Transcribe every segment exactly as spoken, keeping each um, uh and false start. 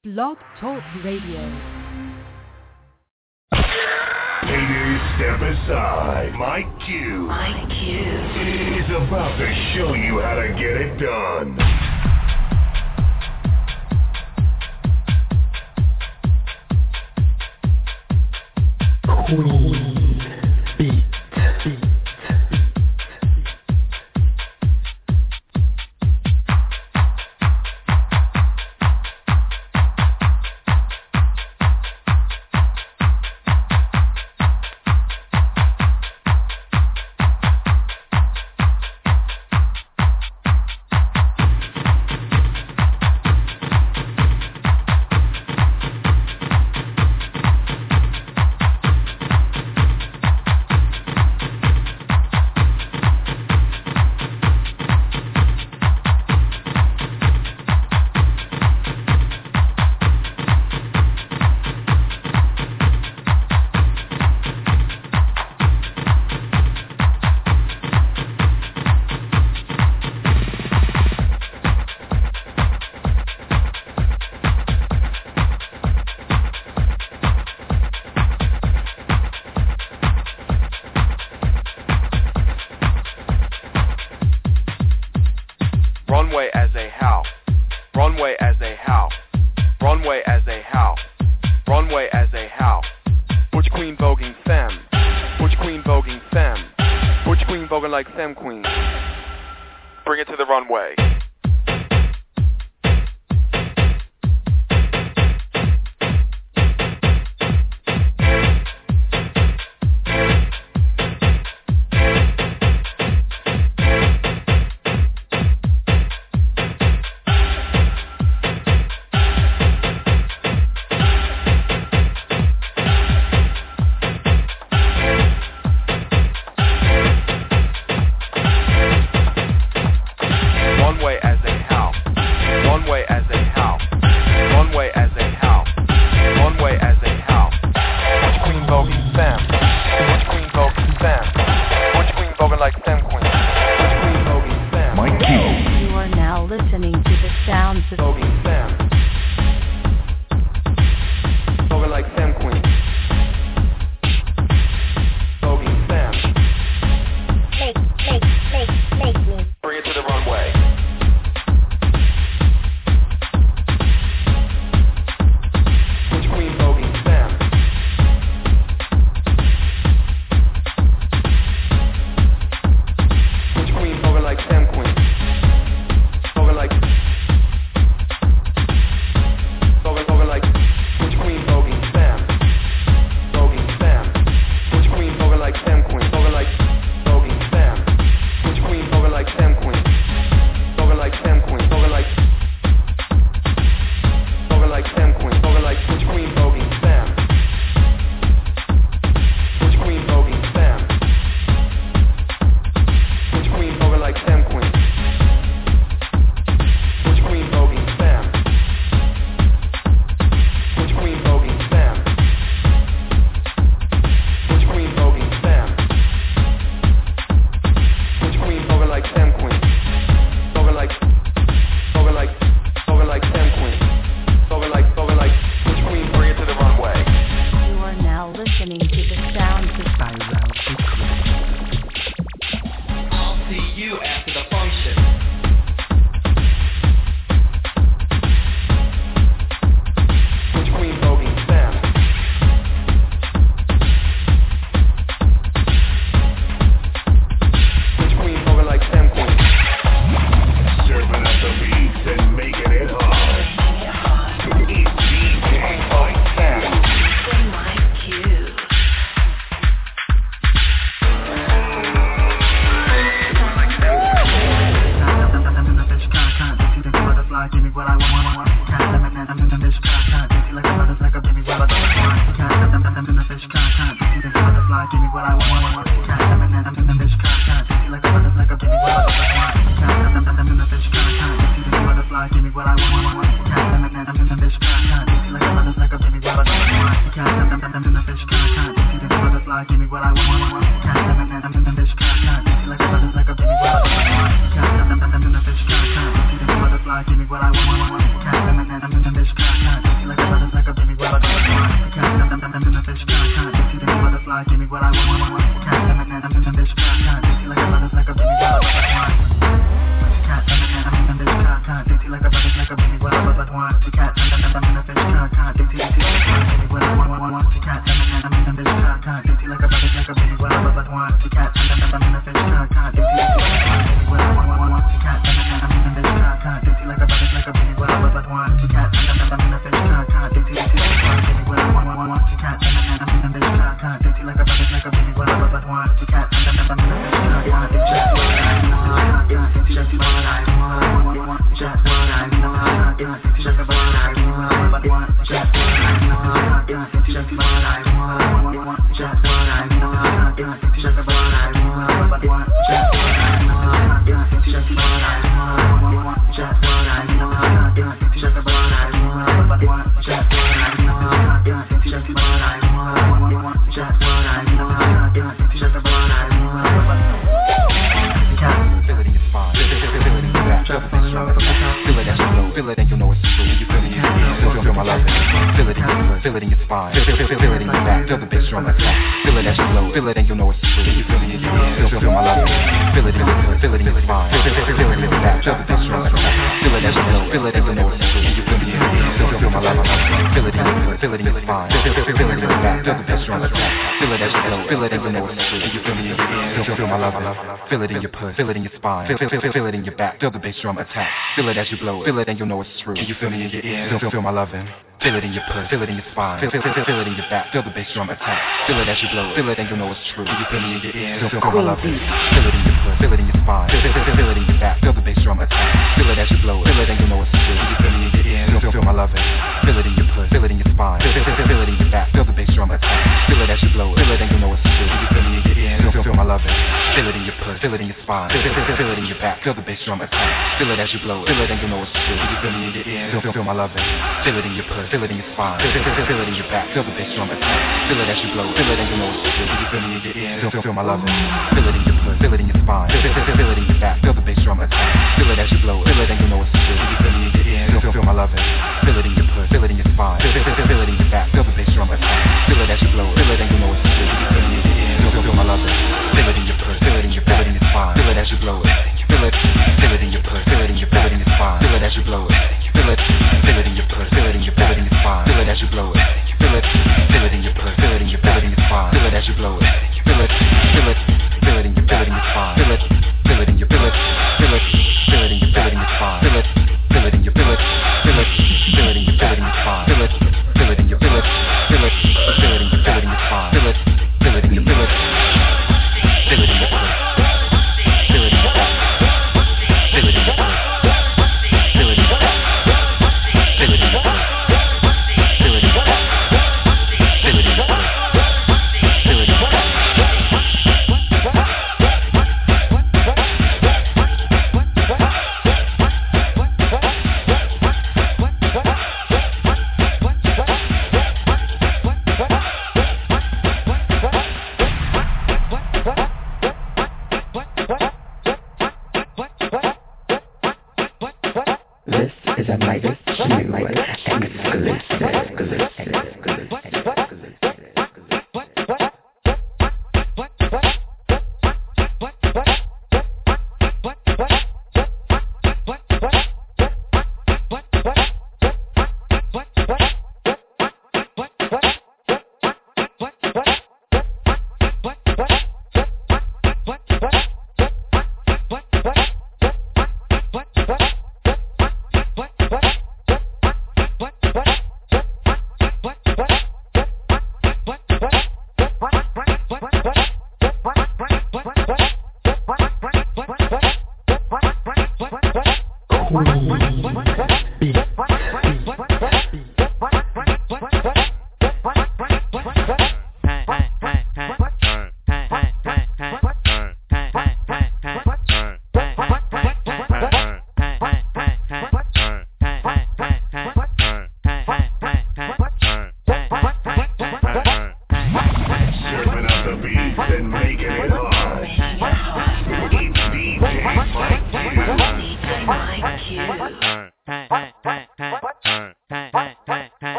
Blog Talk Radio. Haters, step aside. Mike Q. Mike Q. is about to show you how to get it done. Queen Beat. Beat. Runway as a how, runway as a how, runway as a how, runway as a how. Butch Queen voguing femme, Butch Queen voguing femme, Butch Queen voguing like femme queen. Bring it to the runway. Drum attack. Feel it as you blow. Feel it and you know it's true. Can you feel me in your ear? Feel, feel my loving. Feel it in your puss. Feel it in your spine. Feel, feel, feel, feel it in your back. Feel the bass drum attack. Feel it as you blow. Feel it and you know it's true. Can you feel me in your ear? Feel, feel, feel my loving. Feel it in your puss. Feel it in your spine. Feel, feel, feel, feel it in your back. Feel the bass drum attack. Feel it as you blow. Feel it and you know it's true. Can you feel me in your ear? Feel, feel, feel my loving. Feel it in your puss. Feel it in your spine. Feel, feel, feel, feel it in your back. Feel the bass drum attack. Feel it as you blow. Feel it and you know it's true. Can you feel me in your ear? Feel, feel, feel my loving. Feel it in your puss. Feel it in your spine. Feel, feel, feel, feel it in your back. Feel the bass drum attack. Feel it as you blow. Feel it and you know it's true. Can you feel me in your ear? Feel, feel, feel my loving. Feel it in your puss. Feel it in your spine. Feel, feel, feel, feel it in your back. Feel the bass drum attack. Feel it as you blow. Feel it and you know it's true. Can you feel me in your ear? Feel, feel, feel my loving. Feel it in your puss. Feel it in your spine. Feel, feel, feel, feel it in your back. Feel the bass drum attack. Feel it as you blow. Feel it and you know it's true. Can you feel me in your ear? Feel, feel, feel my loving. Feel it in your puss. Feel it in your spine. Feel, feel, feel, feel it in your back. Feel the bass drum attack. Feel it as you blow. Feel it and you know it's true. Can you feel me in your ear? Feel, feel, feel my loving. Feel it in your puss. Feel it in your back. Feel it in your spine. Feel it as you blow. Feel it. Feel it in your puss. Feel it in your back. Feel it in your spine. Feel it as you blow. Feel it. Feel it in your puss. Feel it in your back. Feel it in your spine. Feel it as you blow. Feel it. Feel it in your puss. Feel it in your back. Feel it in your spine. Feel it as you blow. Feel it. Feel it. Feel it in your back. Feel it in your spine. Feel it. Feel it in your. Feel it. Feel it. Feel it in your. Feel it in your spine. Feel it. Feel it in your. Feel it. Feel it. Feel it in your. Feel it in your spine. Feel it. Feel it in your. Feel it. Feel it. Feel it in your. Feel it in your spine. Feel it. Feel it in your. Feel it. Feel it in your. Feel it. Feel it in your back. Feel it in your. Feel it in your back. Feel it in your. Feel it in your back. Feel it in your. Feel it in your back.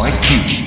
Mike Q.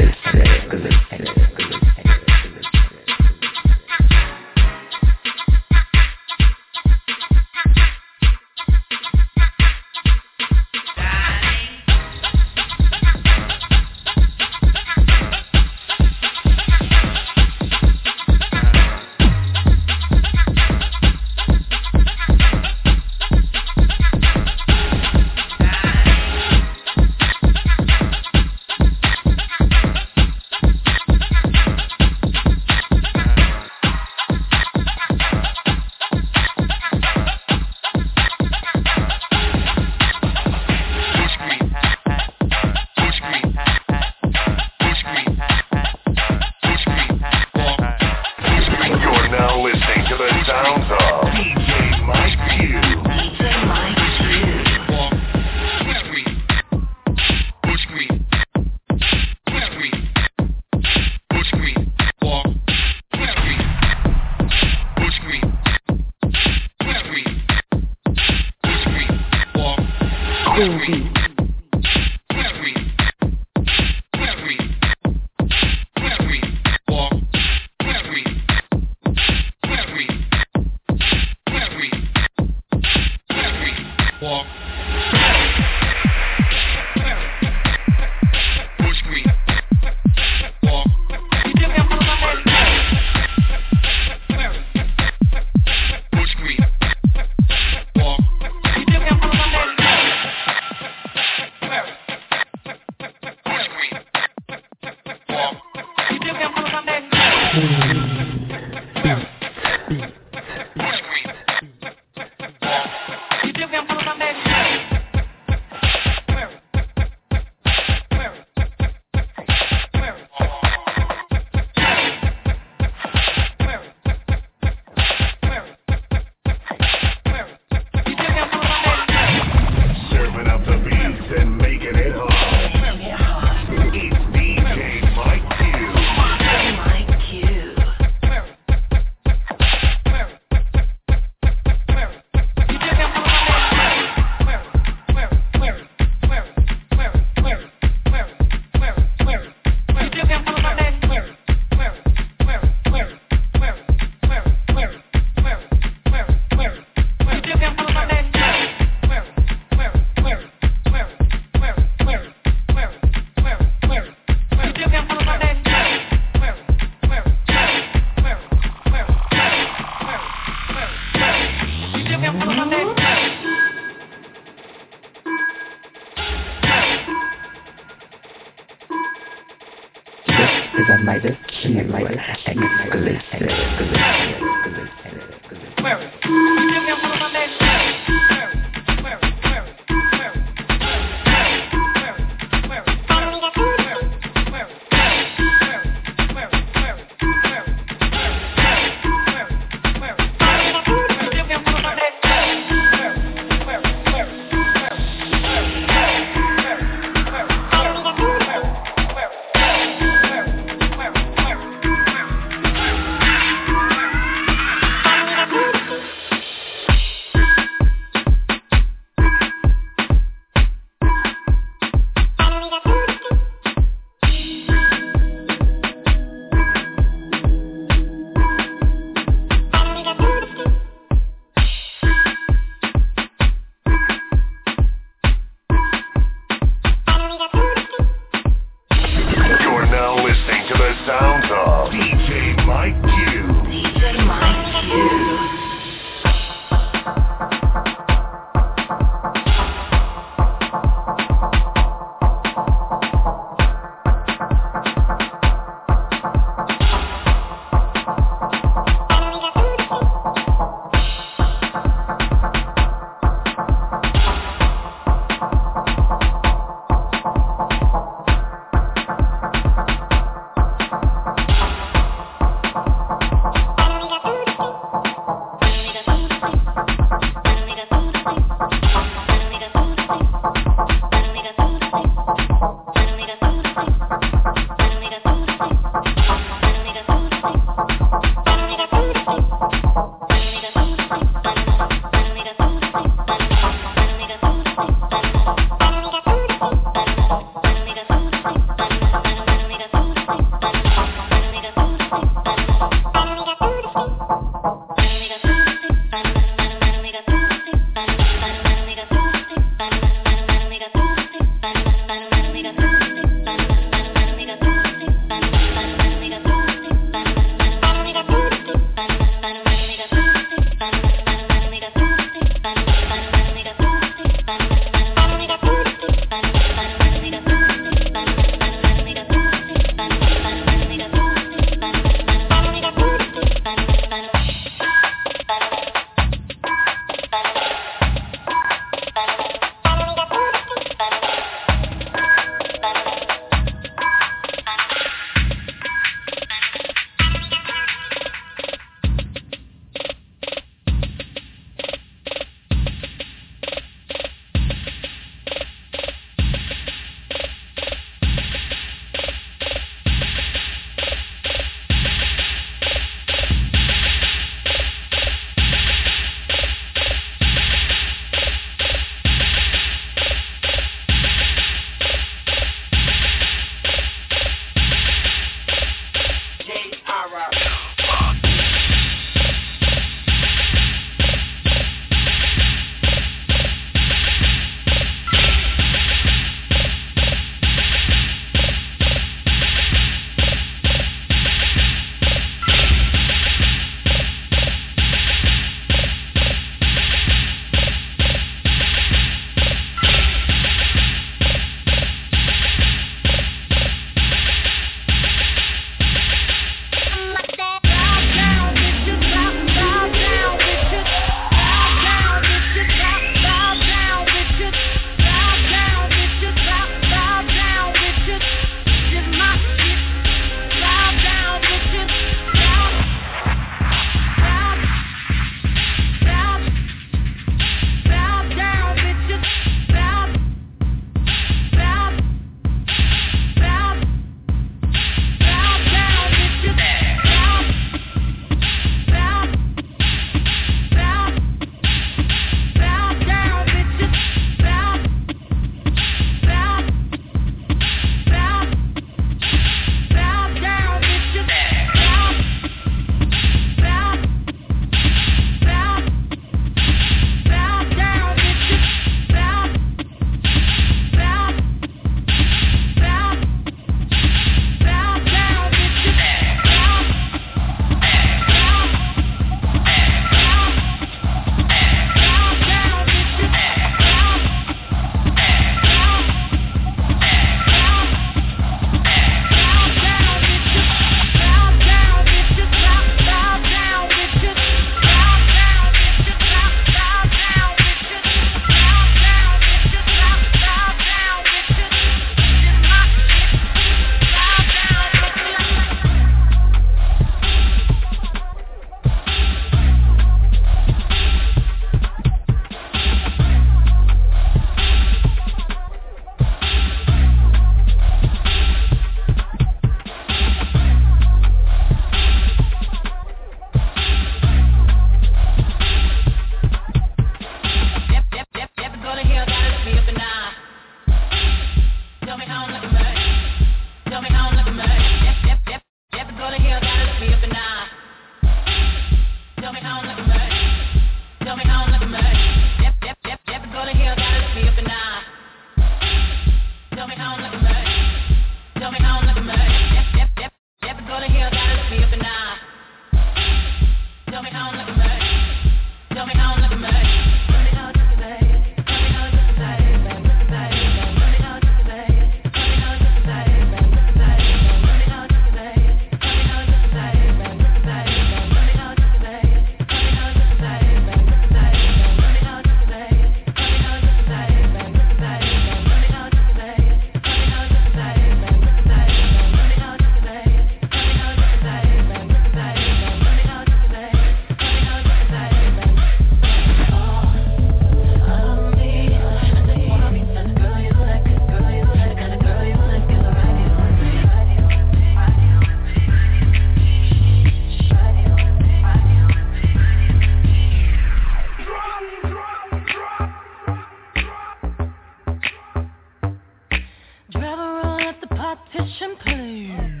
partition, please.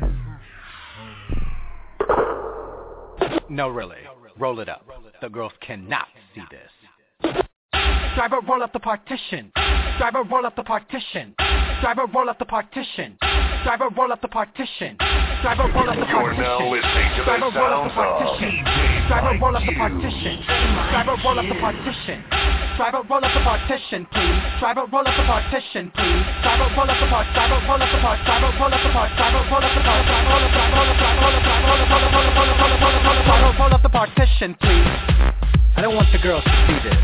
No, really. Roll it up. The girls cannot see this. Driver, roll up the partition. Driver, roll up the partition. Driver, roll up the partition. Driver, roll up the partition. Driver, roll up the partition. You're now listening to Driver, the roll up the sounds of partition. D J Driver, roll up Mike the Q. partition. Driver, roll up the partition. Driver, roll up the partition, please. Driver, roll up the partition, please. Driver, roll up the part. Driver, roll up the part. Driver, roll up the part. Driver, roll up the part. Driver, roll up, roll up, roll up, roll up, roll up, roll up, roll up, roll up, roll up, roll up, roll up, roll up the partition, please. I don't want the girls to see this.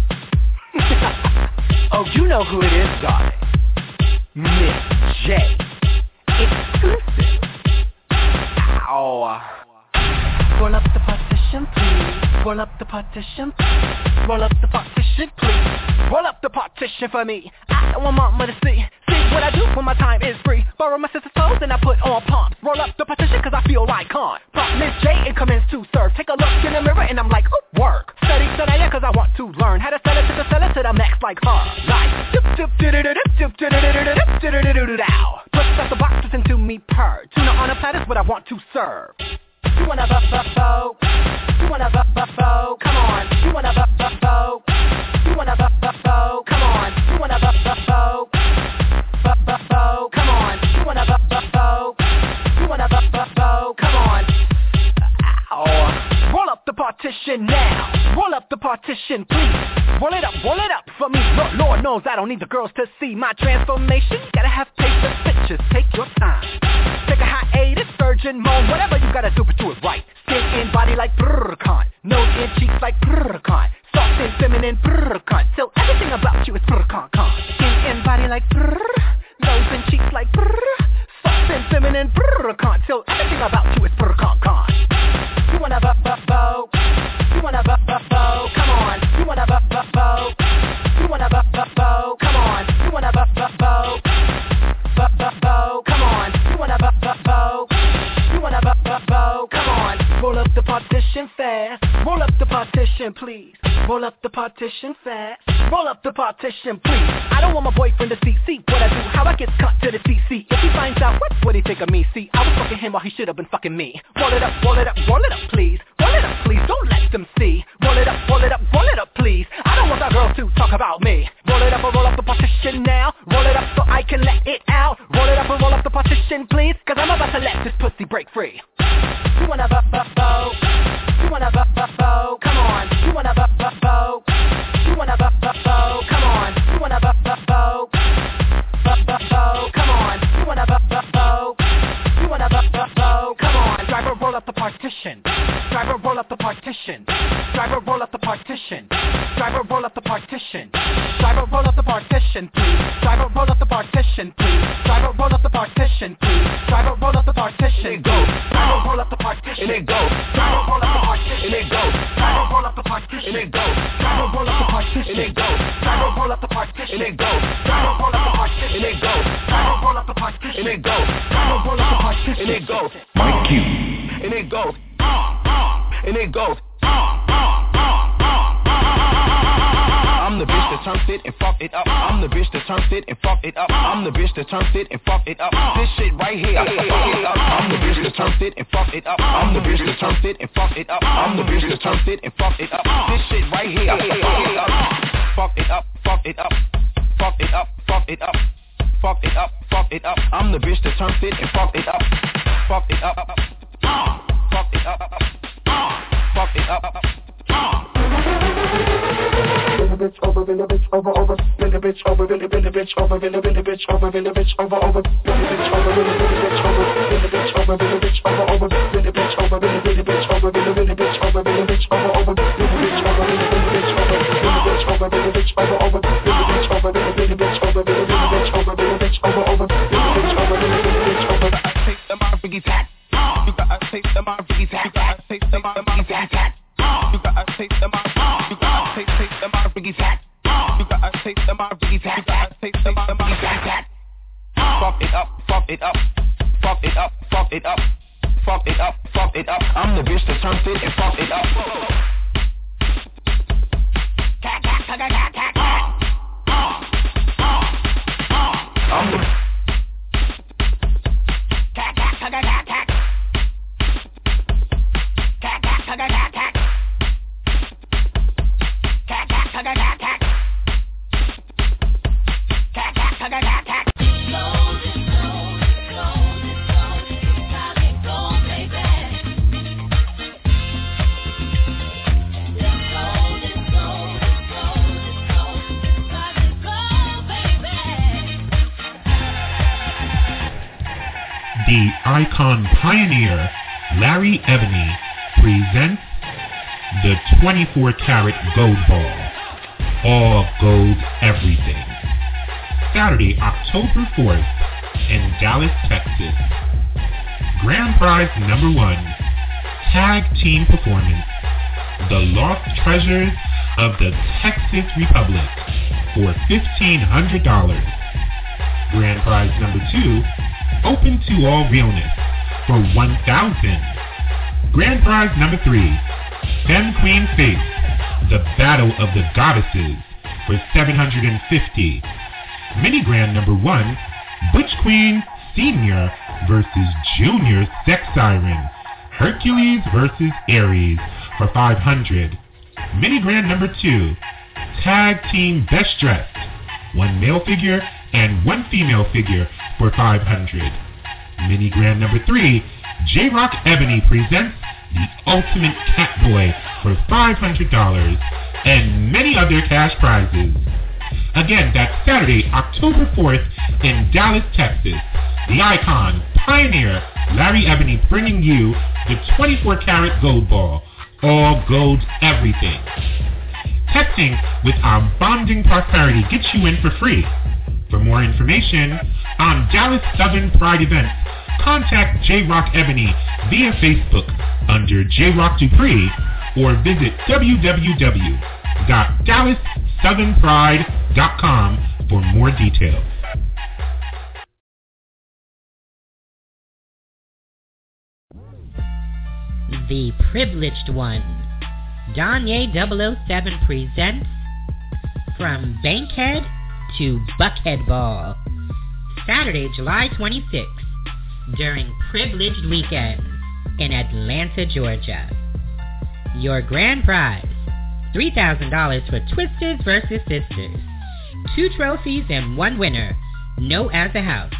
Oh, you know who it is, darling. Miss J. Exclusive. Ow. Roll up the partition, please. Roll up the partition. Roll up the partition, please. Roll up the partition for me. I don't want mama to see. See what I do when my time is free. Borrow my sister's clothes and I put on pumps. Roll up the partition cause I feel like con. Pop Miss J and commence to serve. Take a look in the mirror and I'm like, oh, work. Study, study, yeah, cause I want to learn how to sell it to the seller to the max like her. Like, dip, dip, dip, dip, dip, dip, dip, dip, dip, dip, dip, dow. Put stuff the boxes into me purr. Tuna on a platter is what I want to serve. You wanna buff buff bo? You wanna buff buff bo? Come on. You wanna buff buff bo? You wanna buff buff bo? Come on. You wanna buff buff bo? Buff buff bo? Come on. You wanna buff buff bo? You wanna buff buff bo? Come on. Ow. Roll up the partition now. Roll up the partition, please. Roll it up, roll it up for me. Lord, Lord knows I don't need the girls to see my transformation. Gotta have patience, bitches. Take your time. Take a hiatus, virgin moan, whatever you gotta do, but do it right. Skin and body like brrr con. Nose and cheeks like brrr con. Soft and feminine brrr con. Still everything about you is brrr con con. Skin and body like brrr. Nose and cheeks like brrr. Soft and feminine brrr con. Still everything about you is brrr con con. You wanna buff buff bo? You wanna buff buff bo? Come on. You wanna buff buff bo? You wanna buff buff bo? Come on. You wanna buff buff bo? Buff buff bo? Come on. You wanna buff buff bo? You wanna buff buff bo? Come on. Roll up the partition fast. Roll up the partition, please. Roll up the partition fast. Roll up the partition, please. I don't want my boyfriend to see, see what I do, how I get cut to the T C. If he finds out, what would he think of me? See, I was fucking him while he should have been fucking me. Roll it up, roll it up, roll it up, please. Roll it up, please, don't let them see. Roll it up, roll it up, roll it up, please. I don't want that girl to talk about me. Roll it up or roll up the partition now. Roll it up so I can let it out. Roll it up and roll up the partition, please. Cause I'm about to let this pussy break free. You wanna buff buff bo? You wanna buff buff bo? Come on. You wanna buff buff bo? You wanna buff buff bo? Come on. You wanna buff buff bo? Buff buff bo? Come on. You wanna buff buff bo? You wanna buff buff bo? Come on. Driver, roll up the partition. Driver, roll up the partition. Driver, roll up the partition. Driver, roll up the partition. Driver, roll up the partition, please. Driver, roll up the partition, please. Driver, roll up the partition, please. Driver, roll up the partition. Go. Driver, roll up the partition. And it go. Driver, roll up the partition. And it go. Driver, roll up the partition. And it go. Driver, roll up the partition. And it go. Driver, roll up the partition. And it go. Driver, roll up the partition. And it go. Driver, roll up the partition. And it go. Driver, roll up the partition. And it goes. Mike Q. And it goes. And it goes. I'm the bitch that turns it and fuck it up. I'm the bitch that turns it and fuck it up. I'm the bitch that turns it and fuck it up. This shit right here. I'm the bitch that turns it and fuck it up. I'm the bitch that turns it and fuck it up. I'm the bitch that turns it and fuck it up. This shit right here. Fuck it up, fuck it up, fuck it up, fuck it up, fuck it up, fuck it up. I'm the bitch that turns it and fuck it up. Fuck it up, fuck it up, fuck it up. Bend the bitch over, bend the bitch over, over. Bend the bitch over, bend the bend the bitch over, bend the bend the bitch over, bend the bitch over, over. Bend the bitch over, bend the bend the bitch over, bend the bitch over, bend the bitch over, over. Bend the bitch over, bend the bend the bitch over, bend the bend the bitch over, bend the bitch over, over. Bend the bitch over, bend the bend the bitch over, bend the bitch over, bend the bitch over, over. Bend the bitch over, bend the bend the bitch over, bend the bend the bitch over, bend the bitch over, over. Bend the bitch over, bend the bend the bitch over. Take the Marvin's hat. You gotta take the Marvin's hat. You gotta take the Marvin's hat. You gotta take the Marvin's. You gotta take take the Marvin's hat. You gotta take the Marvin's hat. You gotta take the Marvin's hat. Fuck it up, fuck it up, fuck it up, fuck it up, fuck it up, fuck it up. I'm the bitch that turns it and fuck it up. I'm the The Icon Pioneer, Larry Ebony, presents the twenty-four karat Gold Ball. All gold everything. Saturday, October fourth in Dallas, Texas. Grand prize number one, tag team performance, The Lost Treasures of the Texas Republic for fifteen hundred dollars. Grand prize number two, Open to All Realness for one thousand dollars. Grand prize number three, Femme Queen Face, The Battle of the Goddesses for seven hundred fifty dollars. Mini Grand number one, Butch Queen Senior versus Junior Sex Siren, Hercules versus Aries for five hundred dollars. Mini Grand number two, Tag Team Best Dressed, one male figure and one female figure for five hundred dollars. Mini Grand number three, J-Rock Ebony presents The Ultimate Catboy for five hundred dollars and many other cash prizes. Again, that's Saturday, October fourth in Dallas, Texas. The Icon Pioneer, Larry Ebony, bringing you the twenty-four karat Gold Ball. All gold everything. Texting with our Bonding Prosperity gets you in for free. For more information on Dallas Southern Pride events, contact J-Rock Ebony via Facebook under J-Rock Dupree or visit w w w dot dallas southern pride dot com for more details. The Privileged One, Danye double oh seven presents From Bankhead to Buckhead Ball, Saturday, July twenty-sixth, during Privileged Weekend in Atlanta, Georgia. Your grand prize, three thousand dollars for Twisters versus Sisters, two trophies and one winner, no as a house.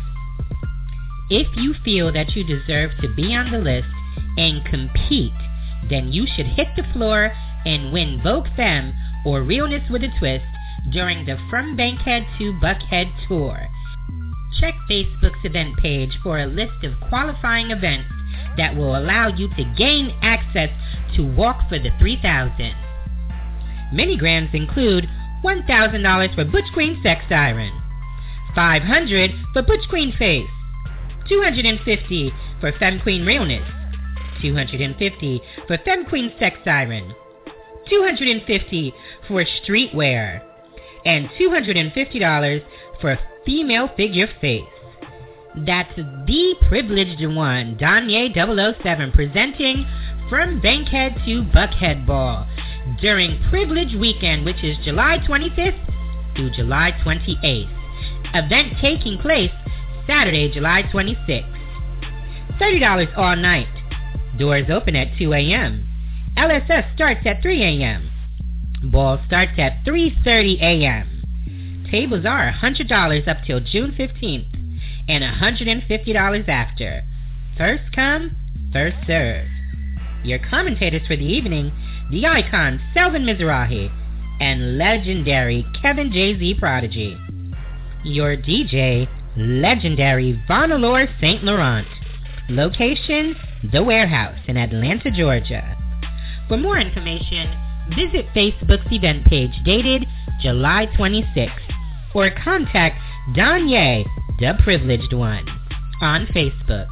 If you feel that you deserve to be on the list and compete, then you should hit the floor and win Vogue Femme or Realness with a Twist during the From Bankhead to Buckhead tour. Check Facebook's event page for a list of qualifying events that will allow you to gain access to walk for the three thousand dollars. Mini Grands include one thousand dollars for Butch Queen Sex Siren, five hundred dollars for Butch Queen Face, two hundred fifty dollars for Femme Queen Realness, two hundred fifty dollars for Femme Queen Sex Siren, two hundred fifty dollars for Streetwear, and two hundred fifty dollars for Female Figure Face. That's the Privileged One, Danye double oh seven, presenting From Bankhead to Buckhead Ball during Privilege Weekend, which is July twenty-fifth through July twenty-eighth. Event taking place Saturday, July twenty-sixth. thirty dollars all night. Doors open at two a.m. L S S starts at three a.m. Ball starts at three thirty a.m. Tables are one hundred dollars up till June fifteenth and one hundred fifty dollars after. First come, first served. Your commentators for the evening, the Icon Selvin Mizrahi and legendary Kevin Jay-Z Prodigy. Your D J, legendary Vonalore Saint Laurent. Location, The Warehouse in Atlanta, Georgia. For more information, visit Facebook's event page dated July twenty-sixth or contact Danye, the Privileged One, on Facebook.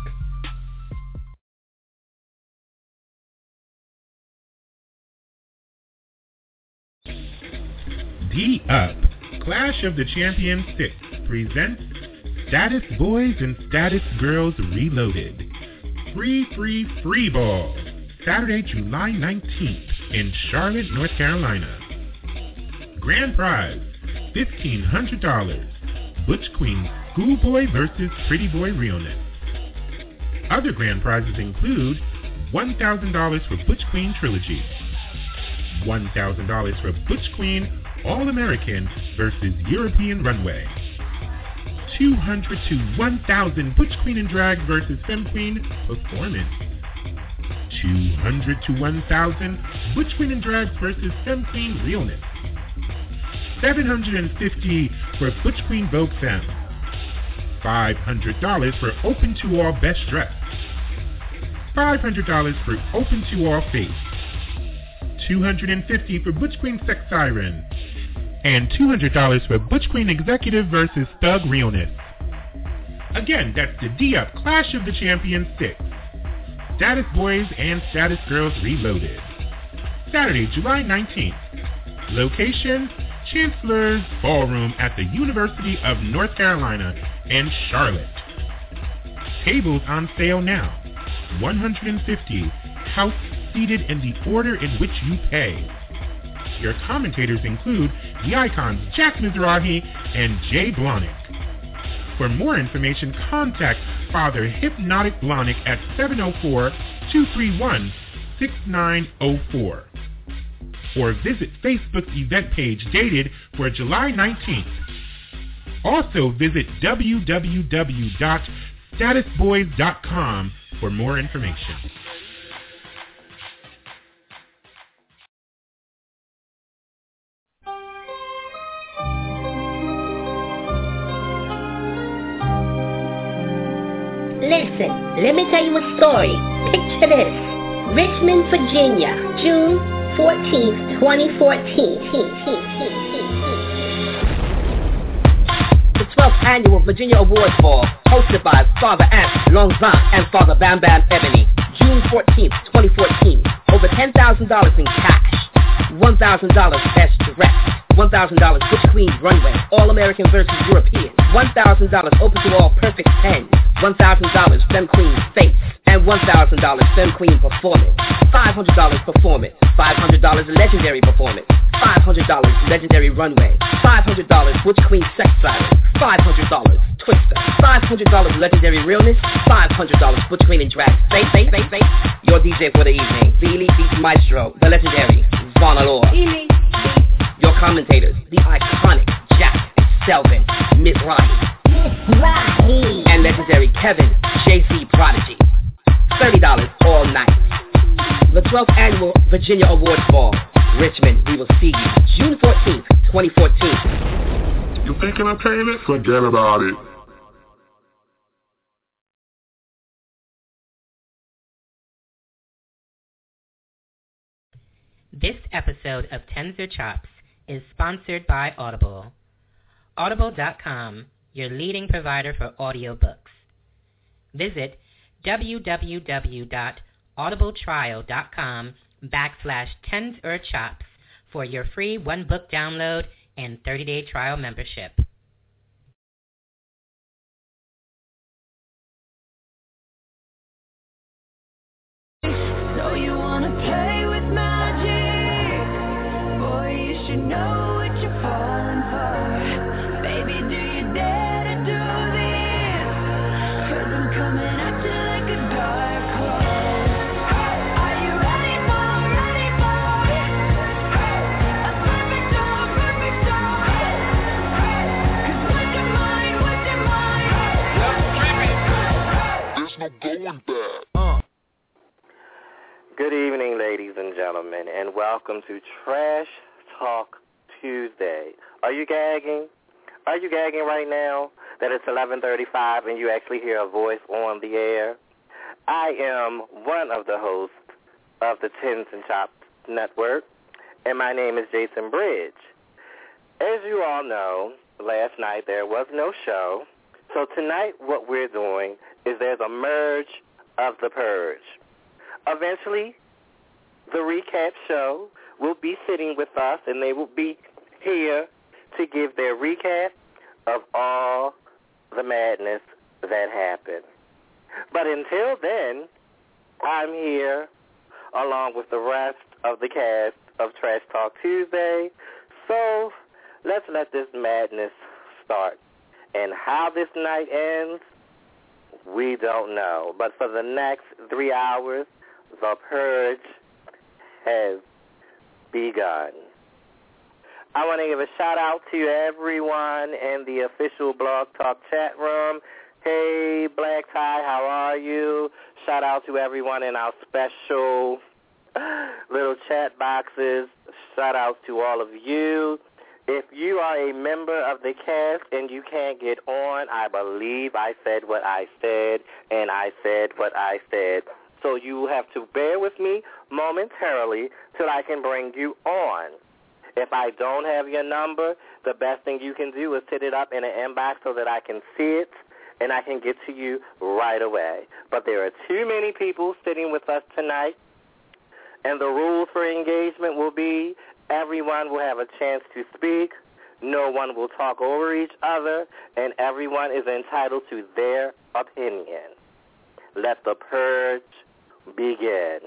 D Up, Clash of the Champions six presents Status Boys and Status Girls Reloaded. Free, free, free ball. Saturday, July nineteenth in Charlotte, North Carolina. Grand prize, fifteen hundred dollars. Butch Queen Schoolboy versus Pretty Boy Realness. Other grand prizes include one thousand dollars for Butch Queen Trilogy, one thousand dollars for Butch Queen All-American versus European Runway, two hundred to one thousand Butch Queen and Drag versus Femme Queen Performance, two hundred to one thousand Butch Queen and Drag versus Femme Queen Realness, seven hundred fifty for Butch Queen Vogue Femme, five hundred dollars for Open to All Best Dressed, five hundred dollars for Open to All Face, two hundred fifty dollars for Butch Queen Sex Siren, and two hundred dollars for Butch Queen Executive versus Thug Realness. Again, that's the D-Up Clash of the Champions six. Status Boys and Status Girls Reloaded. Saturday, July nineteenth. Location, Chancellor's Ballroom at the University of North Carolina in Charlotte. Tables on sale now. one hundred fifty. House seated in the order in which you pay. Your commentators include the icons Jack Mizrahi and Jay Blahnik. For more information, contact Father Hypnotic Blahnik at seven oh four, two three one, six nine oh four. Or visit Facebook's event page dated for July nineteenth. Also visit w w w dot status boys dot com for more information. Listen, let me tell you a story. Picture this. Richmond, Virginia, June fourteenth, twenty fourteen. The twelfth Annual Virginia Awards Ball, hosted by Father Ant Longzant and Father Bam Bam Ebony. June fourteenth, twenty fourteen. Over ten thousand dollars in cash. one thousand dollars Best Direct. one thousand dollars Butch Queen Runway, All-American versus European. one thousand dollars Open to All Perfect ten. one thousand dollars Femme Queen Face. And one thousand dollars Femme Queen Performance. five hundred dollars Performance. five hundred dollars Legendary Performance. five hundred dollars Legendary Runway. five hundred dollars Butch Queen Sex Siren. five hundred dollars Twister. five hundred dollars Legendary Realness. five hundred dollars Butch Queen and Drag. Face, face, face, face. Your D J for the evening. The Elite Beats Maestro. The Legendary Von Allure. Elite. Your commentators. The iconic Jack Selvin. Mizrahi. Mizrahi. And Legendary Kevin J C Prodigy. thirty dollars all night. The twelfth Annual Virginia Awards Ball, Richmond. We will see you June fourteenth, twenty fourteen. You thinking of paying it? Forget about it. This episode of Tenzer Chops is sponsored by Audible. Audible dot com, your leading provider for audiobooks. Visit w w w dot audible trial dot com backslash Tenzer Chops for your free one-book download and thirty-day trial membership. So you wanna play with magic? Boy, you should know what you're falling for. Baby, do you dare to do this? Cause I'm coming at you like a dark horse. Are you ready for, ready for a perfect storm, perfect storm? Cause what's your mind, what's your mind? There's no going back. Good evening, ladies and gentlemen, and welcome to Trash Talk Tuesday. Are you gagging? Are you gagging right now that it's eleven thirty-five and you actually hear a voice on the air? I am one of the hosts of the Tins and Chops Network, and my name is Jason Bridge. As you all know, last night there was no show, so tonight what we're doing is there's a merge of the purge. Eventually, the recap show will be sitting with us, and they will be here to give their recap of all the madness that happened. But until then, I'm here along with the rest of the cast of Trash Talk Tuesday. So let's let this madness start. And how this night ends, we don't know. But for the next three hours, the purge has begun. I want to give a shout-out to everyone in the official Blog Talk chat room. Hey, Black Tie, how are you? Shout-out to everyone in our special little chat boxes. Shout-out to all of you. If you are a member of the cast and you can't get on, I believe I said what I said, and I said what I said. So you have to bear with me momentarily till I can bring you on. If I don't have your number, the best thing you can do is hit it up in an inbox so that I can see it and I can get to you right away. But there are too many people sitting with us tonight, and the rules for engagement will be everyone will have a chance to speak, no one will talk over each other, and everyone is entitled to their opinion. Let the purge begin.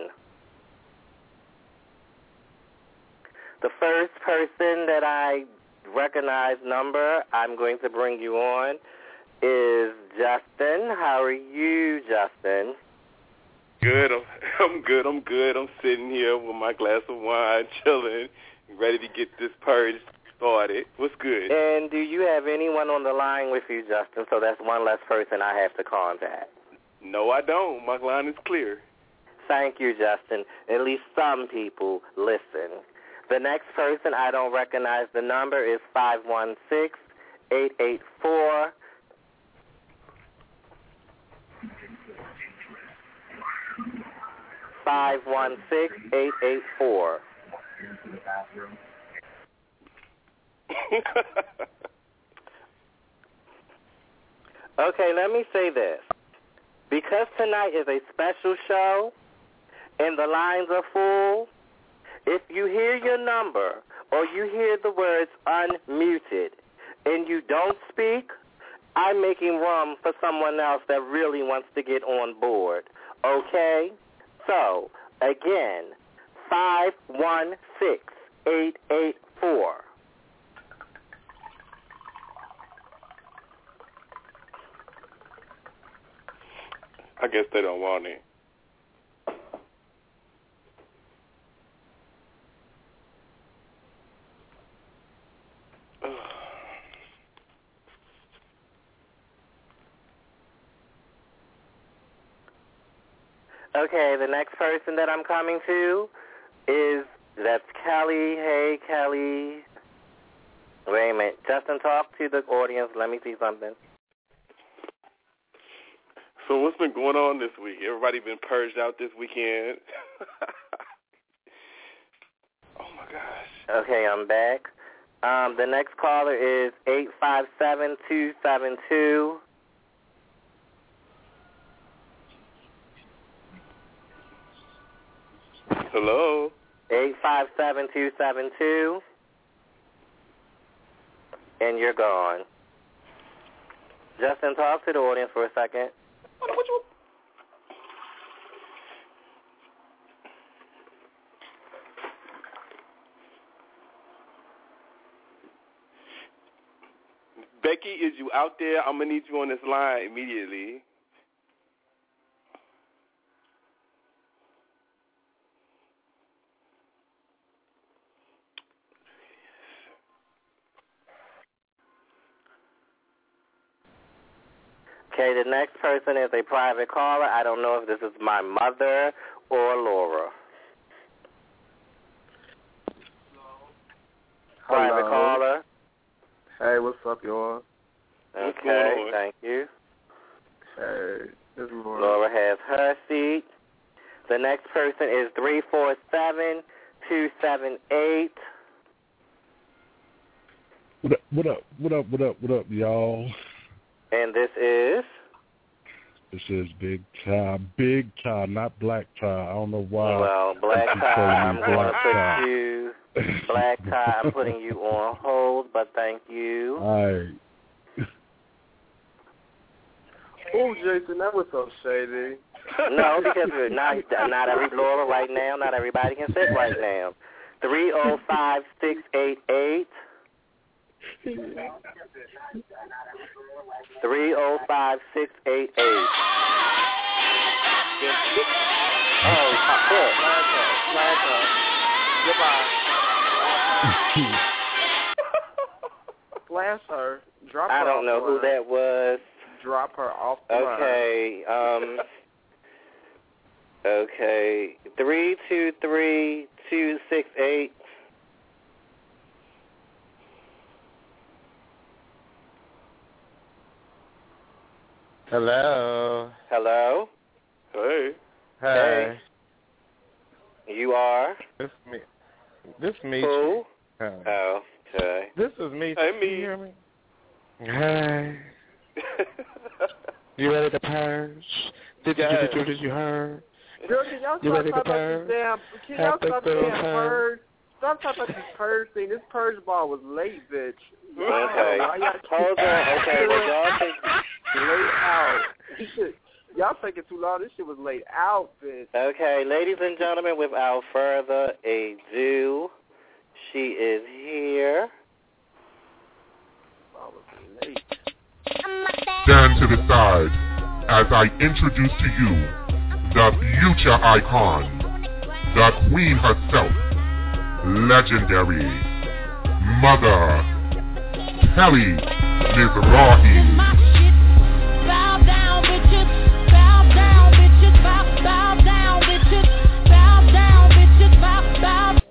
The first person that I recognize number I'm going to bring you on is Justin. How are you, Justin? Good. I'm, I'm good. I'm good. I'm sitting here with my glass of wine, chilling, ready to get this purge started. What's good? And do you have anyone on the line with you, Justin? So that's one less person I have to contact. No, I don't. My line is clear. Thank you, Justin. At least some people listen. The next person, I don't recognize the number, is five one six, eight eight four. five one six, eight eight four. Okay, let me say this. Because tonight is a special show and the lines are full, if you hear your number or you hear the words unmuted and you don't speak, I'm making room for someone else that really wants to get on board. Okay? So, again, five one six, eight eight four. I guess they don't want it. Okay, the next person that I'm coming to is, that's Kelly. Hey, Kelly. Wait a minute. Justin, talk to the audience. Let me see something. So what's been going on this week? Everybody been purged out this weekend? Oh, my gosh. Okay, I'm back. Um, the next caller is eight five seven, two seven two. Hello? eight five seven, two seven two. And you're gone. Justin, talk to the audience for a second. Becky, is you out there? I'm going to need you on this line immediately. Okay, the next person is a private caller. I don't know if this is my mother or Laura. Private Hello. caller. Hey, what's up, y'all? Okay, thank you. Hey, this is Laura. Laura has her seat. The next person is three four seven, two seven eight. What up, what up, what up, what up, what up, y'all? And this is? This is Big Tie. Big Tie, not Black Tie. I don't know why. Well, Black Tie, I'm going to put you, Black Tie, I'm putting you on hold, but thank you. All right. Oh, Jason, that was so shady. No, because we're not, not every Laura right now, not everybody can sit right now. three oh five, six eight eight. three oh five, six eight eight. Oh, hit. Goodbye. Flash her. Drop her I don't off know the who line. that was. Drop her off the Okay, um, okay, three two three, two six eight. Hello. Hello. Hey. Hey. Hey. You are? This me. This me. Who? Hey. Oh, okay. This is me. Hey, me. Can you hear me? Hey. You ready to purge? Did you, did you, did you heard? Girl, can y'all You stop ready to talking about purge? this damn, can y'all Have to stop go saying purge. purge? Stop talking about this purge thing. This purge ball was late, bitch. Okay. Why y'all Hold on. Okay, well, y'all think... Laid out. Shit. Y'all taking too long. This shit was laid out, bitch. Okay, ladies and gentlemen, without further ado, she is here. Stand to the side as I introduce to you the future icon, the queen herself, legendary Mother Kelly Mizrahi. Bow down, bitches. Bow down, bitches. Bow, bow down, bitches. Bow down, bitches. Bow,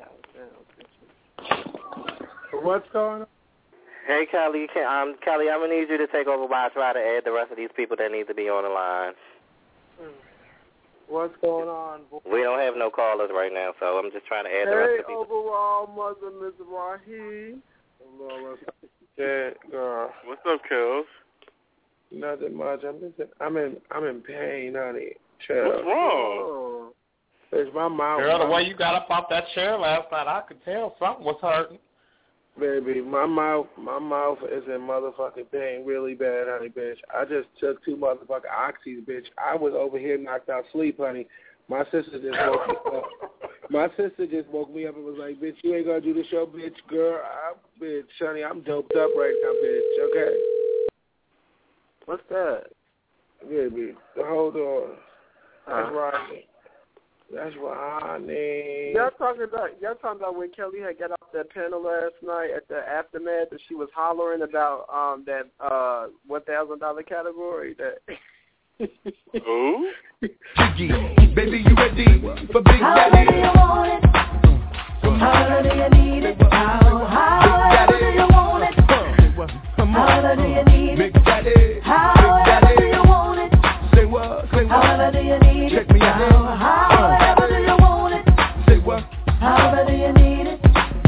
bow. What's going on? Hey, Kelly, can, um, Kelly, I'm going to need you to take over while I try to add the rest of these people that need to be on the line. What's going on, boy? We don't have no callers right now, so I'm just trying to add the rest Hey, of the people. overall Mother Mizrahi. Hello, what's good, girl? What's up, Kels? Nothing much. I'm just, I'm in, I'm in pain, honey. Chill. What's wrong? Oh. It's my mouth. Girl, the way you got up off that chair last night, I could tell something was hurting. Baby, my mouth, my mouth is in motherfucking pain really bad, honey, bitch. I just took two motherfucking oxys, bitch. I was over here knocked out sleep, honey. My sister just woke me up. My sister just woke me up and was like, bitch, you ain't gonna do the show, bitch, girl. I, bitch, honey, I'm doped up right now, bitch, okay? What's that? Baby, hold on. That's Uh, right. That's right. Y'all talking about y'all talking about when Kelly had got off that panel last night at the aftermath that she was hollering about um that uh one thousand dollar category that Who? Baby, you ready for Big How Daddy? do you want it? How do you need it? How, how do you want it? How do you need it? Big Daddy, How do you want it? say what? Say what? How do you need it? Check me out. How do you want it? Say what? How do you need it?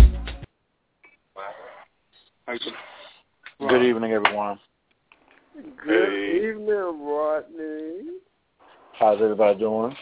Good evening, everyone. Good Hey. evening, Rodney. How's everybody doing?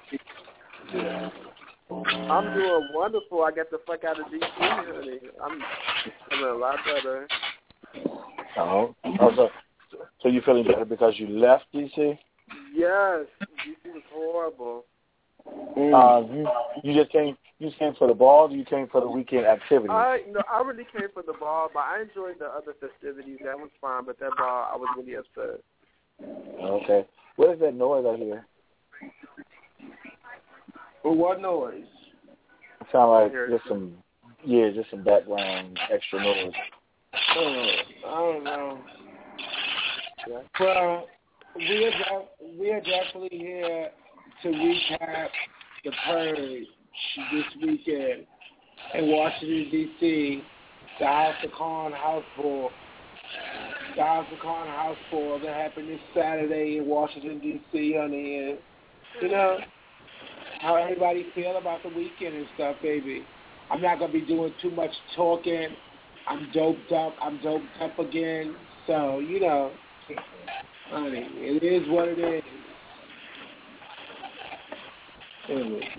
I'm doing wonderful. I got the fuck out of D C, honey. I'm feeling a lot better. Oh, so, so you feeling better because you left D C? Yes, D C was horrible. Uh, you you just came you just came for the ball, or you came for the weekend activities? I no, I really came for the ball, but I enjoyed the other festivities. That was fine, but that ball, I was really upset. Okay. What is that noise I hear? Well, what noise? It sounds like I hear just it. some yeah, just some background extra noise. Oh, I don't know. Well, we are, de- we are definitely here to recap the purge this weekend in Washington, D C, the House of Con House Ball. The House of Con House Ball that happened this Saturday in Washington, D C, honey. And, you know, how everybody feel about the weekend and stuff, baby. I'm not going to be doing too much talking. I'm doped up. I'm doped up again. So, you know, honey, it is what it is. Anyway.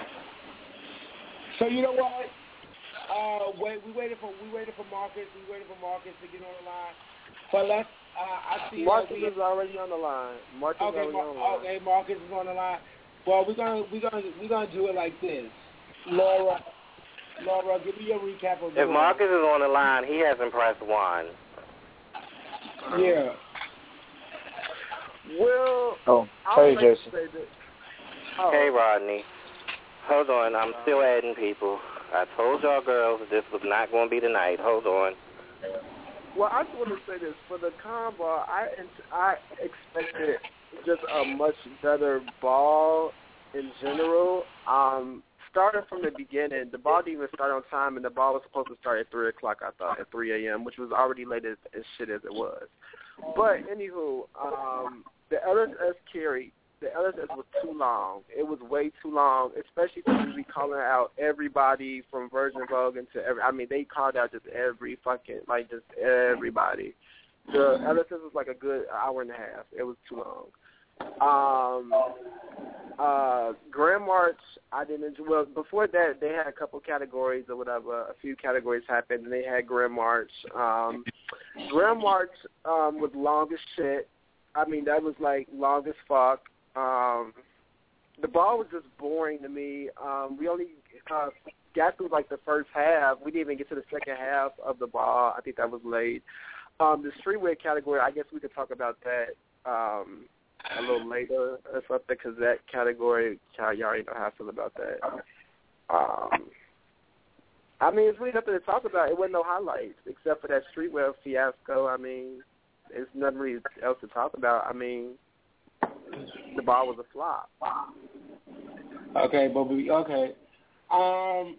So you know what? Uh, wait, we waited for we waited for Marcus. We waited for Marcus to get on the line. But let's. Uh, I see. Marcus uh, we, is already on the line. Marcus okay, is already Mar- on the line. okay, Marcus is on the line. Well, we're gonna we're gonna we're gonna do it like this. Laura, Laura, give me a recap of the If Marcus is on the line, he hasn't pressed one. Yeah. Well, Oh, I hey, would like to Jason. say that. Oh. Hey, Rodney. Hold on, I'm still adding people. I told y'all girls that this was not going to be tonight. Hold on. Well, I just want to say this. For the con ball, I, I expected just a much better ball in general. Um, started from the beginning. The ball didn't even start on time, and the ball was supposed to start at three o'clock. I thought at three a.m., which was already late as, as shit as it was. But anywho, um, the L S S carry. The L S S was too long. It was way too long, especially since we be calling out everybody from Virgin Vogue into every. I mean, they called out just every fucking like just everybody. The L S S was like a good hour and a half. It was too long. Um, uh, Grand March, I didn't enjoy. Well, before that, they had a couple categories or whatever. A few categories happened, and they had Grand March. Um, Grand March um, was long as shit. I mean, that was like long as fuck. Um, the ball was just boring to me. Um, we only uh, got through like the first half. We didn't even get to the second half of the ball. I think that was late. Um, the streetwear category, I guess we could talk about that um, a little later or something, because that category, y'all already know how I feel about that. Um, I mean, it's really nothing to talk about. It wasn't no highlights except for that streetwear fiasco. I mean, there's nothing really else to talk about. I mean, the ball was a flop. Okay, but we, okay. Um,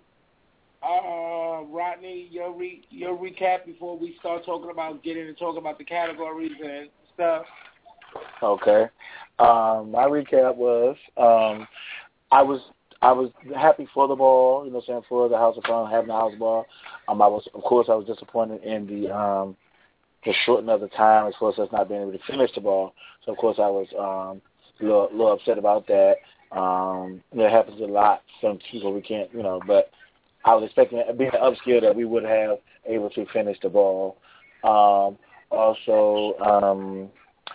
uh, Rodney, your re, your recap before we start talking about getting to talk about the categories and stuff. Okay. Um, my recap was um, I was I was happy for the ball. You know, what I'm saying, for the House of Fun having the house ball. Um, I was of course I was disappointed in the um. the shortening of the time as far as us not being able to finish the ball. So, of course, I was um, a little, little upset about that. Um, that happens a lot. Some people we can't, you know, but I was expecting, being an upskill, that we would have able to finish the ball. Um, also, um,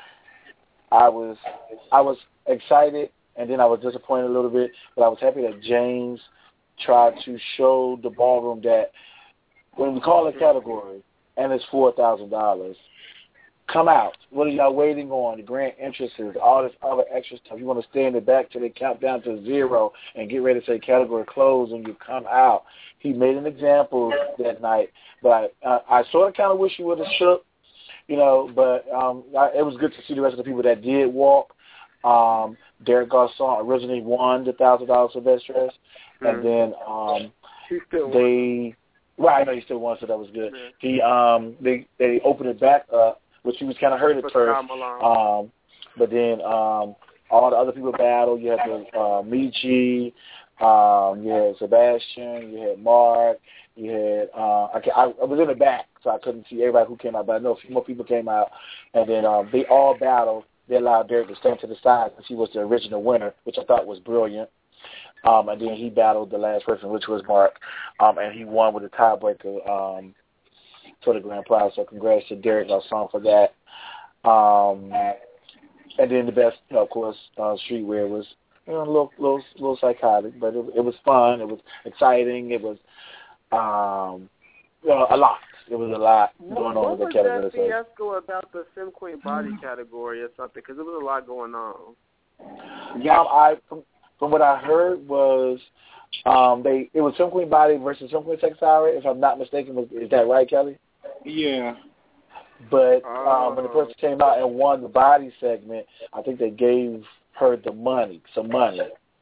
I was I was excited, and then I was disappointed a little bit, but I was happy that James tried to show the ballroom that when we call a category, and it's four thousand dollars. Come out. What are y'all waiting on? The grant interests, all this other extra stuff. You want to stay in the back till they count down to zero and get ready to say category close and you come out. He made an example that night, but I, uh, I sort of kind of wish he would have shook, you know, but um, I, it was good to see the rest of the people that did walk. Um, Derek Garçon originally won the one thousand dollars for best dress, mm-hmm. and then um, they... Well, I know he still won, so that was good. Yeah. He um they they opened it back up, which he was kind of hurt at first. Um, but then um all the other people battled. You had the uh, Michi, um, you had Sebastian, you had Mark, you had uh I, I I was in the back, so I couldn't see everybody who came out, but I know a few more people came out, and then um they all battled. They allowed Derek to stand to the side because he was the original winner, which I thought was brilliant. Um, and then he battled the last person, which was Mark, um, and he won with a tiebreaker um, for the grand prize. So congrats to Derek Garçon for that. Um, and then the best, you know, of course, uh, streetwear was you know, a little, little, little psychotic, but it, it was fun. It was exciting. It was um, you know, a lot. It was a lot going what, on what with the category. What was that fiasco about the Femme Queen body category or something? Because there was a lot going on. Yeah, um, I. From, From what I heard was um, they it was Femme Queen Body versus Femme Queen Sexari, if I'm not mistaken. Was, is that right, Kelly? Yeah. But um, when the person came out and won the body segment, I think they gave her the money, some money,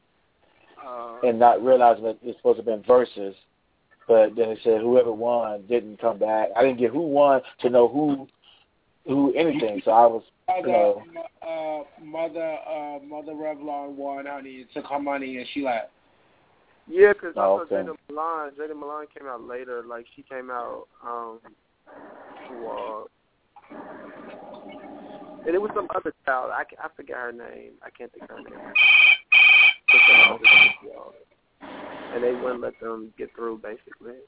uh, and not realizing that it's supposed to have been versus. But then they said whoever won didn't come back. I didn't get who won to know who who anything. So I was, you know. Uh, mother, uh, Mother Revlon won, honey, and took her money, and she left. Yeah, because I oh, saw okay. Jada Milan. Jada Milan came out later. Like, she came out um, to, uh, and it was some other child. I, I forget her name. I can't think of her name. Oh, okay. And they wouldn't let them get through, basically.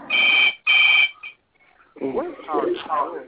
What's our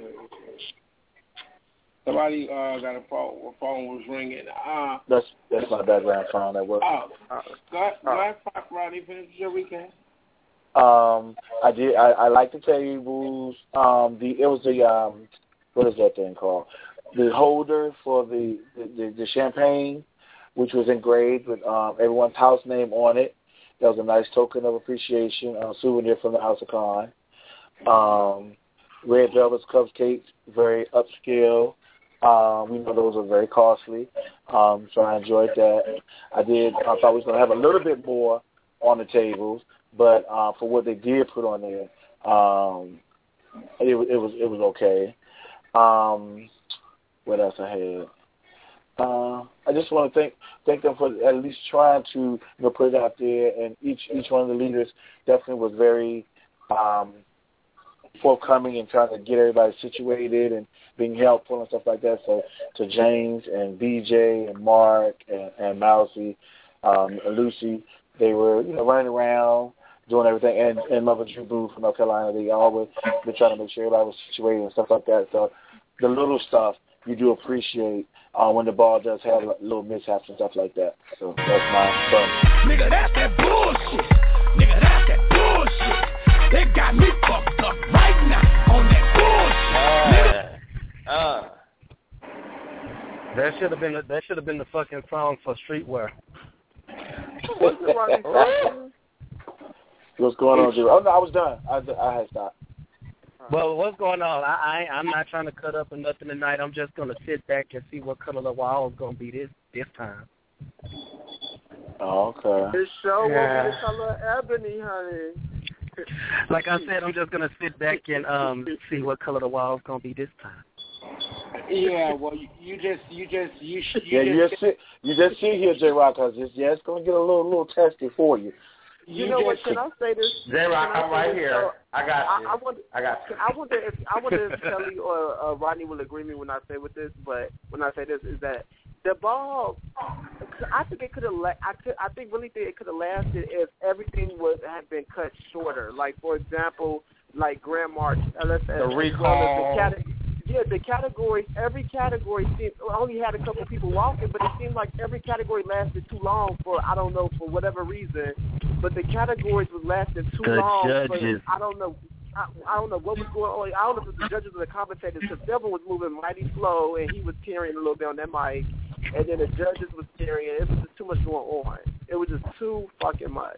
Somebody uh, got a phone. A phone was ringing. Uh, that's that's my background phone at work. Oh, uh, go ahead, go ahead, Rodney. Finish your weekend. Um, I did. I, I like the tables. Um, the it was the um, what is that thing called? The holder for the the, the, the champagne, which was engraved with um, everyone's house name on it. That was a nice token of appreciation, a souvenir from the House of Con. Um, red velvet cupcakes, very upscale. Um, we know those are very costly, um, so I enjoyed that. I did. I thought we was going to have a little bit more on the tables, but uh, for what they did put on there, um, it, it was it was okay. Um, what else I had? Uh, I just want to thank thank them for at least trying to you know, put it out there, and each each one of the leaders definitely was very um, forthcoming and trying to get everybody situated and being helpful and stuff like that. So to James and B J and Mark and, and Mousy um, and Lucy, they were you know running around doing everything, and, and Mother Drew Boo from North Carolina, they always been trying to make sure everybody was situated and stuff like that. So the little stuff you do appreciate uh, when the ball does have little mishaps and stuff like that. So that's my fun. Nigga, that's that bullshit. Nigga, that's that bullshit. They got me fucked up right now on that bullshit. Uh, uh. That should have been the, that should have been the fucking song for Streetwear. What's going on, Jimmy? Oh no, I was done. I, I had stopped. Well, what's going on? I, I I'm not trying to cut up or nothing tonight. I'm just gonna sit back and see what color the wall is gonna be this this time. Oh, okay. This show Yeah. will be the color ebony, honey. Like I said, I'm just gonna sit back and um see what color the wall is gonna be this time. Yeah, well, you, you just, you just, you, sh- you Yeah, just, you just sit, you just sit here, J Rock, cause it's, yeah, it's gonna get a little, little testy for you. You, you know what? Can I say this? J-Rock, I'm right here. So, I got you. I, I, wonder, I got you. I wonder if I wonder if Kelly or uh, Rodney will agree with me when I say with this. But when I say this, is that the ball? I think it could have. La- I could. I think really think it could have lasted if everything was had been cut shorter. Like for example, like Grand March, L S S, The recall. Well the Yeah, the categories, every category seemed, only had a couple people walking, but it seemed like every category lasted too long for, I don't know, for whatever reason. But the categories was lasting too The long. judges. For, I don't know. I, I don't know what was going on. I don't know if it was the judges or the commentators, because Devin was moving mighty slow, and he was carrying a little bit on that mic. And then the judges was carrying. It was just too much going on. It was just too fucking much.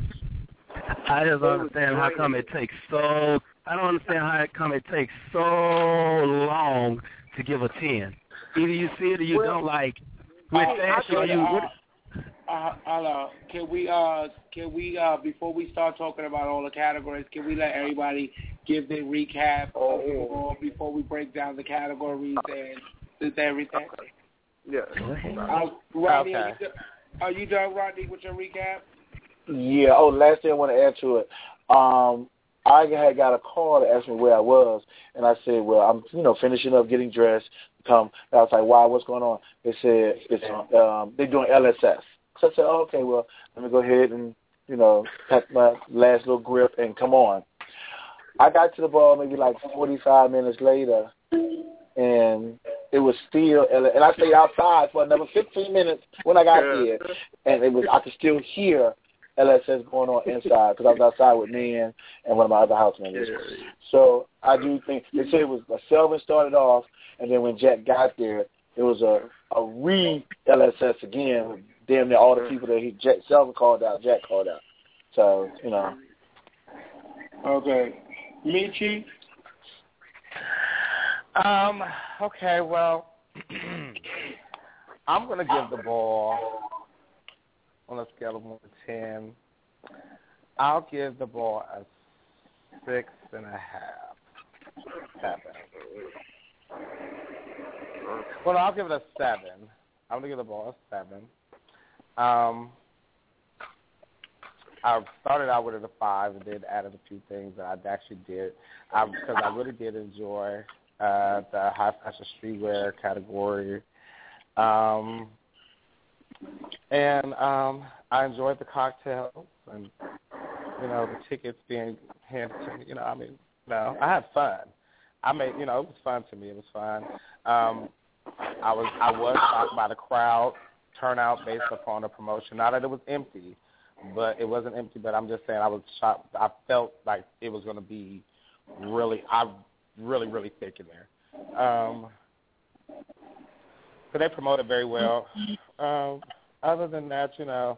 I just don't understand how come it takes so. I don't understand how come it takes so long to give a ten. Either you see it or you Well, don't. Like with uh, fashion, uh, you. What, Uh, hello. Can we uh can we uh before we start talking about all the categories, can we let everybody give their recap of the ball before we break down the categories and just everything? Yeah. Uh, Rodney, Okay. are, you done, are you done, Rodney, with your recap? Yeah. Oh, last thing I want to add to it. Um, I had got a call to ask me where I was, and I said, "Well, I'm, you know, finishing up getting dressed. Come." I was like, "Why? What's going on?" They said, "It's um, they're doing L S S." So I said, oh, "Okay, well, let me go ahead and, you know, pack my last little grip and come on." I got to the ball maybe like forty-five minutes later, and it was still, and I stayed outside for another fifteen minutes when I got there, and it was I could still hear L S S going on inside because I was outside with me and, and one of my other house members. So I do think they said it was uh, Selvin started off, and then when Jack got there, it was a a re L S S again. With damn near all the people that he Jack Selvin called out, Jack called out. So you know. Okay, Michi. Um. Okay. Well, I'm gonna give the ball on a scale of one to ten. I'll give the ball a six and a half. Seven. Well, I'll give it a seven. I'm gonna give the ball a seven. Um. I started out with it a five and then added a few things that I actually did because I, I really did enjoy uh, the high fashion streetwear category. Um, and um, I enjoyed the cocktails and, you know, the tickets being handed to me. You know, I mean, no, I had fun. I made, you know, it was fun to me. It was fun. Um, I was I was shocked by the crowd turnout based upon the promotion. Not that it was empty. But it wasn't empty, but I'm just saying I was shocked. I felt like it was going to be really, I really, really thick in there. Um, so they promoted very well. Um, other than that, you know,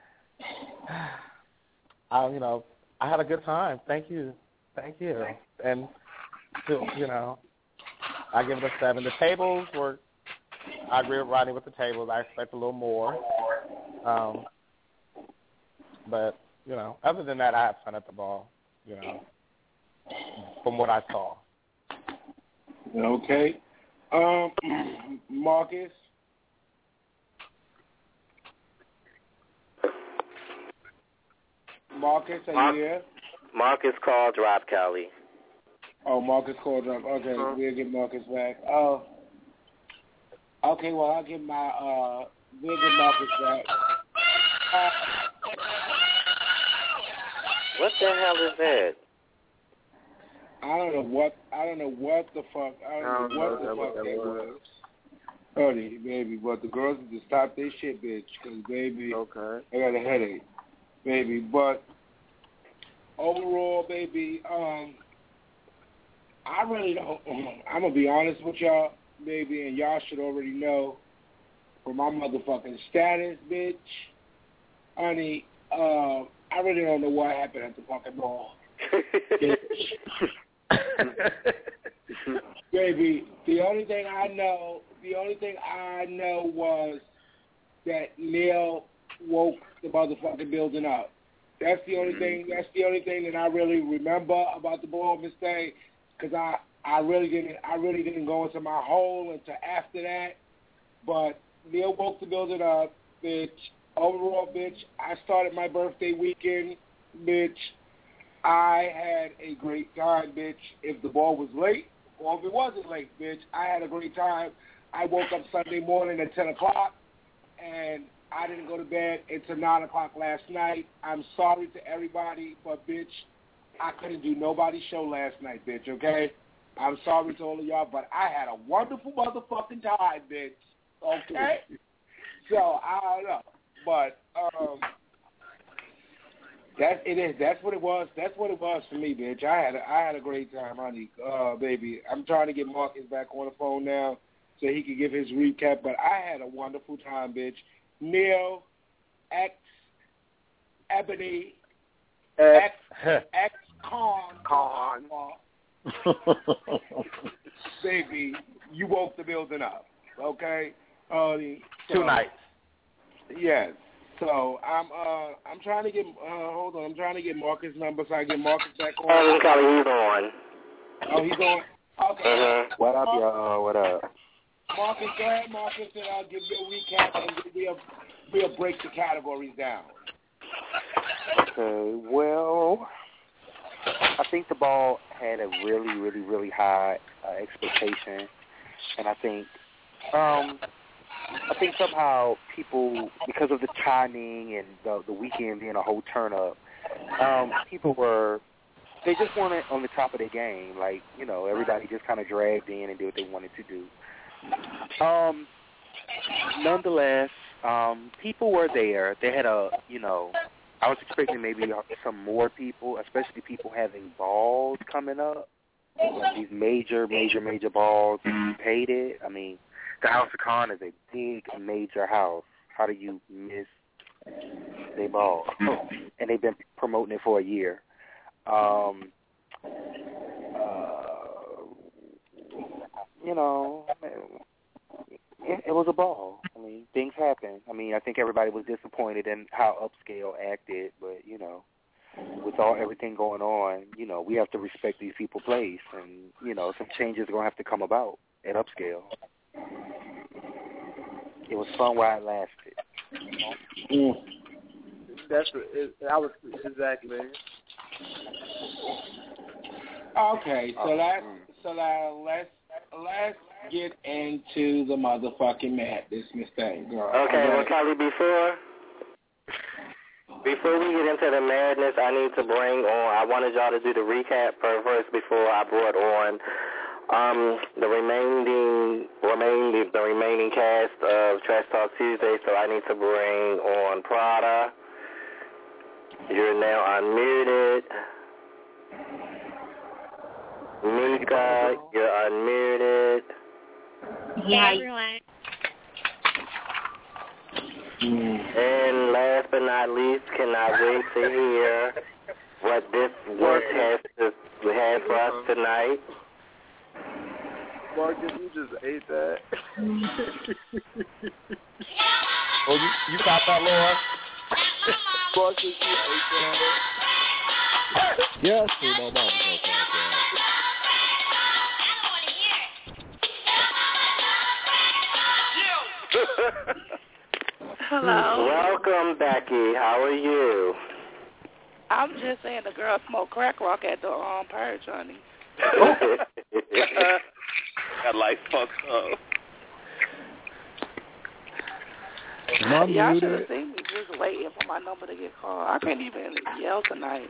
I, you know, I had a good time. Thank you. Thank you. And, still, you know, I give it a seven. The tables were, I agree with Rodney with the tables. I expect a little more. Um, But you know, other than that, I had fun at the ball. You know, from what I saw. Okay, um, Marcus. Marcus, are Mar- you here? Marcus called drop, Kelly. Oh, Marcus called drop. Okay, Uh-huh. we'll get Marcus back. Oh, okay. Well, I'll get my. Uh, we'll get Marcus back. Uh, What the hell is that? I don't know what. I don't know what the fuck. I don't, I don't know what know the what fuck that that was. was. Honey, baby, but the girls need to stop their shit, bitch. Cause baby, okay. I got a headache, baby. But overall, baby, um, I really don't. I'm gonna be honest with y'all, baby, and y'all should already know for my motherfucking status, bitch. Honey, uh, I really don't know what happened at the fucking ball. Baby, the only thing I know, the only thing I know was that Neil woke the motherfucking building up. That's the only thing. That's the only thing that I really remember about the ball mistake, because I, I really didn't, I really didn't go into my hole until after that. But Neil woke the building up, bitch. Overall, bitch, I started my birthday weekend, bitch. I had a great time, bitch. If the ball was late or if it wasn't late, bitch, I had a great time. I woke up Sunday morning at ten o'clock, and I didn't go to bed until nine o'clock last night. I'm sorry to everybody, but, bitch, I couldn't do nobody's show last night, bitch, okay? I'm sorry to all of y'all, but I had a wonderful motherfucking time, bitch, okay? So, I don't know. But um, that it is. That's what it was. That's what it was for me, bitch. I had a, I had a great time, honey, uh, baby. I'm trying to get Marcus back on the phone now so he can give his recap. But I had a wonderful time, bitch. Neil, X, Ebony, X, X, Con, Con, baby. You woke the building up, okay? Uh, so, Two nights. Yes. So I'm uh I'm trying to get uh hold on I'm trying to get Marcus' number so I get Marcus back on. Oh, Kelly, he's on. Oh, he's on. Okay. Uh-huh. What up, y'all? What up? Marcus, go ahead, Marcus, and I'll give you a recap and we'll we'll break the categories down. Okay. Well, I think the ball had a really, really, really high uh, expectation, and I think um. I think somehow people, because of the timing and the, the weekend being a whole turn up, um, people were, they just weren't on the top of their game. Like, you know, everybody just kind of dragged in and did what they wanted to do. Um, nonetheless, um, people were there. They had a, you know, I was expecting maybe some more people, especially people having balls coming up. These major, major, major balls. You paid it. I mean, the House of Con is a big, major house. How do you miss they ball? And they've been promoting it for a year. Um, uh, you know, it, it was a ball. I mean, things happen. I mean, I think everybody was disappointed in how Upscale acted, but, you know, with all everything going on, you know, we have to respect these people's place, and, you know, some changes are going to have to come about at Upscale. It was fun while it lasted. Mm. That's it, I was exactly. Okay, so let's so now let's let's get into the motherfucking madness, Miss Thing, girl. Okay, well, Kelly, before before we get into the madness, I need to bring on. I wanted y'all to do the recap first before I brought on um, the remaining remaining the remaining cast of Trash Talk Tuesday. So I need to bring on Prada. You're now unmuted. Mika, you're unmuted. Hey, everyone. And last but not least, cannot wait to hear what this work has to have for us tonight. Marcus, you just ate that. Oh, you, you got that, Laura? Yeah, I see my mom was on time. Hello. Welcome, Becky. How are you? I'm just saying the girl smoked crack rock at the um, purge, honey. Got life fucked up. Mom, Y'all you should have did? seen me just waiting for my number to get called. I can't even yell tonight.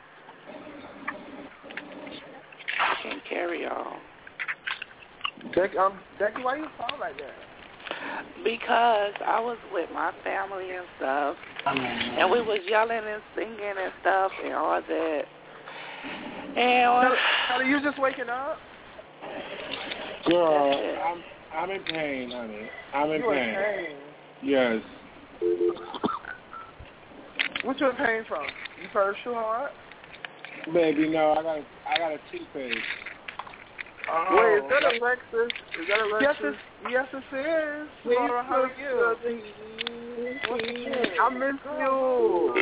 I can't carry y'all. Becky, um, Becky, why you sound like that? Because I was with my family and stuff, and we was yelling and singing and stuff and all that. And Kelly, you just waking up? Girl, I'm I'm in pain, honey. I'm in You pain. in pain? Yes. What you in pain from? You first too hard? Baby, no, I got a, I got a toothache. Oh. Wait, is that Alexis? Is that Alexis? Yes, it, yes, it is. Laura, how are you? I miss you.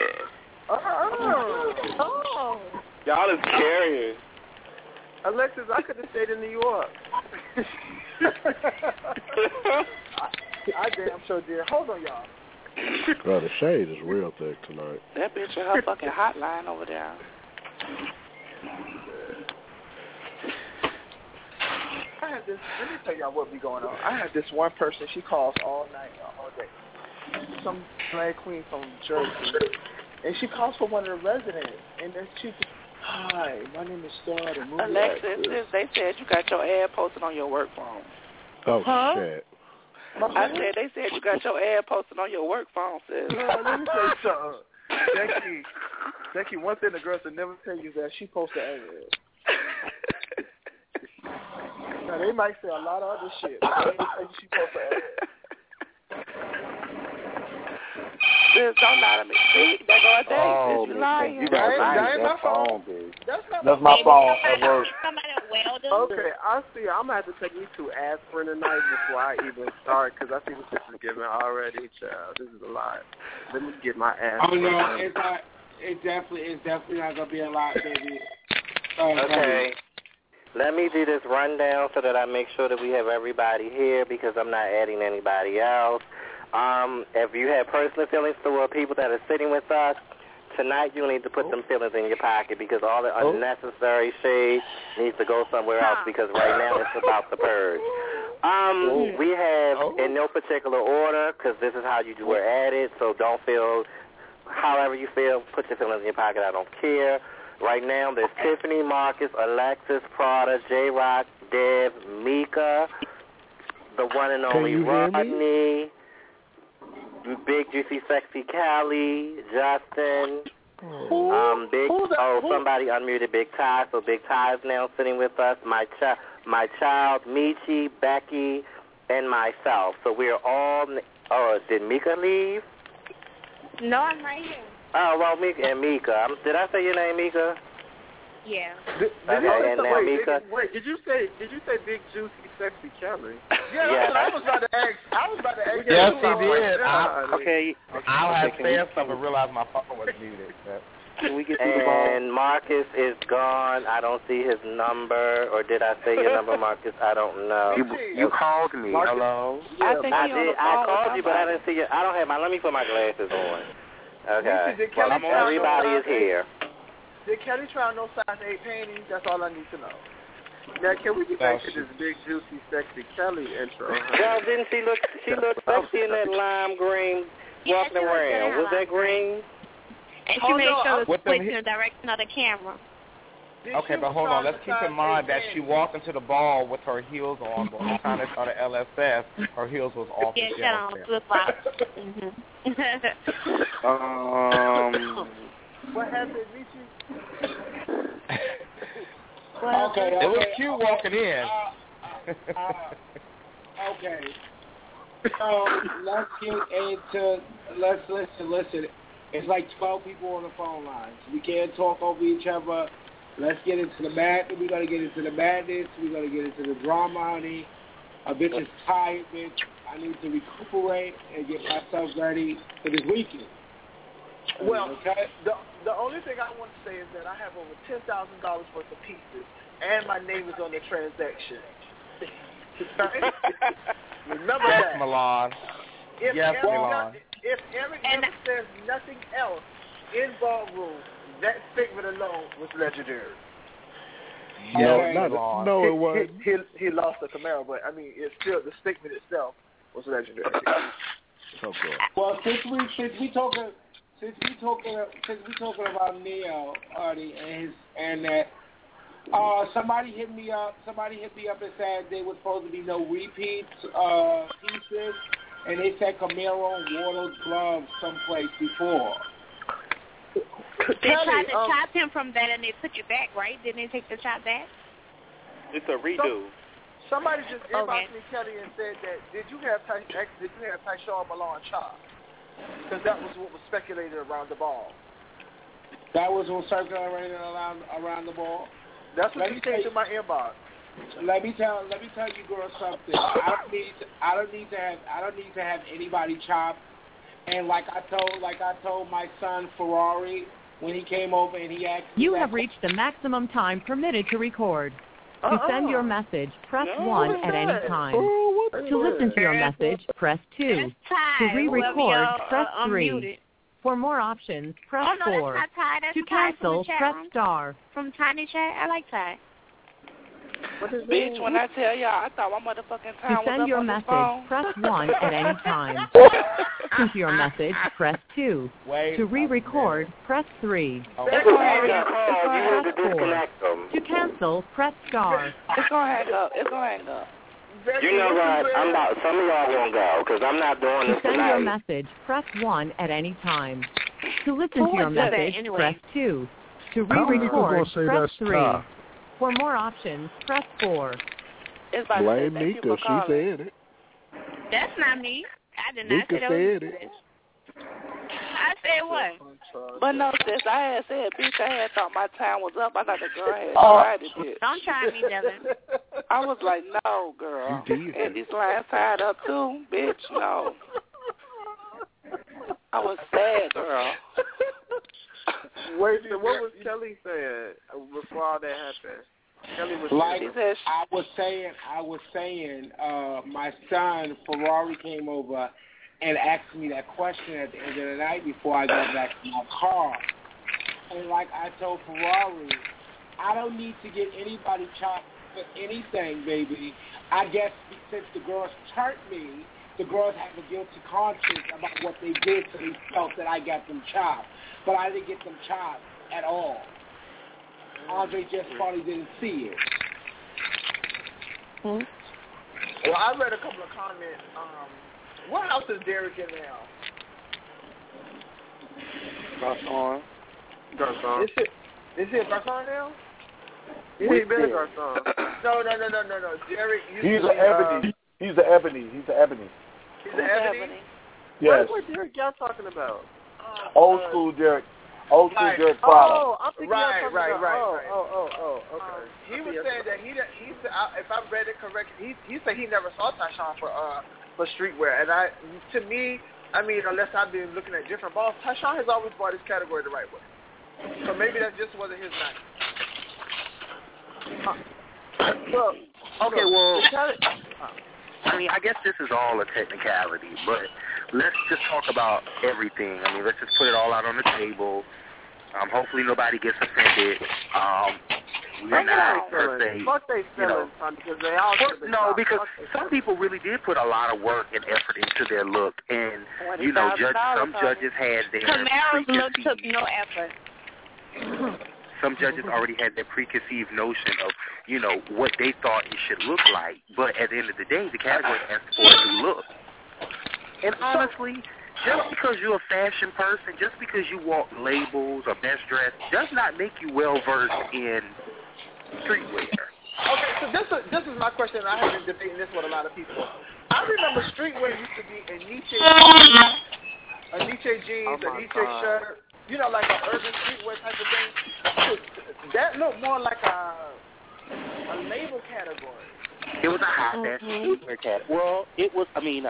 Oh. Oh. Y'all is carrying. Alexis, I could have stayed in New York. I, I damn sure did. Hold on, y'all. Bro, the shade is real thick tonight. That bitch in her fucking hotline over there. I had this, let me tell y'all what be going on. I had this one person, she calls all night, all day. Some drag queen from Jersey. And she calls for one of the residents. And then she just, hi, my name is Star. The movie Alexis, actress. they said you got your ad posted on your work phone. Oh, huh? shit. I said, they said you got your ad posted on your work phone, sis. Uh, let me tell you something. Becky, Becky, one thing the girls will never tell you is that she posted ad. Now, they might say a lot of other shit, but they never tell you she posted ad. Sis, don't lie to me. See, there go a date. Oh, Sis, you lying. you got that ain't my phone. phone, dude. That's not That's my my phone at work. Okay, I see. I'm gonna have to take me to aspirin tonight before I even start because I see what this is giving already, child. This is a lot. Let me get my aspirin. Oh no, it's not. It definitely, it's definitely not gonna be a lot, baby. Um, Okay. Let me do this rundown so that I make sure that we have everybody here because I'm not adding anybody else. Um, if you have personal feelings toward people that are sitting with us, tonight you need to put them feelings in your pocket because all the unnecessary shade needs to go somewhere else because right now it's about the purge. Um, we have, in no particular order, because this is how you were added, so don't feel, however you feel, put your feelings in your pocket, I don't care. Right now there's Tiffany, Marcus, Alexis, Prada, J-Rock, Dev, Mika, the one and only Rodney, Big Juicy Sexy Callie, Justin, um, Big, oh, somebody unmuted Big Ty, so Big Ty is now sitting with us, my, chi- my child, Michi, Becky, and myself. So we're all, oh, did Mika leave? No, I'm right here. Oh, well, Mika and Mika. Um, did I say your name, Mika? Yeah. Did, did Okay, you say, and now wait, Mika. did, wait, did you say did you say Big Juicy Sexy Kelly? Yeah, Yeah. that's what I was about to ask. I was about to ask. Yes, you he about did. that. I, Okay. I had okay, said we, something, realized my phone was muted. But. Can we get to the ball? And Marcus is gone. I don't see his number. Or did I say your number, Marcus? I don't know. You, you called me. Marcus? Hello? I think I he on did. the I phone called with you, but I somebody. didn't see you. I don't have my. Let me put my glasses on. Okay. Did Well, Kelly try everybody no is here. Did Kelly try no size eight panties? That's all I need to know. Now, can we get back to this Big Juicy Sexy Kelly intro? Well, didn't she look? She looked sexy in that lime green walking around. Was that green? And she Hold made on, sure it was With them facing he- the direction of the camera. Okay, but hold on. Let's keep in mind that she walked into the ball with her heels on, but by the time they started L S S, her heels was off. Yeah, the she had on shelf. flip flops. Um. What happened, Michi? Okay, okay. It was cute walking in. Uh, uh, okay. So let's get into let's listen. Listen, it's like twelve people on the phone lines. We can't talk over each other. Let's get into the madness. We're gonna get into the madness. We're gonna get into the drama, honey. A bitch is tired, bitch. I need to recuperate and get myself ready for this weekend. Well, okay. the the only thing I want to say is that I have over ten thousand dollars worth of pieces, and my name is on the transaction. Remember yes, that. Milan. If yes, Eric, Milan. If Eric never says nothing else in ballroom, that statement alone was legendary. No, Okay. not, Milan. no, he, it wasn't. He, he, he lost the Camaro, but I mean, it's still the statement itself was legendary. Okay. Well, since we since we talking since we talking since we talking about Neo, Artie, and his and that, uh, somebody hit me up. Somebody hit me up and said there was supposed to be no repeats uh, pieces, and they said Camaro wore those gloves someplace before. They tried to um, chop him from that, and they put you back, right? Didn't they take the chop back? It's a redo. Somebody just inboxed Okay. me, Kelly, and said that did you have Ty, did you have Tyshawn Milan chop? Because that was what was speculated around the ball. That was what circulated around around the ball. That's what Let he me tell came you- to my inbox. Let me tell let me tell you girls something. I don't need to, I don't need to have I don't need to have anybody chop. And like I told like I told my son Ferrari when he came over and he asked me You that have reached the maximum time permitted to record. To Uh-uh. send your message, press No, one what's at any that? time. Oh, what's To listen to your that? message, press two. To Ty, re-record, whoever y'all, press uh, three. unmuted. For more options, press Oh, no, four. that's not Ty. That's To Ty from cancel, the chat press room. star. From Tiny Chat. I like Ty. Bitch, when I tell y'all, I thought my motherfucking time To was send up your on message, the phone. press one at any time. To listen to your message, press two. Wait. To re-record, press three. It's gonna hang up. It's You gonna had hang to up. disconnect them. To cancel, press star. It's gonna hang up. It's gonna hang up. You know what? I'm about, some of y'all won't go because I'm not doing To this send your tonight. message, press one at any time. To listen Who to your is that message, anyway? press two. To How many people re-record, gonna say press that's three. Ty? For more options, press four. It's about to Blame say thank you Nika. for She calling. said it. That's not me. I did not Nika say that was said it. you. I said what? But no, sis, I had said, bitch, I had thought my time was up. I thought the girl had Oh. tried it, bitch. Don't try me, Dylan. I was like, no, girl. You did. And these lines tied up, too. Bitch, no. I was sad, girl. Wait, so what was Kelly saying before all that happened? Kelly was Like She said she- I was saying, I was saying, uh, my son Ferrari came over and asked me that question at the end of the night before I got back to my car. And like I told Ferrari, I don't need to get anybody chopped for anything, baby. I guess since the girls hurt me, the girls have a guilty conscience about what they did, so they felt that I got them chopped. But I didn't get them chopped at all. Andre just probably didn't see it. Hmm? Well, I read a couple of comments. Um, what house is Derek in now? Garcon. Garcon. Is it, is it Garcon now? He We ain't been a did. Garcon. No, no, no, no, no, no. Derek used He's to an be, ebony. Uh, He's an ebony. He's an ebony. he's an ebony? Yes. What, what Derek y'all talking about? Old school Derek. Old school Right. Derek Prada. Oh, I'm thinking Right, y'all talking right, about, right, oh, right. oh, oh, oh, okay. He was saying that he, he said, I- if I read it correctly, he he said he never saw Tyshawn for uh for streetwear, and I to me, I mean, unless I've been looking at different balls, Tyshawn has always bought his category the right way. So maybe that just wasn't his night. Uh, well, okay, well, uh, I mean, I guess this is all a technicality, but let's just talk about everything. I mean, let's just put it all out on the table. Um, hopefully nobody gets offended. Um, we're not per se, Fuck they you know. feelings, son, because they all Well, should be no, stopped. because Fuck they some people really did put a lot of work and effort into their look, and you know, judge, some judges had their Camaro's look preconceived- took no effort. some judges already had their preconceived notion of, you know, what they thought it should look like. But at the end of the day, the category asked for a new look. And honestly, just because you're a fashion person, just because you walk labels or best dress, does not make you well versed in streetwear. Okay, so this is, this is my question, and I have been debating this with a lot of people. I remember streetwear used to be a Nietzsche jeans, a Nietzsche jeans, Oh a my Nietzsche God. shirt, you know, like an urban streetwear type of thing. That looked more like a a label category. It was a high fashion streetwear category. Well, it was, I mean, uh,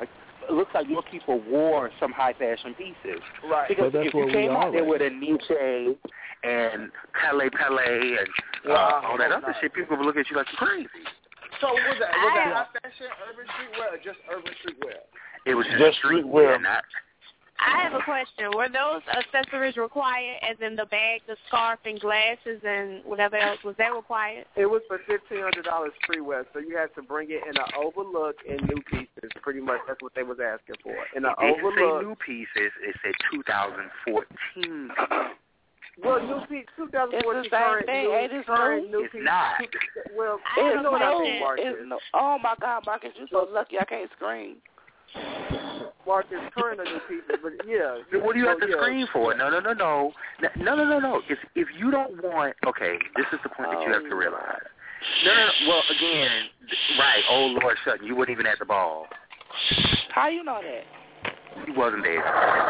it looks like more people wore some high fashion pieces. Right. Because But that's if you what we came are out there right with a Nietzsche and Pele Pele and uh, Wow, all that oh, other nice. shit, people would look at you like you're crazy. So was that was that I- high fashion, urban streetwear, or just urban streetwear? It was just, Just streetwear, streetwear. not. I have a question. Were those accessories required, as in the bag, the scarf, and glasses, and whatever else? Was that required? It was for fifteen hundred dollars freeware, so you had to bring it in an overlook and new pieces. Pretty much, that's what they was asking for. In an It didn't say overlook. new pieces. It said two thousand fourteen. Well, new piece, two thousand fourteen It's the same current, thing, new, ain't it, current new? new It's piece. not. Well, I you have know a what I question. mean, Marcus. It's no, oh my God, Marcus, you're so lucky I can't scream. Marcus, current or new pieces, but yeah. What do you have so, to yeah. scream for? No, no, no, no, no, no, no, no. If if you don't want, okay, this is the point that you have to realize. No, no, no. Well, again, right? Oh Lord, Sutton, you weren't even at the ball. How you know that? He wasn't there.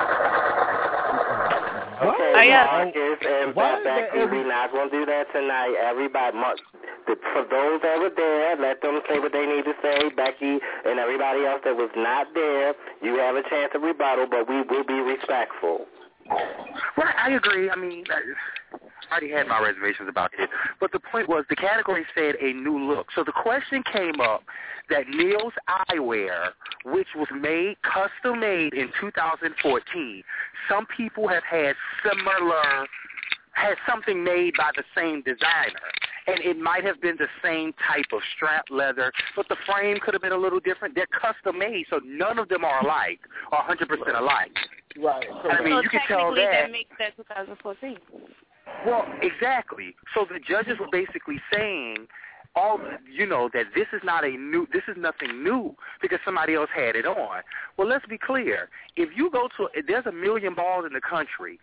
Okay, Oh, yeah. Marcus and Why is Becky, that every- we're not going to do that tonight. Everybody, Mar- the, for those that were there, let them say what they need to say. Becky and everybody else that was not there, you have a chance to rebuttal, but we will be respectful. Right, I agree. I mean, I already had my reservations about it. But the point was the category said a new look. So the question came up that Neil's eyewear, which was made, custom made in two thousand fourteen, some people have had similar, had something made by the same designer. And it might have been the same type of strap leather, but the frame could have been a little different. They're custom made, so none of them are alike or one hundred percent alike. Right. So, I mean, so you can tell technically that. that makes that two thousand fourteen. Well, exactly. So the judges were basically saying, all you know, that this is not a new, this is nothing new because somebody else had it on. Well, let's be clear. If you go to, if there's a million balls in the country.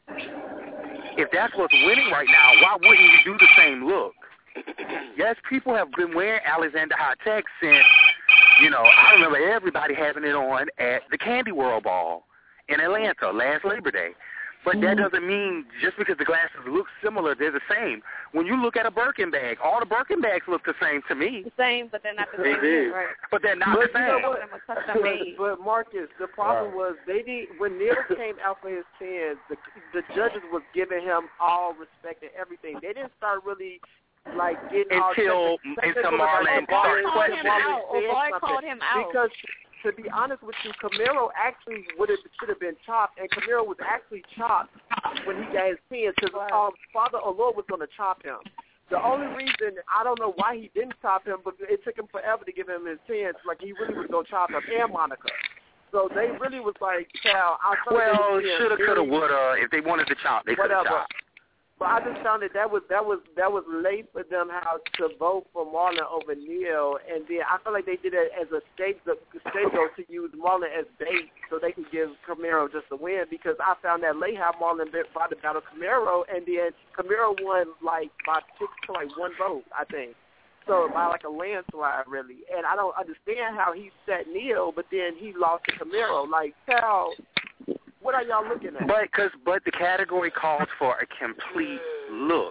If that's what's winning right now, why wouldn't you do the same look? Yes, people have been wearing Alexander High Tech since, you know, I remember everybody having it on at the Candy World Ball in Atlanta last Labor Day. But that doesn't mean just because the glasses look similar, they're the same. When you look at a Birkin bag, all the Birkin bags look the same to me. The same, but they're not the They same. do. Right. But they're not But the you know same. what? Them are custom made. But, but Marcus, the problem was they did when Neil came out for his tens. The the judges was giving him all respect and everything. They didn't start really like getting Until all until technical Marlon about started Marlon questioning. said Oh, boy something. called him out. Because to be honest with you, Camaro actually would have should have been chopped, and Camaro was actually chopped when he got his tens because um, Father Allure was going to chop him. The only reason, I don't know why he didn't chop him, but it took him forever to give him his tens. Like, he really was going to chop him, and Monica. So they really was like, child, I thought Well, they was shoulda, being coulda, very- woulda. If they wanted to chop, they could have Whatever. chopped. But I just found that that was that was that was late for them how to vote for Marlon over Neil, and then I feel like they did it as a scapegoat, scapegoat to use Marlon as bait so they could give Camaro just a win. Because I found that late how Marlon bought the battle Camaro, and then Camaro won like by six to like one vote, I think. So by like a landslide, really. And I don't understand how he set Neil, but then he lost to Camaro. Like, how? What are y'all looking at? But cause, but the category calls for a complete look.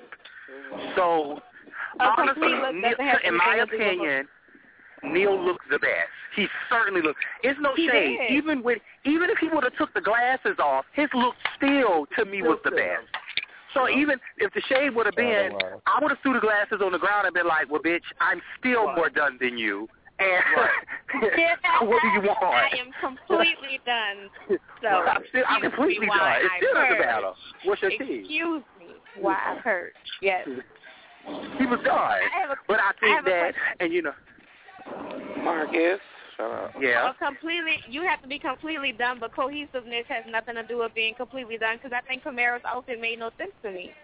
So, A honestly, complete look Neil, doesn't have in my anything to do with opinion, Neil looks the best. He certainly looks. It's no He shade. did. Even with, even if he would have took the glasses off, his look still to me was the best. So even if the shade would have been, I would have threw the glasses on the ground and been like, "Well, bitch, I'm still more done than you." And what do you want? I am completely done. So I'm, still, I'm excuse completely me done. why It I still doesn't purge. matter. What's your tea? Excuse me why I purge. Yes. He was done. I have a, But I I think have a that, question. and you know, Marcus, shut up. yeah. Well, completely, you have to be completely done, but cohesiveness has nothing to do with being completely done. Because I think Camaro's outfit made no sense to me.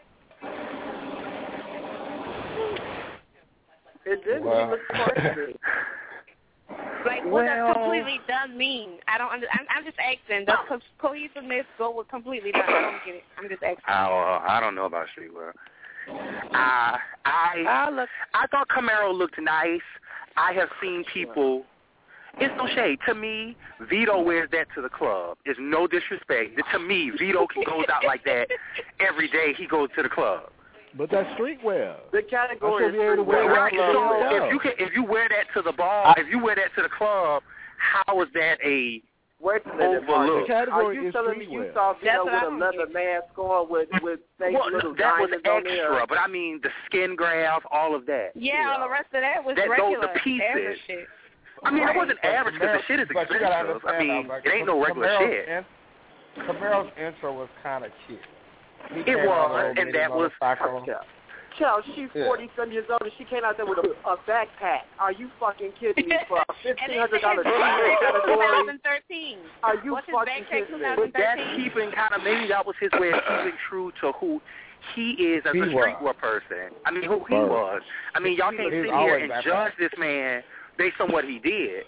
It didn't. Wow. He looked smart to me. Like, what Well- does completely done mean? I don't. Under, I'm, I'm just asking. Does co- cohesiveness go with completely done? I don't get it. I'm just asking. I, uh, I don't know about streetwear. Uh, I I look. I thought Camaro looked nice. I have seen people. It's no shade. To me, Vito wears that to the club. It's no disrespect. To me, Vito goes out like that every day he goes to the club. But that's streetwear. The category I should be able to wear is that Right. to the So club. if you can, if you wear that to the ball, if you wear that to the club, how was that a Wait a minute, overlook? Mark. Are you telling me you saw Vito with a leather mask on with with fake well, little that was diamonds on there? extra, but I mean the skin grafts, all of that. Yeah, all the rest of that was that, regular. Those, the pieces. Average shit. I mean, right. it wasn't average because the shit is but you gotta expensive. I understand mean, now, like, it ain't no regular Camaro's shit. In, Camaro's intro was kind of cute. He It came out was, with and a that was. motorcycle. Child, she's Yeah. forty-some years old and she came out there with a, a backpack. Are you fucking kidding me? For a fifteen hundred dollars twenty thirteen. Are you What's his fucking backpack kidding me? But that's keeping kind of, maybe that was his way of keeping true to who he is as He a was. streetwear person. I mean, who he Word. was. I mean, y'all can't He's sit always here and that judge this man based on what he did.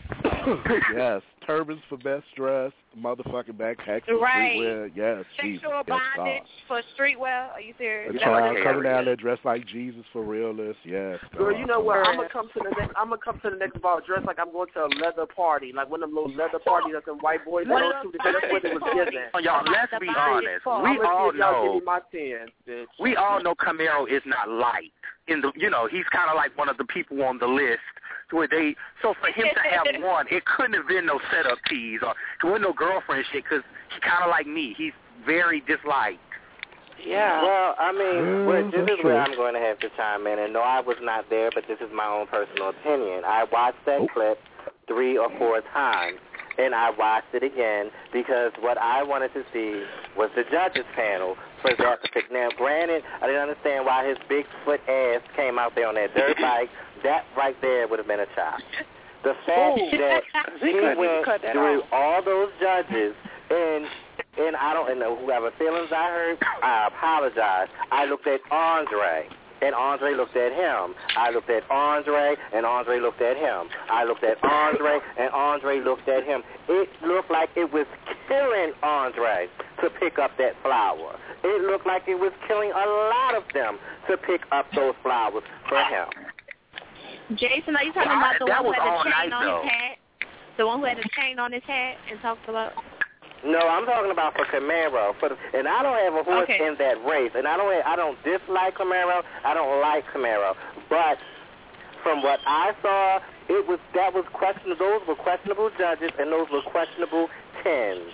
Yes, turbans for best dress, motherfucking backpacks for Right. streetwear. Yes, Jesus, Sexual yes, bondage God. for streetwear. Are you serious? A That's child what coming it is. down there dressed like Jesus for realness. Yes, Girl, God. you know what? I'm gonna come to the next. I'm gonna come to the next ball dressed like I'm going to a leather party, like one of them little leather parties that them white boys go to. Because that's what it was given. Oh, y'all, let's be honest. We I'ma all give y'all know. Give me my ten, bitch. We all know Camaro is not light. In the, you know, he's kind of like one of the people on the list where they. So for him to have one, it couldn't have been no setup tease or it wasn't no girlfriend shit because he kind of like me. He's very disliked. Yeah. Well, I mean, Mm, well, this that's is where true. I'm going to have to chime in. And no, I was not there, but this is my own personal opinion. I watched that clip three or four times, and I watched it again because what I wanted to see was the judges panel for that particular. Now, granted, I didn't understand why his big foot ass came out there on that dirt bike. That right there would have been a chop. The fact Ooh. that He he couldn't even went cut that through off. all those judges and and I don't know whoever feelings I hurt, I apologize. I looked at Andre, and Andre looked at him. I looked at Andre, and Andre looked at him. I looked at Andre, and Andre looked at him. It looked like it was killing Andre to pick up that flower. It looked like it was killing a lot of them to pick up those flowers for him. Jason, are you talking Well, about the that one who was had all the chain night, on though. his hat? The one who had the chain on his hat and talked about. No, I'm talking about for Camaro. For the, and I don't have a horse Okay. in that race. And I don't have, I don't dislike Camaro. I don't like Camaro. But from what I saw, it was that was questionable. Those were questionable judges, and those were questionable tens.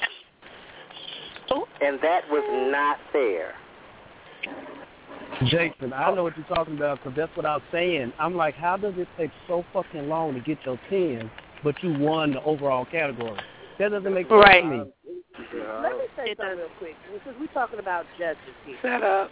And that was not fair. Jason, I know what you're talking about because that's what I was saying. I'm like, how does it take so fucking long to get your ten, but you won the overall category? That doesn't make sense Right. to me. Let me say something real quick, because we're talking about judges here. Shut up.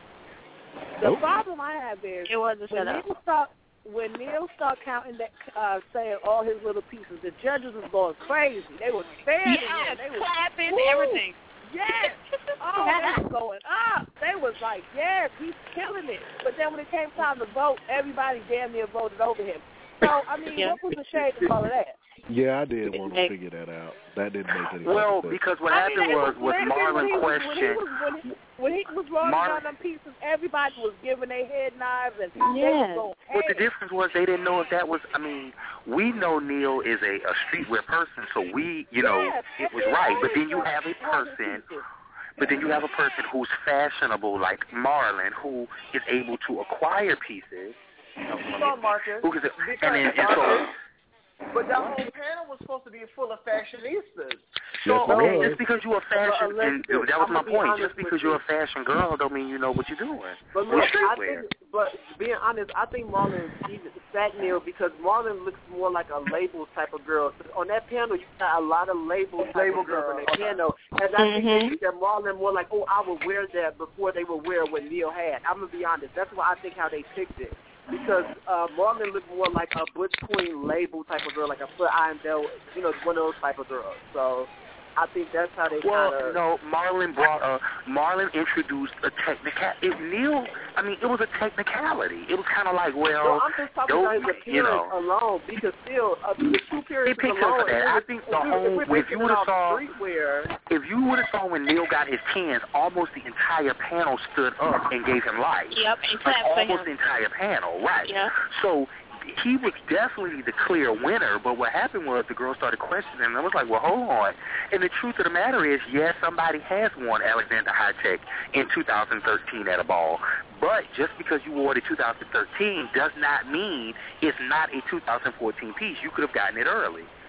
The Nope. problem I have there is It was a when setup. Neil start when Neil start counting that, uh, saying all his little pieces, the judges was going crazy. They were standing Yes, there. They clapping, woo, everything. Yes. Oh, they was going up. They was like, yes, he's killing it. But then when it came time to vote, everybody damn near voted over him. So, I mean, Yeah. what was the shade of all of that? Yeah, I did want to figure that out. That didn't make any Well, sense. because what I mean, happened it was, was when he Marlon was- When he questioned. was, when he, when he was rolling Mar- down them pieces, everybody was giving their head knives and they was Yes. going What the ham. difference was, they didn't know if that was. I mean, we know Neil is a, a streetwear person, so we, you know, Yes, it was and he right. But always then you got have a all his person. pieces. But then you have a person who's fashionable, like Marlon, who is able to acquire pieces. Come on, Marcus. Who is it? Because, And then, and so, Marcus, but the whole panel was supposed to be full of fashionistas. so Yes, it okay, was. just because you're a fashion, But and Alexis, that was I'm my gonna be point. honest Just because with you're you. a fashion girl, don't mean you know what you're doing. But We're look, I streetwear. think, but being honest, I think Marlon is fat Neil because Marlon looks more like a label type of girl. On that panel, you got a lot of label type Label of girls on girl. that panel. And I think Mhm. they think that Marlon more like, oh, I would wear that before they would wear what Neil had. I'm gonna be honest. That's why I think how they picked it. Because uh, Marlon looked more like a Butch Queen label type of girl, like a Foot Iron Bell, you know, one of those type of girls. So I think that's how they Well, kind of. no, Marlon brought a Marlon introduced a technical. It Neil, I mean, it was a technicality. It was kind of like, well, No, I'm just talking don't- about his appearance you know, alone because still, uh, the two periods It picks up alone. for that. if I we- think if the we- whole- if, we're if you picking would've off saw- streetwear, if you would have saw when Neil got his tens, almost the entire panel stood up and gave him life. Yep, and Like clapped for almost him. the entire panel, right? Yeah. So he was definitely the clear winner, but what happened was the girl started questioning him, and I was like, well, hold on. And the truth of the matter is, yes, somebody has worn Alexander High Tech in two thousand thirteen at a ball, but just because you wore it in two thousand thirteen does not mean it's not a two thousand fourteen piece. You could have gotten it early.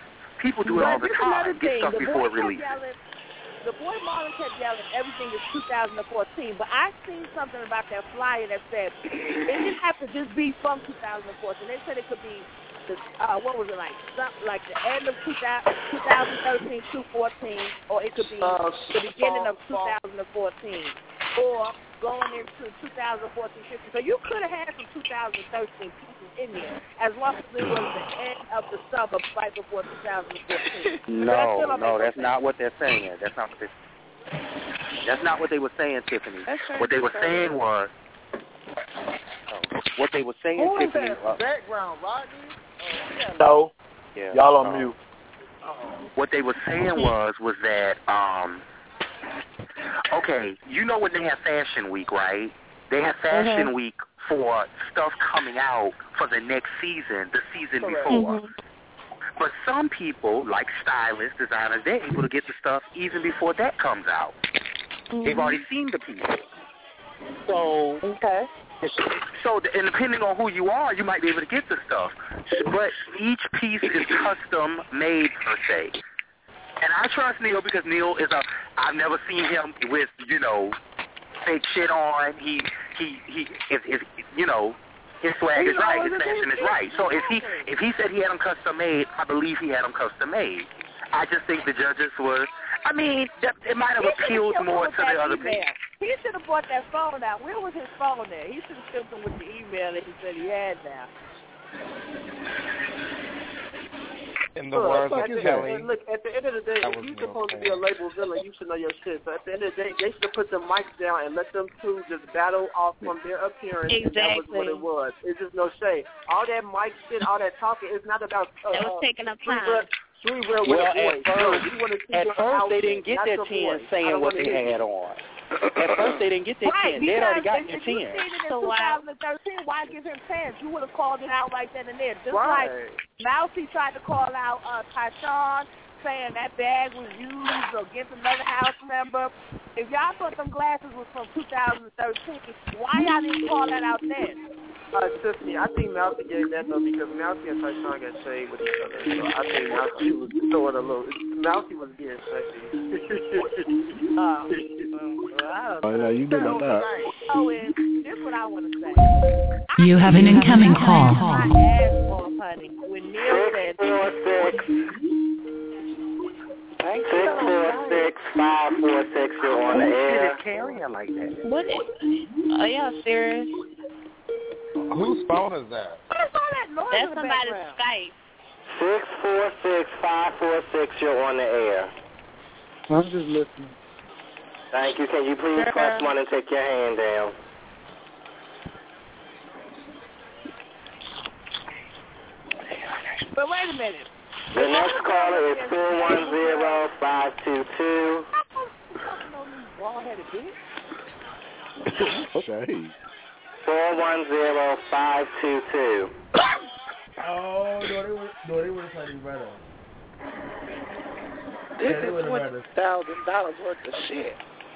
People do it all the But time. this Get is stuff another thing. before it The boy releases. kept yelling- The boy Marlon kept yelling, everything is two thousand fourteen. But I seen something about that flyer that said it didn't have to just be from two thousand fourteen. They said it could be, the, uh, what was it like? Something like the end of two thousand, twenty thirteen to fourteen, or it could be Uh, the beginning of fall, two thousand fourteen, or going into two thousand fourteen fifteen. So you could have had some two thousand thirteen pieces in there, as long as it was the end of the summer right before two thousand fourteen. No, no, that's not what they're saying. That's not what they. That's not what they were saying, Tiffany. What they were saying was. Oh, what they were saying, Who is Tiffany. that Uh, background, Rodney? No. yeah, Y'all on um, mute. What they were saying was was that um. Okay, you know when they have Fashion Week, right? They have Fashion Mhm. Week for stuff coming out for the next season, the season Correct. before. Mhm. But some people, like stylists, designers, they're able to get the stuff even before that comes out. They've already seen the pieces. So, okay. So, and depending on who you are, you might be able to get the stuff. But each piece is custom made per se. And I trust Neil because Neil is a. I've never seen him with you know fake shit on. He he he. If, if you know. His swag is right. His fashion is right. So if he if he said he had them custom made, I believe he had them custom made. I just think the judges were. I mean, that, it might have appealed more to the other people. He should have brought that phone out. Where was his phone there? He should have sent him with the email that he said he had now. In the Look, words at of the, Kelly, look, at the end of the day, that if was you're Neil supposed to Payne. be a label villain, you should know your shit. So at the end of the day, they should have put the mics down and let them two just battle off from their appearance. And that was what Exactly. it was. It's just no shade. All that mic shit, all that talking, it's not about. Uh, That was taking up three time. real- Three real Well, with a at voice. first, No, we wanna see at your first outfit, they didn't get not that your ten voice. I saying don't what wanna they hear had you. on. At first they didn't get that Right, ten. They had already because gotten if the you ten. seen it in So two why- thousand thirteen, why give him ten? You would have called it out right then and there. Just Right. like Mousy tried to call out uh, Tyshawn, saying that bag was used against another house member. If y'all thought them glasses was from two thousand thirteen, why y'all didn't call that out then? Uh, Tiffany, I think Mousy gave that though because Mousy and Tyshawn got shade with each other. So I think Mousy was throwing a little. Mousy was being sexy. Uh, well, I don't Oh, yeah, you did like that. Oh, and this is what I want to say. You have an incoming call. My ass off, honey. When Neil said, Four six. Six four six five four six. You're on the air. Carrying like that. What? Is, are y'all serious? Whose phone is that? What's all that noise That's in the somebody's background? Skype. Six four six five four six. You're on the air. I'm just listening. Thank you. Can you please Sure. press one and take your hand down? But wait a minute. The next caller is four one zero five two two. Bald-headed bitch. Shade. Four one zero five two two. Oh, no, they were, no, they were fighting better. This Yeah, they is would've twenty rather- thousand dollars worth of shit.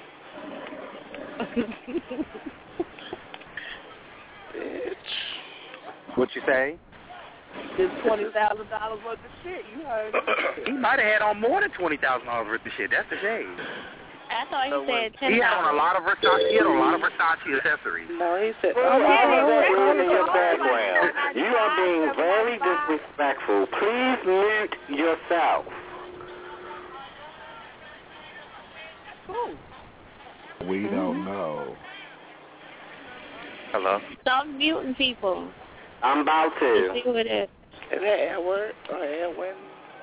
Bitch. What you say? It's twenty thousand dollars worth of shit. You heard it. He might have had on more than twenty thousand dollars worth of shit. That's the shade. I thought he said ten He had on a lot of Versace. He had on a lot of Versace accessories. No, he said. Oh, I'm in your background. You are being very disrespectful. Please mute yourself. We don't know. Hello? Stop muting people. I'm about to. See what it is. Is that Edward or Edwin?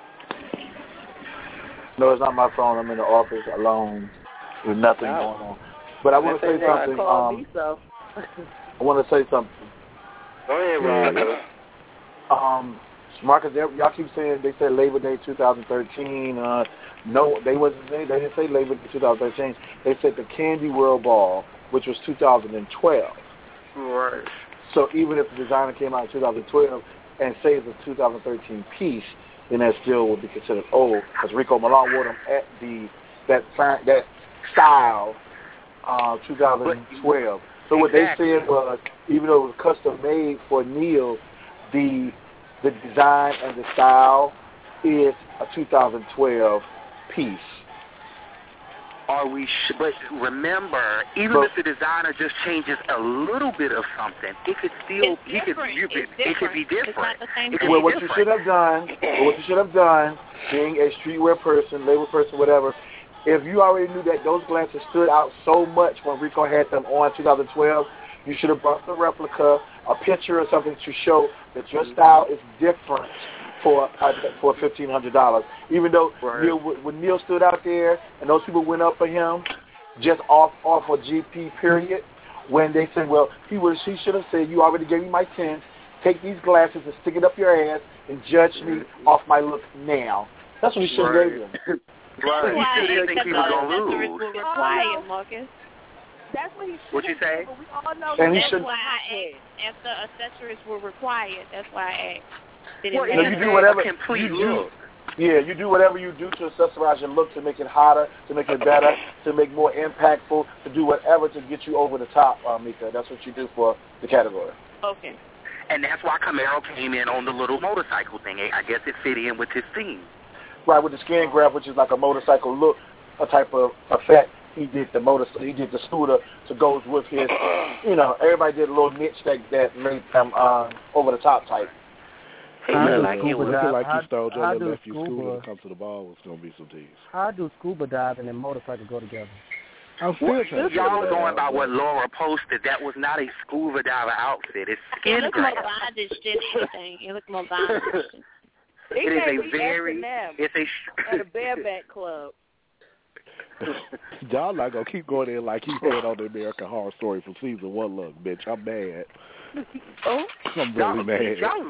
No, it's not my phone. I'm in the office alone with nothing going on. But I want to say something. Um, so. I want to say something. Go ahead, Rob. Um, Marcus, y'all keep saying they said Labor Day twenty thirteen. Uh, no, they wasn't. They, they didn't say Labor Day twenty thirteen. They said the Candy World Ball, which was two thousand twelve. Right. So even if the designer came out in two thousand twelve and say it's a two thousand thirteen piece, then that still would be considered old because Rico Malone wore them at the that that style uh, two thousand twelve. So what Exactly. they said was, even though it was custom made for Neil, the the design and the style is a two thousand twelve piece. Are we? Sh- but remember, even but, if the designer just changes a little bit of something, it could still it's you could you could it's it could be different. It's not the same it thing. Well, what different. you should have done, what you should have done, being a streetwear person, label person, whatever, if you already knew that those glasses stood out so much when Rico had them on two thousand twelve, you should have brought the replica, a picture or something to show that your style is different for uh, for fifteen hundred dollars. Even though right. Neil, when Neil stood out there and those people went up for him, just off off a G P period, when they said, well, he would she should have said, you already gave me my tens, take these glasses and stick it up your ass and judge me off my look now. That's what he should have right. gave him. Right. Why? He didn't think he was gonna accessories lose. will require, Marcus. That's what he should What you say? But we all know And he that's should- why I asked if the accessories were required. That's why I asked. Did it Well, No, matter? you do whatever. complete you do, look. Yeah, you do whatever you do to accessorize your look to make it hotter, to make it better, to make more impactful, to do whatever to get you over the top, uh, Mika. That's what you do for the category. Okay. And that's why Camaro came in on the little motorcycle thing. I guess it fit in with his theme. Right, with the skin grab, which is like a motorcycle look, a type of effect. He did the motor, he did the scooter to go with his, you know, everybody did a little niche that, that made them uh, over the top type. He How looked do like, he scuba looked dive- like how- you stole how your do nephew scuba- scooter to come to the ball was going to be some tease. How do scuba diving and motorcycle go together? I'm still Well, trying to y'all figure going that by out, what but- Laura posted. That was not a scuba diver outfit. It's It skin looked more grab. bondage than anything. It looked more bondage. He It is gave a me very, S and M it's a, at a bareback club. Y'all not going to keep going in like he said on the American Horror Story from season one. Look, bitch, I'm mad. oh, I'm y'all, really mad. y'all,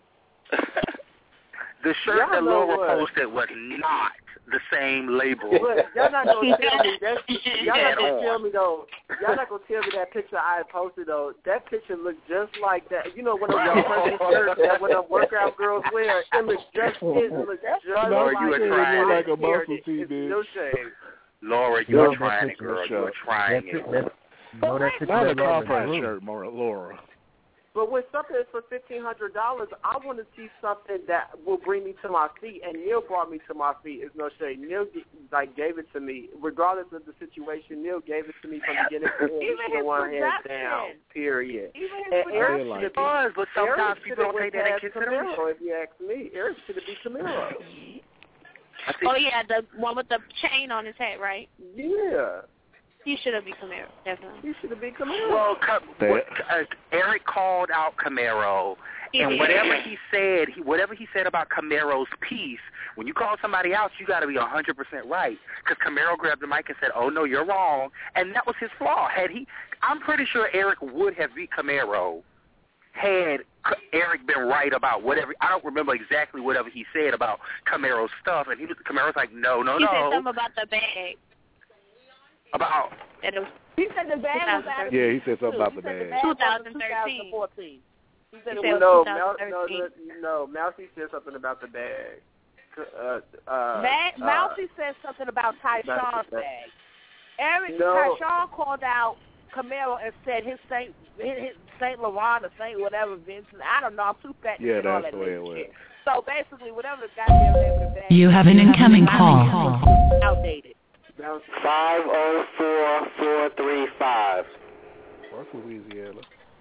the shirt Y'all that know Laura what? posted was not the same label. Look, y'all not gonna tell me that. Y'all At not gonna all. tell me though. Y'all not gonna tell me that picture I had posted though. That picture looked just like that. You know when them young person shirts that when them workout girls wear, it looks just it looks just Laura, like you it. are trying. Like a Here, muscle it's T, bitch. no shade. Laura, you No, are that trying it, picture girl. was You are shut. trying That, it. that, no, that picture Not a that Laura conference drew. shirt, more Laura. But when something is for fifteen hundred dollars, I want to see something that will bring me to my feet. And Neil brought me to my feet. It's no shade. Neil like gave it to me, regardless of the situation. Neil gave it to me from beginning to end. Even He his one hands production. down. Period. Even his And production. Eric feel like should It was, but sometimes Eric people should don't have take that in went past consideration. Camaro, if you ask me. Eric should have been Camaro. I think, Oh yeah, the one with the chain on his head, right? Yeah. He should have been Camaro, definitely. He should have been Camaro. well, co- what, uh, Eric called out Camaro, and whatever he said, he, whatever he said about Camaro's piece, when you call somebody out, you got to be one hundred percent right. Because Camaro grabbed the mic and said, "Oh no, you're wrong," and that was his flaw. Had he, I'm pretty sure Eric would have beat Camaro had Eric been right about whatever. I don't remember exactly whatever he said about Camaro's stuff, and he was Camaro's like, "No, no, He no." said something about the bag. About That it was He said the bag was out of Yeah, he said something about He the said bag. was twenty thirteen. twenty fourteen. He said it He said was no, twenty Mel, no, thirteen. no, no. Mousy said something about the bag. Uh, uh, Matt, uh, Mousy said something about Tyshawn's Mousy said- bag. Eric No. Tyshawn called out Camaro and said his Saint his, his Saint Laurent or Saint whatever Vincent. I don't know. I'm too fat to Yeah, get all that's that the way it lazy went. shit. So basically, whatever the goddamn name of the bag. You have an incoming call. Outdated. Five oh four four three five. Fuck Louisiana.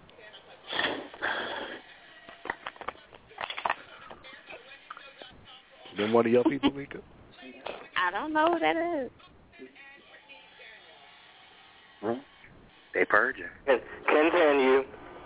Then one of your people, Mika? I don't know who that is. they purge you. Continue.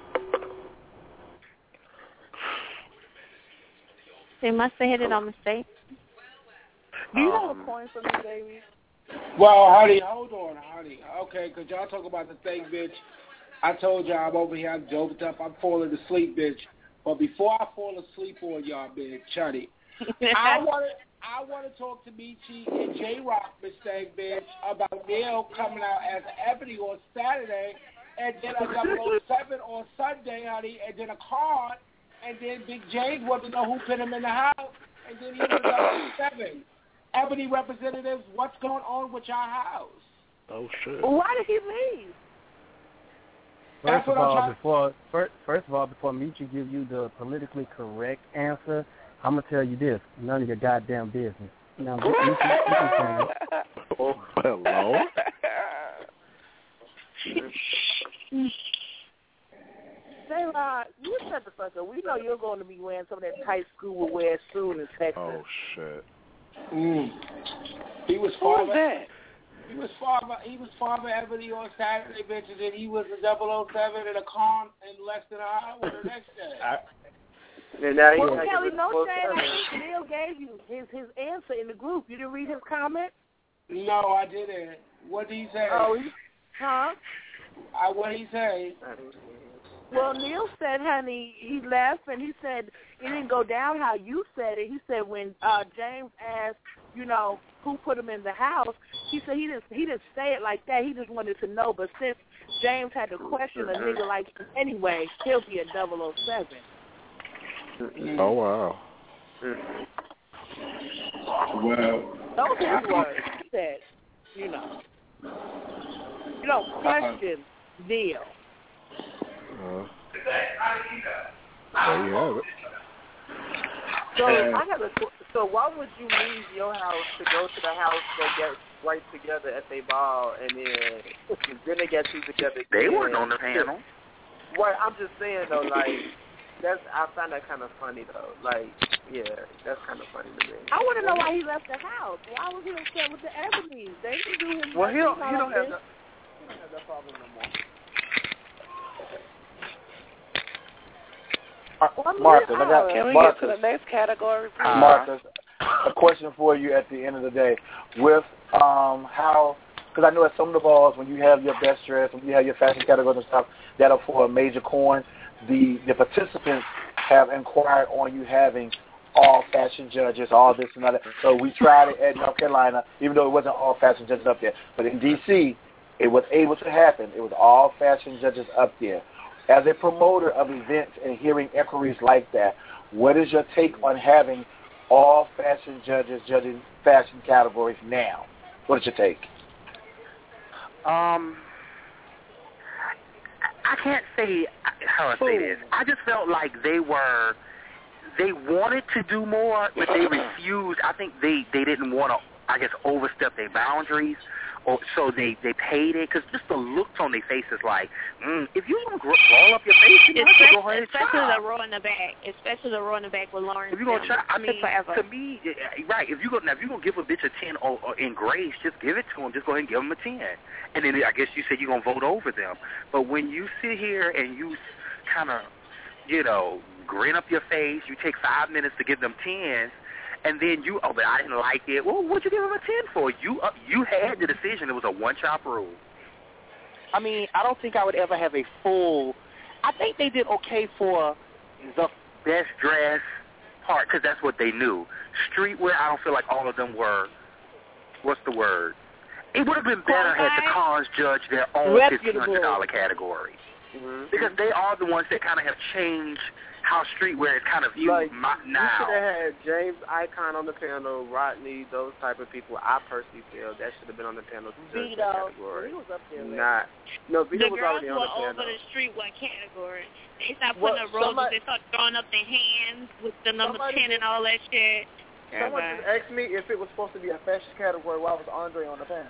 They must have hit it on mistake. Do you have Um, a coin for me, baby? Well, honey, hold on, honey. Okay, because y'all talk about the thing, bitch. I told y'all I'm over here, I'm doped up, I'm falling asleep, bitch. But before I fall asleep on y'all, bitch, honey, I want to I want to talk to Michi and J-Rock, mistake, bitch, about Neil coming out as Ebony on Saturday, and then a double oh seven on Sunday, honey, and then a card, and then Big James wanted to know who put him in the house, and then he was a double oh seven. Ebony representatives, what's going on with your house? Oh, shit. Why did he leave? First That's of what I'm all, trying- before first, first of all, before Michi give you the politically correct answer, I'm gonna tell you this: none of your goddamn business. Now, you, you, you can oh, hello. J-Rod, you shut the fuck up. We know you're going to be wearing some of that tight school wear soon in Texas. Oh shit. Mm. He was Who was father. that? He was father. He was father Ebony on Saturday, bitches, and he was a double oh seven in a car in less than an hour the next day. I, and now well, he's Kelly, no full shade. I service. think Neil gave you his his answer in the group. You didn't read his comment? No, I didn't. What did he say? Oh, he, huh? I, what did he say? Well, Neil said, honey, he left, and he said it didn't go down how you said it. He said when uh, James asked, you know, who put him in the house, he said he didn't he didn't say it like that. He just wanted to know. But since James had to question a nigga like him anyway, he'll be a double oh seven. Oh wow. Well, those are his words. He said, you know, you don't question Neil. Uh, there you have it. So I have a. So why would you leave your house to go to the house that gets right together at they ball, and then then they get you together? They again? weren't on the panel. Well, I'm just saying though, like that's I find that kind of funny though. Like, yeah, that's kind of funny to me. I want to know why he left the house. Why was he upset with the Ebony? They didn't do him. Well, he don't. nothing He don't like have this. that. He don't have that problem no more. Marcus, I got Can we Marcus, get to the next category, please? Marcus, a question for you at the end of the day. With um, how, because I know at some of the balls, when you have your best dress, when you have your fashion categories and stuff that are for a major coin, the, the participants have inquired on you having all fashion judges, all this and that. So we tried it at North Carolina, even though it wasn't all fashion judges up there. But in D C, it was able to happen. It was all fashion judges up there. As a promoter of events and hearing inquiries like that, what is your take on having all fashion judges judging fashion categories now? What is your take? Um, I can't say how I say this. I just felt like they were, they wanted to do more, but they refused. I think they, they didn't want to, I guess, overstep their boundaries. Or, so they, they paid it, because just the looks on their faces like, mm, if you don't roll up your face, you have to go ahead and Especially try. the row in the back. Especially the row in the back with Lawrence. If you're going to try, I mean, forever. to me, right, if you're going if you're gonna give a bitch a ten or, or in grace, just give it to them. Just go ahead and give them a ten. And then I guess you said you're going to vote over them. But when you sit here and you kind of, you know, grin up your face, you take five minutes to give them tens, and then you, oh, but I didn't like it. Well, what'd you give him a ten for? You uh, you had the decision. It was a one-chop rule. I mean, I don't think I would ever have a full. I think they did okay for the best dress part because that's what they knew. Streetwear, I don't feel like all of them were. What's the word? It would have been better had the cons judge their own fifteen hundred dollar category Mm-hmm. because they are the ones that kind of have changed how streetwear is kind of viewed like, my, you now. should have had James Icon on the panel, Rodney, those type of people. I personally feel that should have been on the panel to judge that Vito, category. he was up there. Not, no, Vito The was girls already were on the over panel. the streetwear category. They stopped Well, putting up roses. somebody- They started throwing up their hands with the number somebody- ten and all that shit. Someone Yeah, just asked me if it was supposed to be a fashion category. Why was Andre on the panel?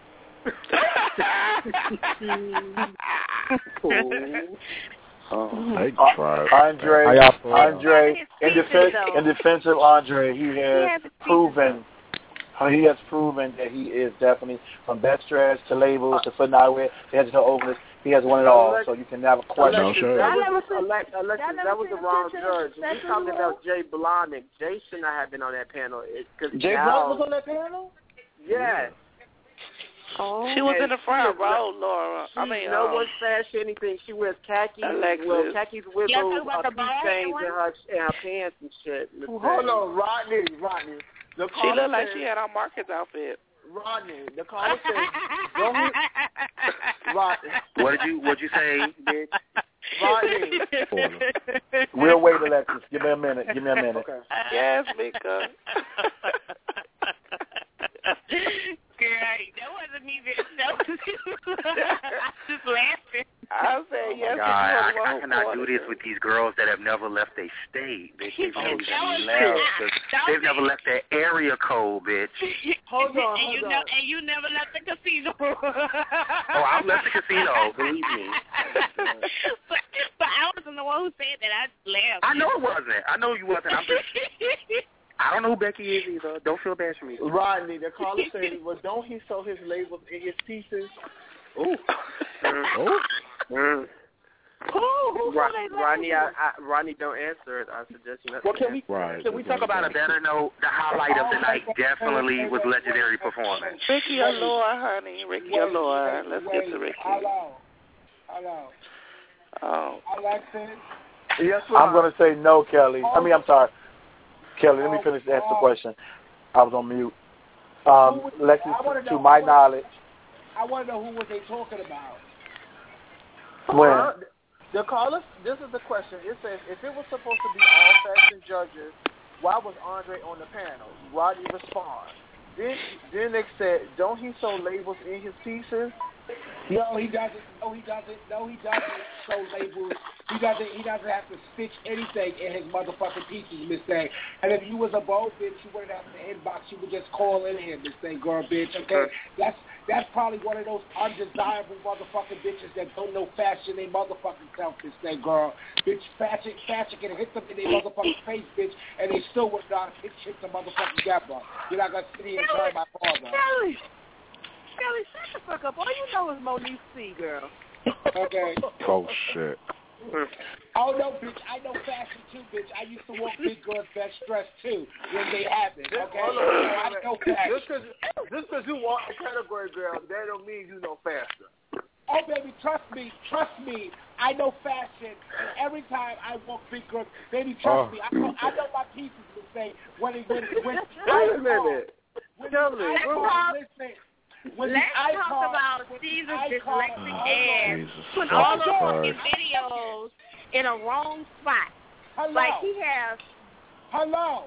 Oh, I tried. Andre, How y'all feel? Andre, in defense, in defense of Andre, he has proven, uh, he has proven that he is definitely from best dress to labels to foot and eyewear, to heads to overs. He has won it all, so you can never question. Alexis, it. that was, Alexis, Alexis, that was the wrong judge. We talking about Jay Blahnik. Jay should not have been on that panel. It, cause Jay now, Blunt was on that panel? Yes. Oh. She was in the front row, Laura. I She mean, no um, one's fashion anything. She wears khakis, Alexis. well, khakis with Y'all those talking about uh, the key bald chains in one? her, in her pants and shit. Hold on, Rodney, Rodney. The she looked like said, she had on Marcus' outfit. Rodney, the caller said, go ahead. Rodney. What did you What did you say, bitch? Rodney. We'll wait, Alexis. Give me a minute. Give me a minute. Okay. Yes, Mika. Great. That wasn't me, bitch. That was you. I was just laughing. I said yes, God, I, I cannot do this with these girls that have never left their state. Bitch, they've never left. They've never left their area code, bitch. Hold on, and you hold know, on. and you never left the casino. Oh, I've left the casino, believe me. but, but I wasn't the one who said that. I left. I know it wasn't. I know you wasn't. I'm just. I don't know who Becky is either. Don't feel bad for me. Rodney, the caller said, well, don't he sew his labels in his pieces? Ooh. Oh. Mm. Who? Rod, Rodney, I, I, Rodney, don't answer it. I suggest you not. Well, can we right, can we talk about a better note? The highlight of the night definitely was legendary performance. Ricky Allure, honey. Ricky Allure. Let's get to Ricky. Hello. Hello. Oh. Alexis. Yes, I'm going to say no, Kelly. I mean, I'm sorry. Kelly, let me finish the answer the question. I was on mute. Um, Lexus, to my knowledge. I want to know who was they talking about. When? Uh, the caller, this is the question. It says, if it was supposed to be all fashion judges, why was Andre on the panel? Rodney responds. Then, then they said, don't he sew labels in his pieces? No, he doesn't. No, he doesn't. No, he doesn't sew labels. He doesn't. He doesn't have to stitch anything in his motherfucking pieces, Miss Thing. And if you was a bold bitch, you wouldn't have to inbox. You would just call in here, Miss Thing, girl, bitch. Okay, that's that's probably one of those undesirable motherfucking bitches that don't know fashion. They motherfucking self, Miss Thing, girl. Bitch, fashion, fashion can hit them in their motherfucking face, bitch, and they still would not pick shit to motherfucking gather. You're not gonna sit here and try my father. Kelly, Kelly, shut the fuck up. All you know is Monique C, girl. Okay. Oh shit. Oh no, bitch! I know fashion too, bitch. I used to walk big girls best dressed too when they have it. Okay, Hold on, so wait, I wait, know wait. fashion. Just because just because you walk the category, girl, that don't mean you know fashion. Oh baby, trust me, trust me. I know fashion, and every time I walk big girls, baby, trust Oh. me. I know, I know my pieces to say when it when when. Wait a minute. Tell me. Listen. When Let's the talk icon, about Caesar's dyslexic Oh, ass Jesus putting fucking all of Christ. his videos in a wrong spot. Hello. Like he has. Hello.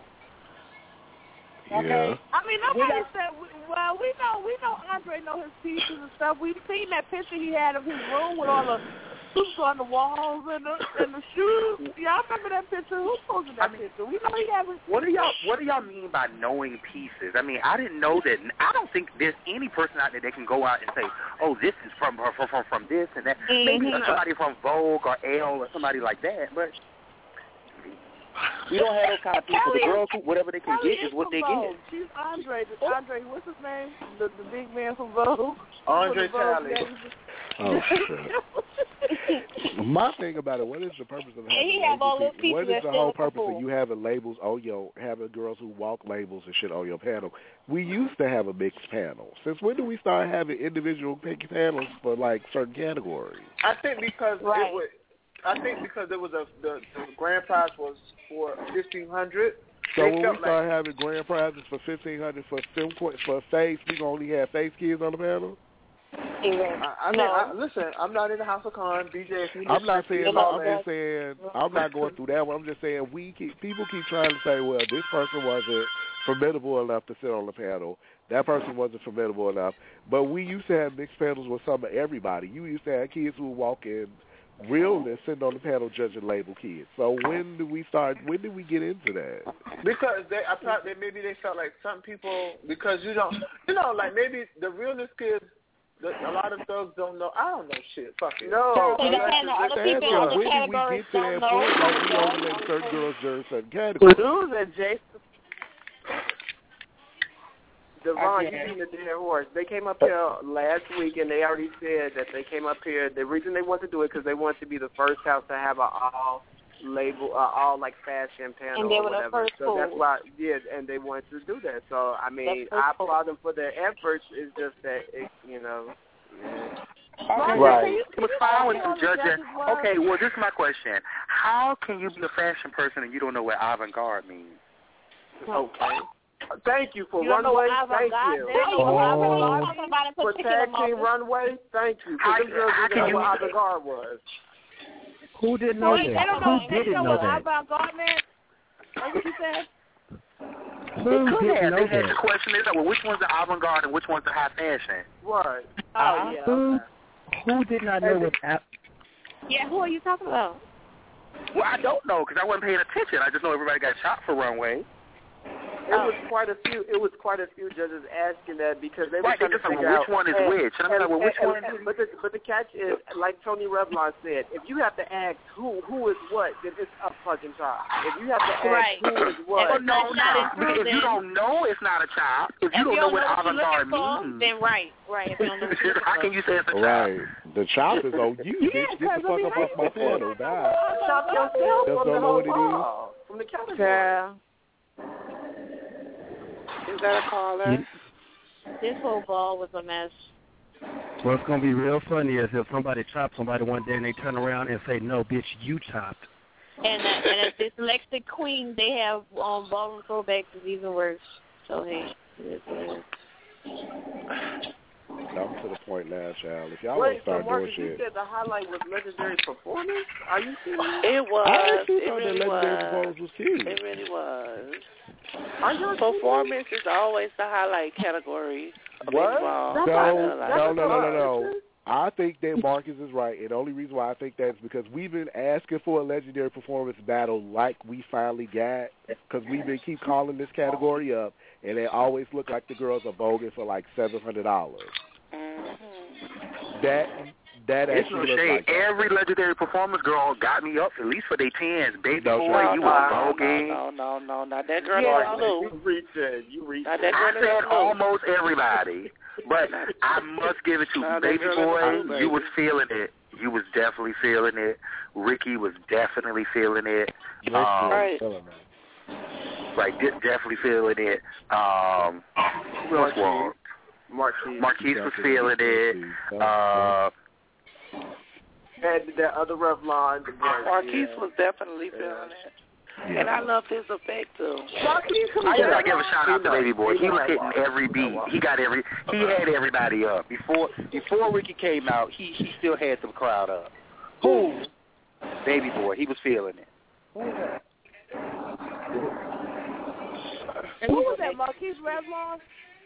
Yeah. I mean, nobody said. Well, we know, we know Andre know his pieces and stuff. We've seen that picture he had of his room with all the suits on the walls and the and the shoes. Y'all remember that picture? Who posted that I mean, picture? We know he has. What do y'all What do y'all mean by knowing pieces? I mean, I didn't know that. I don't think there's any person out there that can go out and say, "Oh, this is from from from, from this and that." Mm-hmm. Maybe somebody from Vogue or Elle or somebody like that, but. We don't have those kind of people. The girls, who, whatever they can Kelly get is what they Vogue. get. She's Andre. Andre, what's his name? The the big man from Vogue. Andre Vogue Talley. Oh shit. My thing about it, what is the purpose of having he have all labels? those pieces What is that the fill whole up the purpose pool. of you having labels on your having girls who walk labels and shit on your panel? We used to have a mixed panel. Since when do we start having individual pick panels for like certain categories? I think because Right. it was. I think because there was a the, the grand prize was for fifteen hundred. So they when we felt start like, having grand prizes for fifteen hundred for film for face, we gonna only have face kids on the panel. I, I mean, No. I, listen, I'm not in the House of Con, B J. If you I'm not saying. all I'm that. just saying. I'm not going through that one. I'm just saying we keep people keep trying to say, well, this person wasn't formidable enough to sit on the panel. That person wasn't formidable enough. But we used to have mixed panels with some of everybody. You used to have kids who walk in realness sitting on the panel judging label kids. So when do we start? When did we get into that? Because they, I thought that maybe they felt like some people, because you don't, you know, like maybe the realness kids, the, a lot of thugs don't know. I don't know shit. Fuck it. No. So depending on other people in other when did we categories get to don't that know. point? Like we only let certain girls judge certain categories. Who's that, Jason? Devon, you beating the dead horse. They came up here last week, and they already said that they came up here. The reason they want to do it because they want to be the first house to have an all label, uh, all like fashion panel And they or were the whatever. first so that's school. why, yeah, and they wanted to do that. So I mean, That's I so applaud them for their efforts. It's just that it, you know. Okay. Right. What's fine with you judging? Okay, well, this is my question. How can you be a fashion person and you don't know what avant-garde means? Okay. Thank you for You don't know Runway. what Thank avant-garde you. is? Oh. For Tag Team Runway, thank you. How- Because them girls how didn't know can what you- avant-garde was. Who didn't So know wait, they that? don't know. Who They didn't know know what that? avant-garde meant? That's what you said? Who They could didn't have. know They had that? the question is, well, which one's the avant-garde and which one's the high fashion? Right. Oh, yeah. Who, who did not know what ap- Yeah, who are you talking about? Well, I don't know because I wasn't paying attention. I just know everybody got shot for Runway. It was quite a few. It was quite a few judges asking that because they were right, trying to figure which out one is and, which. And I'm like, well, which and, one? And, but the but the catch is, like Tony Revlon said, if you have to ask who who is what, then it's a fucking child. If you have to ask right. who is what, well, no, no. If you don't know, it's not a child. If you don't know what avant-garde means, then right, right. If you don't know what you're how can you say it's a child? Right. The child is on you, yeah, bitch. Get the fuck up off my panel. Bye. Chop yourself Just from don't the know whole what it ball, from the category. Girl. Is that a caller? This whole ball was a mess. What's going to be real funny is if somebody chops somebody one day and they turn around and say, no, bitch, you chopped. And uh, and as dyslexic queen, they have um, ballroom throwbacks is even worse. So, hey, it is what it is. I'm to the point now, child. If y'all Wait, want to start so Marcus, doing you shit. said the highlight was legendary performance? Are you serious? It was. I actually it thought really that legendary was. performance was cute. It really was. Are you Performance is always the highlight category of What? baseball. No, I no, feel like. no, no, no, no. I think that Marcus is right, and the only reason why I think that is because we've been asking for a legendary performance battle like we finally got, because we've been keep calling this category up, and they always look like the girls are voguing for like seven hundred dollars. Mm-hmm. That that It's actually no looks shade. like that. Every legendary performance girl got me up at least for their tens. Baby No, boy, no, you no, was no, voguing. no, no, no, not that girl Yeah, in blue. you reached it. You reached Not it. that I girl in said blue. almost everybody, but I must give it to Nah, you, that baby girl in boy. blue, You baby. was feeling it. You was definitely feeling it. Ricky was definitely feeling it. Ricky Um, Right. feeling it. Like de- definitely feeling it. Um, who else was? Marquise. Marquise was feeling it. Uh, And that other Revlon. The boy, Marquise yeah. was definitely feeling it. Yeah. And I loved his effect, too. Marquise was I just gotta give a shout out He to know. Baby Boy. He He was know. hitting every beat. He got every. He had everybody up before before Ricky came out. He he still had the crowd up. Who? Baby Boy. He was feeling it. And who was that, Marquise Revlon?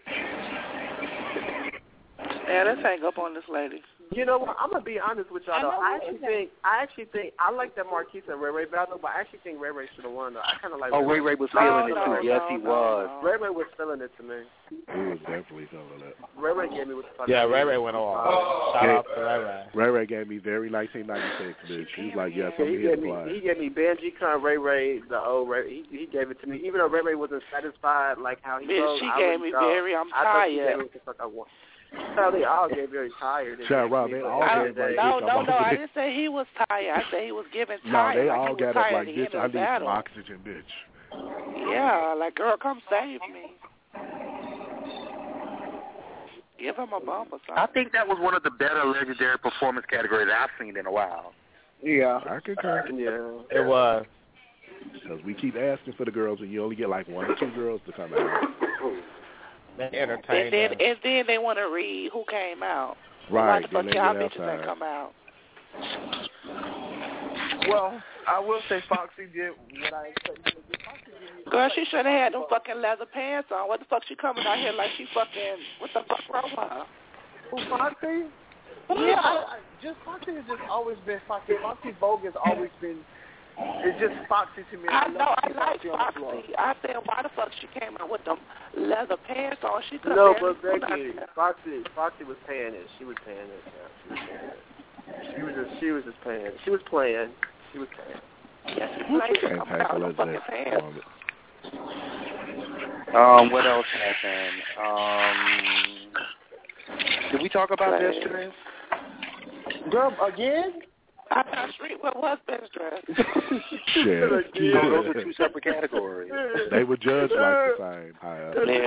Yeah, let's hang up on this lady. You know what? I'm gonna be honest with y'all. I Though. know I who actually is that. think I actually think I like that Marquise and Ray Ray battle, but I actually think Ray Ray should have won. Though I kind of like. Oh, Ray Ray was No, feeling no, it too. Yes, no, he no, was. no. Ray Ray was feeling it to me. He was definitely feeling it. Ray Ray gave me what the fuck. Yeah, I Ray needed. Ray went on. Uh, Shout yeah. out to Ray Ray. Ray Ray gave me very nineteen ninety-six, bitch. He was like, yes, Yeah, I'm he here gave to me play. he gave me Benji Con Ray Ray the old Ray he, he gave it to me even though Ray Ray wasn't satisfied like how he Bitch, goes. she I gave was, me uh, very, I'm I thought she tired. gave me what the fuck I want. So they all get very tired. and Shout they out, actually they like, all I- gave like, No, bitch, no, I'm no, over I this. didn't say he was tired. I said he was giving No, tired. they like all he was got up tired like, at the bitch, end I of the need some battle. oxygen, bitch. Yeah, like, girl, come save me. Give him a bump or something. I think that was one of the better legendary performance categories I've seen in a while. Yeah. I concur. Yeah. It was. Because we keep asking for the girls, and you only get like one or two girls to come out. They And entertained then, us. and then they want to read who came out. Right, Why the then fuck they y'all get bitches ain't outside. come out? Well, I will say Foxy did what I expected him to do. Foxy did Girl, she should have had them fucking leather pants on. What the fuck she coming out here like she fucking, what the fuck wrong with her? Who, Foxy? Yeah, I, I, just Foxy has just always been Foxy. Foxy Vogue has always been. It's just Foxy to me. I love know, to I see like on the floor. Foxy. I said, why the fuck she came out with them leather pants on? She could No, have but Becky, Foxy, Foxy was paying it. She was paying it. Yeah, she was paying it. She was just, she was just paying. She was playing. She was playing. Yes, she What played. you She can't coming out tackle with is them that fucking pants. performance. Um, what else happened? Um, did we talk about Right. this dress? Girl, again? I'm not sure what was best dress. Shit. No, those are two separate categories. They were judged like the same. However.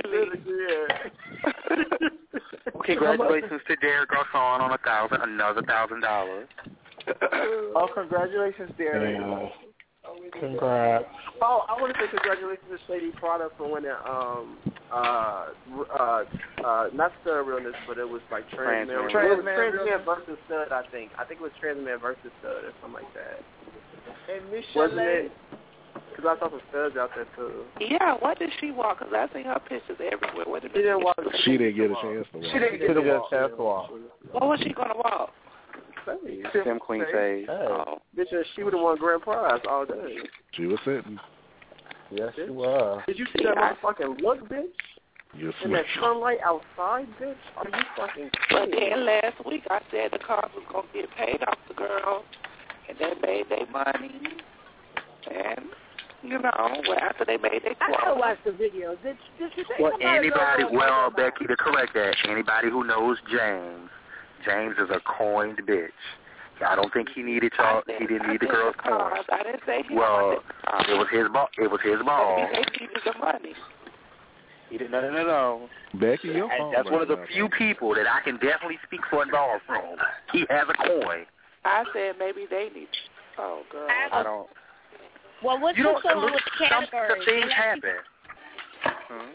Well, congratulations to Derek Garcon on a thousand, another thousand dollars. Oh, congratulations, Derek. Congrats. Oh, I want to say congratulations to Shady Prada for winning. Um, uh, uh, uh, not Stud Realness, but it was like Trans Man. Trans Man. It was Trans Trans Man Man versus Stud, I think. I think it was Trans Man versus Stud or something like that. And Miss Wasn't Chalet. it? Because I saw some studs out there too. Yeah, what did she walk? Because I seen her pictures everywhere. What did She didn't walk. She didn't get a chance to walk. She didn't She get didn't to get a walk. chance to walk. What was she going to walk? Sage. Tim Queen Sage. Oh, bitch, she would have won grand prize all day. She was sitting. Yes, she was. Did you see that motherfucking look, bitch? Yes, In that sunlight outside, bitch? Are you fucking But crazy? then last week I said the cars was going to get paid off the girls, and they made their money. And, you know, well, after they made their I gotta quota. watch the video. Did, did you say Well, somebody anybody, go well, Becky, to correct that, anybody who knows James, James is a coined bitch. I don't think he needed y'all. He didn't need the girls' coins. I didn't say he Well, wanted the it was his ball. It was his ball. He needed the money. He didn't. No, no, no, no. Becky, your And phone that's one of the right few people that I can definitely speak for and ball from. He has a coin. I said maybe they need. Oh, girl. I don't. Well, what You took don't. so long with the Some, categories? some things They let happen. Hmm?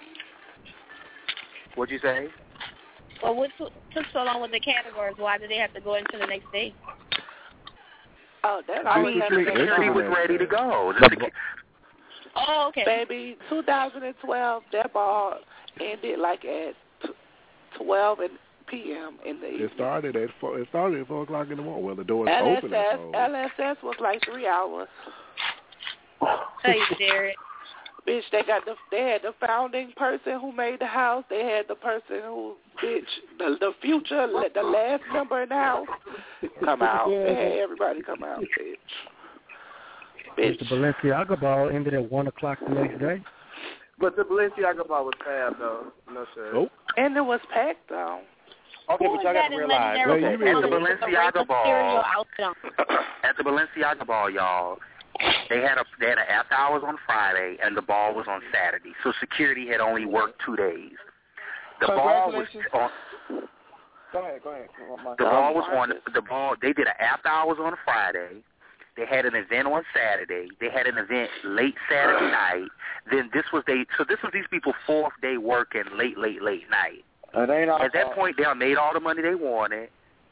What'd you say? Well, what took, took so long with the categories? Why did they have to go into the next day? Oh, that's I all mean, we the security was ready to go. The secu- Oh, okay. Baby, two thousand twelve, that ball ended like at twelve p.m. in the It evening. started at four. It started at four o'clock in the morning. Well, the doors L S open at S, four. L S S was like three hours. Hey, Derek. Bitch, they got the they had the founding person who made the house. They had the person who, bitch, the the future, the last number in the house come out. They had everybody come out, bitch. Bitch. The Balenciaga ball ended at one o'clock the next day. But the Balenciaga ball was fab, though. No sir. Oh. And it was packed, though. Okay, but y'all got to realize, Well, you at mean- the Balenciaga ball, at the Balenciaga ball, y'all, they had a they had an after hours on Friday, and the ball was on Saturday. So security had only worked two days. The ball was on. Go ahead, go ahead. The ball was on the ball. They did an after hours on Friday. They had an event on Saturday. They had an event late Saturday night. Then this was they. So this was these people fourth day working late, late, late night. It ain't At that point, they made all the money they wanted.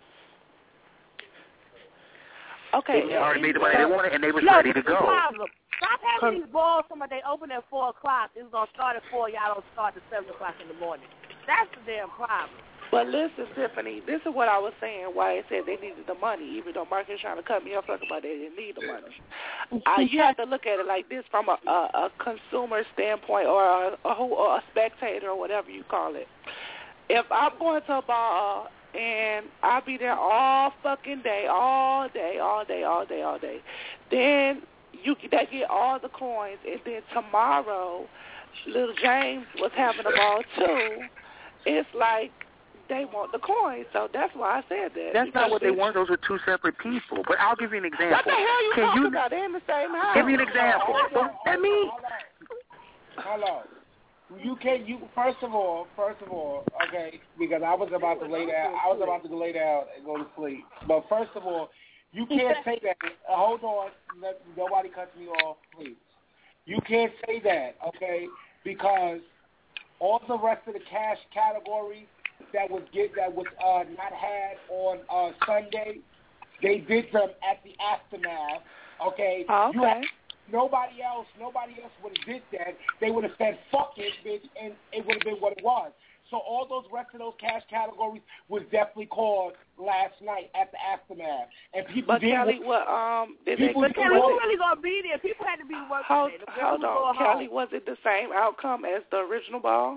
Okay. They already made the money they wanted, and they was No, ready to this is the go. problem. Stop having these balls. Somebody they open at four o'clock. It's gonna start at four. Y'all don't start at seven o'clock in the morning. That's the damn problem. But listen, Tiffany, this is what I was saying, why it said they needed the money, even though Mark is trying to cut me off talking about they didn't need the money. uh, you have to look at it like this from a, a, a consumer standpoint or a, a, or a spectator or whatever you call it. If I'm going to a bar and I'll be there all fucking day, all day, all day, all day, all day, then you they get all the coins, and then tomorrow, little James was having a ball too. It's like they want the coins, so that's why I said that. That's because not what they it's- want. Those are two separate people. But I'll give you an example. What the hell you Can talking you about? They're in the same house. give me an example? Well, let me. Hello. You can't. You first of all, first of all, okay, because I was about to lay down. I was about to lay down and go to sleep. But first of all, you can't say that. Uh, hold on. Let, nobody cuts me off, please. You can't say that, okay? Because all the rest of the cash categories that was get that was uh, not had on uh, Sunday, they did them at the aftermath. Okay. Oh, okay. You have, nobody else, nobody else would have did that. They would have said "fuck it, bitch," and it would have been what it was. So all those rest of those cash categories was definitely called last night at the aftermath, and people But didn't. Kelly, what um did they? People But didn't Kelly, want who it. really gonna be there? People had to be working. Hold, today. The hold girls on, was going Kelly. home. Was it the same outcome as the original ball?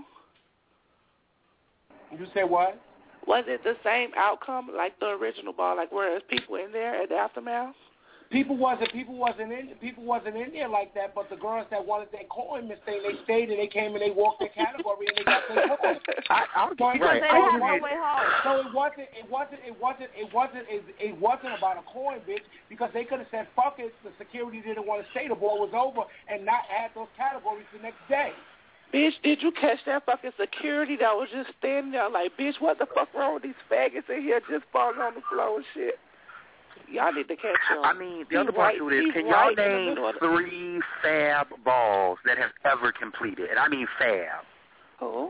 You say what? Was it the same outcome like the original ball? Like whereas people in there at the aftermath? People wasn't people wasn't in people wasn't in there like that, but the girls that wanted their coin, Miss Thing, they stayed and they came and they walked their category and they got their coin. I, I'll So give it- you right. They I'll had give one you. way home. So it wasn't it wasn't it wasn't it wasn't it, it wasn't about a coin, bitch, because they could have said fuck it, the security didn't want to stay, the ball was over, and not add those categories the next day. Bitch, did you catch that fucking security that was just standing there like, bitch, what the fuck wrong with these faggots in here just falling on the floor and shit? Y'all need to catch them. I mean, the He's other part right- to it is, he's can y'all right in the name middle of the- three fab balls that have ever completed? And I mean fab. Who?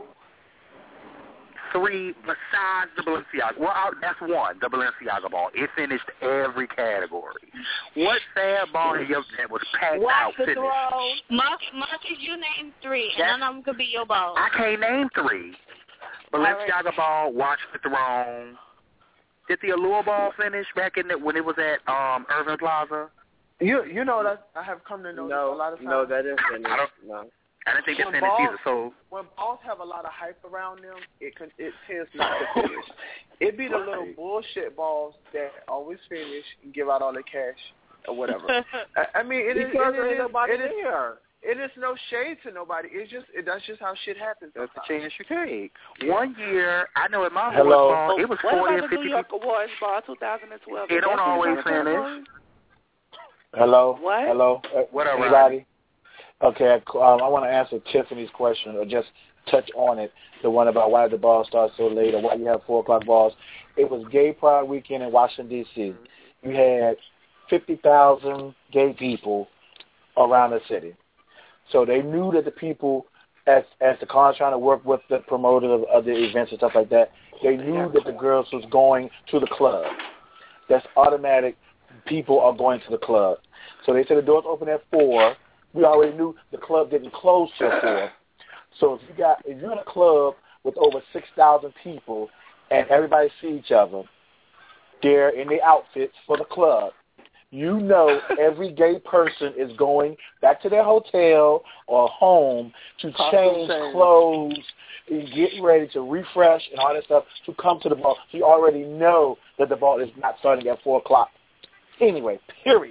Three besides the Balenciaga. Well, I, that's one, the Balenciaga ball. It finished every category. What fab ball have you that was packed Watch out the finished? Mark, Marcus, you name three, That's- and none of them could be your balls. I can't name three. Balenciaga right. ball, Watch the Throne, Did the Allure Ball finish back in the, when it was at um, Irving Plaza? You you know that I have come to know No, this a lot of times. no, that didn't finish. I don't, No. I didn't think they When finished balls, either. So when balls have a lot of hype around them, it can, it tends not to finish. It be the little bullshit balls that always finish and give out all the cash or whatever. I, I mean, it is Because it ain't is nobody it is, there. it is no shade to nobody. It's just it, that's just how shit happens. that's the sometimes. chance you take. One year, I know at my Hello. awards ball, it was What forty about and the fifty New York people. Awards Ball twenty twelve? It don't always finish. Hello. What? Hello. Uh, What up, Anybody? Okay. Um, I want to answer Tiffany's question, or just touch on it. The one about why the ball starts so late, or why you have four o'clock balls. It was Gay Pride Weekend in Washington D C. You had fifty thousand gay people around the city, so they knew that the people, as as the con trying to work with the promoter of, of the events and stuff like that, they knew that the girls was going to the club. That's automatic. People are going to the club. So they said the doors open at four. We already knew the club didn't close till four. So if you got if you're in a club with over six thousand people and everybody see each other, they're in their outfits for the club. You know every gay person is going back to their hotel or home to change clothes and get ready to refresh and all that stuff to come to the ball. So you already know that the ball is not starting at four o'clock. Anyway, period.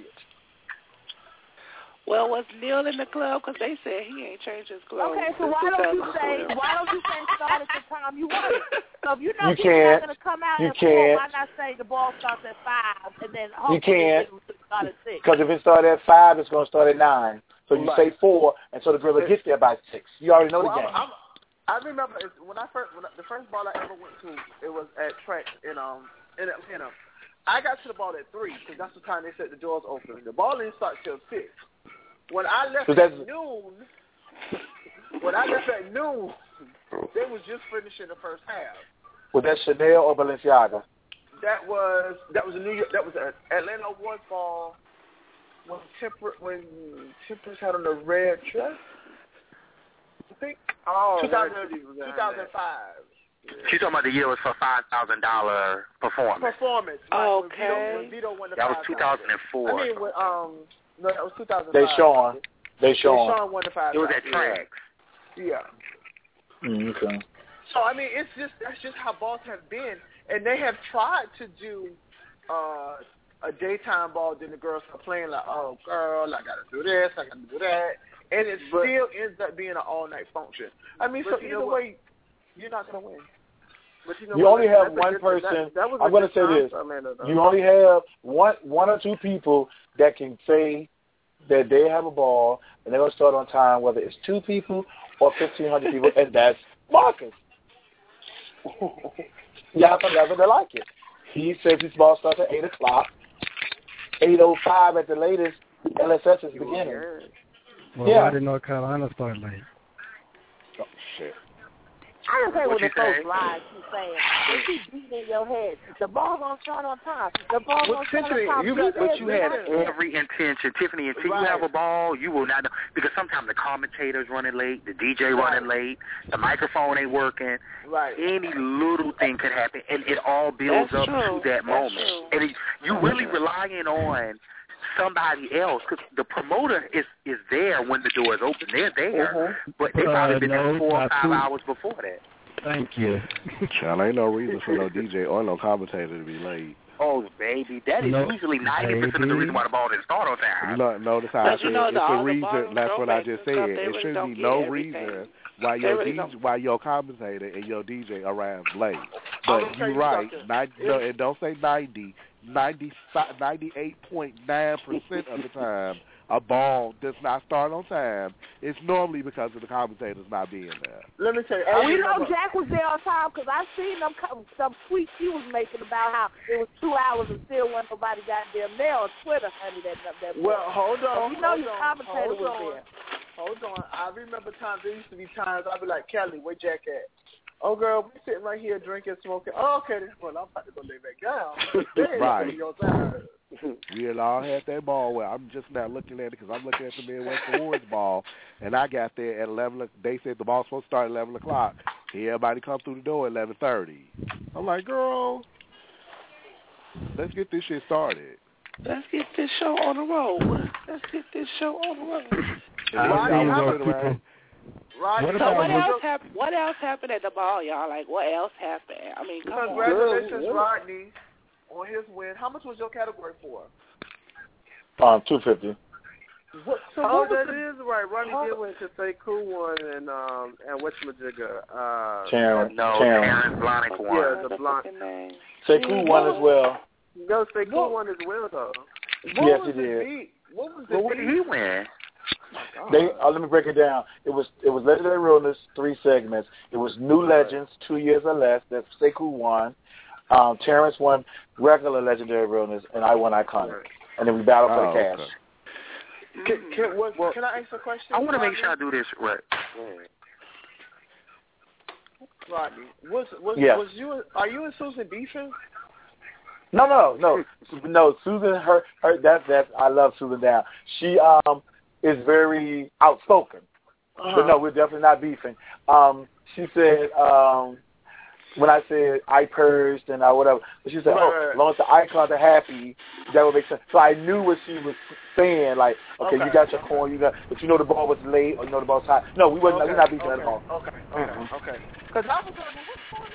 Well, was Neil in the club? Because they said he ain't changed his clothes. Okay, so why don't you say why don't you say start at the time you want it? So if you know You people can't. not going to come out You at four, can't. why not say the ball starts at five and then You hopefully can't. it will start at six? Because if it started at five, it's going to start at nine. So you Right. say four, and so the girl will get there by six. You already know the Well, game. I'm, I'm, I remember it's, when I first when I, the first ball I ever went to, it was at track in um in Atlanta. I got to the ball at three because that's the time they said the doors open. The ball didn't start till six. When I left So at that's- noon, when I left at noon, they was just finishing the first half. Was that Chanel or Balenciaga? That was that was a New York. That was an Atlanta Awards ball when Temper when Temperance had on the red dress. I think. Oh, two thousand, Hercules was two thousand five. She's talking about the year was for five thousand dollar performance. Performance. Oh, Like, okay. When Vito, when Vito won the That was five two thousand and four. I mean, when, um, no, that was two thousand. They Sean. They Sean. Sean won the five. It was at tracks. Yeah. Mm, okay. So I mean, it's just that's just how balls have been, and they have tried to do uh, a daytime ball. Then the girls are playing like, oh girl, I gotta do this, I gotta do that, and it But- still ends up being an all night function. I mean, But so you know either what? way, you're not gonna win. But you know You what? only have That's a one good- person. That, that was a I'm going to good say time this. for Atlanta, though. You only have one, one or two people that can say that they have a ball and they're going to start on time, whether it's two people or fifteen hundred people, and that's Marcus. Yeah, I never they like it. He says his ball starts at eight o'clock, eight oh five at the latest. L S S is beginning. Well, Yeah. why did North Carolina start late? Oh shit. I don't care What what the you say? folks lies keep saying. They keep beating in your head. The ball gonna start on time. The ball Well, gonna start on Tiffany, time. you Be got- there, But you be have there. every intention, Tiffany. Until Right. you have a ball, you will not know because sometimes the commentator's running late, the D J Right. running late, the microphone ain't working. Right. Any little thing could happen, and it all builds That's up true. to that That's moment. true. And it, you really relying on somebody else because the promoter is is there when the door is open. They're there, Mhm. but they probably Uh, been no, there four or not five two. hours before that. Thank you. Child, ain't no reason for no D J or no commentator to be late. Oh, baby, that is No, usually ninety percent of the reason why the ball didn't start on time. You know, notice how I But said you know, it's the- a all the reason. ballroom That's what I throwbacks just and stuff, said. they It really should don't be get no everything. reason why They your really D J, don't. why your commentator and your D J arrives late. I'm But gonna tell you're you right. something. Ninety, no, and don't say ninety. ninety-five, ninety-eight point nine percent of the time, a ball does not start on time. It's normally because of the commentators not being there. Let me tell you. And I we know remember- Jack was there on time because I seen them co- some tweets he was making about how it was two hours and still wasn't nobody goddamn there on Twitter, honey. That that. Well, hold So on. we know hold your on, commentator hold was on, there. Hold on. I remember times, there used to be times I'd be like, Kelly, where Jack at? Oh, girl, we sitting right here drinking, smoking. Oh, okay, then. Well, I'm about to go lay back down. Then Right. Your time. We had all had that ball where I'm just now looking at it because I'm looking at the Midwest Awards ball, and I got there at eleven. o- They said the ball's supposed to start at eleven o'clock. Everybody come through the door at eleven thirty. I'm like, girl, Let's get this shit started. Let's get this show on the road. Let's get this show on the road. Rodney, how Rodney, Rodney, What so about what what- else happened? What else happened at the ball, y'all? Like, what else happened? I mean, come on. Congratulations, Rodney, on his win. How much was your category for? Um, two fifty. What, so oh, what was that the, is right. Rodney how- did win to say cool one and um and whatchamajigga. Uh, Terrence. No, Terrence. Terrence Blonick won. Yeah, the blonde. Sekou won as well. No, say cool one as well though. What Yes, was he the did. beat? What was the Well, what beat? did he win? They uh, let me break it down. It was it was Legendary Realness, three segments. It was New Legends, two years or less. That Sekou won. Um, Terrence won regular Legendary Realness, and I won Iconic. And then we battled for Oh, the cash. okay. Can, can, what, can I ask a question? I want to make Rodney? sure I do this right. Rodney, was was Yes. was you? Are you and Susan beefing? No, no, no, no. Susan, her, her. That, that. I love Susan Down. She um is very outspoken, Uh-huh. but no, we're definitely not beefing. Um, she said um when I said I purged and I whatever, but she said, Right, oh, right. as long as the icons are happy, that would make sense. So I knew what she was saying. Like, okay, Okay. you got your coin, you got, but you know the ball was late or you know the ball was high. No, we wasn't. Okay, We're not beefing okay, at all. Okay, okay, Mhm. okay. Because I was like, well, what's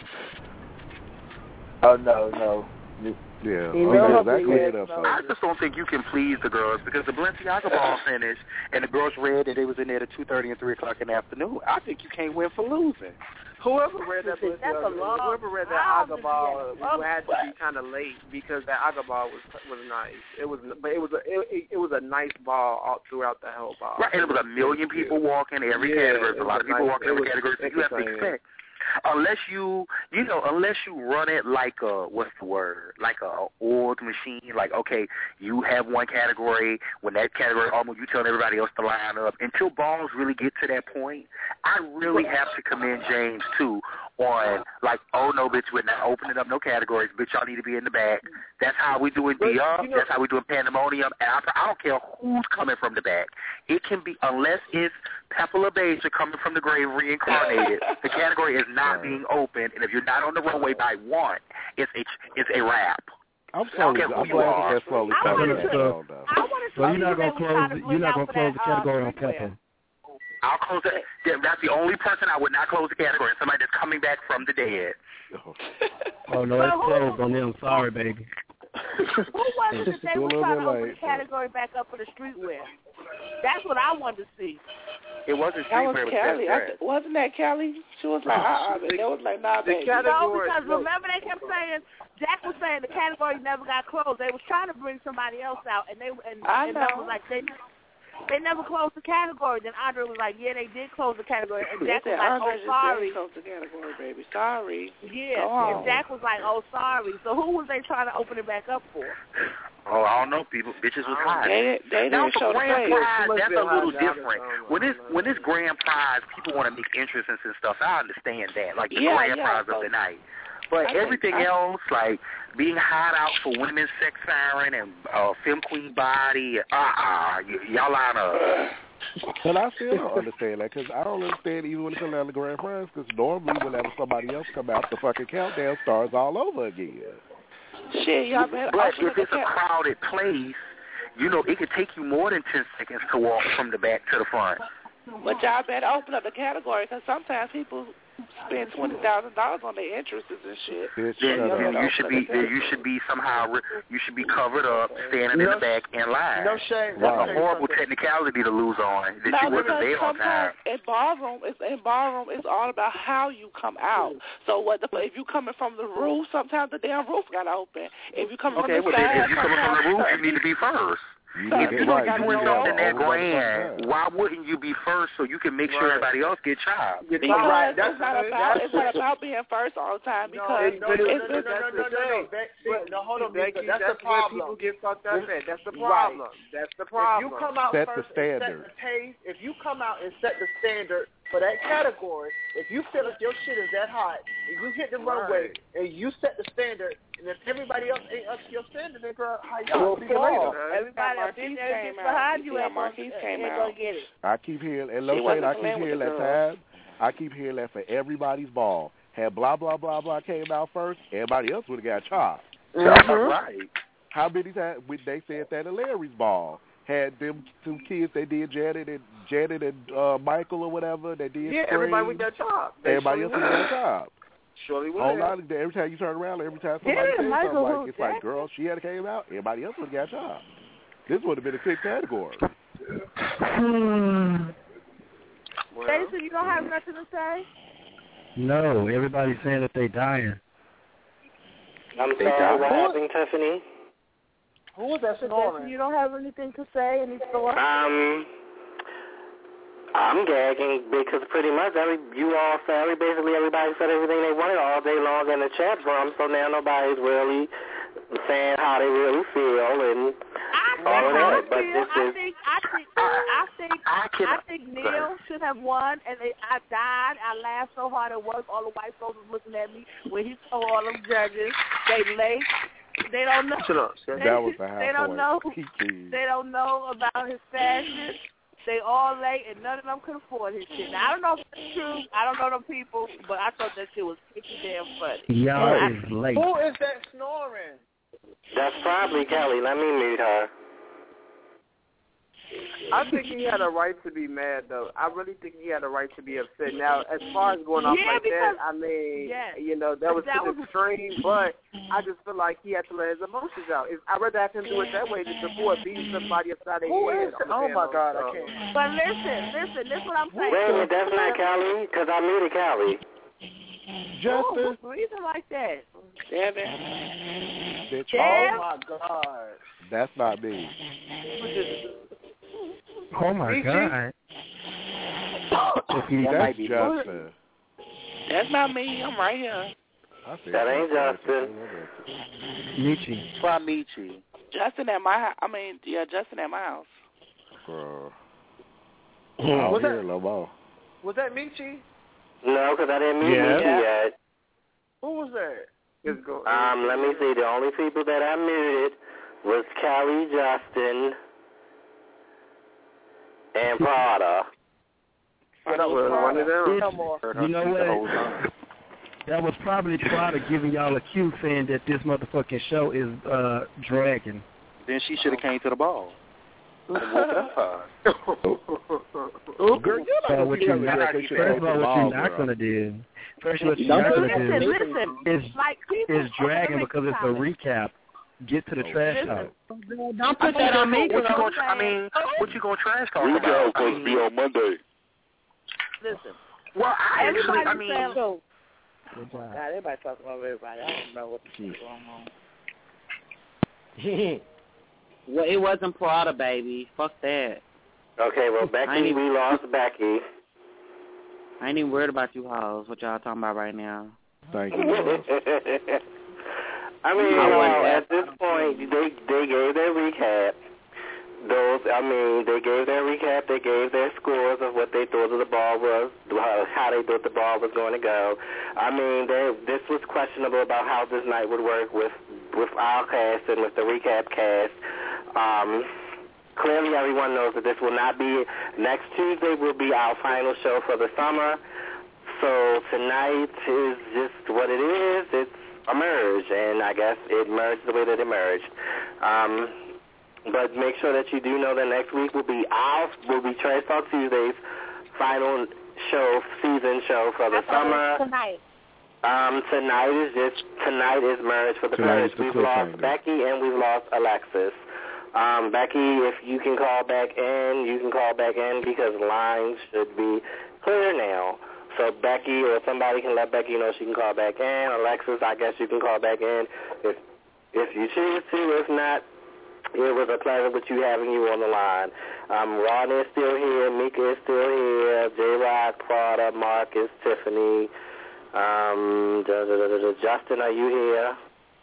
going on? Oh no, no. You- Yeah, You okay, know, that yeah, cleared up. no. So. I just don't think you can please the girls because the Balenciaga ball finished and the girls read that they was in there at two thirty and three o'clock in the afternoon. I think you can't win for losing. Whoever read that, That's a long whoever read that time Aga to ball be at- had to be kind of late because that Aga ball was was nice. It was, but it was a it, it was a nice ball all throughout the whole ball. Right, and it was a million people walking every Yeah, category. it A was lot a of people nice- walking it every was category. So you have to entertaining. expect. Unless you, you know, unless you run it like a, what's the word, like a oiled machine, like, okay, you have one category, when that category almost, you tell everybody else to line up. Until balls really get to that point, I really have to commend James, too, on, like, oh, no, bitch, we're not opening up no categories. Bitch, y'all need to be in the back. That's how we do it But, D Up. you know- That's how we do it Pandemonium. And I, I don't care who's coming from the back. It can be, unless it's Pepper LaBeija coming from the grave reincarnated, the category is not Right. being open, and if you're not on the runway by one, it's a it's a wrap. I'm I don't slowly. care who I'm you glad are. that that's slowly I coming wanted to- down, though. I wanted to Well, see you're not what they gonna were trying close. to You're not bring gonna out close for the that, uh, category on streetwear. Pepper. I'll close it. Yeah, that's the only person I would not close the category. Somebody that's coming back from the dead. Oh no, it's closed on them. Sorry, baby. Who was it that they Do a were little trying bit to open late, the category back up for the streetwear? That's what I wanted to see. It wasn't That was streetwear, it was Kelly. I dress. th- wasn't that Kelly? She was like, uh-uh. But they was like, nah, The baby. category- No, because look. remember they kept saying, Jack was saying the category never got closed. They was trying to bring somebody else out, and they and, I and that know. was like they they never closed the category. Then Andre was like, yeah, they did close the category, and They Jack was said, like, Andre oh just sorry. said close the category, baby. Sorry. Yeah, Go on. and Jack was like, oh sorry. So who was they trying to open it back up for? Oh, I don't know, people. Bitches was hot. They didn't, they Now didn't for show the grand face. prize, must that's be a hot little now, different. that's- When it's when it's grand prize, people want to make entrances and stuff. I understand that, like the Yeah, grand yeah, prize so- of the night. But I think- everything I- else, like being hot out for women's sex siren and uh, Femme Queen body, uh uh, y- y'all line up. But I still don't understand that because I don't understand even when it comes down to grand prize because normally whenever somebody else come out, the fucking countdown starts all over again. Shit, y'all better But open if the it's a cat- crowded place, you know, it could take you more than ten seconds to walk from the back to the front. But y'all better open up the category because sometimes people spend twenty thousand dollars on their entrances and shit. Bitch, Then shut you, up. you should be then you should be somehow re- you should be covered up, standing in No- the back in line. No shame. That's Wow. a horrible technicality to lose on that No, you wasn't because there on time. sometimes in ballroom, it's in ballroom, it's all about how you come out. So what the if you coming from the roof, sometimes the damn roof got open. If you coming Okay, from the well then side, if you coming from the roof, you need to be first. You So need If to you get know right. you're You doing need something to that all over the grand, fucking time. why wouldn't you be first so you can make sure Right. everybody else get chopped? You're Because right. That's it's not about it's not about being first all the time. No, Because no, no, no, it's, no, no, it's, no, no, no, no, no. Beck, see, no, hold on, Becky, Mika. That's, that's the where problem. people get fucked up at. That's the Right. problem. That's the problem. If you come out Set the first standard. and set the pace, if you come out and set the standard for that category, if you feel like your shit is that hot, and you hit the runway, and you set the standard, and if everybody else ain't up to your standard, then girl, how y'all Well, see you later? Everybody up in there gets behind you ain't gonna, Marquise ain't came gonna out. get it. I keep hearing, and She Lo wasn't I keep playing with hearing the that girls. time. I keep hearing that for everybody's ball. Had blah blah blah blah came out first, everybody else would have got chopped. That's Mhm. right. How many times they said that at Larry's ball had them two kids? They did Janet and Janet and uh, Michael or whatever. They did. Yeah, Scream. everybody with their job. They Everybody else surely with would. their job. Surely would. Whole lot of every time you turn around, every time somebody Yeah, says Michael something like Holt it's like, Jackson. girl, she had came out. Everybody else would have got a job. This would have been a quick category. Jason, you don't have nothing to say? No, everybody's saying that they dying. I'm They sorry, died. what happened, Tiffany? Who was that Jason, snoring? you don't have anything to say? Any thoughts? Um, I'm gagging because pretty much every you all said, every, basically everybody said everything they wanted all day long in the chat room, so now nobody's really saying how they really feel and all of that. But this I is, think I think I think I, I, I think Neil should have won, and they, I died. I laughed so hard at work. All the white folks was looking at me when he told all them judges they late. They don't know. They, That was the high they don't point. know. Kiki. They don't know about his fashion. They all late, and none of them could afford his shit. Now, I don't know if it's true. I don't know them people, but I thought that shit was pretty damn funny. Y'all I, is late. Who is that snoring? that's probably Kelly. Let me mute her. I think he had a right to be mad, though. I really think he had a right to be upset. Now, as far as going off Yeah, like because- that, I mean, yes. you know, that was That too was- extreme, but I just feel like he had to let his emotions out. If, I'd rather have him do it that way than before beating somebody upside their Who head. is that? Oh, my God, I can't. But listen, listen, this is what I'm saying. Wait a minute, that's not Kelly, because I muted Kelly. Justin. Oh, reason like that. Damn it. Bitch. Yeah. Oh, my God. That's not me. Oh my God. That's Justin. That's not me. I'm right here. I said That ain't Justin. Michi. Try Michi. Justin at my house. I mean, yeah, Justin at my house. Girl. I Was don't that- hear no more. Was that Michi? No, because I didn't mute Yeah. Michi yet. Who was that? It's go- Um, let me see. The only people that I muted was Kelly, Justin, and Prada. That was one of them. No more. You know what? That was probably Prada giving y'all a cue saying that this motherfucking show is uh dragging. Then she should have came to the ball. And woke up high. Girl, you're not So gonna what be you able to not, record first shit of all, on what the you're ball, not girl. gonna do, first what you're Don't not do gonna Listen, do listen. is Like people is dragging because it's a recap. Get to the trash Listen. talk. Don't put that on me. What you I'm gonna? I saying- mean, what you gonna trash talk Recap about? I supposed to mean, be on Monday. Listen. well, I actually, Everybody I mean, saying, Good oh, job. God, everybody talking about everybody. I don't know what's going on. Well, it wasn't Prada, baby. Fuck that. Okay, well, I Becky, ain't even- we lost Becky. I ain't even worried about you hoes. What y'all talking about right now? Thank you, Lord. I mean, I you wasn't know, there. at this point, they they gave their recap. Those, I mean, they gave their recap. They gave their scores of what they thought the ball was, how, how they thought the ball was going to go. I mean, they, this was questionable about how this night would work with with our cast and with the recap cast. Um, clearly, everyone knows that this will not be next Tuesday. Will be our final show for the summer. So tonight is just what it is. It's a merge, and I guess it merged the way that it merged. Um, but make sure that you do know that next week will be our will be Trash Talk Tuesday's final show, season show for the I thought it was summer. tonight. Um, tonight is just tonight is merged for the Tonight is players. the We've lost cliffhanger. Becky and we've lost Alexis. Um, Becky, if you can call back in, you can call back in because lines should be clear now. So Becky or somebody can let Becky know she can call back in. Alexis, I guess you can call back in if if you choose to. If not, it was a pleasure with you having you on the line. Um, Rodney is still here. Mika is still here. J-Rod, Prada, Marcus, Tiffany. Um, da, da, da, da, da. Justin, are you here?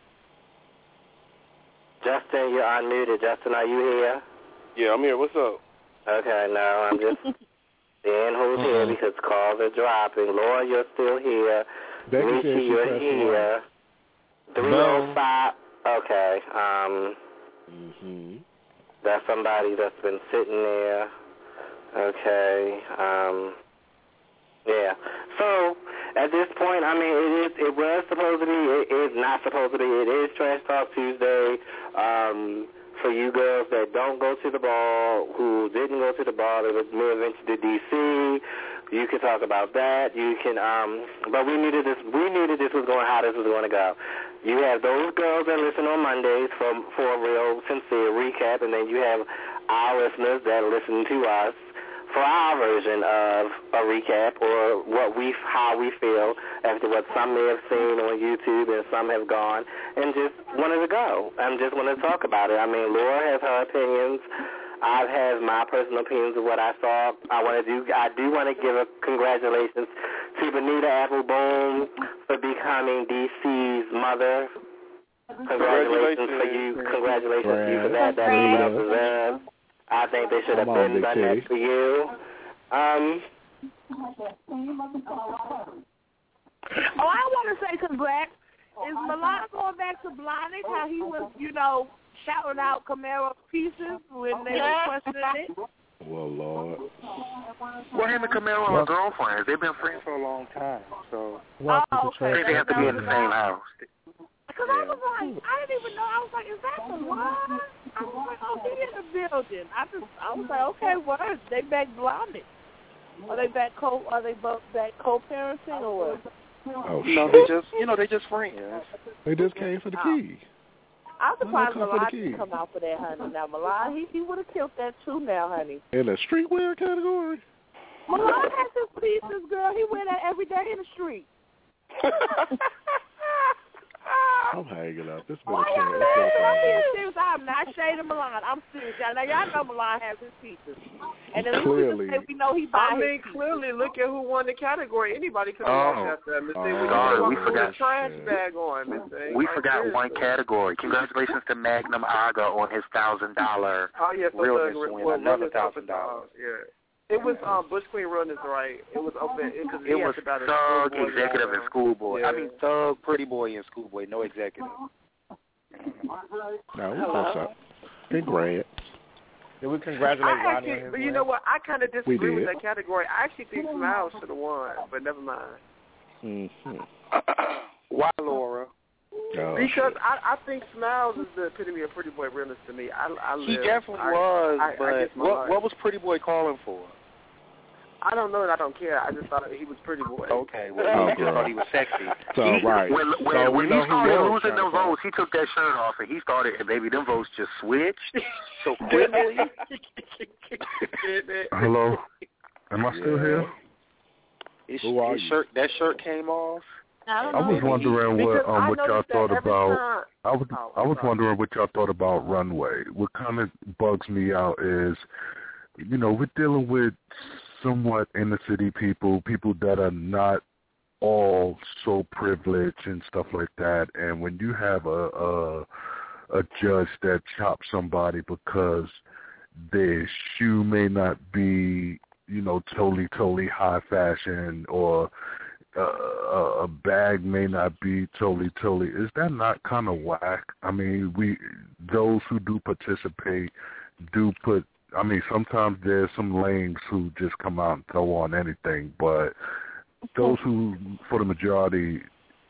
Justin, you're unmuted. Justin, are you here? Yeah, I'm here. What's up? Okay, no, I'm just seeing who's here because calls are dropping. Laura, you're still here. Becky said Michi, she you're pressed here. three oh five. Okay, um, Mm-hmm. that's somebody that's been sitting there. Okay, um, yeah. So At this point, I mean, it is. It was supposed to be. It is not supposed to be. It is Trash Talk Tuesday. Um, for you girls that don't go to the ball, who didn't go to the ball, it was me eventually to D C. You can talk about that. You can. Um, but we needed this. We knew that this was going how this was going to go. You have those girls that listen on Mondays for for a real sincere recap, and then you have our listeners that listen to us for our version of a recap or what we, how we feel after what some may have seen on YouTube and some have gone and just wanted to go and just wanted to talk about it. I mean, Laura has her opinions. I have my personal opinions of what I saw. I want to do. I do want to give a congratulations to Benita Appleboom for becoming D C's mother. Congratulations, for you. Congratulations to you for that. That is well deserved. I think they should have been done that for you. Um, oh, I want to say congrats. Is Milan going back to Blahnik? How he was, you know, shouting out Camaro's pieces when they were questioning it? Well, Lord. Well, him and Camaro are girlfriends. They've been friends for a long time, so oh, okay. I think they have to be in the same house. Because I was like, I didn't even know. I was like, is that the one? I was like, oh, he in the building. I just, I was like, okay, words. They back Blahnik. Are they back co? Are they both back co-parenting or what? Oh, no, they just, you know, they just friends. They just came for the key. I'm surprised Milan Milan didn't come out for that, honey. Now, Milan, he, he would have killed that too now, honey. In the streetwear category? Milan has his pieces, girl. He wear that every day in the street. I'm hanging up. This been Why a y'all chance. laughing? I'm being serious. I'm not shading Milan. I'm serious. Y'all, now, y'all know Milan has his pieces. And then Clearly. we, say we know he buys I mean, his clearly, look at who won the category. Anybody could have Oh. lost that. Miss Oh. Thing. We, Sorry, we put forgot. a trash bag on, Miss Thing. We Like, forgot seriously. one category. Congratulations to Magnum Aga on his thousand dollar Oh, yes, realness the, win. well, Another realness thousand open, uh, dollars. Yeah. It was um, Bush Queen Realness, right? It was open. It, cause It was about Thug, a Executive, and Schoolboy. Yeah. I mean, Thug, Pretty Boy, and Schoolboy. No Executive. No, what's up? Congrats. Did we congratulate I Ronnie on actually, his but you win? know what? I kind of We disagree with did. that category. I actually think Smiles should have won, but never mind. Mm-hmm. Why, Laura? Oh, Because I, I think Smiles is the epitome of Pretty Boy realness to me. I, I He live, definitely I, was, I, but I guess my what, life. what was Pretty Boy calling for? I don't know and I don't care. I just thought he was Pretty Boy. Okay, well, Oh, he just girl. thought he was sexy. So, he, right. When, when, So we when know he who started Laura's losing trying to them call. votes, he took that shirt off and he started, and baby, them votes just switched so quickly. Hello? Am I still Yeah. here? His, Who are his you? shirt, that shirt came off. I don't I know. was wondering what Because um I what y'all noticed that thought every about. time- I was Oh, I was sorry. wondering what y'all thought about Runway. What kind of bugs me out is, you know, we're dealing with somewhat inner city people, people that are not all so privileged and stuff like that. And when you have a a, a judge that chops somebody because their shoe may not be, you know, totally totally high fashion, or uh, a, a bag may not be totally, totally. Is that not kind of whack? I mean, we those who do participate do put. I mean, sometimes there's some lames who just come out and throw on anything, but those who, for the majority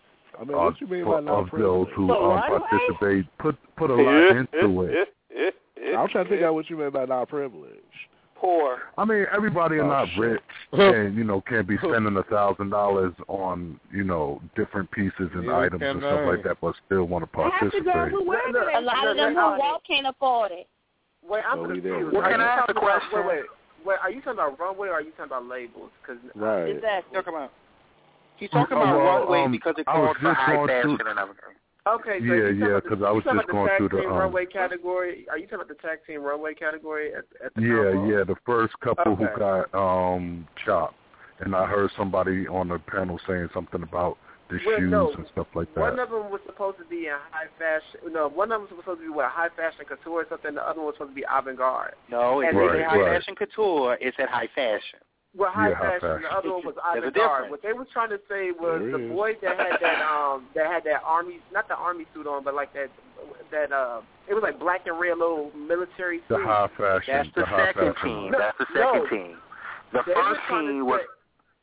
I mean, of, what you mean by not of those who So um, runway? participate put put a lot into it. I'm trying to figure out what you mean by not privileged. Poor. I mean, everybody are Oh, not shit. rich, and you know, can't be spending a thousand dollars on, you know, different pieces and Yeah, items and stuff like that, but still want to Half the girls participate. who wear Look, it. A lot of them who walk can't afford it. Wait, I'm So we there. confused. Well, Are can you I ask talking a about- question? Wait, wait, wait. Are you talking about runway or are you talking about labels? Cause Right. Exactly. Talking about. He's talking Oh, about well, runway um, because it I was calls for just high going fashion through- and everything. Okay, so Yeah, you talking yeah, about the- 'cause I was you talking just about going the through tag the, team um, runway category. Are you talking about the tag team runway category at, at the Yeah, combo? yeah, the first couple Okay. who got um chopped, and I heard somebody on the panel saying something about the Well, shoes no. and stuff like One that. of them was supposed to be in high fashion. No, one of them was supposed to be what, high fashion couture or something. The other one was supposed to be avant-garde. No, it's Right, at high right. fashion couture. It's at high fashion. Well, high Yeah, high fashion. fashion. The other one was There's a avant-garde. difference. What they was trying to say was There the is. boy that had that um that had that army, not the army suit on, but like that that uh it was like black and red little military suit. The high fashion, That's the the high second fashion team. one. No, That's the second no. team. The They first were trying to team was say-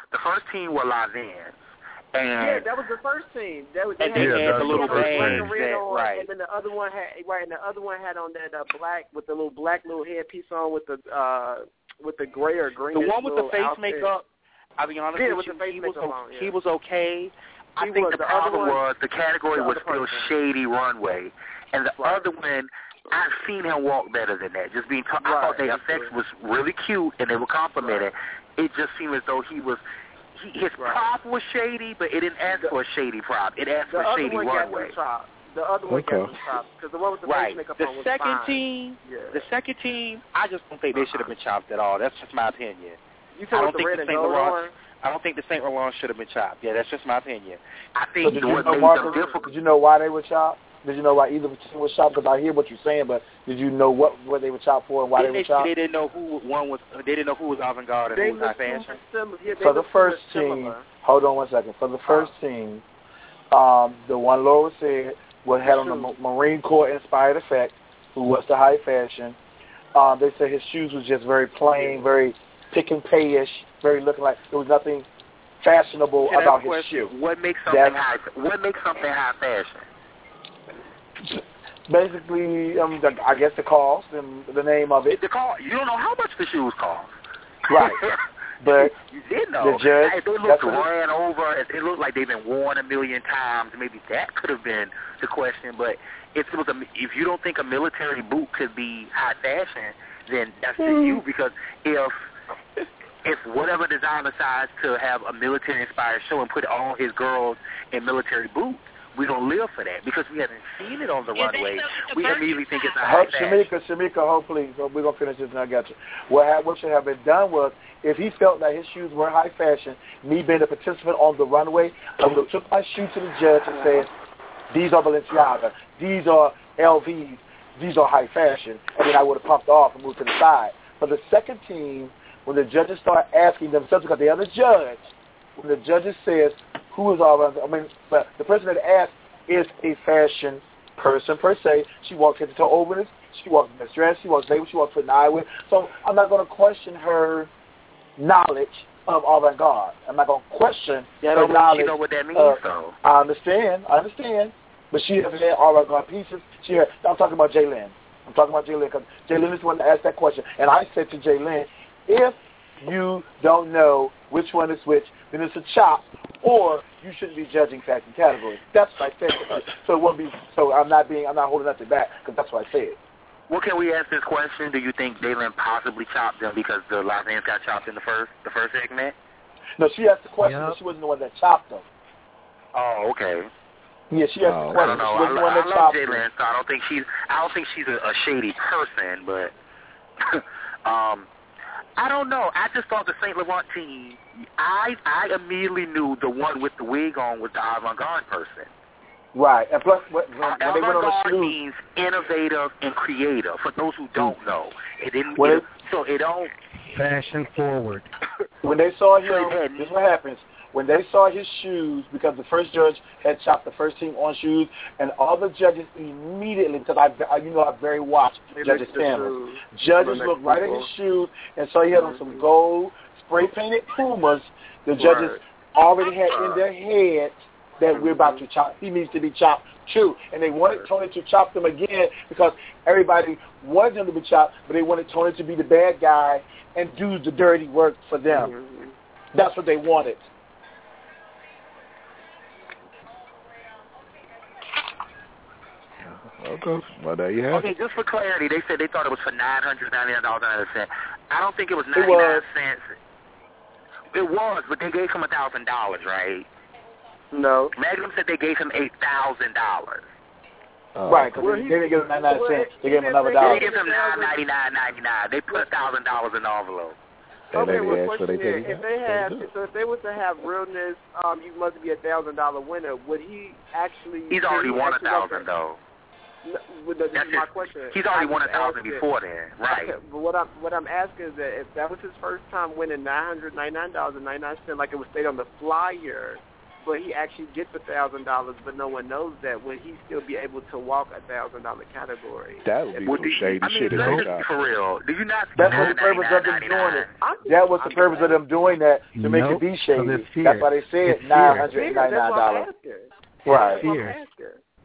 The first team were Livan's. And yeah, that was the first team. That was, they and had, they yeah, had the little black badge, and red that, on, right? And then the other one had right, and the other one had on that uh, black with the little black little headpiece on with the uh, with the gray or green. The one with the face outfit. makeup. I'll be honest yeah, with, with you, the face he was makeup on, yeah. he was okay. I He think was, the, the problem other one, was the category the was other still person. Shady Runway, and the Right. other one, I've seen him walk better than that. Just being, t- I Right, thought their that's effects true. was really cute, and they were complimented. Right. It just seemed as though he was. He, his Right. prop was shady, but it didn't ask The- for a shady prop. It asked The for a other shady one got runway. some chops. The other one Okay. got some chops because the one with the Right. face makeup The on was second fine. team, Yeah. the second team, I just don't think they should have been chopped at all. That's just my opinion. You I talking don't about the think red the and Saint gold Laurent. one? I don't think the Saint Laurent should have been chopped. Yeah, that's just my opinion. I So think did the you what know, made Marcus, them difficult. did you know why they were chopped? Did you know why either team was chopped? Because I hear what you're saying, but did you know what what they were chopped for and why Didn't they were they, chopped? they didn't know who one was. They didn't know who was avant-garde and They who was high look too fashion. similar. Yeah, they For the look too first much team, similar. hold on one second. For the first team, um, the one Laura said what had on the Ma- Marine Corps inspired effect, who was the high fashion. Um, they said his shoes was just very plain, very pick and pay-ish, very looking like there was nothing fashionable Can I about ask a his question? shoe. What makes something That's- high? What makes something high fashion? Basically, um, the, I guess the cost and the name of it. The cost. You don't know how much the shoes cost. Right. But you did know. the judge, If they looked that's what it- ran over, if it looked like they've been worn a million times, maybe that could have been the question. But if it was a, if you don't think a military boot could be high fashion, then that's just you. Because if if whatever designer decides to have a military-inspired show and put all his girls in military boots, we don't live for that because we haven't seen it on the runway. We immediately think it's a high Ho- fashion. Shamika, Shamika, hopefully, we're going to finish this and I got you. What, ha- what should have been done was, if he felt that his shoes were high fashion, me being a participant on the runway, I would have took my shoe to the judge and said, these are Balenciaga, these are L Vs, these are high fashion, and then I would have pumped off and moved to the side. For the second team, when the judges start asking themselves, because they are the judge, when the judges says, who is all, I mean, but the person that asked is a fashion person per se. She walks head to toe over this. She walks in this dress. She walks label. She walks with an eye with. So I'm not going to question her knowledge of avant-garde. I'm not going to question Yeah, I her don't know, knowledge. you know what that means, uh, though. I understand. I understand. But she has had avant-garde pieces. She had, I'm talking about Jalen. I'm talking about Jalen because Jalen is the one that asked that question. And I said to Jalen, if you don't know which one is which, then it's a chop, or you shouldn't be judging fashion categories. That's what I said. So it won't be. So I'm not being. I'm not holding nothing back because that's what I said. Well, can we ask this question? Do you think Jalen possibly chopped them because the Livan's got chopped in the first the first segment? No, she asked the question, Yep. but she wasn't the one that chopped them. Oh, okay. Yeah, she asked Oh, the question. I don't know. She wasn't I, the one I that love chopped them. Jalen, so I don't think she's. I don't think she's a, a shady person, but um, I don't know. I just thought the Saint Laurent team. I I immediately knew the one with the wig on was the avant-garde person. Right, and plus when, when, when they went on the Avant-garde shoes, means innovative and creative. For those who don't know, it didn't. When It, it- so it don't. Fashion forward. when they saw him, this is what happens. When they saw his shoes, because the first judge had chopped the first team on shoes, and all the judges immediately, because I, I you know, I very watch They judges' looked at the panels. shoes. Judges They looked looked right at people. his shoes and saw he had on some gold spray painted Pumas. The judges Right. already had in their head that we're about to chop. He needs to be chopped too, and they wanted Tony to chop them again because everybody wanted him to be chopped, but they wanted Tony to be the bad guy and do the dirty work for them. Mm-hmm. That's what they wanted. Okay, well there you have Okay, it. just for clarity, they said they thought it was for nine hundred ninety-nine dollars and ninety cents. I don't think it was It ninety-nine was. cents. It was, but they gave him a thousand dollars, right? No. Magnum said they gave him eight thousand dollars. Uh, Right, because Well, they he- didn't give him ninety-nine well, cents. They he gave him didn't another say- They dollar. gave him nine ninety-nine ninety-nine. They put a thousand dollars in the envelope. That Okay, lady well, asked for question they is, take if they have, so if they was to have realness, um, you must be a thousand dollar winner. Would he actually? He's would already he won a actually want thousand to- though. No, well, this That's is my just- question. He's already I won a just thousand asked it. before then, right? Okay, but what I'm what I'm asking is that if that was his first time winning nine hundred ninety nine dollars and ninety nine cents, like it was stated on the flyer, but he actually gets a thousand dollars, but no one knows that. Would he still be able to walk a thousand dollar category? That would be Would some he- shady I mean, shit. let's if just they be got. For real, do you not? That's what the purpose of them doing it. That was the purpose of them doing that, to make it Nope, be 'cause shady. it's fear. That's why they said It's fear. nine hundred ninety-nine That's why I'm dollars. asking. Right. That's why I'm Fear. asking.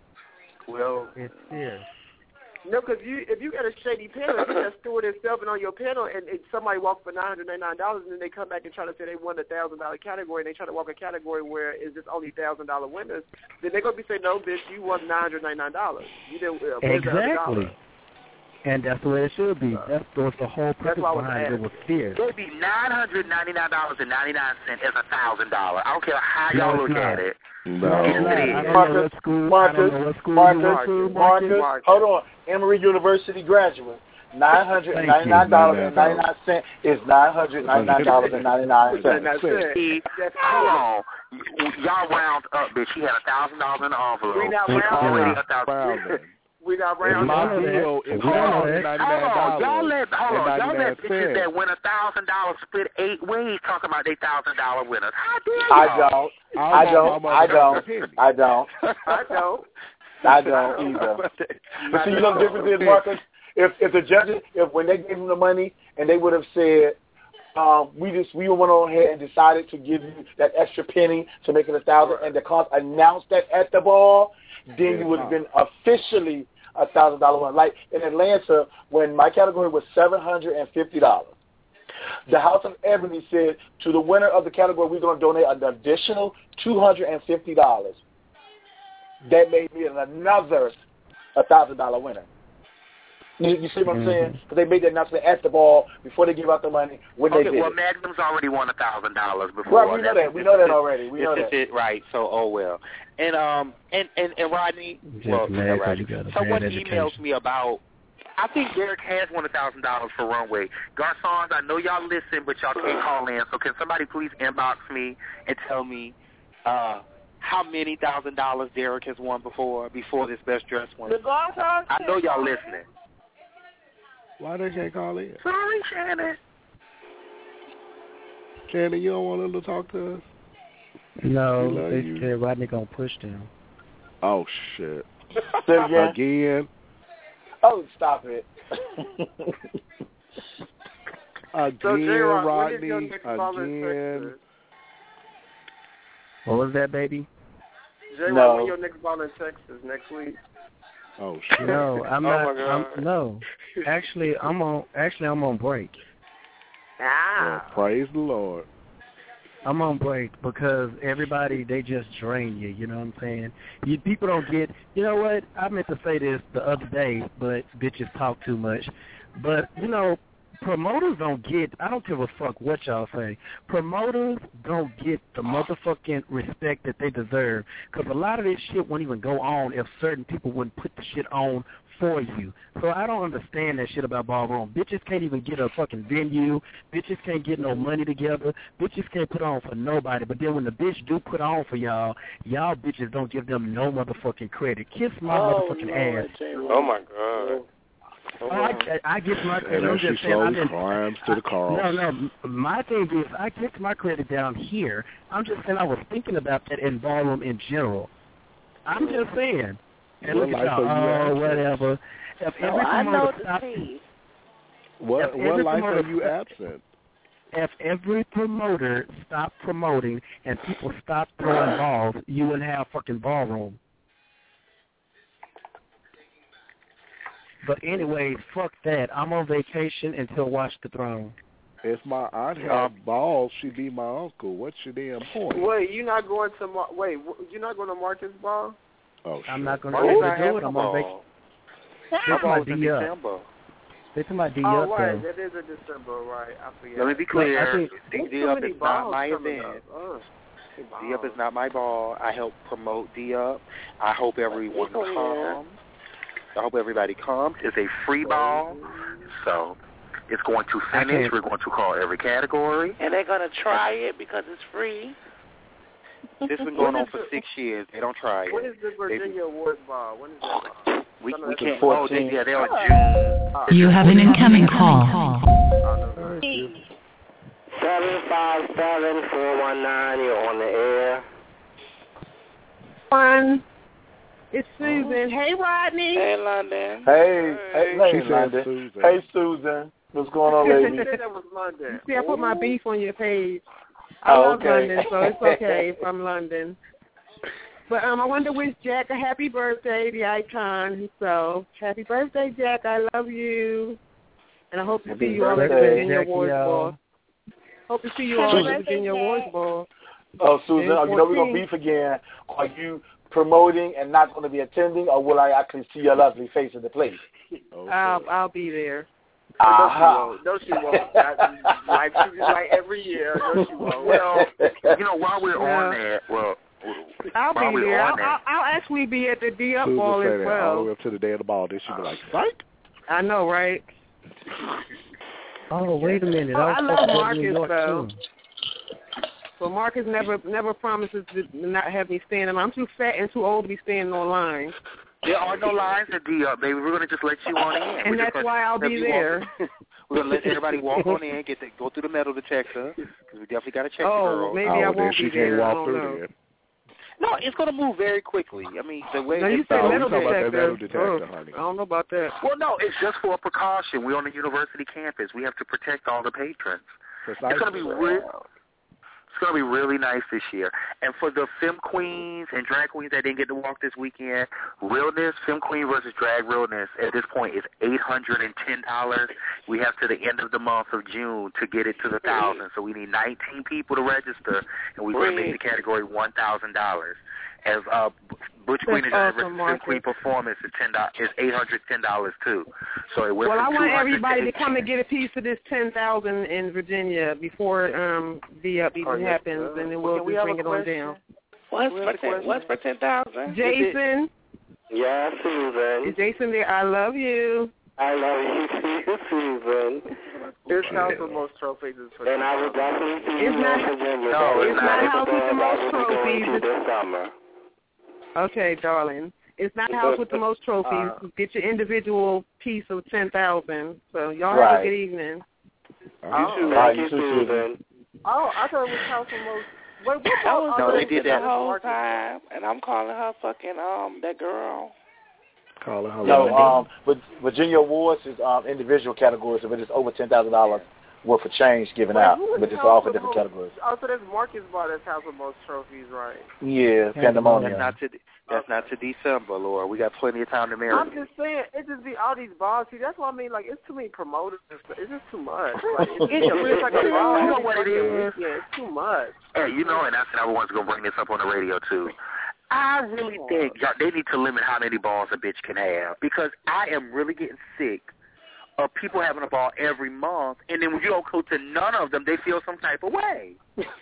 Well, It's fear. No, because you, if you got a shady panel, if you just store it itself and on your panel, and, and somebody walks for nine hundred ninety-nine dollars, and then they come back and try to say they won a thousand dollar category, and they try to walk a category where it's just only thousand dollar winners, then they're gonna be saying, no, bitch, you won nine hundred ninety-nine dollars. You didn't. Uh, where's the other Exactly. dollar? And that's the way it should be. That's was the whole That's purpose why I was behind it was asking. fear. it'd be nine hundred ninety-nine dollars and ninety-nine cents as a thousand dollars. I don't care how No, y'all it's look not. at it. No, No. it's not. I don't know Marcus, what school. I Marcus, don't know what school Marcus, you went to, Marcus, Marcus. hold on. Emory University graduate. Nine hundred and ninety-nine dollars and ninety-nine cents is nine hundred ninety-nine dollars and ninety-nine cents. See, hold on. Y'all round up, bitch. She had a thousand dollars in the envelope. We not She rounding. already a thousand. We not If rounding. my know that. deal is We know one that. hundred Hold ninety-nine on, y'all dollars let hold on, and y'all let ninety-nine bitches cents. that win a thousand dollars split eight ways talking about they thousand dollar winners. How dare I y'all? don't. I I want don't. my I don't. penny. I don't. I don't. I don't either. But see, you know the difference is, Marcus, if if the judges, if when they gave him the money and they would have said, um, we just we went on ahead and decided to give you that extra penny to make it a thousand, and the cost announced that at the ball, then you would have been officially a thousand dollar one. Like in Atlanta, when my category was seven hundred and fifty dollars. The House of Ebony said to the winner of the category, we're going to donate an additional two hundred and fifty dollars. That made me another a thousand dollar winner. You, you see what I'm saying? Because they made that announcement at the ball before they give out the money when Okay, they did well, it. Magnum's already won a thousand dollars before. Right, we know That's- that. We know that already. We this know is that. it, right? So, oh well. And um, and and, and Rodney, Just well, mad not 'cause Rodney. you got a Someone bad emails education. me about. I think Derek has won a thousand dollars for Runway. Garçons, I know y'all listen, but y'all can't call in. So can somebody please inbox me and tell me uh, how many thousand dollars Derek has won before before this Best Dressed one? The Garçons I know y'all listening. Why they can't call in? Sorry, Shannon. Shannon, you don't want them to talk to us? No, We love they you. said Rodney gonna push them. Oh, shit. Say it again. Again? Oh, stop it. Again, So, J-Rock, when is your Rodney. next ball in Again. Texas? What was that, baby? J-Rock, No. when your next ball in Texas next week? Oh, shit. No, I'm Oh, not. my God. I'm, no, actually, I'm on. Actually, I'm on break. Well, Ah. praise the Lord. I'm on break because everybody, they just drain you, you know what I'm saying? You people don't get, you know what, I meant to say this the other day, but bitches talk too much. But, you know, promoters don't get, I don't give a fuck what y'all say, promoters don't get the motherfucking respect that they deserve because a lot of this shit wouldn't even go on if certain people wouldn't put the shit on for you. So I don't understand that shit about ballroom. Bitches can't even get a fucking venue. Bitches can't get no money together. Bitches can't put on for nobody. But then when the bitch do put on for y'all, y'all bitches don't give them no motherfucking credit. Kiss my Oh, motherfucking Lord, ass. Oh my God. Oh, I, I get my credit. And I'm then she just saying. I slowly didn't, climbs to the cross. no, no. My thing is, I get my credit down here. I'm just saying I was thinking about that in ballroom in general. I'm just saying. And What look at life y'all, are you oh, absent? whatever. If No, every I know promoter the stopped, tea. What, If what every life promoter- are you absent? if every promoter stopped promoting and people stopped throwing balls, you wouldn't have fucking ballroom. But anyways, fuck that. I'm on vacation until Watch the Throne. If my aunt had balls, she'd be my uncle. What's your damn point? Wait, you're not going to Mar- wait? wh- You're not going to Marcus Ball? Oh, shit. I'm not going to Why be able not to do have it. I'm my on vacation. ball? They My talking about ball's in D up. December. They talking about D Oh, up right. though. That is in December, right? I forget. Let me be I clear. think- There's D so up many is not balls my coming event. up. Ugh. D up is not my ball. I help promote D up. I hope everyone Oh, yeah. comes. I hope everybody comes. It's a free ball, so it's going to finish. We're going to call every category. And they're going to try it because it's free. This has been going on for six years. They don't try When it. is the Virginia Awards Ball? When is that ball? We, Some of we that's can't. in Oh, they, fourteen. yeah, they're in June. You have an incoming call. Seven five seven four one nine. You're on the air. everyone. It's Susan. Hey, Rodney. Hey, London. Hey, hey, hey, She said London. Susan. Hey, Susan. What's going on, lady? That was London. See, I put my beef on your page. I Oh, love okay. London, so it's okay if I'm London. But um, I wanted to wish Jack a happy birthday, the icon. So, happy birthday, Jack. I love you. And I hope to Happy see you all at the birthday, Virginia Jackie, Awards y'all. Ball. Hope to see you all at the Virginia Awards Ball. Oh, Susan, June oh, you know we're going to fourteenth. beef again. Are you promoting and not going to be attending, or will I actually see your lovely face in the place? I'll, I'll be there. Uh-huh. No, she won't. No, she won't. That, like, like every year. No, she won't. Well, you know, while we're on that, well, I'll while be we're there. on I'll, that, I'll, I'll actually be at the D-Up Susan Ball say as that all the well. way up to the day of the ball. Then she be like, psych. I know, right? Oh, wait a minute. Oh, I, I was love supposed to go to Marcus, New York, though. too. But Marcus never never promises to not have me standing. I'm too fat and too old to be standing on line. there are no lines at D-Up, baby. We're going to just let you on in. And We're that's just why I'll let be you there. walk- We're going to let everybody walk on in, get the, go through the metal detector, because we definitely got to check Oh, the girl. maybe oh, I then won't she be can't there. I walk don't through know. there. No, it's going to move very quickly. I mean, the way No, you it's said uh, metal we talking about that detector. metal detector, Oh, honey. I don't know about that. Well, no, it's just for a precaution. We're on the university campus. We have to protect all the patrons. Precisely. It's going to be real. It's going to be really nice this year. And for the femme queens and drag queens that didn't get to walk this weekend, Realness, Femme Queen versus Drag Realness at this point is eight hundred ten dollars. We have to the end of the month of June to get it to the thousand. So we need nineteen people to register, and we're going to make the category one thousand dollars. As uh, Butch Queen and Drag awesome, versus Femme Queen performance is ten dollars, is eight hundred ten dollars too. So it went Well, I from want two hundred everybody to to come and get a piece of this ten thousand in Virginia before um the up even Oh, yes, happens, sir. and then Well, we'll can we just have bring a it on question? down. What's We have for a ten? question. What's for ten thousand? Jason, Yeah, Susan. is Jason there? I love you. I love you too, Susan. This house with most trophies is for And I will definitely see It's you not- in Virginia. No, That it's is not the house with the band most I will be going trophies. to this summer. Okay, darling. It's not house with the most trophies. Uh, Get your individual piece of ten thousand. So y'all Right. have a good evening. Oh. You too, Right, you you too, too, Susan. Oh, I thought it was house with most. Wait, what? That was No, the they did that. whole time, and I'm calling her fucking um that girl. Calling her No, London. um, but Virginia Awards is um, individual categories, so it's over ten thousand dollars worth of change given Wait, out, who is but it's house all for with different most- categories. Oh, so that's Marcus bought his house with most trophies, right? Yeah, That's pandemonium. not to that's not to December, Laura. We got plenty of time to marry. I'm just saying, it just be all these balls. See, that's what I mean. Like, it's too many promoters. And stuff. It's just too much. Like, it's, it's, it's like a ball. You know what it is? Yeah, it's too much. Hey, you know, and that's another one's gonna bring this up on the radio too. I really think y'all, they need to limit how many balls a bitch can have, because I am really getting sick of people having a ball every month, and then when you don't go to none of them, they feel some type of way.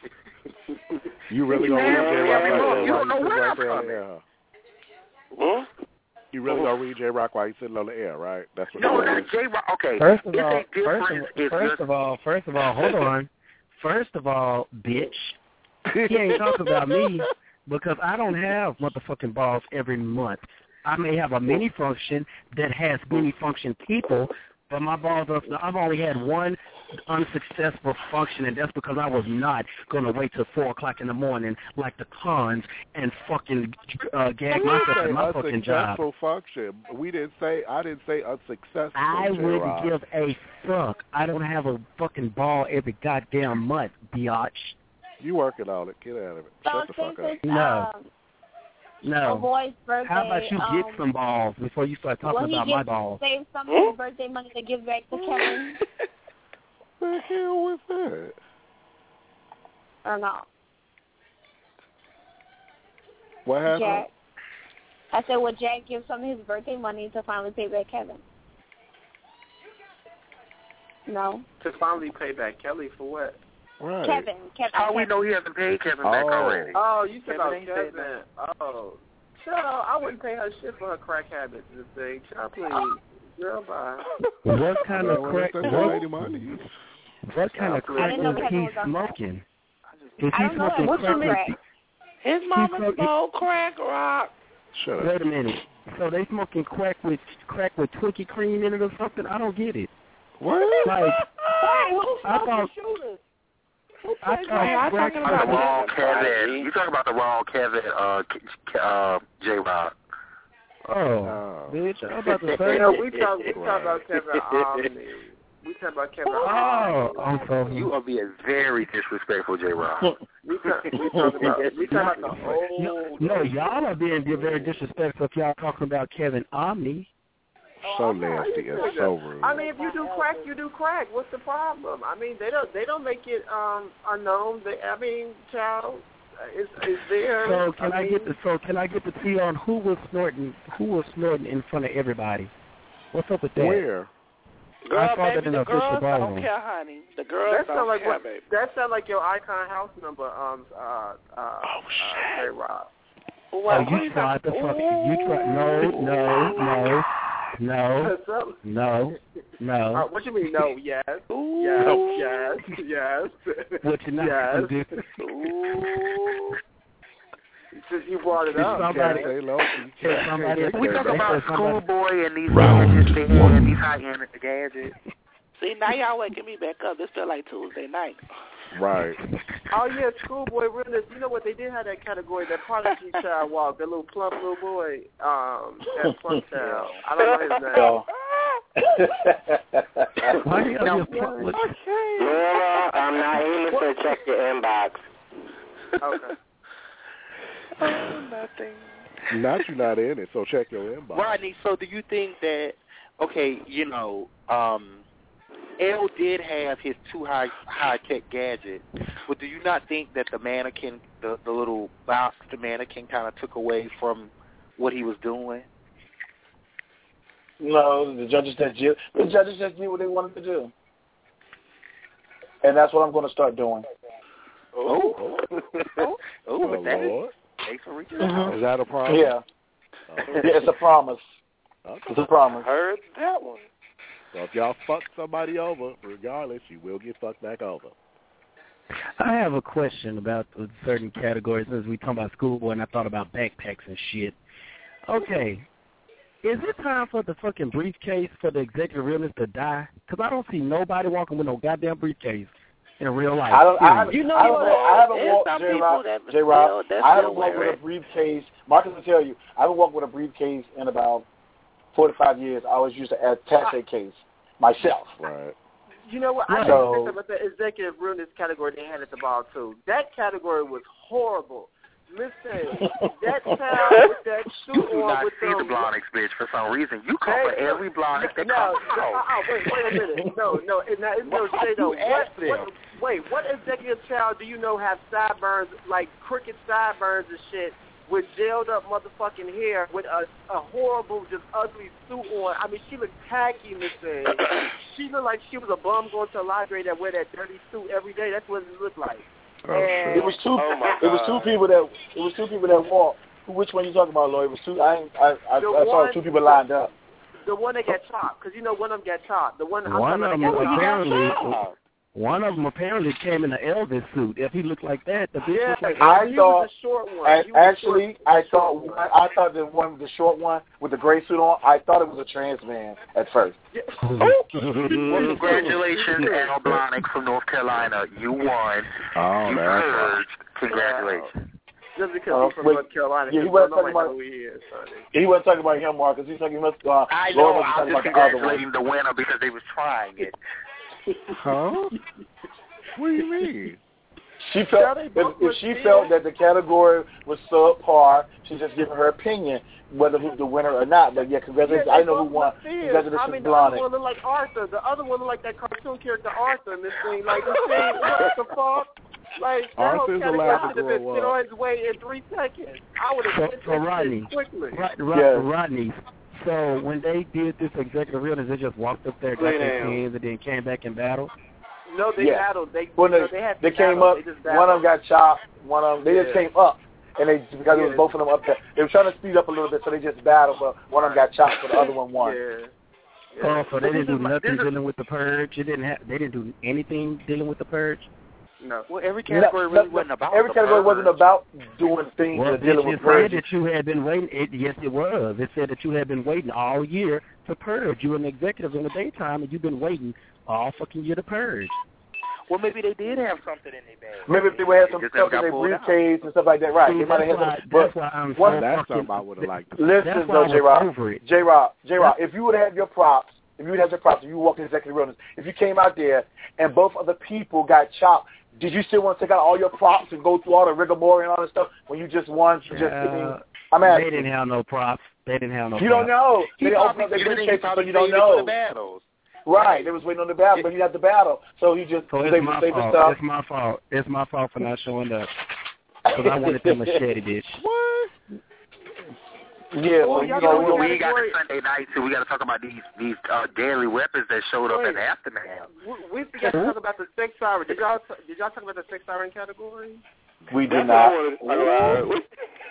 You really gonna read J Rock every right month. there You while don't know you where sitting right I'm there on the coming. air, huh? Hmm? You really gonna read J Rock while you sitting on the air, right? That's what No, it not is. J Rock. Okay, First of it's all, a first difference. of, If first just of all, first of all, hold on. First of all, bitch, he ain't talking about me because I don't have motherfucking balls every month. I may have a mini function that has mini function people, but my balls are, I've only had one unsuccessful function, and that's because I was not going to wait till four o'clock in the morning like the cons and fucking uh, gag myself say in my fucking job. unsuccessful function. We didn't say. I didn't say unsuccessful. I wouldn't J-Rock. give a fuck. I don't have a fucking ball every goddamn month, biatch. You working on it? Get out of it. So Shut the since fuck up. it's No. um, No. a boy's birthday, How about you um, get some balls before you start will talking he about get, my balls? save some of his birthday money to give back to Kevin The hell was that? or not? What happened? Jack. I said, would Jack give some of his birthday money to finally pay back Kevin? No. To finally pay back Kelly for what? Right. Kevin. Kevin. how we Kevin. know he hasn't paid Kevin back Oh. already? Oh, you said Kevin about ain't said Kevin. Oh. Child, I wouldn't pay her shit for her crack habits and thing. Child, please. Girl, bye. What kind of Well, crack? that's the What, lady money. what kind of I crack didn't know is Kevin he was on crack. smoking? Is I he don't know smoking that. What's crack? on with- crack? His mama He- smoked crack rock. Shut up. Wait a minute. So they smoking crack with crack with Twinkie cream in it or something? I don't get it. What? Like Hey, who's I smoking thought- shooters? I Hey, I'm talking about the wrong Kevin. You talking about the wrong Kevin, uh, K- uh, J. Rod. Oh, bitch! I'm about to say. You know, we talk, we talk about Kevin Omni. We talk about Kevin Omni. Oh, I'm so. You are being very disrespectful, J. Rod. we talk, we talk about, we talk about the old. No, y'all are being very disrespectful if y'all talking about Kevin Omni. So nasty and so rude. I mean, if you do crack, you do crack. What's the problem? I mean, they don't they don't make it um unknown. They, I mean, child, is is there? So can I, I mean, get the so can I get the tea on who was snorting who was snorting in front of everybody? What's up with that? Where? Girl, I saw baby, that in the the official girls ballroom. don't care, honey. The girls that sound don't like care, what, baby. that sound like your icon house number. Um, uh, uh, oh shit, uh, Rob. Oh, you tried to fuck you tried no no no. No, no, no. Uh, what you mean, no? Yes. Yes, yes, yes. What you not yes. gonna do? Since you brought it Did up, somebody, yeah. somebody we talk about Schoolboy and these Round gadgets they had, these high-end gadgets. See, now y'all waking me back up. It's still like Tuesday night. Right. Oh, yeah, Schoolboy Realness. You know what? They did have that category, that Prodigy child walk, that little plump little boy, um, that plump child. I don't know his name. Why do you no, plump? Laura, I'm not aiming to check your inbox. Okay. Oh, nothing. Not you not in it, so check your inbox. Rodney, so do you think that, okay, you know, um, L did have his two high high tech gadgets, but do you not think that the mannequin, the the little box, the mannequin, kind of took away from what he was doing? No, the judges just did. The judges just did what they wanted to do, and that's what I'm going to start doing. Oh, oh, oh, with that. Lord. Thanks for reaching Mm-hmm. out. Is that a promise? Yeah, okay. yeah, it's a promise. Okay. It's a promise. Heard that one. So if y'all fuck somebody over, regardless, you will get fucked back over. I have a question about the certain categories as we talk about Schoolboy, and I thought about backpacks and shit. Okay, is it time for the fucking briefcase for the executive realness to die? Because I don't see nobody walking with no goddamn briefcase in real life. I don't. I haven't, You know I haven't, what? I haven't There's walked, some J-Rob, people that J-Rob, still- that I still haven't walked wear with it. a briefcase. Marcus will tell you, I haven't walked with a briefcase in about four to five years. I always used to attach a case myself. Right. You know what? I Right. didn't So- think about the executive realness category they had at the ball, too. That category was horrible. Listen, that child with that suit You do on not with see them. the Blonix, bitch, for some reason. You call for Hey, every Blonix that no, comes no, out. oh, wait, wait a minute. No, no, it, now, it's no Why shade, though. you ask What, what, them? wait, what executive child do you know have sideburns, like crooked sideburns and shit, with gelled up motherfucking hair, with a, a horrible, just ugly suit on? I mean, she looked tacky, Miss A. She looked like she was a bum going to a library that wear that dirty suit every day. That's what it looked like. Oh, And It was two. Oh, my it was God. two people that. It was two people that walked. Which one you talking about, Lloyd? It was two. I ain't- I I, The I saw one- two people lined up. the one that got chopped, because you know one of them got chopped. The one, I'm One talking of them about the one that got apparently, chopped. one of them apparently came in an Elvis suit. If he looked like that, the bitch Yeah, looked like I he thought. was a short one. And He was a actually, short- I short thought one. I, I thought the one, the short one with the gray suit on. I thought it was a trans man at first. Yeah. Well, congratulations, Al Blonick from North Carolina. You won. Oh, you that's purged. Congratulations. Just because Uh, he's from wait, North Carolina, yeah, he he wasn't don't know talking who about- he is. Honey. He wasn't talking about him, Marcus. He's talking about. Uh, I Lloyd know. was I'm talking just about the other one. congratulating the winner because they was trying it. Huh? What do you mean? She felt if, if she felt that the category was subpar, she's just giving her opinion whether who's the winner or not. But yeah, congratulations. Yeah, I they know who both won. look fierce. Congratulations, I mean, the other Blonick. one looked like Arthur. The other one looked like that cartoon character Arthur. And this thing, like this thing, what the fuck? Like that whole Arthur's category allowed to should have been grow fit up. on his way in three seconds. I would have So, hit so that Rodney, shit quickly. Rod, Rod, Yeah. Rodney. So when they did this executive realness, they just walked up there, got Lay their down. pins, and then came back and battled. No, they Yeah. battled. They, When you they, know, they had they to came battle. up, They just one of them battled. got chopped. One of them, they just Yeah. came up, and they because it Yeah. was both of them up there. They were trying to speed up a little bit, so they just battled. But one of them got chopped, but the other one won. Yeah. Oh, so they This didn't do is my- nothing this is- dealing with the purge. It didn't have. They didn't do anything dealing with the purge. No. Well, every category No, really no, wasn't about Every the category purge. wasn't about doing things Well, or dealing it with said purge. that you had been waiting. It, yes, it was. It said that you had been waiting all year to purge. You were an executive in the daytime, and you've been waiting all fucking year to purge. Well, maybe they did have something in their bag. Maybe if they would have some Just stuff never in got their pulled out. briefcase and stuff like that, right? See, They might have that's had why, some. But that's why I'm what, so That's fucking, something I would have liked. To listen, that's why though, I was J Rock, over it. J Rock, J Rock. If you would have had your props, if you would have your props, if you walked in executive realness, if you came out there and both other people got chopped, did you still want to take out all your props and go through all the rigmarole and all this stuff when you just won? Just Uh, I'm asking. they didn't have no props. They didn't have no You props. don't know. He They probably opened up their did it. He briefcases, so probably you don't saved it for know. the battles. Right, they was waiting on the battle, but he had the battle, so he just So was it's able my to save his fault. stuff. It's my fault. It's my fault for not showing up. Because I wanted that machete, bitch. What? Yeah, Well, so you you know, know, we we got the Sunday night, so we got to talk about these these uh, deadly weapons that showed up in the aftermath. We, we forgot to talk about the sex siren. Did y'all did y'all talk about the sex siren category? We did That's not. what I wanted to talk about.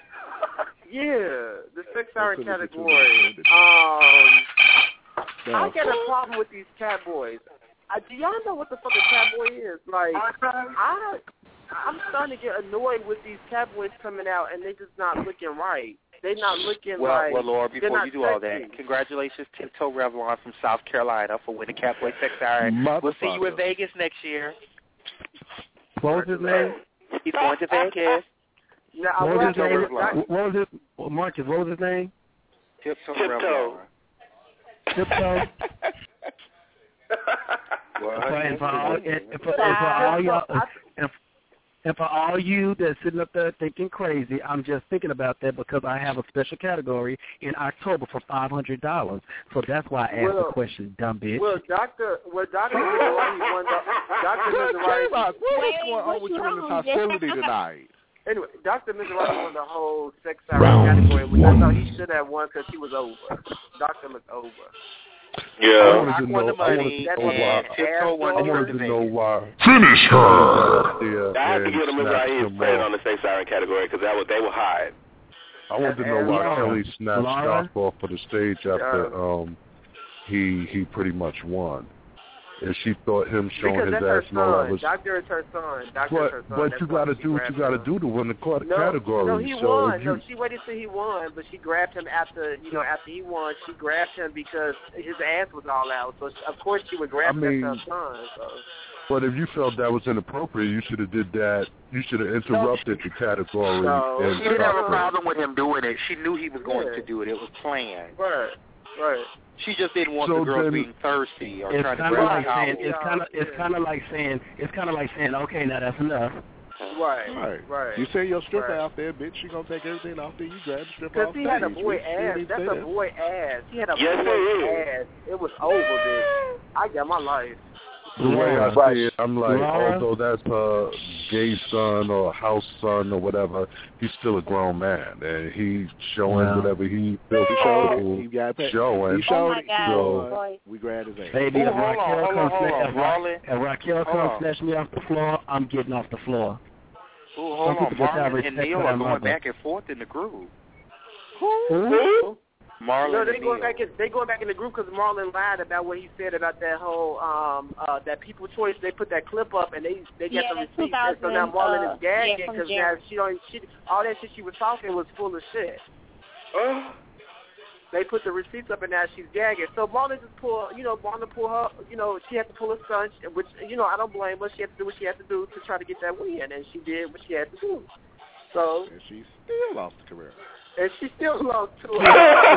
Yeah, the sex siren That's what it category. is. Um, No. I got a problem with these cat boys. Uh, do y'all know what the fuck a cat boy is? Like, I, I'm starting to get annoyed with these cat boys coming out, and they just not looking right. They not looking Well, like. well, Laura, they're before not you do all sexy. that, congratulations, Tiptoe Revlon from South Carolina for winning Catboy Sex Siren. We'll see you in Vegas next year. What was his name? He's going to Vegas. Now, What I was his will name? have to- What was his, well, Marcus, what was his name? Tiptoe Tiptoe. Revlon. Tiptoe. And for all, and, and for, and for all y'all, and, and for all you that's sitting up there thinking crazy, I'm just thinking about that because I have a special category in October for five hundred dollars. So that's why I asked Well- the question, dumb bitch. Well, Doctor, well, Doctor Mizrahi won the Doctor Mizrahi. J-Rock, what is going on with you in this hostility tonight? Anyway, Doctor Mizrahi won the whole sex siren category, which I thought he should have won because he was over. Doctor was over. I Yeah. wanted to know. I wanted to know why. Tiptoe won I the wanted to know why. Finish her. Yeah, I have to and give them a snatched right them playing off. on the sex siren category because that was they were hot. I wanted to know why Laura. Kelly snatched Laura. Doc off of the stage after um he he pretty much won. And she thought him showing Because his that's her ass no that son. was Doctor is her son. Doctor but is her son. but That's you why gotta she do what grabbed you gotta him. do to win the cat- No, category. no, he so won. if you, No, she waited till he won, but she grabbed him after, you know, after he won. She grabbed him because his ass was all out. So, she, of course, she would grab I him mean, as her son. So. but if you felt that was inappropriate, you should have did that. You should have interrupted the category. No. and She didn't have a stopped it. problem with him doing it. She knew he was going Yeah. to do it. It was planned. Right, right. She just didn't want So the girls then- being thirsty or It's trying to kind of grab like the saying towel. it's kind of it's kind of like saying it's kind of like saying okay, now that's enough. Right, Right. right. You send your stripper Right. out there, bitch, you gonna take everything off there. You grab the stripper Because off he stage. had a boy bitch. You ass. didn't That's say a that. boy ass. He had a Yes, boy it ass. It was over, bitch. I got my life. The way I Laura. see it, I'm like, Laura. although that's her gay son or house son or whatever, he's still a grown man, and he's showing Wow. whatever he feels He showed it. comfortable He got paid. showing. He showed Oh, my it. God. So- Boy. We grabbed his ass. Baby, Ooh, if hold on, Raquel hold on, comes hold sna- on. if, Ra- Marlon. if Raquel Hold comes on. snatch me off the floor, I'm getting off the floor. Ooh, hold Some on. people just have Marlon and respect Neil for are their going mother. back and forth in the groove. Who? Marlon No, they and going Neil. back. In, they going back in the group because Marlon lied about what he said about that whole um uh that People Choice. They put that clip up and they they got Yeah, the that's receipts. And so now two thousand, Marlon uh, is gagging yeah, from because now Jerry. she don't. She all that shit she was talking was full of shit. They put the receipts up and now she's gagging. So Marlon just pull, you know, Marlon pull her, you know, she had to pull a stunt, which, you know, I don't blame her. She had to do what she had to do to try to get that win, and she did what she had to do. So, And she still lost the career. and she still lost to her.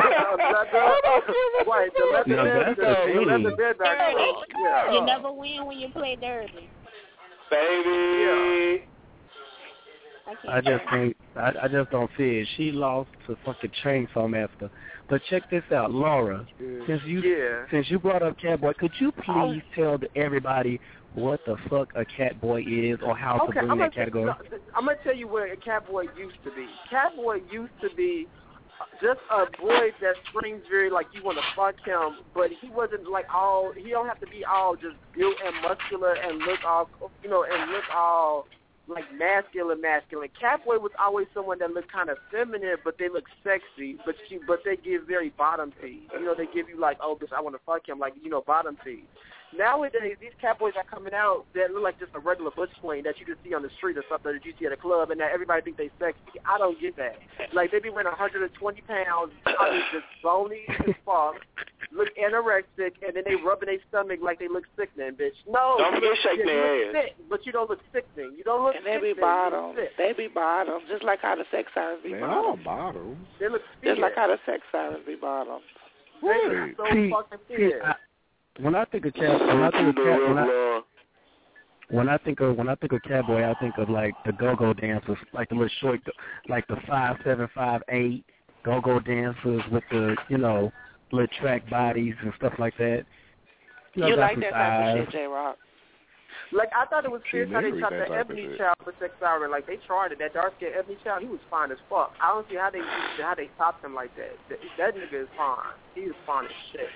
Right, the leather No, bed, that's the, the the thing. leather bed back Dirty. girl. Yeah. You never win when you play dirty. Baby. I can't. I just think I, I just don't see it. She lost to fucking Chainsaw Master. But check this out, Laura. Since you Yeah. since you brought up Catboy, could you please tell the, everybody what the fuck a Catboy is or how Okay, to bring I'm that gonna, category? no, I'm gonna tell you where a Catboy used to be. Catboy used to be just a boy that screams very like you want to fuck him, but he wasn't like all. He don't have to be all just built and muscular and look all, you know, and look all like masculine, masculine. Catboy was always someone that looked kind of feminine, but they look sexy. But she, but they give very bottom feed. You know, they give you like, oh, bitch, I want to fuck him, like, you know, bottom feed. Nowadays, these Catboys are coming out that look like just a regular bush queen that you can see on the street or something that you see at a club, and that everybody think they sexy. I don't get that. Like, they be weighing one hundred twenty pounds, I mean, just bony as fuck, look anorexic, and then they rubbing their stomach like they look sickening, bitch. No, Don't forget shaking you their look ass. sick, but you don't look sickening. You don't look And they sickening. be bottoms. You look sick. They be bottoms, just like how the sex sirens be They all bottoms. bottoms. They look Just fierce. like how the sex sirens be bottoms. They look so See, fucking see, fierce. I, when I think of cat, when I think of cat, when I, when I think of when I think of Catboy, I think of like the go-go dancers, like the little short, like the five seven, five eight go-go dancers with the you know little track bodies and stuff like that. You, know, You got like some that type of thighs. shit, J-Rock? Like, I thought it was She fierce how they married shot that the type of Ebony shit. Child for Sex Siren. Like, they tried it. That dark-skinned Ebony Child, he was fine as fuck. I don't see how they how they topped him like that. That, that nigga is fine. He is fine as shit.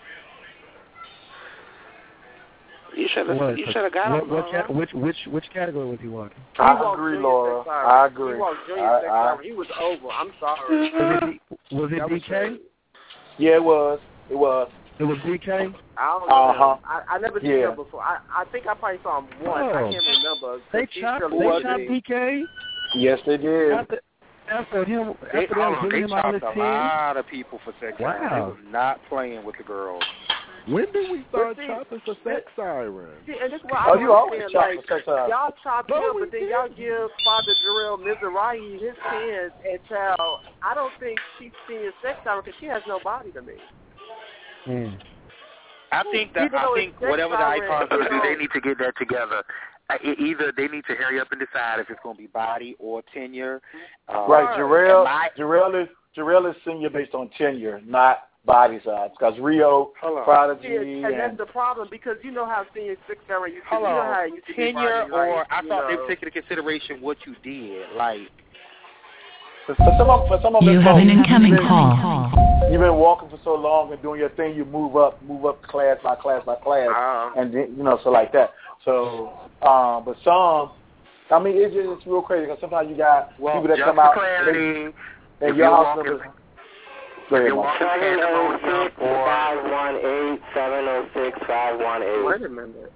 You should have. What? You should have got what, him. what uh, cat, which which which category was he walking? He I walked agree, Junior Laura. Sex Siren. I agree. He walked Junior I- Sex I- Siren. He was over. I'm sorry. Was it, was it That was D K? shady. Yeah, it was. It was. It was D K. I don't know. Uh-huh. him. I, I never seen Yeah. him before. I, I think I probably saw him once. I Oh. can't remember. They He's chopped. really They good. chopped D K. Yes, they did. After, after him, They, after hold them on, they giving him all his chopped a ten. lot of people for sex. Wow. They was not playing with the girls. When did we start But see- chopping for sex sirens? See, and this is what Oh, I you always understand. chop Like, for sex siren. y'all chop No, him, we but then y'all give Father Jarrell Mizrahi his hands and child. I don't think she's seeing sex siren because she has no body to me. Mm. I think that Even I though think it's sex whatever the siren, icons you going to do, know- they need to get that together. Uh, e- Either they need to hurry up and decide if it's going to be body or tenure. Uh, Right, Jarrell. and my- Jarrell is Jarrell is senior based on tenure, not body size. Because Rio, Hold on. Prodigy, Yeah, and that's and the problem because you know how senior sex siren used to Hold be. You know on. how it used to be Tenure, body, like, or I you thought they know. were taking into consideration what you did. Like, for some of for some of You us have folks, an incoming you've been- call. You've been walking for so long and doing your thing. You move up, move up class by class by class, Uh, and then, you know, so like that. So, um, but some, I mean, it's just it's real crazy because sometimes you got well, people that just come for out. clarity, And if your you're house walking, members. if Go ahead, you're Mom. walking seven oh pandemonium six, or five one eight, seven oh six, five one eight. wait a minute.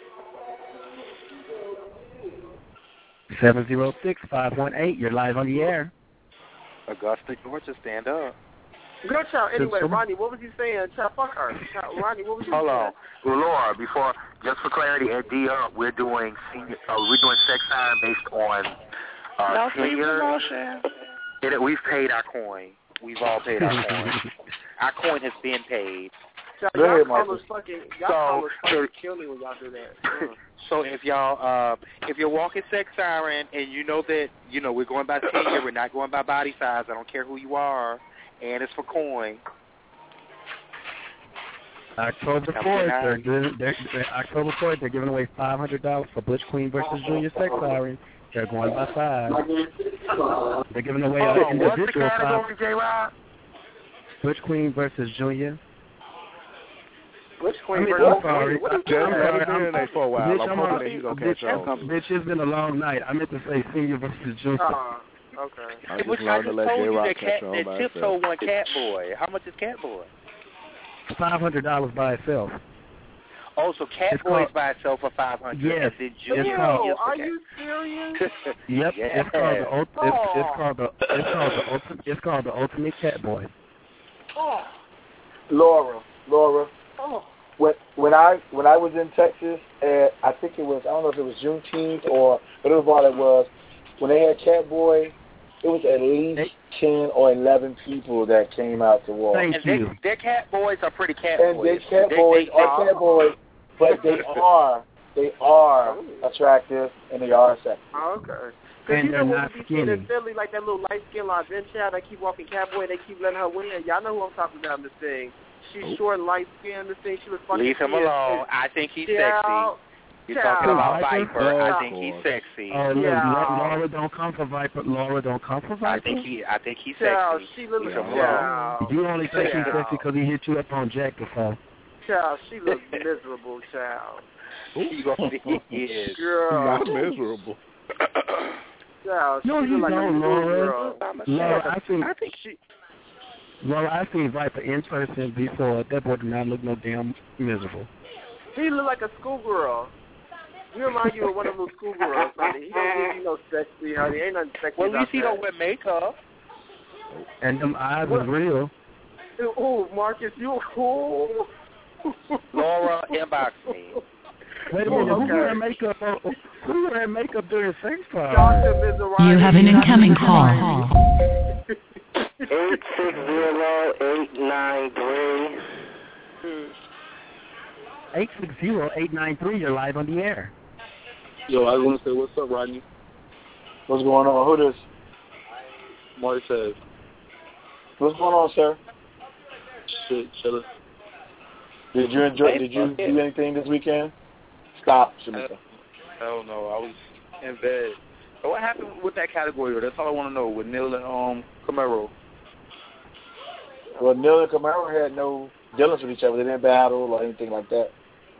Seven zero six five one eight. You're live on the air. Augusta, Georgia, stand up. Good child. Anyway, some- Ronnie, what was you saying? Child, fuck her. Child, Ronnie, what was you Hold saying? on, well, Laura. Before, just for clarity, at D Up, we're doing senior, uh, we're doing sex siren based on uh, No free tenure. promotion. It, we've paid our coin. We've all paid our coin. Our coin has been paid. Child, Go y'all ahead, callers Marcus. fucking, y'all So, callers fucking so- kill me when y'all do that. Mm. So if y'all, uh, if you're walking sex siren and you know that, you know, we're going by tenure, we're not going by body size. I don't care who you are, and it's for coin. October Come fourth, tonight. they're, doing- they're, they're October fourth. They're giving away five hundred dollars for Butch Queen versus Junior Sex Siren. They're going by five. They're giving away Hold an on, what's the individual five. category, J-Rod? Butch Queen versus Junior. Which I queen mean, versus I'm sorry. What is Just I'm that? sorry. haven't been in there for a while. Bitch, I'm I'm hoping on- that he's gonna bitch, catch on. Bitch, it's been a long night. I meant to say senior versus junior. Oh, okay. I Which just I learned to just let told you J-Rock that, catch cat, on that by Tiptoe himself. won Catboy. How much is Catboy? Five hundred dollars by itself. Oh, so It's Catboy called- is by itself for five hundred. Yes. And then It's Junior called- is Are for you serious? Cat- Yep, Yeah. it's called the ult- it's, Oh. it's called the it's called the ultimate it's called the ultimate Catboy. Oh, Laura, Laura. oh. When when I when I was in Texas, and I think it was I don't know if it was Juneteenth or whatever all it was, when they had Catboy, it was at least ten or eleven people that came out to walk. Thank and you. Their, their cat boys are pretty cat And boys. they cat boys they, are cat boys, but they are they are attractive and they are sexy. Oh, okay. And Because you they're know what not we be seeing in skinny. Philly, like that little light-skinned Lavin child that keep walking Catboy, they keep letting her win. Y'all know who I'm talking about in this thing. She's Oh. short and light-skinned, this thing. She was fucking Leave him fierce. alone. I think he's Yeah. sexy. You're Yeah. talking about Viper? Viper. Oh, I think of he's course. sexy. Oh, look, Yeah. Laura don't come for Viper. Laura don't come for I Viper. think he. I think he's Child, sexy. she looks Leave him alone. child. You only think he's Child. sexy because he hit you up on Jack before. Child, she looks miserable, child. He gonna be is. Girl. Not miserable. Child, she No, look you like a don't, little Laura. girl. Laura, I think I think she. Laura, I seen Viper in person before. That boy did not look no damn miserable. He look like a schoolgirl. He remind you of one of those schoolgirls, honey. He don't give you no sexy, honey. Ain't nothing sexy Well, at about least he that. don't wear makeup. And them eyes was real. Ooh, Marcus, you cool. Laura, inbox me. Wait a minute, who wearing makeup? On, who wearing makeup during sex time? You have an incoming call. Eight six zero eight nine three. Eight six zero eight nine three. You're live on the air. Yo, I was gonna say, what's up, Rodney? What's going on? Who this? Marty says. What's going on, sir? Shit, chillin'. Did you enjoy? Did you do anything this weekend? Stop, Shamika. Hell no, I was in bed. So what happened with that category? That's all I want to know with Neil and um Camaro. Well, Neil and Camaro had no dealings with each other. They didn't battle or anything like that.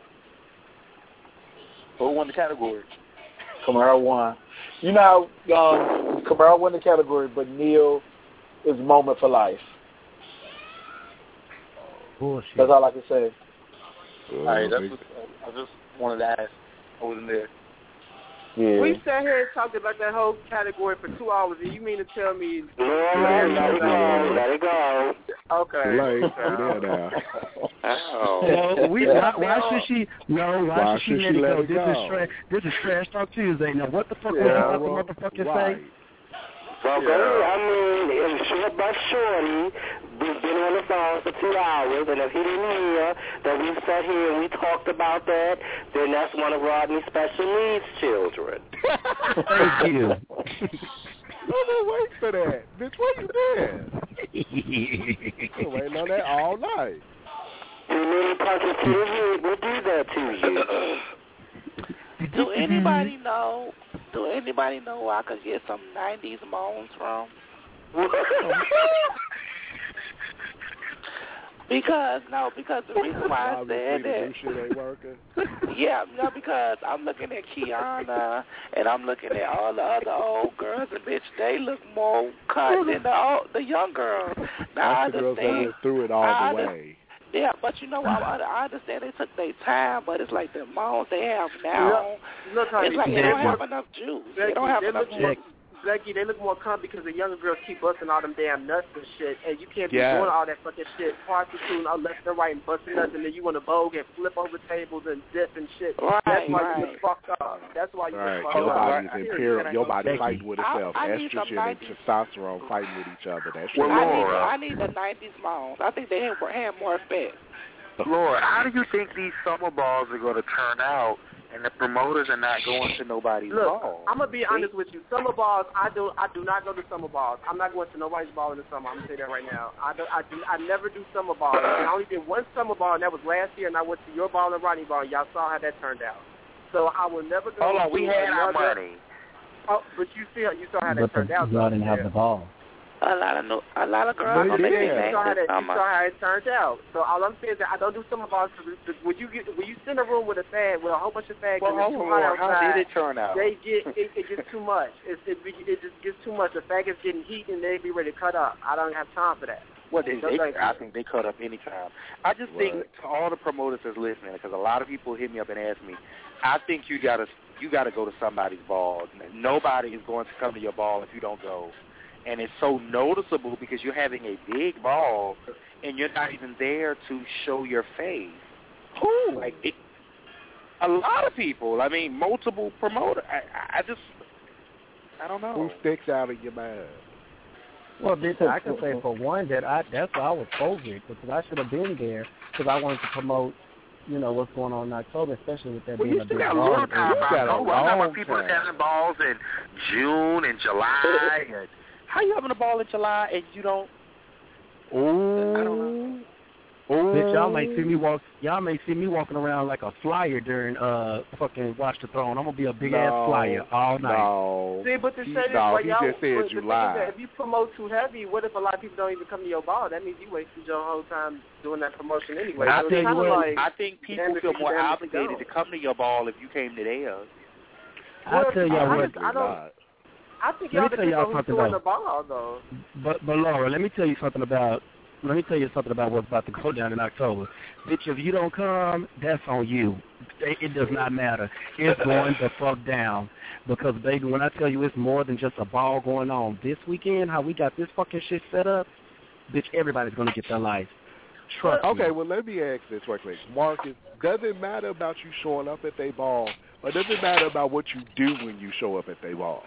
Who won the category? Camaro won. You know how um, Camaro won the category, but Neil is moment for life. Bullshit. That's all I can say. All right, that's what, I just wanted to ask. I wasn't there. Yeah. We sat here and talked about that whole category for two hours, and you mean to tell me? No, no, let it go. Let it go. Okay. Late. There now. Oh. No, we, why, why should she? No, why, Why should she should let she it let go? it This go? is trash. This is Trash Talk Tuesday. Now, what the fuck Yeah, was I about well, to motherfucker right. say? Well, Yeah. I mean, if short but shorty, we've been on the phone for two hours, and if he didn't hear that we sat here and we talked about that, then that's one of Rodney's special needs children. Thank you. No, no, wait for that. Bitch, where you been? Been waiting on that all night. Too many punches to the head will do that to you. Do anybody know? Do anybody know where I could get some nineties moans from? Because no, because the reason why I said that. Shit ain't working. Yeah, no, because I'm looking at Kiana and I'm looking at all the other old girls, and bitch, they look more cut than the old, the young girls. Now I That's the girls that understand. went through it all I the under- way. Yeah, but you know, I, I understand they took their time, but it's like the moans they have now. Look, honey, It's like they don't have enough juice. They don't have they enough look more, juice. Becky, they look more calm because the younger girls keep busting all them damn nuts and shit, and you can't be Yeah. doing all that fucking shit, prostituting all left and right and busting nuts, and then you want to vogue and flip over tables and dip and shit. Right, That's why you right. look fucked up. That's why you Right, look your fucked body up. is imperial. Your body Becky. fighting with itself. I- I need some Estrogen and nineties. testosterone fighting with each other. That's Well, true. I need, Laura. I need the nineties moans. I think they have, have more effect. Lord, how do you think these summer balls are going to turn out, and the promoters are not going to nobody's Look, balls? I'm gonna be honest with you. Summer balls, I do. I do not go to summer balls. I'm not going to nobody's ball in the summer. I'm gonna say that right now. I do. I do. I never do summer balls. And I only did one summer ball, and that was last year. And I went to your ball and Ronnie ball. And y'all saw how that turned out. So I will never go. Hold on, we to had our another, money. Oh, but you see, you saw how that But the, turned out. y'all didn't have Yeah. the ball. A lot of no, a lot of girls But gonna make yeah. me You mad saw how this that. You summer. saw how it turned out. So all I'm saying is that I don't do summer balls. Cause the, when you get when you sit in a room with a fag with a whole bunch of fags Well, and it's hold too hot on. How outside, did it turn out? they get it, it gets too much. It, it it just gets too much. The faggots getting heat and they be ready to cut up. I don't have time for that. Well, they, No, they, thank I you. think they cut up any time. I just think to all the promoters that's listening, because a lot of people hit me up and ask me, I think you gotta you gotta go to somebody's ball. Nobody is going to come to your ball if you don't go, and it's so noticeable because you're having a big ball and you're not even there to show your face. Who? Like it, a lot of people. I mean, multiple promoters. I, I just, I don't know. Who sticks out in your mind? Well, bitch, I can say for one that I that's why I was COVID because I should have been there because I wanted to promote, you know, what's going on in October, especially with that Well, being you a still big got a ball. little time. You got a I'm talking about long people time. that's having balls in June and July. And how you having a ball in July and you don't? Ooh. I don't know. Ooh. Bitch, y'all may see me walk. Y'all may see me walking around like a flyer during uh fucking Watch the Throne. I'm gonna be a big ass No, flyer all night. No. See, but the He- thing is, no, like, he y'all, just said but the thing is July. that if you promote too heavy, what if a lot of people don't even come to your ball? That means you wasted your whole time doing that promotion anyway. I So it's think kinda like, I think people damn if feel you, more damn if you obligated don't. to come to your ball if you came to theirs. I'll tell y'all I, what. just, I don't. I think Let y'all me tell depend y'all on who's something, throwing though. the ball, though. But but Laura, let me tell you something about let me tell you something about what's about to go down in October. Bitch, if you don't come, that's on you. It, it does not matter. It's going the fuck down. Because baby, when I tell you it's more than just a ball going on this weekend, how we got this fucking shit set up, bitch, everybody's gonna get their life. Trust okay, me. well, let me ask this real quick. Marcus, does it matter about you showing up at they ball, or does it matter about what you do when you show up at they ball?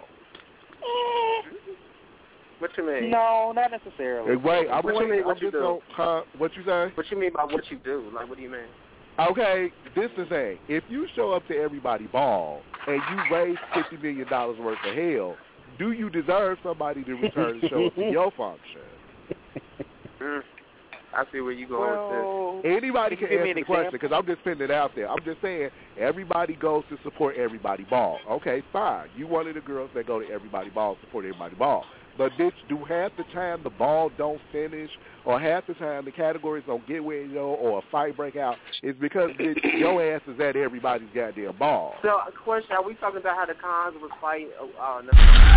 What you mean? No, not necessarily. Hey, wait, I'm what waiting. you mean? I'm What you just do? on, huh? What you say? What you mean by what you do? Like, what do you mean? Okay, this is the thing. If you show up to everybody ball and you raise fifty million dollars worth of hell, do you deserve somebody to return and show up to your function? Mm, I see where you going well, with this. Anybody can give me answer an the question example? because I'm just putting it out there. I'm just saying everybody goes to support everybody ball. Okay, fine. You one of the girls that go to everybody ball, support everybody ball. But bitch, do half the time the ball don't finish, or half the time the categories don't get where you know, or a fight break out, it's because bitch, your ass is at everybody's goddamn ball. So, a question: are we talking about how the cons was fighting? Oh, no.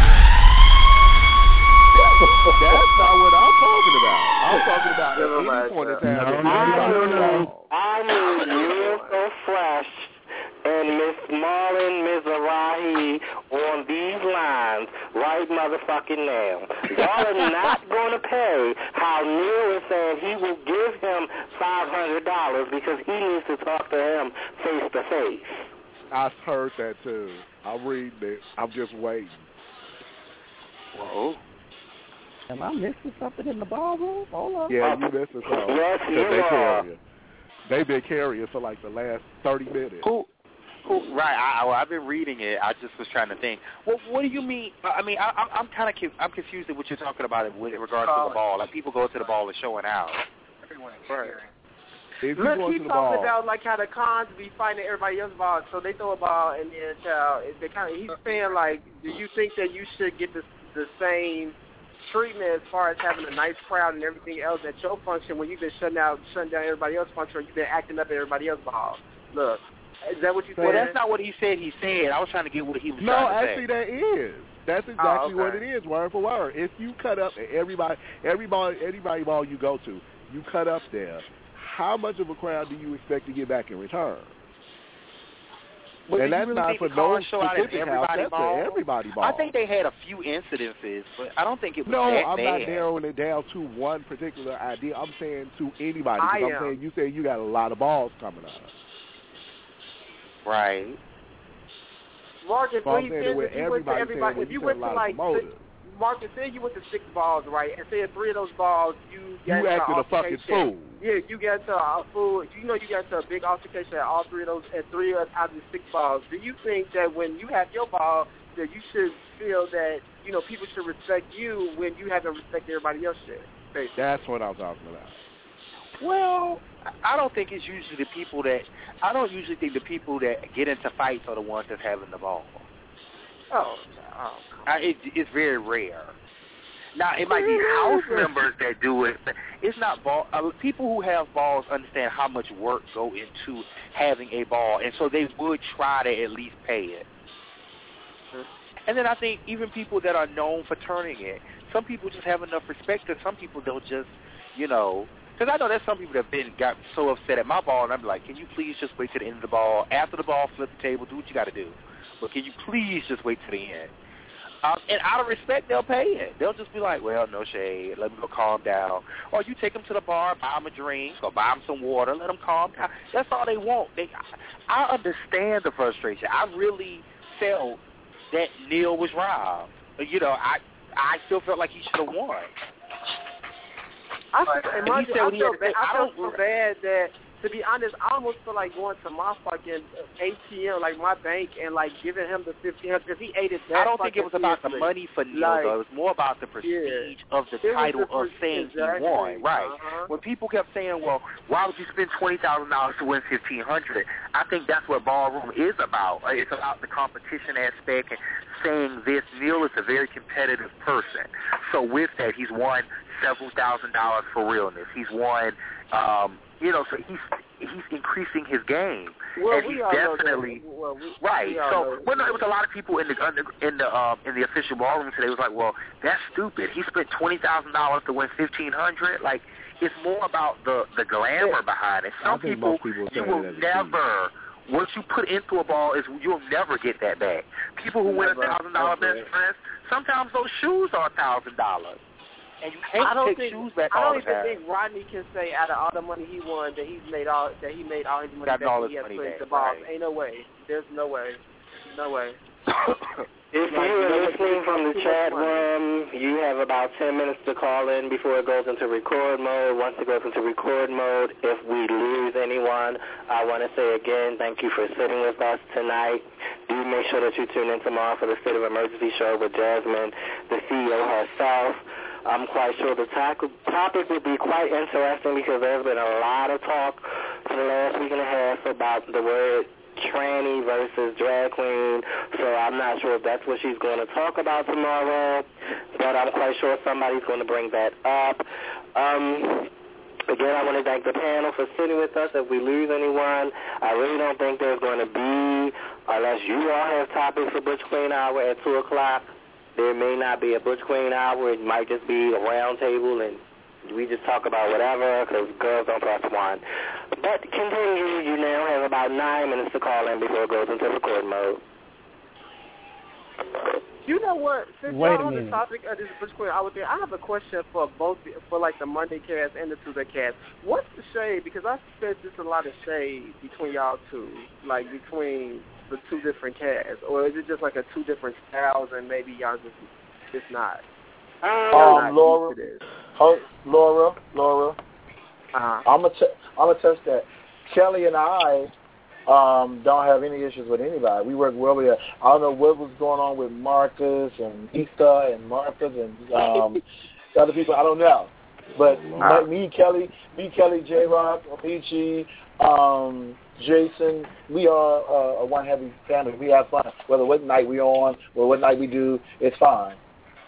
That's not what I'm talking about. I'm talking about at any point in time. No, everybody's no, no. ball. I need Neil So Fresh and Miss Marlon Mizrahi on these lines right motherfucking now. Y'all are not going to pay how Neil is saying he will give him five hundred dollars because he needs to talk to him face to face. I've heard that too. I'm reading it. I'm just waiting. Whoa. Am I missing something in the ballroom? Hold on. Yeah, you missing something. Yes, you they are. carrying. They've been carrying for like the last thirty minutes. Who? Who? Right. I, I, I've been reading it. I just was trying to think. Well, what do you mean? I mean, I, I'm, I'm kind of cu- I'm confused at what you're talking about with regards to the ball. Like people go to the ball and showing out. Right. If you Look, go he's to the talking ball, about like how the cons be fighting everybody else's ball, so they throw a ball and then uh, they kind of. He's saying like, do you think that you should get the the same treatment as far as having a nice crowd and everything else at your function when you've been shutting out, shutting down everybody else's function, or you've been acting up at everybody else's ball? Look, is that what you said? Well, that's not what he said. He said. I was trying to get what he was no, trying to actually say. that is. That's exactly Oh, okay. what it is, word for word. If you cut up at everybody, everybody, everybody ball you go to, you cut up there. How much of a crowd do you expect to get back in return? But and do you that's really not think for the no cars show out at specific house. everybody That's ball? for everybody ball. I think they had a few incidences, but I don't think it was No, that I'm bad. not narrowing it down to one particular idea. I'm saying to anybody. I Because I'm am. saying you say you got a lot of balls coming up. Right. Marcus, So when I'm he saying says that with if you went to everybody everybody, saying if you when went you to said a lot like of promoters. six, Marcus, say you went to six balls, right, and say three of those balls you You got into acted an a fucking altercation. fool. Yeah, you got to a fool. You know, you got to a big altercation at all three of those, at three out of the six balls. Do you think that when you have your ball, that you should feel that you know people should respect you when you haven't respected everybody else's shit? Basically. That's what I'm talking about. Well, I don't think it's usually the people that I don't usually think the people that get into fights are the ones that's having the ball. Oh, oh. I, it, it's very rare. Now, it might be house members that do it, but it's not ball. Uh, people who have balls understand how much work go into having a ball, and so they would try to at least pay it. And then I think even people that are known for turning it, some people just have enough respect that some people don't just, you know, because I know there's some people that have been got so upset at my ball, and I'm like, can you please just wait to the end of the ball? After the ball, flip the table, do what you got to do. But can you please just wait to the end? Um, and out of respect, they'll pay it. They'll just be like, well, no shade, let me go calm down. Or you take them to the bar, buy them a drink, or buy them some water, let them calm down. That's all they want. They, I understand the frustration. I really felt that Neil was robbed. You know, I I still felt like he should have won. I feel, and He mind you, said I what he feel, had to say. bad, I I feel don't- so bad that, to be honest, I almost feel like going to my fucking A T M, like my bank, and like giving him the fifteen hundred because he ate it that I don't think it was fucking about the seriously. money for Neil, Like, though. It was more about the prestige of the It was title the of pres- saying exactly. he won. Right. Uh-huh. When people kept saying, well, why would you spend twenty thousand dollars to win fifteen hundred dollars? I think that's what ballroom is about. It's about the competition aspect and saying this. Neil is a very competitive person. So with that, he's won several thousand dollars for realness. He's won, um, you know, so he's he's increasing his game. Well, and we he's all know that. definitely Well, we, right. we all So, know well, no, it was a lot of people in the in the um, in the official ballroom today. Was like, well, that's stupid. He spent twenty thousand dollars to win fifteen hundred. Like, it's more about the the glamour behind it. Some I think people, most people you say will that as a never. What you put into a ball is you'll never get that back. People who win a Never. thousand dollar Never. best friends, sometimes those shoes are a thousand dollars. and you can't I don't take think, shoes back I all don't the even time. think Rodney can say out of all the money he won that he's made all that he made all his money Got back all that his he has money put back, into balls. right. Ain't no way. There's no way. No way. If you are listening from the chat room, you have about ten minutes to call in before it goes into record mode. Once it goes into record mode, if we lose anyone, I want to say again, thank you for sitting with us tonight. Do make sure that you tune in tomorrow for the State of Emergency show with Jasmine, the C E O herself. I'm quite sure the topic will be quite interesting because there's been a lot of talk for the last week and a half about the word tranny versus drag queen, so I'm not sure if that's what she's going to talk about tomorrow, but I'm quite sure somebody's going to bring that up. Um, again, I want to thank the panel for sitting with us. If we lose anyone, I really don't think there's going to be, unless you all have topics for Butch Queen Hour at two o'clock, there may not be a Butch Queen Hour. It might just be a round table and we just talk about whatever because girls don't press one. But continue, you now have about nine minutes to call in before it goes into record mode. You know what? Since Wait y'all a on the minute. topic of this Butch Queen Hour thing, I have a question for both, for like the Monday cast and the Tuesday cast. What's the shade? Because I said there's a lot of shade between y'all two, like between the two different casts, or is it just like a two different styles and maybe y'all just just not? Um, Laura, oh, Laura, Laura. Uh-huh. I'm gonna t- I'm gonna test that. Kelly and I um, don't have any issues with anybody. We work well with. I don't know what was going on with Marcus and Etha and Marcus and um, other people. I don't know. But Uh-huh. like me, Kelly, me, Kelly, J Rock, Amici, um, Jason, we are uh, a one happy family. We have fun. Whether what night we on or what night we do, it's fine.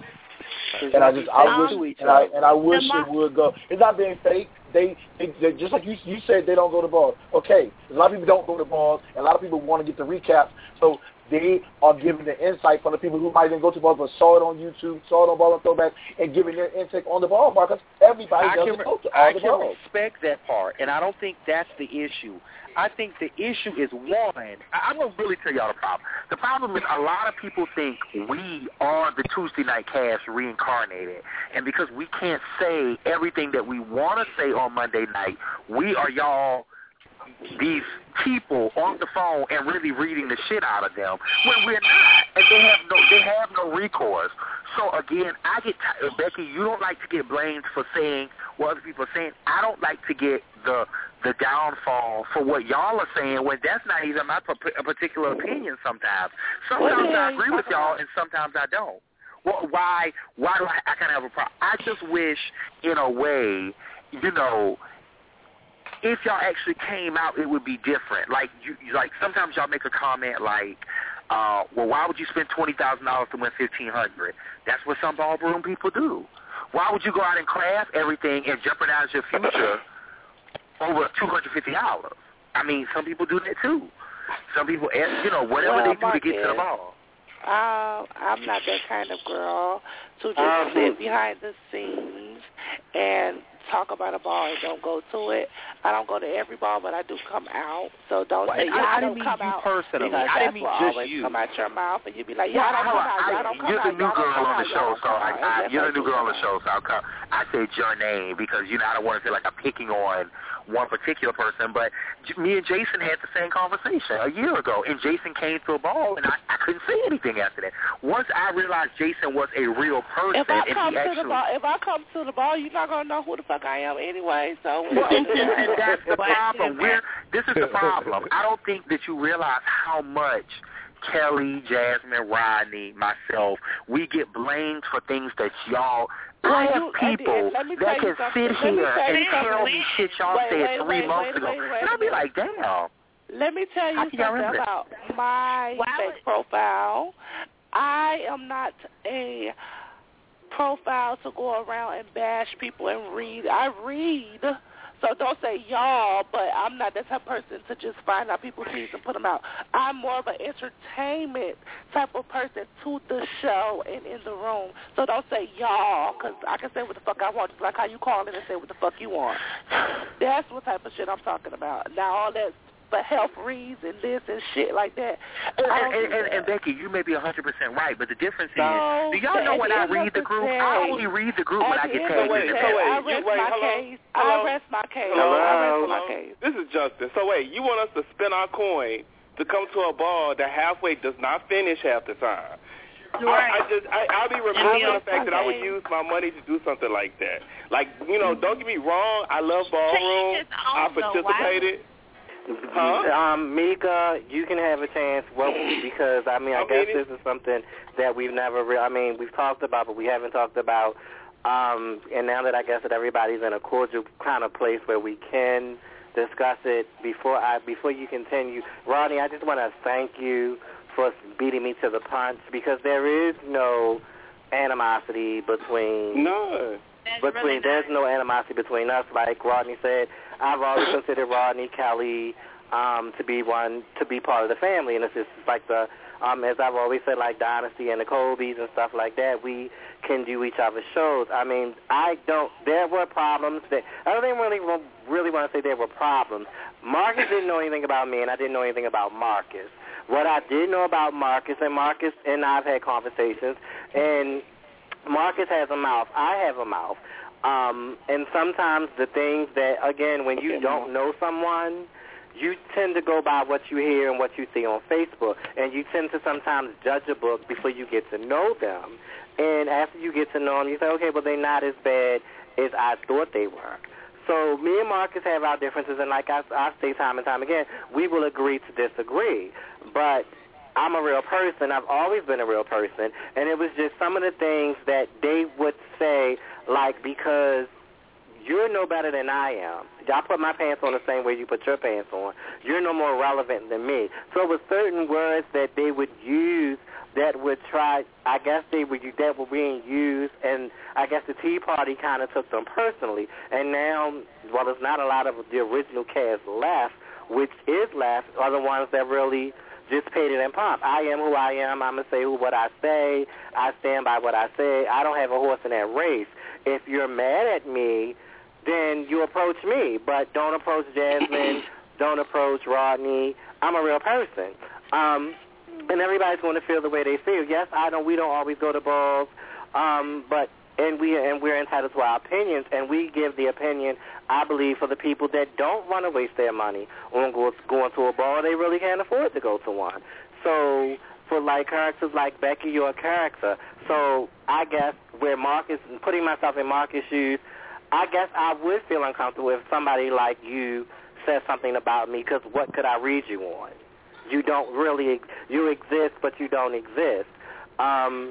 And I just, I wish, and I, and I wish it would go. It's not being fake. They, they, they just like you, you said, they don't go to balls. Okay, a lot of people don't go to balls, and a lot of people want to get the recaps. So they are giving the insight from the people who might even go to balls, but saw it on YouTube, saw it on Ball and Throwback, and giving their intake on the ball because everybody I doesn't can, go to I all the can balls. respect that part, and I don't think that's the issue. I think the issue is one. I- I'm going to really tell y'all the problem. The problem is a lot of people think we are the Tuesday night cast reincarnated, and because we can't say everything that we want to say on Monday night, we are y'all these people on the phone and really reading the shit out of them when we're not, and they have no they have no recourse. So again, I get t- Becky, you don't like to get blamed for saying what other people are saying. I don't like to get the the downfall for what y'all are saying when that's not even my p- a particular opinion. Sometimes, sometimes I agree with y'all, and sometimes I don't. Well, why why do I, I kind of have a problem? I just wish, in a way, you know, if y'all actually came out, it would be different. Like you, like sometimes y'all make a comment like, uh, "Well, why would you spend twenty thousand dollars to win fifteen hundred? That's what some ballroom people do. Why would you go out and craft everything and jeopardize your future over two hundred fifty dollars? I mean, some people do that too. Some people, you know, whatever well, they do Marcus, to get to the ball. Uh, I'm not that kind of girl to just Um, sit behind the scenes and talk about a ball and don't go to it. I don't go to every ball, but I do come out. So don't Well, say, I- yeah, I don't didn't come mean you out. personally. Because I didn't that's mean what just always you. come out your mouth, and you be like, Well, y'all don't come hold on. out, y'all I, don't come you're out, the new y'all girl don't come on out, the y'all show, don't so come I, out. I, And you're the that's new what girl on you the show, so I'll come, I said your name because you know I don't want to feel like I'm picking on one particular person. But J- me and Jason had the same conversation a year ago, and Jason came to a ball, and I, I couldn't say anything after that. Once I realized Jason was a real person, If I and come he to actually. the ball, if I come to the ball, you're not gonna know who the fuck I am anyway. So Well, and, and, and that's the problem. We're, this is the problem. I don't think that you realize how much Kelly, Jasmine, Rodney, myself, we get blamed for things that y'all. Well, I have you- and- people and let me that tell you can something. sit Let me here tell and you something. tell me shit y'all Wait, said wait, three wait, months wait, ago, wait, wait and a I'll be minute. like, damn. Let me tell How you can y'all something remember that? about my fake profile. I am not a profile to go around and bash people and read. I read, so don't say y'all, but I'm not that type of person to just find out people's tweets and put them out. I'm more of an entertainment type of person to the show and in the room. So don't say y'all, because I can say what the fuck I want, just like how you call in and say what the fuck you want. That's what type of shit I'm talking about. Now, all that for health reasons, this and shit like that. And, I don't and, do and, that. and Becky, you may be one hundred percent right, but the difference No, is, do y'all know at when the I end read of the the group? day- I only read the group when At I the get end tagged of in the the day, past. I rest wait, my hello? case. Hello? I rest my case. Hello? I rest Hello? my case. This is Justin. So wait, you want us to spend our coin to come to a ball that halfway does not finish half the time? Right. I, I just, I, I'll be remiss of the fact that I would use my money to do something like that. Like, you know, don't get me wrong, I love ballroom. I participated. Huh? Um, Mika, you can have a chance. Well, because I mean, I, I guess mean, this is something that we've never. Re- I mean, we've talked about, but we haven't talked about. Um, and now that I guess that everybody's in a cordial kind of place where we can discuss it, before I before you continue, Rodney, I just want to thank you for beating me to the punch, because there is no animosity between. No. Between really there's no animosity between us. Like Rodney said, I've always considered Rodney Kelly um, to be one to be part of the family, and it's just like the um, as I've always said, like Dynasty and the Colbys and stuff like that. We can do each other's shows. I mean, I don't. There were problems. That I don't even really really want to say there were problems. Marcus didn't know anything about me, and I didn't know anything about Marcus. What I did know about Marcus, and Marcus and I've had conversations, and Marcus has a mouth. I have a mouth. Um, and sometimes the things that, again, when you don't know someone, you tend to go by what you hear and what you see on Facebook. And you tend to sometimes judge a book before you get to know them. And after you get to know them, you say, okay, well, they're not as bad as I thought they were. So me and Marcus have our differences, and like I, I say time and time again, we will agree to disagree. But I'm a real person. I've always been a real person. And it was just some of the things that they would say, like, because you're no better than I am. I put my pants on the same way you put your pants on. You're no more relevant than me. So it was certain words that they would use that would try, I guess they would, that were being used, and I guess the Tea Party kind of took them personally. And now, well, there's not a lot of the original cast left, which is left, are the ones that really just paid it in pomp. I am who I am. I'm going to say who what I say. I stand by what I say. I don't have a horse in that race. If you're mad at me, then you approach me. But don't approach Jasmine. Don't approach Rodney. I'm a real person. Um, and everybody's going to feel the way they feel. Yes, I know we don't always go to balls, um, but and we and we're entitled to our opinions, and we give the opinion, I believe, for the people that don't want to waste their money on go, going to a ball. They really can't afford to go to one. So for like characters like Becky, you're a character. So I guess where Marcus, putting myself in Marcus' shoes, I guess I would feel uncomfortable if somebody like you said something about me, because what could I read you on? You don't really, you exist, but you don't exist. Um,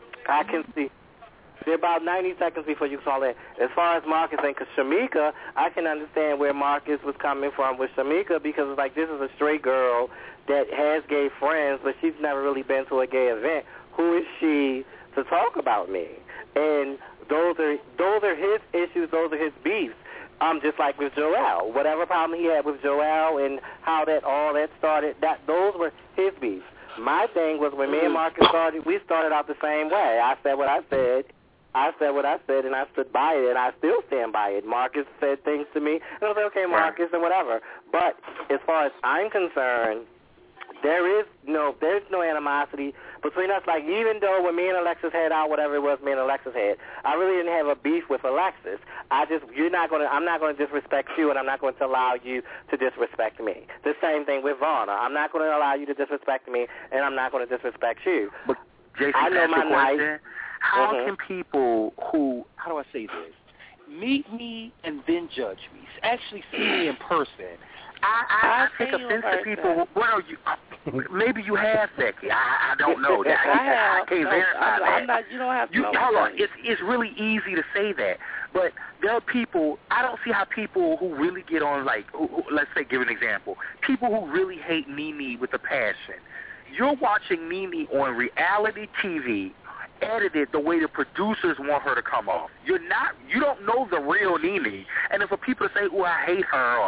I can see. They're about ninety seconds before you call in. As far as Marcus and Shamika, I can understand where Marcus was coming from with Shamika, because it's like, this is a straight girl that has gay friends, but she's never really been to a gay event. Who is she to talk about me? And those are those are his issues. Those are his beefs. Um, just like with Joel, whatever problem he had with Joel and how that all that started, that those were his beefs. My thing was when me and Marcus started, we started out the same way. I said what I said. I said what I said, and I stood by it, and I still stand by it. Marcus said things to me, and I was like, okay, Marcus, and whatever. But as far as I'm concerned, there is no, there's no animosity between us. Like, even though when me and Alexis had out whatever it was me and Alexis had, I really didn't have a beef with Alexis. I just, you're not going to, I'm not going to disrespect you, and I'm not going to allow you to disrespect me. The same thing with Varna. I'm not going to allow you to disrespect me, and I'm not going to disrespect you. But Jason, I know my question. night. How Mm-hmm. can people who, how do I say this? Meet me and then judge me. Actually see me in person. I, I, I take seen you offense to in people. person. What are you? Maybe you have, Becky. I, I don't know that. I have. I can't No, verify I'm, that. I'm not. You don't have to You, know. hold on. It's it's really easy to say that, but there are people. I don't see how people who really get on, like, who, who, let's say, give an example. People who really hate Nene with a passion. You're watching Nene on reality T V, edited the way the producers want her to come off. You're not, you don't know the real Nene. And if for people to say, oh, I hate her, or I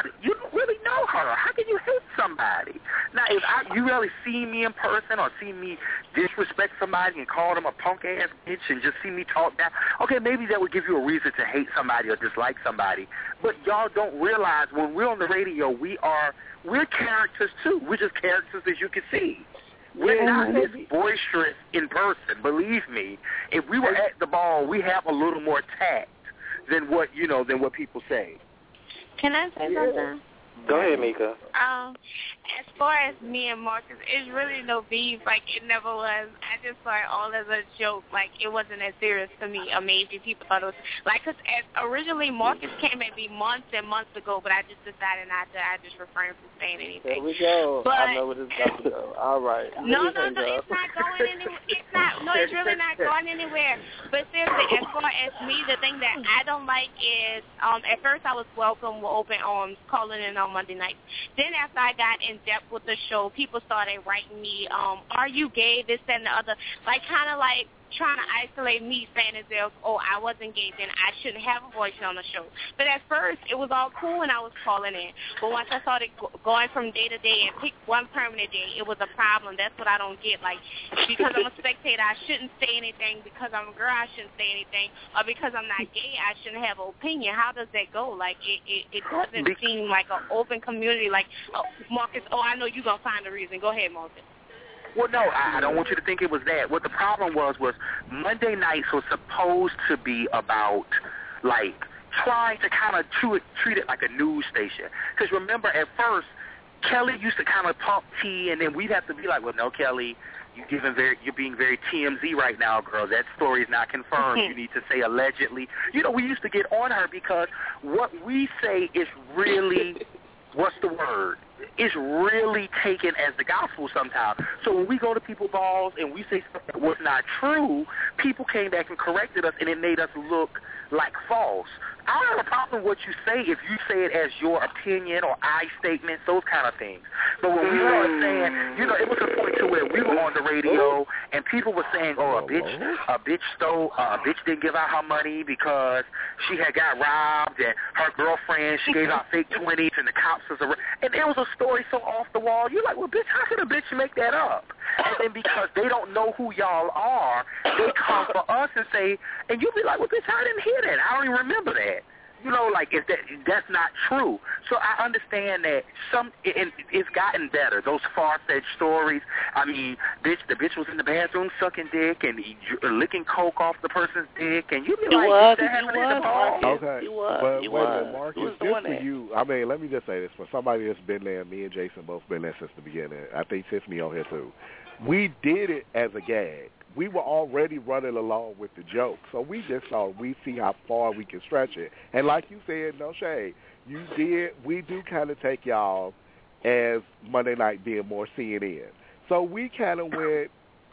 you don't really know her. How can you hate somebody? Now, if I, you really see me in person or see me disrespect somebody and call them a punk-ass bitch and just see me talk down, okay, maybe that would give you a reason to hate somebody or dislike somebody. But y'all don't realize when we're on the radio, we are, we're characters too. We're just characters as you can see. We're not this boisterous in person, believe me. If we were at the ball, we have a little more tact than what, you know, than what people say. Can I say something? Go ahead, Mika. Um, as far as me and Marcus, it's really no beef. Like, it never was. I just saw it all as a joke. Like, it wasn't as serious to me. Or maybe people thought it was. Like, because originally Marcus came at me months and months ago, but I just decided not to. I just refrained from saying anything. There we go. But, I know where this is about to go. All right. No, no, no. It's not going anywhere. It's not. No, it's really not going anywhere. But seriously, as far as me, the thing that I don't like is, um, at first I was welcome with open arms, calling in on Monday nights. Then after I got in depth with the show, people started writing me, um, are you gay, this, that, and the other, like kind of like trying to isolate me, saying as if, oh, I wasn't gay, then I shouldn't have a voice on the show. But at first, it was all cool when I was calling in. But once I started go- going from day to day and pick one permanent day, it was a problem. That's what I don't get. Like, because I'm a spectator, I shouldn't say anything. Because I'm a girl, I shouldn't say anything. Or because I'm not gay, I shouldn't have an opinion. How does that go? Like, it, it, it doesn't seem like an open community. Like, oh, Marcus, oh, I know you're going to find a reason. Go ahead, Marcus. Well, no, I don't want you to think it was that. What the problem was was Monday nights was supposed to be about, like, trying to kind of treat, treat it like a news station. Because remember, at first, Kelly used to kind of talk tea, and then we'd have to be like, well, no, Kelly, you're, giving very, you're being very T M Z right now, girl. That story is not confirmed. You need to say allegedly. You know, we used to get on her because what we say is really, what's the word? It's really taken as the gospel sometimes. So when we go to people's balls and we say stuff that was not true, people came back and corrected us, and it made us look like false. I don't have a problem with what you say if you say it as your opinion or I statements, those kind of things. But when we started saying, you know, it was a point to where we were on the radio and people were saying, oh, a bitch, a bitch stole, uh, a bitch didn't give out her money because she had got robbed, and her girlfriend, she gave out fake twenties, and the cops was around. And it was a story so off the wall. You're like, well, bitch, how could a bitch make that up? And then because they don't know who y'all are, they come for us and say, and you'll be like, well, bitch, I didn't hear that. I don't even remember that. You know, like, if that that's not true. So I understand that some it, it's gotten better. Those far-fetched stories. I mean, bitch, the bitch was in the bathroom sucking dick and he, licking coke off the person's dick, and you be he like, was, that happened in the bar? Okay, he was, but he wait a was. minute, Marcus, He was just doing for that. you, I mean, let me just say this. For somebody that's been there, me and Jason both been there since the beginning. I think Tiffany on here, too. We did it as a gag. We were already running along with the joke, so we just thought we see how far we can stretch it. And like you said, no shade, you did. We do kind of take y'all as Monday night being more C N N. So we kind of went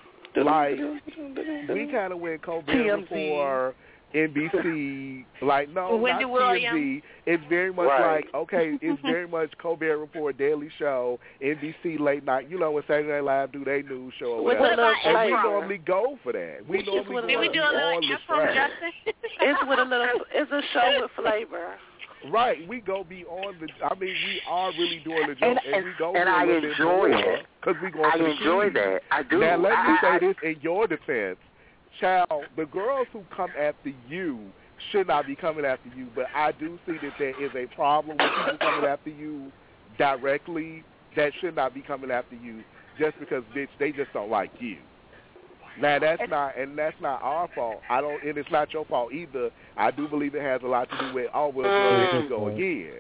like we kind of went Colbert Report, N B C, like no, Wendy not T M Z. It's very much Right. like okay, it's very much Colbert Report, Daily Show, N B C late night. You know when Saturday Night Live do their news show or With whatever. a little And we flavor. normally go for that. We normally Did go we do a on little the Afro track. Justin? It's with a little. It's a show with flavor. Right, we go beyond the. I mean, we are really doing the joke, And- and, we go and for I a little bit enjoy more it. because we go I for the enjoy cheese. that. I do. Now let me I, say I, this in your defense, child. The girls who come after you should not be coming after you, but I do see that there is a problem with people coming after you directly that should not be coming after you just because, bitch, they just don't like you. Now that's not, and that's not our fault. I don't, and it's not your fault either. I do believe it has a lot to do with, oh well, girl, there you go again.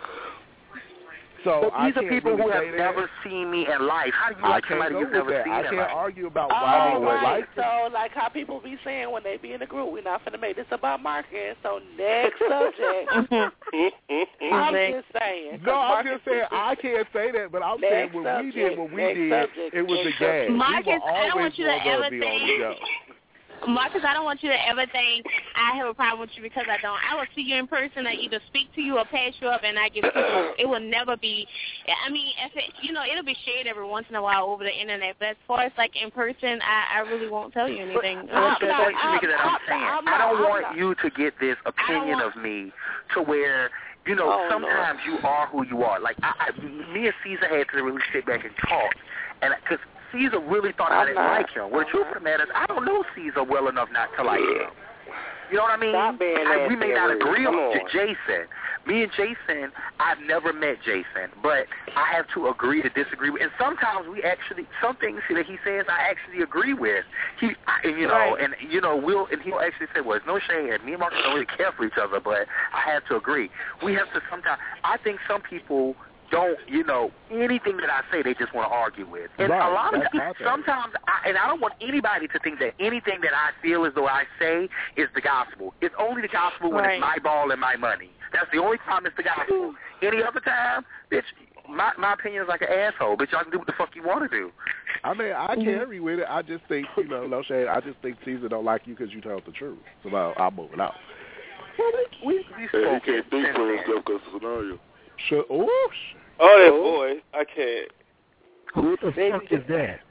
So but I these are can't people really who have say that. never seen me in life. How do you I like can't somebody go you've with never that. seen I in can't life? argue about why Oh, they right. like it. So, like how people be saying when they be in the group, we're not finna make this about Marcus. So, next subject. I'm just saying. No, I'm Marcus just saying is- I can't say that, but I'm Next saying when we did subject, what we next did, subject, it was a next gag. subject. Marcus, we were I don't always want you to going ever to be on think- the joke. Marcus, I don't want you to ever think I have a problem with you because I don't. I will see you in person and either speak to you or pass you up, and I give people. It will never be. I mean, if it, you know, it'll be shared every once in a while over the internet. But as far as like in person, I, I really won't tell you anything. But that's the point, Tamika, that I'm saying. I'm I not- don't I'm want not- you to get this opinion want- of me to where you know, Oh, sometimes Lord. you are who you are. Like, I, I, me and Caesar had to really sit back and talk. And because Caesar really thought I didn't not. like him. Well, the truth of the matter is, I don't know Caesar well enough not to like him. You know what I mean? Stop being I, we nasty may not and rude. agree Come on on. J- Jason. Me and Jason, I've never met Jason, but I have to agree to disagree with. And sometimes we actually, some things that he says, I actually agree with. He, I, you know, Right. and you know, we'll and he'll actually say, "Well, it's no shade. Me and Marcus don't really care for each other, but I have to agree." We have to sometimes. I think some people don't, you know, anything that I say, they just want to argue with. And Right, a lot of that's my times, thing. sometimes, I, and I don't want anybody to think that anything that I feel as though I say is the gospel. It's only the gospel when Right. it's my ball and my money. That's the only time it's the gospel. Any other time, bitch, my my opinion is like an asshole. Bitch, y'all can do what the fuck you want to do. I mean, I carry with it. I just think, you know, no shade. I just think Caesar don't like you because you told the truth. So now I'm moving out. Well, we, we, we Hey, he spoke can't speak since for then. himself because of the scenario. Sure. Oh, Oh, that boy. I can't. Who the fuck is that?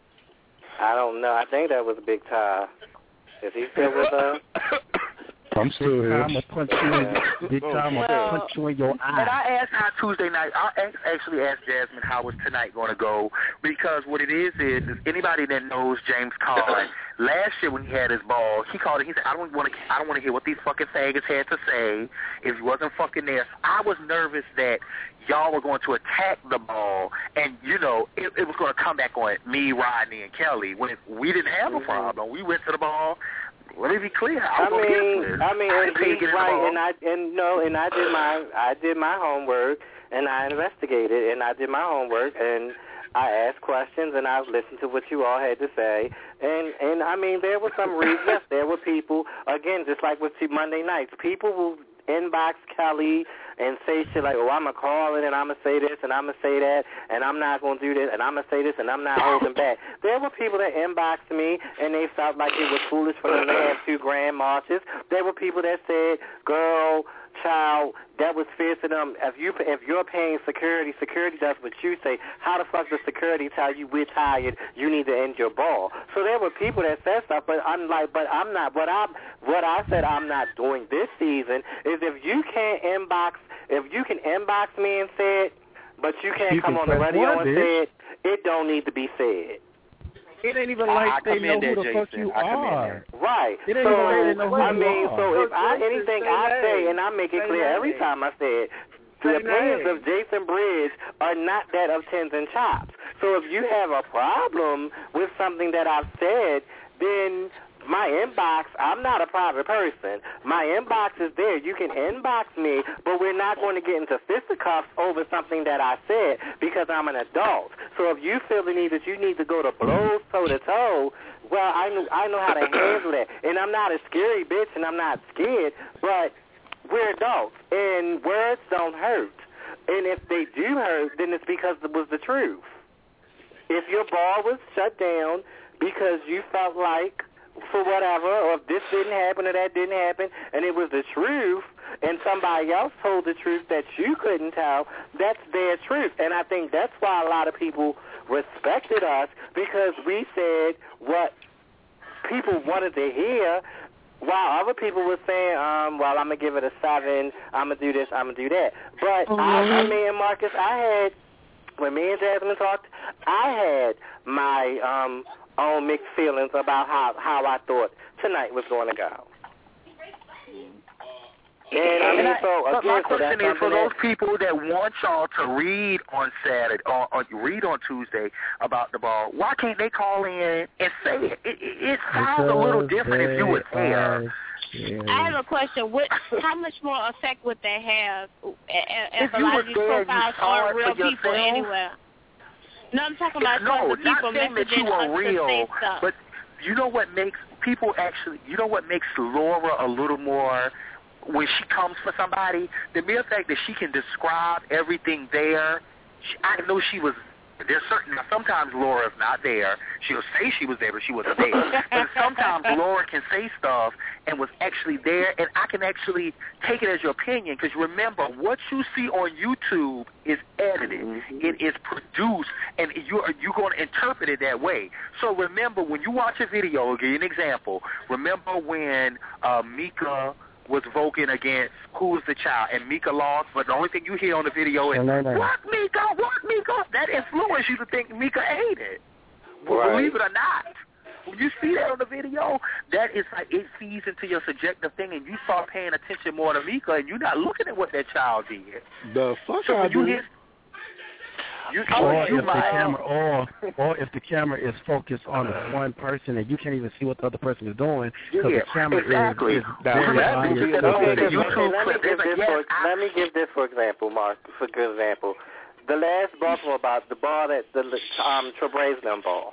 I don't know. I think that was Big Ty. Is he still with us? I'm still here. I'm gonna punch you in. Big time, I'm gonna punch you in your And eye. I asked her Tuesday night, I asked- actually asked Jasmine how was tonight going to go, because what it is is, is anybody that knows James Caan, last year when he had his ball, he called it, he said, I don't want to I don't want to hear what these fucking faggots had to say if he wasn't fucking there. I was nervous that y'all were going to attack the ball, and, you know, it, it was going to come back on me, Rodney, and Kelly, when it, we didn't have a problem. We went to the ball. Let me be clear. I, I was mean, against it. I mean, I and didn't pay to he's get in the right, ball. and I and no, and I did my I did my homework, and I investigated, and I did my homework, and I asked questions, and I listened to what you all had to say, and and I mean, there were some reasons. Yes, there were people, again, just like with the Monday nights, people will inbox Kelly and say shit like, oh, I'm going to call in and I'm going to say this and I'm going to say that and I'm not going to do this and I'm going to say this and I'm not holding back. There were people that inboxed me and they felt like it was foolish for them to have two grand marches. There were people that said, girl, child, that was fair to them. If, you, if you're paying security, security does what you say. How the fuck does security tell you we're tired, you need to end your ball? So there were people that said stuff, but I'm like, but I'm not, what I, what I said I'm not doing this season is if you can't inbox, if you can inbox me and say it, but you can't You come can on the press radio one, and bitch. say it, it don't need to be said. It ain't even I- like I they know commend who that, the fuck Jason. you I commend are. Right. It ain't so, even like they know who I you mean, are. so if I Jason, anything say I name. say, and I make it Say clear every name. time I say it, the Say opinions name. of Jason Bridge are not that of Tins and Chops. So if you have a problem with something that I've said, then my inbox, I'm not a private person. My inbox is there. You can inbox me, but we're not going to get into fisticuffs over something that I said because I'm an adult. So if you feel the need that you need to go to blows toe-to-toe, well, I know, I know how to handle that. And I'm not a scary bitch, and I'm not scared, but we're adults, and words don't hurt. And if they do hurt, then it's because it was the truth. If your ball was shut down because you felt like, for whatever, or if this didn't happen or that didn't happen, and it was the truth, and somebody else told the truth that you couldn't tell, that's their truth. And I think that's why a lot of people respected us, because we said what people wanted to hear, while other people were saying, um, well, I'm going to give it a seven, I'm going to do this, I'm going to do that. But mm-hmm. I, I mean, Marcus, I had, when me and Jasmine talked, I had my um, own mixed feelings about how, how I thought tonight was going to go. And I mean, And I- so but again, my so that's question is for something those that, people that want y'all to read on Saturday or, or read on Tuesday about the ball, why can't they call in and say it? It, it, it sounds a little different if you were there. I have a question. What? How much more effect would that have if, If a you lot were of these there, you profiles saw are it real for people yourself? anywhere? No, I'm talking about no, some of the people not saying that you messaging us are to say real, stuff. but you know what makes people actually, you know what makes Laura a little more, when she comes for somebody, the mere fact that she can describe everything there, she, I know she was, there's certain, now sometimes Laura's not there. She'll say she was there, but she wasn't there. But sometimes Laura can say stuff and was actually there, and I can actually take it as your opinion, because remember, what you see on YouTube is edited. Mm-hmm. It is produced, and you're, you're going to interpret it that way. So remember, when you watch a video, I'll give you an example. Remember when uh, Mika was voting against Who's the Child, and Mika lost, but the only thing you hear on the video is, no, no, no. walk Mika, walk Mika. That influenced you to think Mika hated. Well, Right. believe it or not. When you see that on the video, that is like, it feeds into your subjective thing, and you start paying attention more to Mika, and you're not looking at what that child did. The fuck so I when you do. hear, you, Or you if the might, camera, or or if the camera is focused on one person and you can't even see what the other person is doing because Yeah, the camera exactly. is, is That's very exactly. biased. Okay, Okay, the let, me, YouTube let, me clip. give It's like, this yes, for, I- let me give this for example, Mark, for good example. The last Baltimore ball, the ball that the um, Trailblazers ball.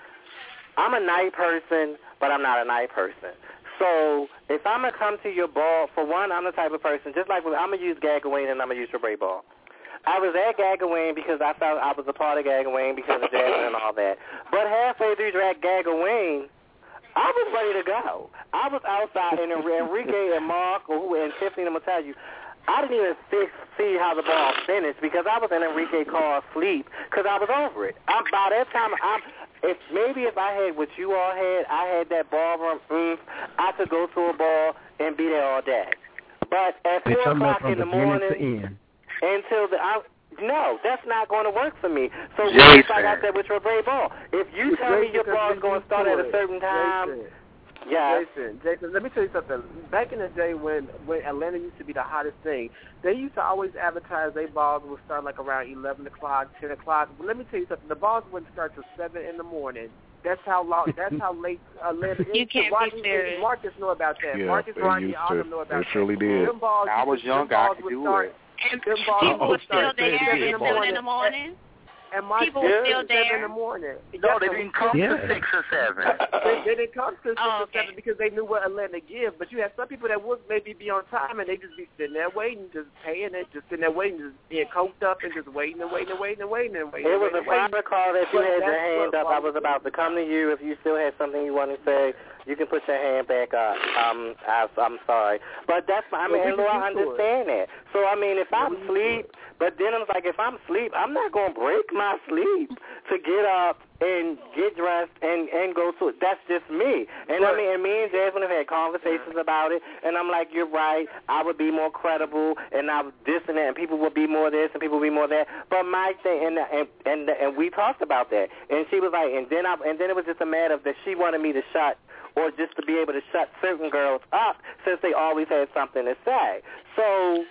I'm a night person, but I'm not a night person. So if I'm going to come to your ball, for one, I'm the type of person, just like I'm going to use Gagaween and I'm going to use Trailblazer ball. I was at Gagaween because I felt I was a part of Gagaween because of Jasmine and all that. But halfway through Gagaween, I was ready to go. I was outside, and Enrique and Mark or, and Tiffany, I'm going to tell you, I didn't even see, see how the ball finished because I was in Enrique car asleep because I was over it. I, by that time, I'm, if maybe if I had what you all had, I had that ballroom oomph, I could go to a ball and be there all day. But at They're four talking about o'clock from in the beginning morning, to end. until the I, no, that's not going to work for me. So Jason. just like I said with your play ball, if you tell me your ball is going to start at a certain time, Jason, yeah. Jason, Jason, let me tell you something. Back in the day when, when Atlanta used to be the hottest thing, they used to always advertise their balls would start like around eleven o'clock, ten o'clock. But let me tell you something. The balls wouldn't start till seven in the morning. That's how long. That's how late Atlanta. You can't Marcus, be serious. Marcus know about that. Yeah, Marcus, they Rodney, used all to. them know about They that. surely did. Them balls, I was them young, balls I could would do start, it. And them balls people would were still start there seven at in the seven morning. in the morning. And my People were still seven in there. the morning. No, they didn't come Yeah. to six or seven. they, they didn't come to six Oh, or okay. seven because they knew what Atlanta give. But you have some people that would maybe be on time and they just be sitting there waiting, just paying it, just sitting there waiting, just being coked up and just waiting and waiting and waiting and waiting and waiting. It was and a waiting. private call that you But had your that's hand what up. I was about to come to you. If you still had something you want to say, you can put your hand back up. Um, I, I'm sorry. But that's, I mean, Well, we Lord, can I do it. understand that. So, I mean, if I'm asleep, but then I was like, if I'm asleep, I'm not going to break my sleep to get up and get dressed and, and go to it. That's just me. And I mean, and me and Jasmine have had conversations about it, and I'm like, you're right. I would be more credible, and I would this and that, and people would be more this, and people would be more that. But my thing, and and and, and we talked about that, and she was like, and then I, and then it was just a matter of that she wanted me to shut, or just to be able to shut certain girls up since they always had something to say. So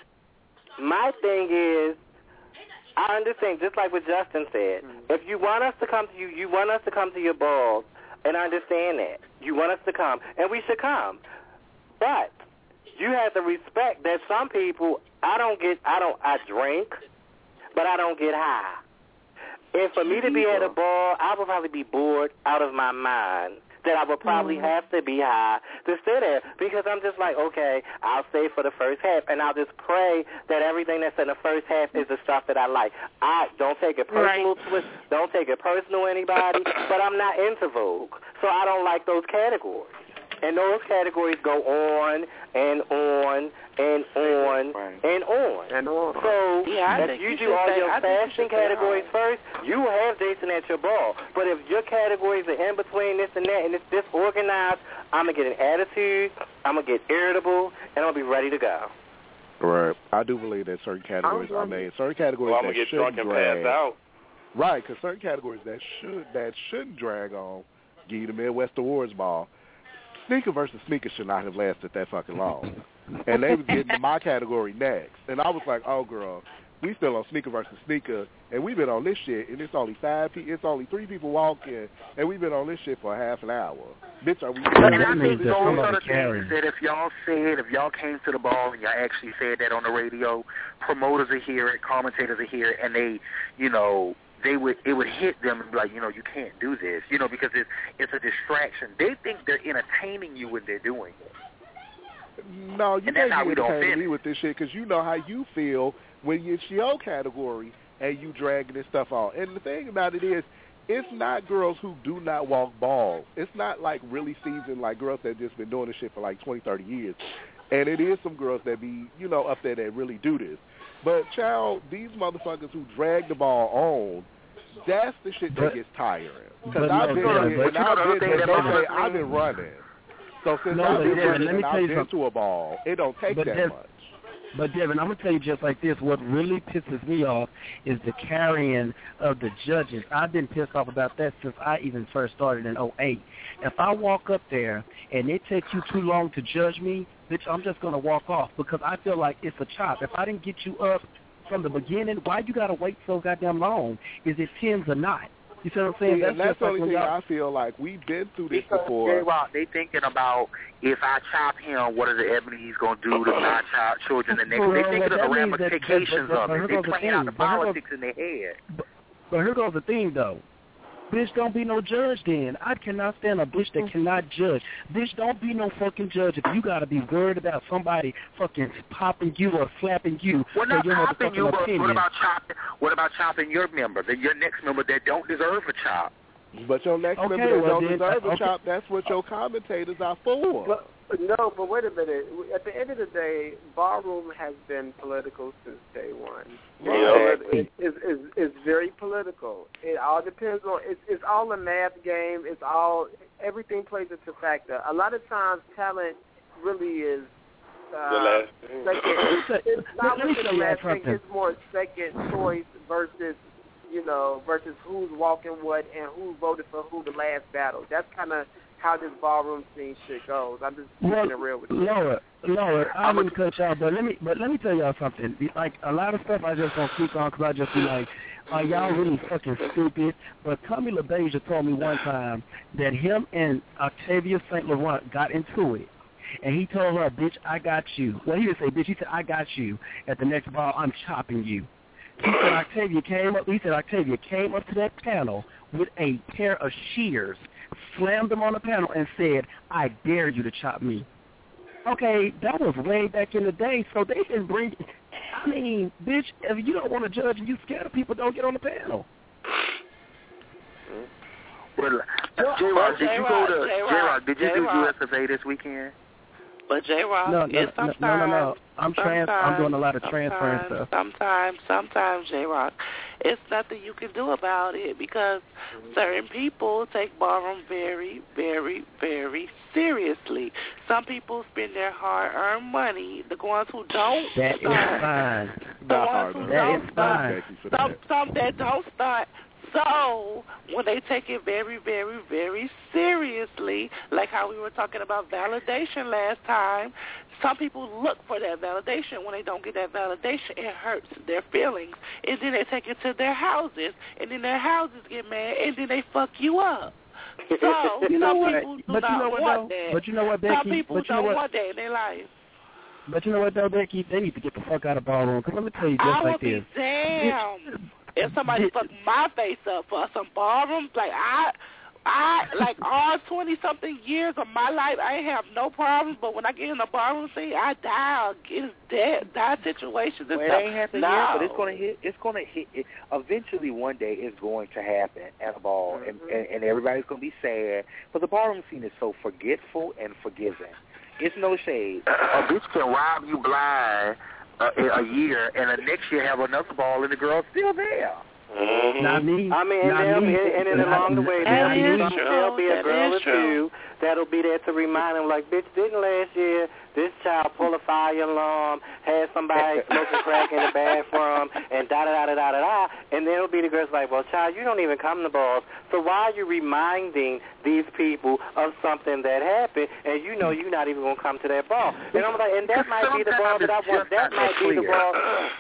my thing is, I understand, just like what Justin said, mm-hmm. if you want us to come to you, you want us to come to your balls, and I understand that. You want us to come, and we should come. But you have to respect that some people, I don't get, I don't, I drink, but I don't get high. And for me to be at a ball, I would probably be bored out of my mind. That I would probably mm. have to be high to sit there because I'm just like, okay, I'll stay for the first half, and I'll just pray that everything that's in the first half is the stuff that I like. I don't take it personal right. to it, don't take it personal to anybody, but I'm not into Vogue, so I don't like those categories. And those categories go on and on and on right. and on. And on. So yeah, if you, you do all say, your fashion categories first, you will have Jason at your ball. But if your categories are in between this and that and it's disorganized, I'm going to get an attitude, I'm going to get irritable, and I'm going to be ready to go. Right. I do believe that certain categories are made. Certain categories well, I'm that gonna get shouldn't drunk and drag. pass out. Right, because certain categories that should that shouldn't drag on, give you the Midwest Awards ball. Sneaker versus sneaker should not have lasted that fucking long. And they was getting to my category next. And I was like, oh, girl, we still on sneaker versus sneaker, and we've been on this shit, and it's only five people, it's only three people walking, and we've been on this shit for a half an hour. Bitch, are we... And I think those are the things that if y'all said, if y'all came to the ball and y'all actually said that on the radio, promoters will hear it, commentators will hear it, and they, you know... They would it would hit them and be like, you know, you can't do this, you know, because it's it's a distraction. They think they're entertaining you when they're doing it. No, you and that's how can't we be don't entertaining fit. me with this shit because you know how you feel when it's your category and you dragging this stuff on. And the thing about it is, it's not girls who do not walk balls. It's not like really seasoned like girls that just been doing this shit for like twenty, thirty years. And it is some girls that be, you know, up there that really do this. But, child, these motherfuckers who drag the ball on, that's the shit that but, gets tiring. But Because no, I've been yeah, here, but and you I've know been, the thing they about say, it, I've been running. So since No, I've but been Devin, running let me and tell I've you been something. to a ball, it don't take But that Dev- much. But Devin, I'm gonna tell you just like this. What really pisses me off is the carrying of the judges. I've been pissed off about that since I even first started in oh eight. If I walk up there and it takes you too long to judge me, bitch, I'm just gonna walk off because I feel like it's a chop. If I didn't get you up from the beginning, why you gotta wait so goddamn long? Is it tens or not? You see what I'm saying? See, and that's just the like only when thing y'all- I feel like we've been through this Because before. J-Rock, they thinking about if I chop him, what is the Ebony's going to do to my child children the next? Well, They well, thinking of that the means that- ramifications but- but- of but it. here They goes the playing out thing. the But here goes- politics in their head. But here goes the thing, though. Bitch, don't be no judge then. I cannot stand a bitch that cannot judge. Bitch, don't be no fucking judge if you got to be worried about somebody fucking popping you or slapping you Well, for not your chopping motherfucking you, but opinion. what about chopping? What about chopping your member, the, your next member that don't deserve a chop? But your next Okay, member that well don't then, deserve a okay. chop, that's what your commentators are for. But, no, but wait a minute. At the end of the day, ballroom has been political since day one. Yeah. It, it, it's, it's very political. It all depends on. It's, it's all a math game. It's all everything plays into factor. A lot of times, talent really is. Uh, The last thing. second, it's not Let me really tell the you last thing. something. It's more second choice versus. You know, versus who's walking what and who voted for who the last battle. That's kind of how this ballroom scene shit goes. I'm just keeping Well, it real with you. Laura, Laura, I wouldn't cut y'all, but let me, but let me tell y'all something. Like a lot of stuff, I just don't speak on because I just be like, are y'all really fucking stupid? But Tommy LaBeija told me one time that him and Octavia Saint Laurent got into it. And he told her, bitch, I got you. Well, he didn't say, bitch, he said, I got you. At the next ball, I'm chopping you. He said Octavia came up. He said Octavia came up to that panel with a pair of shears, slammed them on the panel, and said, "I dare you to chop me." Okay, that was way back in the day. So they didn't bring. I mean, bitch, if you don't want to judge and you scared of people, don't get on the panel. Well, J-Rock, did you go to J-Rock? Did you do U S of A this weekend? But J-Rock, No, no, it's no, sometimes, no, no, no. I'm trans. I'm doing a lot of transferring sometimes, stuff. Sometimes, sometimes, J-Rock, it's nothing you can do about it because certain people take ballroom very, very, very seriously. Some people spend their hard-earned money. The ones who don't That is start, fine. the Not ones hard who enough. That don't is start, fine. some, some that don't start. So when they take it very, very, very seriously, like how we were talking about validation last time, some people look for that validation. When they don't get that validation, it hurts their feelings. And then they take it to their houses, and then their houses get mad, and then they fuck you up. So You know some what? people do But you not know what, want though? that. But you know what, Becky? Some people But you know don't what? want that in their life. But you know what, though, Becky? They need to get the fuck out of ballroom. Because let me tell you just I like would be this. damn if somebody fucked my face up for some ballrooms. Like I, I like all twenty something years of my life, I ain't have no problems. But when I get in a ballroom scene, I die. It's dead, die situations and Well, it stuff. ain't happened no. yet, but it's gonna hit. It's gonna hit. It, eventually, one day, it's going to happen at a ball, and, and and everybody's gonna be sad. But the ballroom scene is so forgetful and forgiving. It's no shade. A bitch can rob you blind uh, a year, and the next year have another ball, and the girl's still there. Mm-hmm. Not me. I mean, and, Not they'll, me. and, and Not- along the way, not there'll be, me. some, there'll be a That girl is or true. two that'll be there to remind them, like, bitch, didn't last year this child pull a fire alarm, had somebody smoking crack in the bathroom, and da-da-da-da-da-da-da, and then it'll be the girls like, well, child, you don't even come to balls, so why are you reminding these people of something that happened, and you know you're not even going to come to that ball? And I'm like, and that might be the ball that I want, that might be the ball...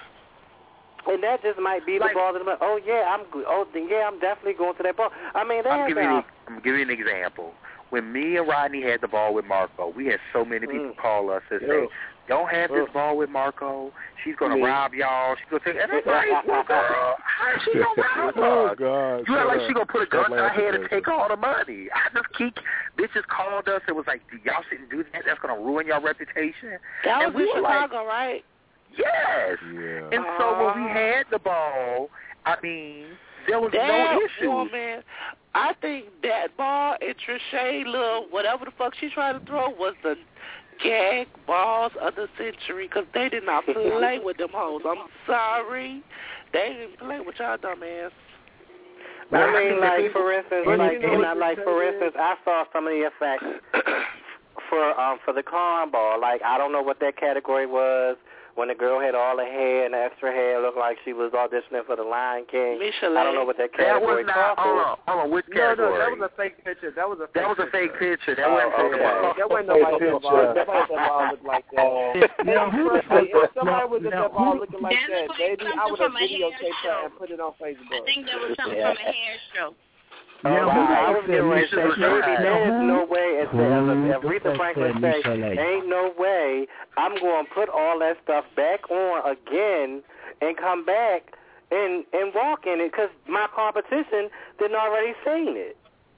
And that just might be the Like, ball that I'm like, oh yeah, I'm good. Oh then, yeah, I'm definitely going to that ball. I mean, I'm that's giving how. you. I'm giving you an example. When me and Rodney had the ball with Marco, we had so many people Mm. call us and Yeah. say, "Don't have this Mm. ball with Marco. She's gonna Yeah. rob y'all. She's gonna take." And I'm like, "Well, girl, how is she gonna rob Oh, us? God. You shut act like up. she gonna put a gun Stop to her laughing, head and Jason. take all the money." I just keep bitches called us and was like, "Y'all shouldn't do that. That's gonna ruin your reputation." That and was we in were like, Chicago, right? "Yes." Yeah. And so when we had the ball, I mean, there was That no issue. woman, I think that ball and Trisha, little whatever the fuck she tried to throw was the gag balls of the century because they did not play with them hoes. I'm sorry. They didn't play with y'all dumbass. But I Well, mean, I like think for instance, Well, like you know and what I the like thing for is? instance, I saw some of the effects for um for the cornball. Like I don't know what that category was. When the girl had all the hair and the extra hair, looked like she was auditioning for the Lion King. Michelet. I don't know what that category That was not, hold on, hold on, which No, category? no, that was a fake picture. That was a fake That was a fake picture. That Oh, wasn't okay. That wasn't nobody that ball. Nobody that ball looked like that. Now, who the Hey, if fuck- somebody was in now, that ball who- looking like that, baby, I would have videotaped that and put it on Facebook. I think that was something from a hair show. Now, who I the was getting ready to say, baby, there is no way, as, as, as Aretha Franklin say, ain't no way I'm going to put all that stuff back on again and come back and, and walk in it because my competition didn't already seen it.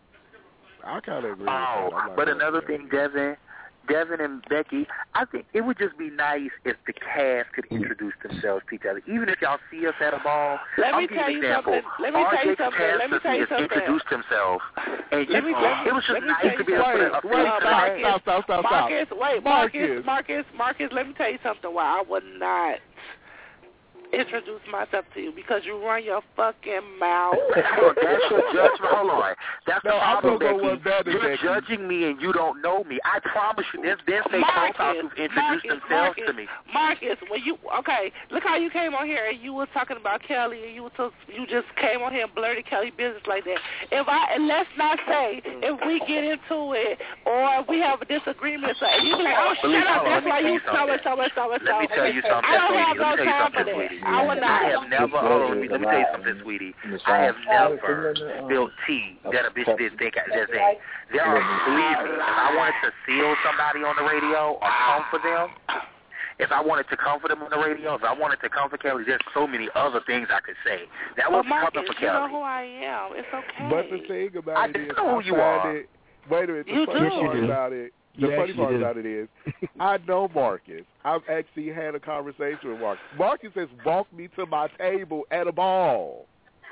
I kind of agree. Oh, with that. but another thing, Devin, Devin and Becky, I think it would just be nice if the cast could introduce themselves to each other. Even if y'all see us at a ball, Let I'll me give tell you an you example. something. Let me R tell you J something. Let me tell you has something. introduced himself, and Let me, you, let me, it was just let me nice tell to you be able to put a something. face Uh, to the Marcus, name. Stop, stop, stop, stop. Marcus, wait, Marcus, Marcus. Marcus, Marcus, let me tell you something why I would not introduce myself to you because you run your fucking mouth. Hold on, that's your judgment. Hold on. That's the No, I'm problem, gonna go Becky. one better, You're Becky. judging me and you don't know me. I promise you, there's there's fake profiles who've introduced Marcus, themselves Marcus, to me. Marcus, when you okay, look how you came on here and you was talking about Kelly and you was so, you just came on here and blurted Kelly business like that. If I and let's not say if we get into it or we have a disagreement, so and you be like, oh shut Believe- up, hold on, that's let me why tell you you so something. and so and so and so. Let me tell you something, I don't sweetie. have no Let me tell you time for something, that. sweetie. I would not. I have never, hold on, let me, let me tell you something, sweetie. I have never spilled tea that a bitch didn't think I just ain't. There are, believe me, if I wanted to seal somebody on the radio or come for them, if I wanted to come for them on the radio, if I wanted to come for Kelly, there's so many other things I could say. That But was Marcus, coming for you know Kelly. who I am. It's okay. But the thing about I it is, know who I you find are. it. Wait a minute. The You funny do. Yes, you part do. about it. The Yes, funny you part do. about it is, I know Marcus. I've actually had a conversation with Marcus. Marcus has walked me to my table at a ball.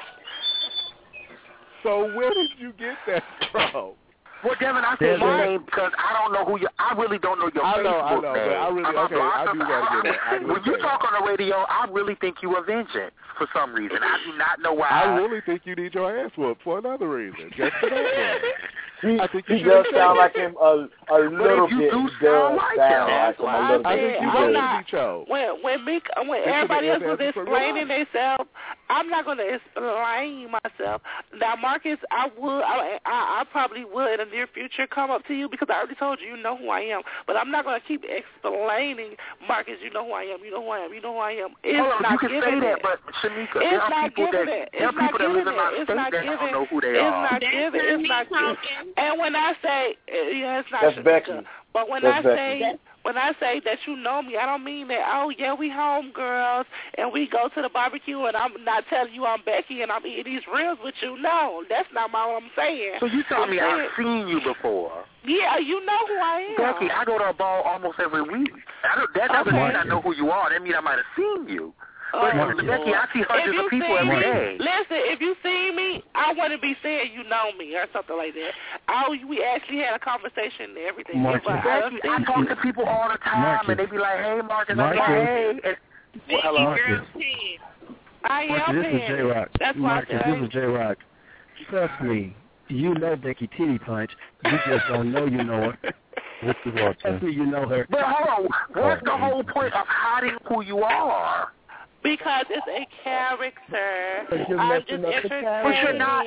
So where did you get that from? Well, Devin, I said your name because I don't know who you. I really don't know your I know, Facebook I know, name. but I really I'm okay. I do gotta get that. I do When you get talk that. on the radio, I really think you are vengeance for some reason. I do not know why. I really think you need your ass whooped for another reason. Just for that one. He, I think he you does should sound say like him a, a little you bit. do He sound does like sound him. like him a little I bit. think you I'm should not- be choked. When when me when This is everybody the else was answer from your explaining themselves, I'm not going to explain myself. Now, Marcus, I would, I, I I probably would in the near future come up to you because I already told you, you know who I am. But I'm not going to keep explaining, Marcus. You know who I am. You know who I am. You know who I am. It's Hold on, not you can giving say that, it. but Shanika, It's there are not people that giving it. there are It's not people that live giving in my it. It's state not that giving. don't know who they It's are. not That's giving. not It's me not giving. talking. And when I say, uh, yeah, it's not That's Shanika. Becky. But when That's I Becky. say That's- when I say that you know me, I don't mean that. Oh yeah, we home girls and we go to the barbecue and I'm not telling you I'm Becky and I'm eating these ribs with you. No, that's not my, what I'm saying. So you telling I'm me saying, I've seen you before? Yeah, you know who I am. Becky, I go to a ball almost every week. I don't, that doesn't Okay. mean I know who you are. That means I might have seen you. Oh, But Marcus. Becky, I see if hundreds you of people see every me, day. listen, if you see me, I wouldn't be saying you know me or something like that. I, we actually had a conversation and everything. Marcus. But I don't Becky, I think talk to people all the time, Marcus. and they be like, "Hey, Marcus," I'm Marcus. like, "Hey." And, Becky hello. girl Marcus. Ted. I am Marcus, this is paying J it. Rock. That's why Marcus, I said this is J Rock. Trust me, you know Becky Titty Punch. You just don't know you know her. What's the water? Trust me, you know her. But hold on, what's the whole point of hiding who you are? Because it's a character. But you're I'm messing just up the entertaining. But you're not.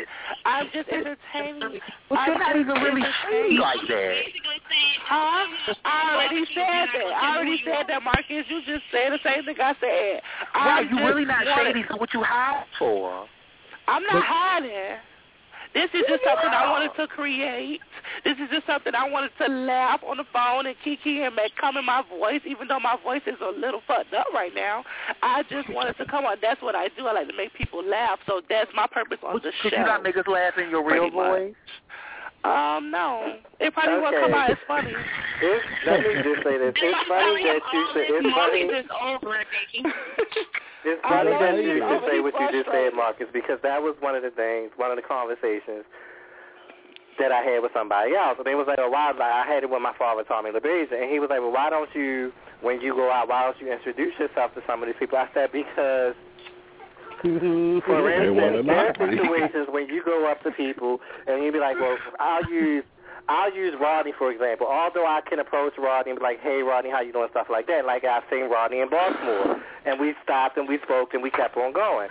I'm just entertaining. But you're I'm not just even really shady entertaining. like that. Basically saying, Huh? I already said that. I already said that, Marcus. You just said the same thing I said. Right, I'm you just really not wanna- shady. So what you hide for? I'm not hiding. This is just something I wanted to create. This is just something I wanted to laugh on the phone and kiki and make come in my voice, even though my voice is a little fucked up right now. I just wanted to come on. That's what I do. I like to make people laugh. So that's my purpose on the show. Could you not make us laugh in your real Pretty much. voice? Um, no. It probably won't Okay. come out as funny. It's, let me just say this. It's funny that you say it's funny. Marcus is over it, Becky. It's I funny love that you. you I'm just say what you just said, frustrated. Marcus, because that was one of the things, one of the conversations that I had with somebody else. And they was like, oh, why? Like, I had it when my father taught me LaBeija, and he was like, well, why don't you, when you go out, why don't you introduce yourself to some of these people? I said, because, for They wanna instance, there are knock me. situations when you go up to people and you be like, well, I'll use I'll use Rodney, for example. Although I can approach Rodney and be like, hey, Rodney, how you doing, stuff like that. Like I've seen Rodney in Baltimore. And we stopped and we spoke and we kept on going.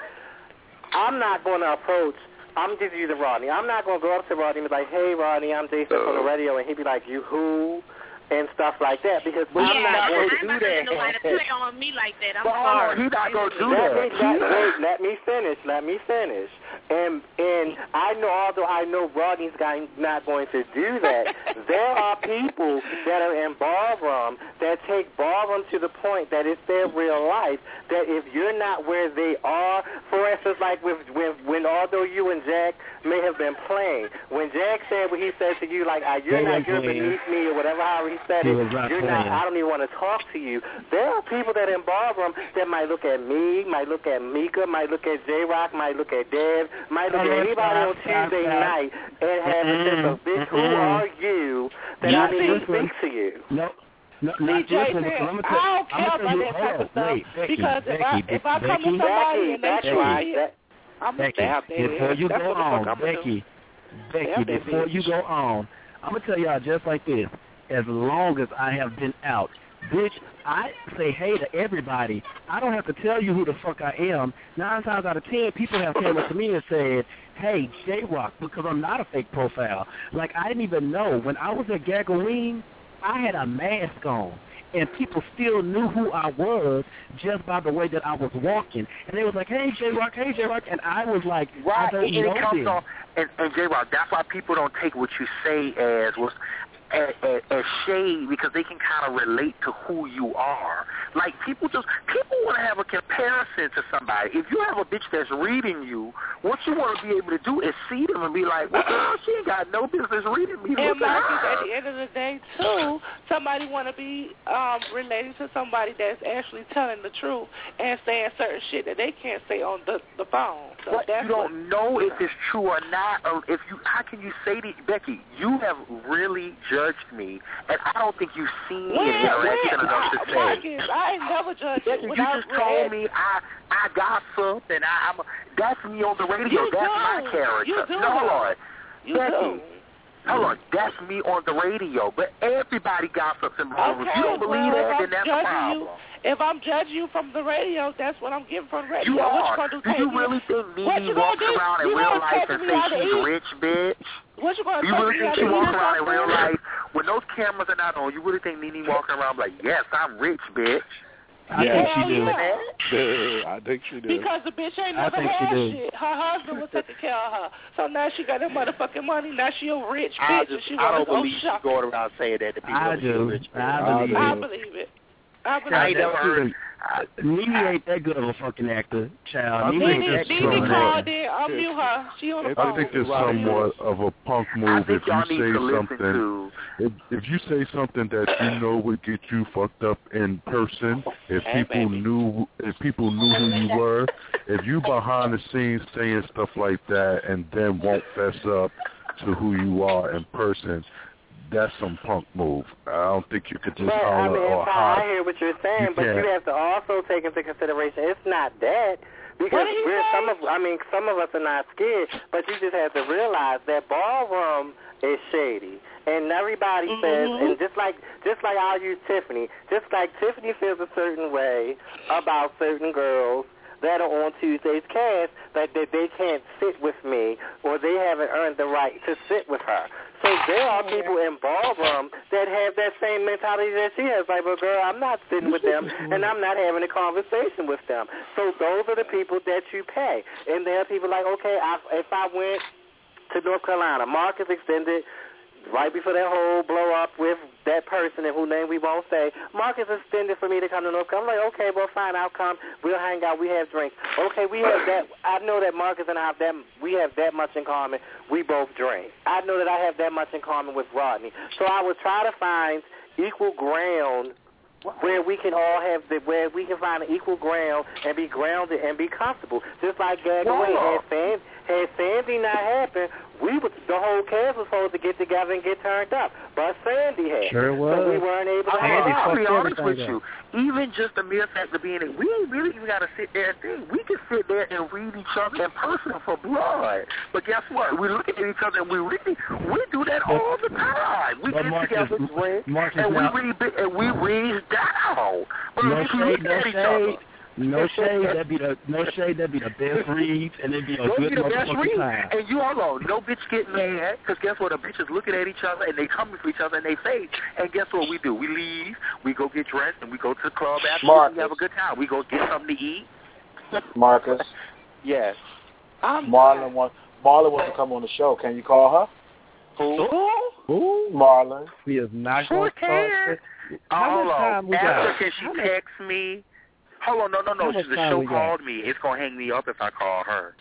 I'm not going to approach, I'm just using Rodney. I'm not going to go up to Rodney and be like, hey, Rodney, I'm Jason from the radio. And he'd be like, you who? And stuff like that, because yeah, I'm not going to I'm do not that. Nobody put on me like that. I'm but sorry. He's not going to do let that. Me, let, wait, let me finish. Let me finish. And and I know, although I know Rodney's guy not going to do that, there are people that are in ballroom that take ballroom to the point that it's their real life. That if you're not where they are, for instance, like with when, when although you and Jack may have been playing, when Jack said what he said to you, like you're not, you're beneath me or whatever, how he said it, you're not. I don't even want to talk to you. There are people that in ballroom that might look at me, might look at Mika, might look at J Rock, might look at Dev, might look at anybody on Tuesday night and have a sense of, bitch, who are you that I need to speak to you? No. No, See, not Jason, this one, I don't care about that type of stuff because if I if I come to somebody and they try it, I'm gonna stab their before ass. you That's go what the fuck on, I'm gonna Becky, do. Becky, before you go on, I'm gonna tell y'all just like this. As long as I have been out, bitch, I say hey to everybody. I don't have to tell you who the fuck I am. Nine times out of ten, people have came up to me and said, hey, J-Rock, because I'm not a fake profile. Like, I didn't even know. When I was at Gagaween, I had a mask on, and people still knew who I was just by the way that I was walking. And they was like, hey, J-Rock, hey, J-Rock. And I was like, right. I don't and know it comes this. on, and, and J-Rock, that's why people don't take what you say as was as, as, as shade, because they can kind of relate to who you are. Like, people just, people want to have a comparison to somebody. If you have a bitch that's reading you, what you want to be able to do is see them and be like, well, girl, she ain't got no business reading me. And Marcus, at the end of the day, too, somebody want to be um, related to somebody that's actually telling the truth and saying certain shit that they can't say on the, the phone. So but that's you don't know if it's true or not, or if you, how can you say to Becky, you have really judged me, and I don't think you've seen when, an interaction when, enough to I, say. Marcus, I ain't never judged Becky, you. you just told me I I gossip and I, I'm a, that's me on the radio. You that's do. my character. You do. No, hold on. You Becky, do. hold on. That's me on the radio. But everybody gossips in ballrooms. Okay, You don't believe well, that, if then I'm that's a judging problem. you, if I'm judging you from the radio, that's what I'm getting from the radio. You what are. you gonna do? Do you really think Nene walks do? around in you real gonna life take and me say out to she's eat? rich, bitch? What you gonna You take really me think out she to eat walks or around in real something? life when those cameras are not on? You really think Nene walking around like, yes, I'm rich, bitch? I Yeah, think she do. Yeah, I think she do. Because the bitch ain't I never think she had do. shit. Her husband was taking care of her. So now she got that motherfucking money. Now she a rich I, bitch just, and she I want to don't go believe she's shopping. going around saying that to people. I She's do. rich, bitch. I believe I it. believe it. I believe I ain't it. never heard. Nene ain't that good of a fucking actor, child. Nene Nene, ain't that Nene good of an called actor. in. Unmute her. She on the phone. I think it's somewhat of a punk move think if y'all you need say to listen something. to- If, if you say something that you know would get you fucked up in person, if Hey, people baby. knew, if people knew who you were, if you behind the scenes saying stuff like that and then won't fess up to who you are in person, that's some punk move. I don't think you could just But I holler mean, or I hide. hear what you're saying, You but you can't. have to also take into consideration it's not that because What did he we're say? some of I mean some of us are not scared, but you just have to realize that ballroom is shady. And everybody Mm-hmm. says, and just like just like I'll use Tiffany, just like Tiffany feels a certain way about certain girls that are on Tuesday's cast, that, that they can't sit with me or they haven't earned the right to sit with her. So there are people in ballroom that have that same mentality that she has. Like, well, girl, I'm not sitting with them, and I'm not having a conversation with them. So those are the people that you pay. And there are people like, okay, I, if I went to North Carolina, Marcus extended right before that whole blow up with that person and whose name we won't say, Marcus extended for me to come to North Carolina. I'm like, okay, well, fine, I'll come. We'll hang out. We have drinks. Okay, we have that. I know that Marcus and I have that. We have that much in common. We both drink. I know that I have that much in common with Rodney. So I would try to find equal ground where we can all have the, where we can find an equal ground and be grounded and be comfortable. Just like Gagaway had fans. Had Sandy not happened, we would, the whole cast was supposed to get together and get turned up. But Sandy had. Sure was. So we weren't able to Sandy have I'll be honest everything with up. you. Even just the mere fact of being, we ain't really even got to sit there and think. We can sit there and read each other in person for blood. But guess what? We look at each other and we really, we do that all the time. We But get Marcus, together, drink, Marcus and we now, read, and we read down. But no we shade, look no at each other. shade. No shade, that'd be the no shade, that'd be the best reads, and it'd be a Go good be the best motherfucking read. time. And you all know, no bitch get mad, because guess what? A bitch is looking at each other, and they coming for each other in their face. And guess what we do? We leave, we go get dressed, and we go to the club after, Marcus. we have a good time. We go get something to eat. Marcus, Yes. Marlon wants Marlon wants to come on the show. Can you call her? Who? Ooh, Marlon. we is not Sure going to start. can. How Hold much on. time we After, got? can she text me? Hold on, no, no, How no. much The time show we got? called me. It's going to hang me up if I call her.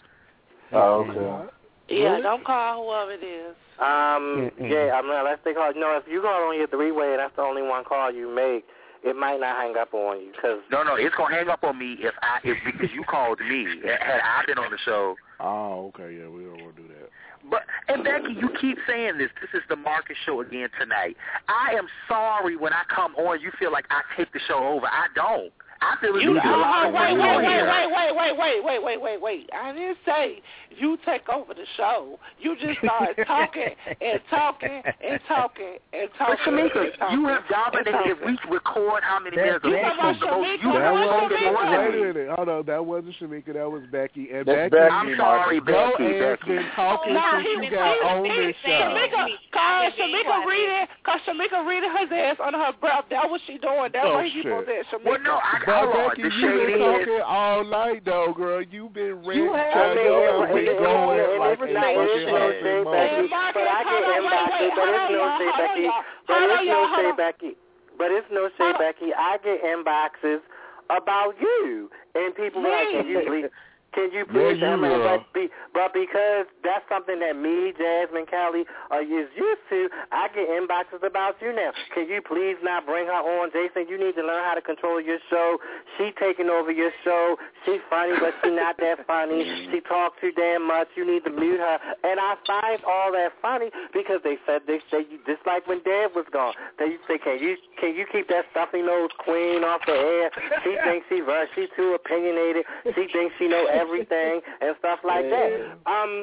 Oh, okay. Yeah, Really? don't call whoever it is. Um, Mm-mm. yeah, I'm not, let's think hard. No, if you call on your three-way and that's the only one call you make, it might not hang up on you. Cause No, no, it's going to hang up on me if I, if because you called me. Had I been on the show. Oh, okay, yeah, we don't want to do that. But, and Becky, you keep saying this. This is the Marcus show again tonight. I am sorry when I come on, you feel like I take the show over. I don't. I feel it You, needs a lot uh, of wait, work wait, on wait, here. wait, wait, wait, wait, wait, wait, wait, wait. I didn't say you take over the show. You just started talking and talking and talking and But talking. Shamika, and talking you have dominated. If we record how many minutes of You talking about Shamika? you That have wasn't, spoken more than wait a me. minute, hold on, that wasn't Shamika, that was Becky. And That's Becky, Becky, I'm sorry, your Becky. ass Becky. been talking Nah, since he, you he, got he, on he, this show. Shamika, cause Shamika reading, cause Shamika reading her ass under her breath. That's what she doing. That's Oh, why he keep shit. on saying Shamika. Well, no, I But hold on. Becky, The you been shade is. talking all night, though, girl. You been ranting. You have- Trying I mean, to it- been it- it- going it- like it's a not- fucking it's no husband shade, mother. Becky. Marcus, But I hold get on, wait, inboxes, wait, but hold it's on, no y'all, shade, hold on, Becky. y'all. But Hold it's on, no y'all, hold shade, on. Becky. But it's no shade, Becky. I get inboxes about you, and people be like, can you please, can you please, Yeah, you I mean, will. but, be, but because that's something that me, Jasmine, Callie, are is used to, I get inboxes about you now. Can you please not bring her on? Jason, you need to learn how to control your show. She taking over your show. She's funny, but she's not that funny. She talks too damn much. You need to mute her. And I find all that funny because they said they say you just like when Dad was gone. They used to say, can you can you keep that stuffy nose queen off the air? She thinks she's right. She's too opinionated. She thinks she knows everything and stuff like that. Um.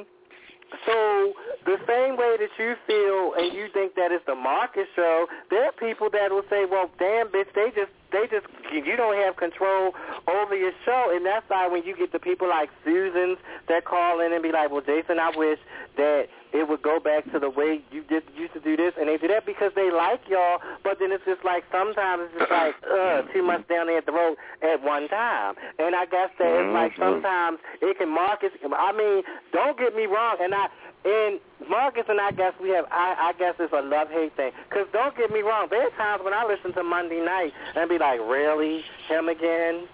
So the same way that you feel and you think that it's the Marcus show, there are people that will say, well, damn, bitch, they just, they just, you don't have control over your show. And that's why when you get the people like Susan's that call in and be like, well, Jason, I wish that it would go back to the way you did used to do this, and they do that because they like y'all, but then it's just like sometimes it's just like, ugh, too much down there at the road at one time. And I guess that it's like sometimes it can Marcus, I mean, don't get me wrong, and I, and Marcus and I guess we have, I, I guess it's a love-hate thing, because don't get me wrong, there are times when I listen to Monday Night and be like, really, him again?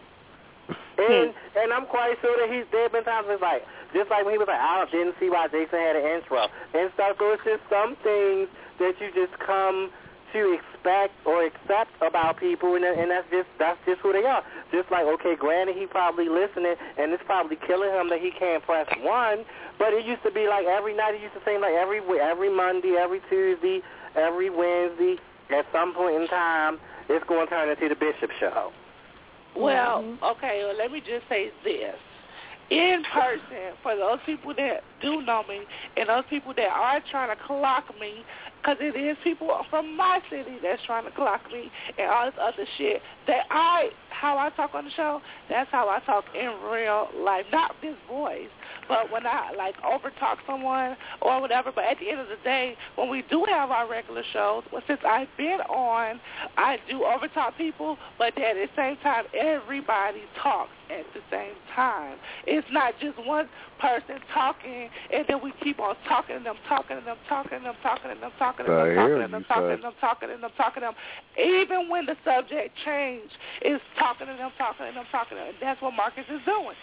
And and I'm quite sure that he's, there have been times it's like, just like when he was like, I didn't see why Jason had an intro and stuff. So it's just some things that you just come to expect or accept about people, and, and that's just that's just who they are. Just like, okay, granted, he probably listening, and it's probably killing him that he can't press one, but it used to be like every night, it used to seem like every every Monday, every Tuesday, every Wednesday, at some point in time, it's going to turn into the Bishop Show. Well, Mm-hmm. okay, well, let me just say this. In person, for those people that do know me and those people that are trying to clock me, because it is people from my city that's trying to clock me and all this other shit, that I, how I talk on the show, that's how I talk in real life. Not this voice, but when I, like, over-talk someone or whatever. But at the end of the day, when we do have our regular shows, well, since I've been on, I do over-talk people, but then at the same time, everybody talks at the same time. It's not just one person talking, and then we keep on talking to them, talking to them, talking to them, talking to them, talking to them, talking to them, talking to them, talking to them, talking to them. Even when the subject change, it's talking to them, talking to them, talking to them. That's what Marcus is doing.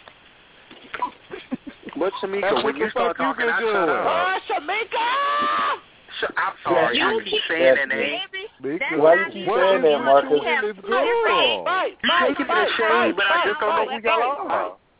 But Shamika, when you start talking, I shut up. Oh, Shamika! Sh- I'm sorry, Yeah. I keep saying that name. Why you keep saying that, Marcus? Right, right, You taking it a shade, but I just don't know who y'all are.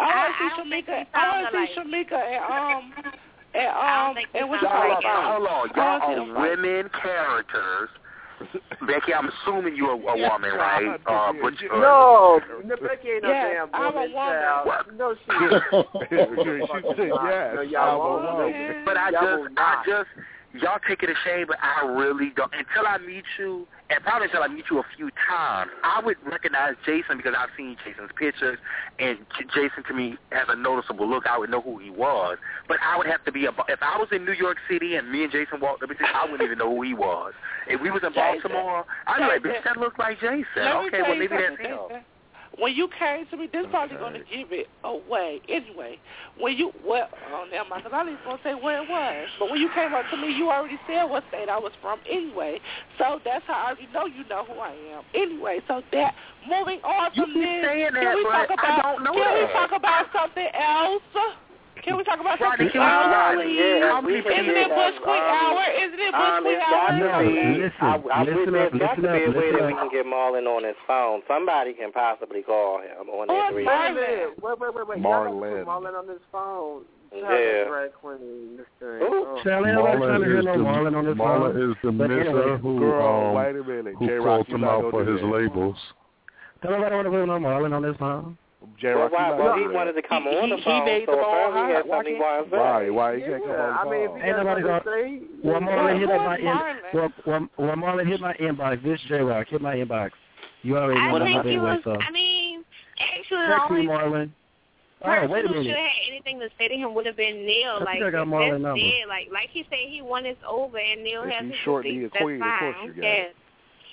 I want to see Shamika. I want to see Shamika and um and um and what's Y'all, like hold on, y'all I are women characters. Becky, I'm assuming you're a, a woman, right? Uh, but, uh, no, Becky ain't no yes, damn woman, I'm a child. woman. No, she is. She said yes. No, y'all I'm a woman. But I y'all just, I just, y'all take it a shame, but I really don't. Until I meet you, and probably until I meet you a few times, I would recognize Jason because I've seen Jason's pictures, and Jason to me has a noticeable look. I would know who he was. But I would have to be, a, if I was in New York City and me and Jason walked up, I wouldn't even know who he was. If we was in Baltimore, I'd be like, bitch, that looks like Jason. Let okay, well, maybe that's him. Jason. When you came to me, this is probably going to give it away. Anyway, when you, well, oh, never mind, because I was going to say where it was. But when you came up to me, you already said what state I was from anyway. So that's how I already know you know who I am. Anyway, so that, moving on You from keep this, saying can that, we talk but about, I don't know can that. we talk about something else? Can we talk about Rodney, something can we- else, Rodney, please? yeah, how many Isn't people it have, Bush Queen um, Hour? Isn't it Bush Um, Queen it's got Hour? to be. Listen, I, I listen believe up, there's got listen to be up, a way listen that we up. can get Marlon on his phone. Somebody can possibly call him on Oh, that three. Wait a minute. Wait, wait, wait, wait. Y'all got to Marlon. put Marlon on his phone. Yeah. Drag queen. This thing. Ooh. Oh. Shall everybody trying to hear no Marlon on this Marlon phone? is the But mister anyway, who Girl, um, wait a minute. who J-Rock, calls you him not out gonna for do his that. labels. Tell everybody want to put no Marlon on this phone. J-Rock, Well, why, you not well, gonna he do that. wanted to come He- on the he phone, made so the ball apparently he hot. has Why something he can't- wants to say. Why? Why he can't come Yeah, on the I mean, if phone? he Ain't got nobody something to gonna- say, Well, Marlon, hit up my in, Marlon? well, well, well, Marlon, hit my inbox. This J-Rock, hit my inbox. You already know I my think he anyway, was, so. I mean, actually, the Text me, only Marlon. Oh, person wait a who should minute. have had anything to say to him would have been Neil. I Like, think I got if Marlon's that's number. it. Like, like he said, he won us over, and Neil If has he's his short, he receipts. a queen, of That's course fine. you Who got it. cares?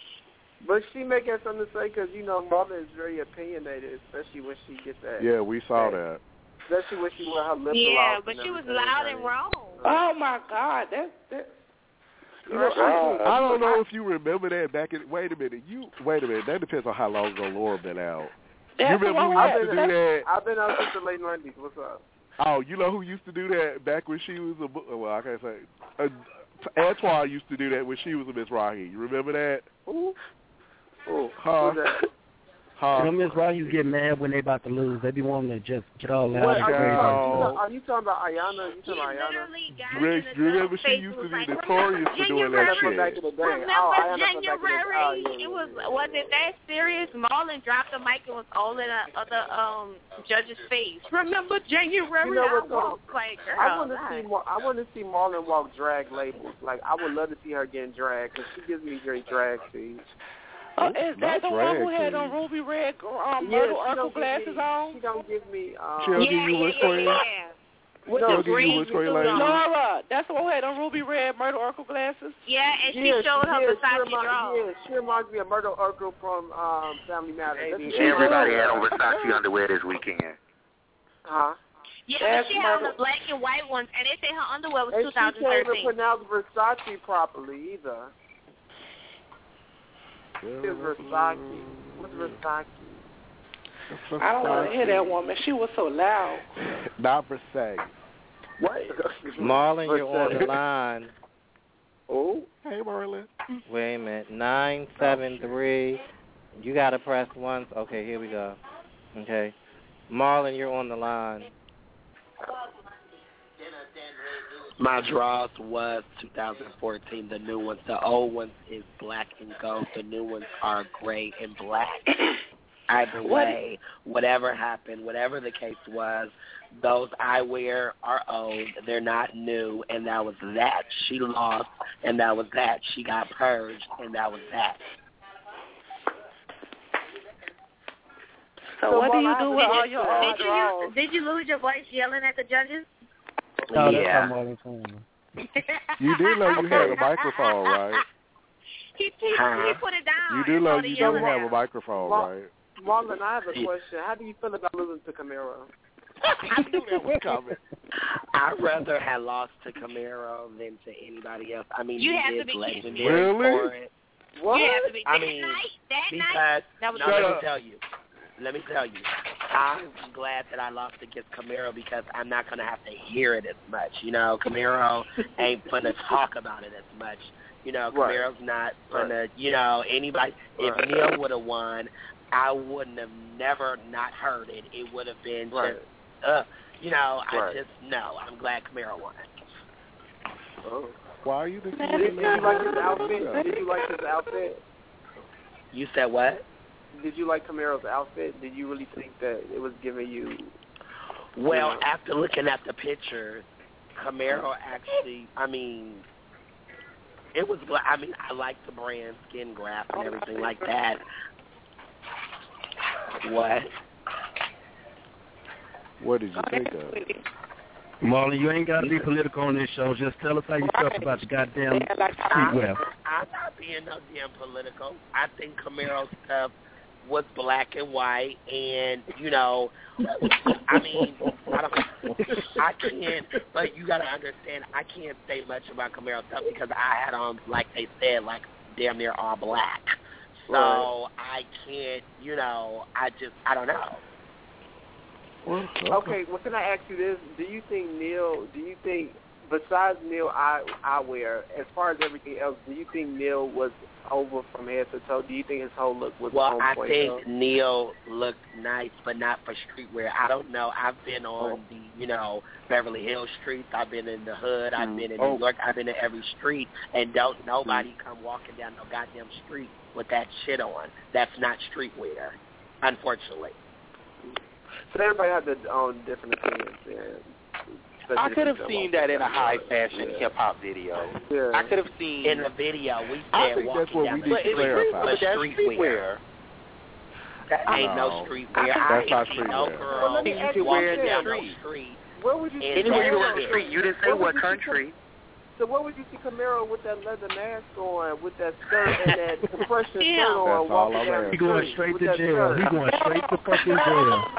but she may get something to say because, you know, Marlon is very opinionated, especially when she gets that. Yeah, we saw that. Especially when she wore her lip Yeah, gloss but and she was everything, loud honey. and wrong. Oh, my God. That's, that's, You know, Wow. I, I don't know if you remember that back in. Wait a minute, you wait a minute. That depends on how long ago Laura been out. that's you remember what who I- used to do that's- that? I've been out since the late nineties. What's up? Oh, you know who used to do that back when she was a. bu- Well, I can't say. Uh, Antoine used to do that when she was a Miss Rahi. You remember that? Who? Who? Huh? Who's that? Huh? You know, Miss Rogers get mad when they about to lose. They be wanting to just get all loud What, and are, you crazy. talking, are you talking about Ayana? You talking about Ayana? Rick, you remember she used to be notorious for doing that That's from back shit. in the day. Remember Oh, Ayana from back in the day. January? Oh, yeah, yeah, It was yeah. was it that serious? Marlon dropped the mic and was all in the other um judge's face. Remember January? You know I what's walked like girl. I want to God. see Mar- I want to see Marlon walk drag labels. Like I would love to see her getting drag because she gives me great drag feeds. Oh, is that the one who had queen. on ruby red um, Yeah, Myrtle she Urkel don't give glasses me, on? She don't give me. Um, She'll give yeah, you yeah, Witch yeah, Queen. yeah. With She'll the give you green Witch Queen suit lady. on. Laura, that's the one who had on ruby red Myrtle Urkel glasses? Yeah, and she yeah, showed her yeah, Versace she remind, draw. Yeah, she reminds me of Myrtle Urkel from um, Family Matters. That's what she Everybody does. had on Versace underwear this weekend. Huh? Yeah, That's but she had on Myrtle- the black and white ones, and they say her underwear was And two she thousand can't even thirteen. pronounce Versace properly either. It's Versace. What's Versace? I don't want to hear that woman. She was so loud. Not Versace. What? Marlon, you're on the line. Oh. Hey, Marlon. Wait a minute. Nine seven three. You gotta press once. Okay, here we go. Okay, Marlon, you're on the line. My draws was two thousand fourteen, the new ones. The old ones is black and gold. The new ones are gray and black. Either way, whatever happened, whatever the case was, those I wear are old. They're not new, and that was that. She lost, and that was that. She got purged, and that was that. So, So what do you Marlon, do with did all you- your old did draws? you, did you lose your voice yelling at the judges? Oh, Yeah. that's how Marlon's phone. You did know you had a microphone, right? He, he, he put it down. You do and know started you yelling don't have at a him. microphone, Mar- right? Marlon, I have a question. How do you feel about losing to Camaro? I knew that was coming. I'd rather have lost to Camaro than to anybody else. I mean, You he have to is be legendary Really? for it. What? You have to be I that mean, night. That Because, night. That was no, the let me up. tell you. Let me tell you. I'm glad that I lost against Camaro because I'm not going to have to hear it as much. You know, Camaro ain't going to talk about it as much. You know, Right. Camaro's not going to, you know, anybody. If Right. Neil would have won, I wouldn't have never not heard it. It would have been Right. just uh, you know, Right. I just no. I'm glad Camaro won. Oh. Why are you? Did, did you like his outfit? Did you like his outfit? You said what? Did you like Camaro's outfit? Did you really think that it was giving you? Well, you know, after looking at the picture, Camaro actually, I mean, it was, I mean, I like the brand, Skin Graft and everything like that. What? What did you think of? Marlon, you ain't got to be political on this show. Just tell us how you felt about the goddamn streetwear. I'm not being no damn political. I think Camaro stuff was black and white, and, you know, I mean, I don't, I can't, but you got to understand, I can't say much about Camaro stuff because I had on, like they said, like damn near all black. So Right. I can't, you know, I just, I don't know. Okay, well, can I ask you this? Do you think Neil, do you think, besides Neil eye, eyewear, as far as everything else, do you think Neil was over from head to toe? Do you think his whole look was Well, on I point? think though? Neil looked nice, but not for streetwear. I don't know. I've been on the, you know, Beverly Hills streets. I've been in the hood. I've been in Oh. New York. I've been in every street, and don't nobody come walking down no goddamn street with that shit on. That's not streetwear, unfortunately. So everybody had their own different opinions. Yeah. I could have seen that in a high fashion Yeah. hip hop video. Yeah. I could have seen In the video, we I said think walking that's what down we the need to street, clarify. but But that's streetwear. streetwear. That ain't no No. streetwear. That's I not ain't seen no streetwear. girl Well, let me ask you walking this. down no Street. street. Where would you see Anywhere you go on Camaro? the street, you didn't say Where would what you see country. So what would you see Camaro with that leather mask on, with that skirt and that compression Yeah. shirt on, That's all walking I'm down asking. the He going street straight with to that jail. skirt? He going straight to fucking jail.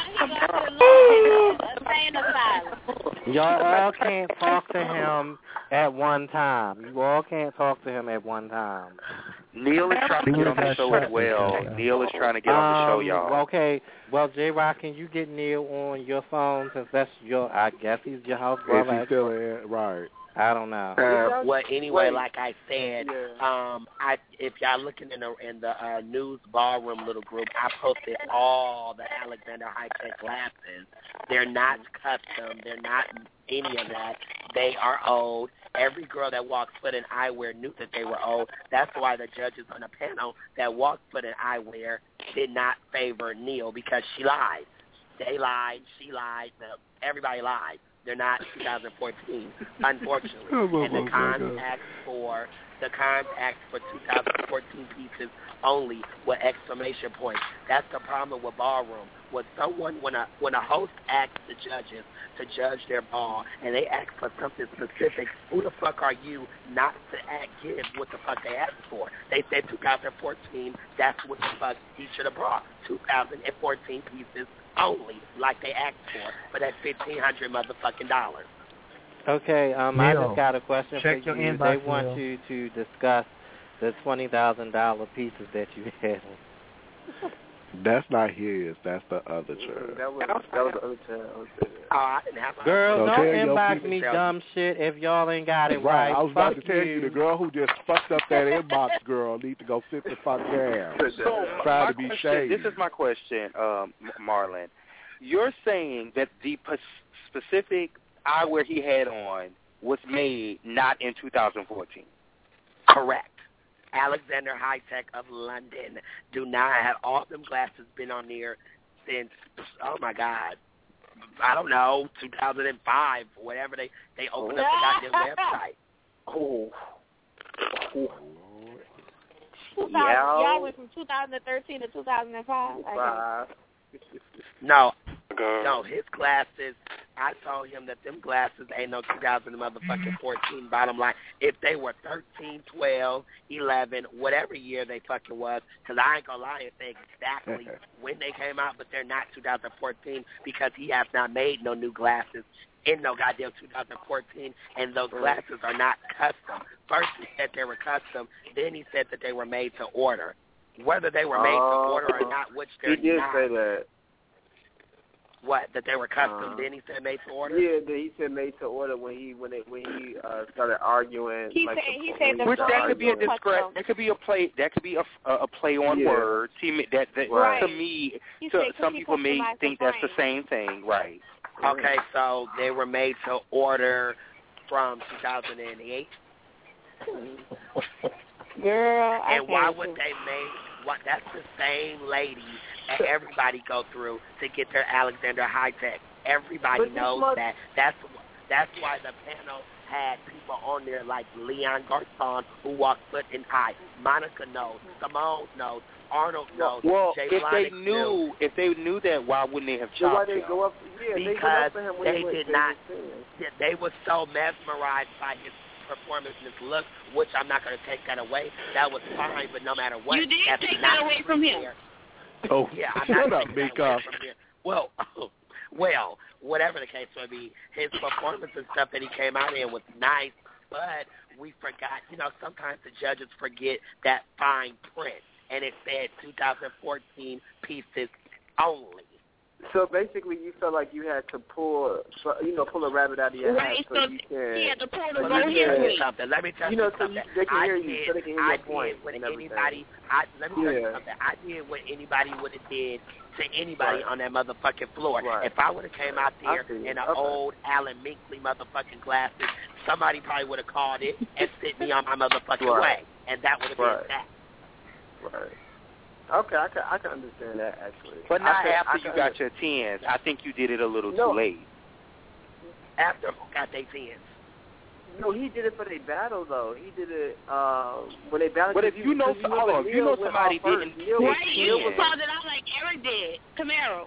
Y'all all can't talk to him at one time. You all can't talk to him at one time. Neil is trying to get on the show as well. Neil is trying to get on the show, Um, y'all. Okay, well, J-Rock, can you get Neil on your phone since that's your, I guess he's your house If brother. he's still in, right. I don't know. Uh, well, anyway, Wait. like I said, Yeah. um, I if y'all looking in the in the uh, news ballroom little group, I posted all the Alexander High Tech glasses. They're not custom. They're not any of that. They are old. Every girl that walks foot in eyewear knew that they were old. That's why the judges on the panel that walked foot in eyewear did not favor Neil because she lied. They lied. She lied. Everybody lied. They're not two thousand fourteen, unfortunately. Oh, and the my cons God. asked for the cons asked for two thousand fourteen pieces only with exclamation points. That's the problem with ballroom. When someone, when a when a host asks the judges to judge their ball and they ask for something specific, who the fuck are you not to act, give what the fuck they asked for? They said two thousand fourteen. That's what the fuck he should have brought. two thousand fourteen pieces only, like they asked for, for that fifteen hundred motherfucking dollars. Okay, um, I Neil, just got a question check for your you. inbox, They want Neil. you to discuss the twenty thousand dollar pieces that you had. That's not his. That's the other child. That was that was the other child. Oh, I didn't have my Girl, So don't tell your inbox people- me dumb shit if y'all ain't got it right. Right, I was about Fuck to tell you. the girl who just fucked up that inbox girl need to go sit the fuck down. So Trying my to be question, shady. this is my question, um, Marlon. You're saying that the p- specific eyewear he had on was made not in two thousand fourteen. Correct. Alexander High Tech of London do not have all them glasses been on there since, oh my God, I don't know, two thousand five, whatever they, they opened up the goddamn website. Oh. Yeah. Y'all went from two thousand thirteen to two thousand five. Five. No, no, his glasses, I told him that them glasses ain't no two thousand motherfucking fourteen. Bottom line, if they were thirteen, twelve, eleven, whatever year they fucking was, because I ain't gonna lie and say exactly when they came out, but they're not two thousand fourteen because he has not made no new glasses in no goddamn two thousand fourteen, and those glasses are not custom. First he said they were custom, then he said that they were made to order. Whether they were made Oh, to order or not, which they're He did not. say that. What, that they were custom? Uh, then he said made to order. Yeah, that he said made to order when he when it when he uh, started arguing. He like said- the, he said the Which that could be a arguing. discretion. That could be a play. That could be a, a, a play on Yeah. words. He ma- that, that Right. to me, He to, said 'cause some he people may customized the think that's the frame. same thing, right? Okay, so they were made to order from two thousand eight. Girl, I And why can't would do- they make? What? That's the same lady that everybody go through to get their Alexander High Tech. Everybody But this knows must- that. That's that's why the panel had people on there like Leon Garcon, who walked foot and eye. Monica knows. Simone knows. Arnold knows. Well, Jay if they Blonick knew, if they knew that, why wouldn't they have So why chopped they him? go up? Yeah, they went Because up for him when they he went, did they not. was saying. Yeah, they were so mesmerized by his performance and his look, which I'm not going to take that away. That was fine, but no matter what, You did that's take not that away from him. there. Oh, Yeah, I'm shut not up, taking that Mika. away from him. Well, well, whatever the case may be, his performance and stuff that he came out in was nice, but we forgot. You know, sometimes the judges forget that fine print, and it said two thousand fourteen pieces only. So basically, you felt like you had to pull, you know, pull a rabbit out of your Right, hat so, so you can. he had to pull the But go let me here tell you with. something. Let me tell You you, know, so something. you- they can I hear did, you, so they can hear I your point did what and everything. anybody. I, let me tell you Yeah. something. I did what anybody would have did to anybody Right. on that motherfucking floor. Right. If I would have came out I there see. in an Okay. old Alan Minkley motherfucking glasses, somebody probably would have called it and sent me on my motherfucking Right. way, and that would have Right. been that. Right. Okay, I can I can understand that actually. But I not can, after I you can got your tens. I think you did it a little No. too late. After who got their tens. No, he did it for their battle though. He did it um, when they battled. But if you know, you hold on, if you know Neil went somebody off first. didn't Neil take was- Right, Neil you was- called it out like Eric did. Camaro.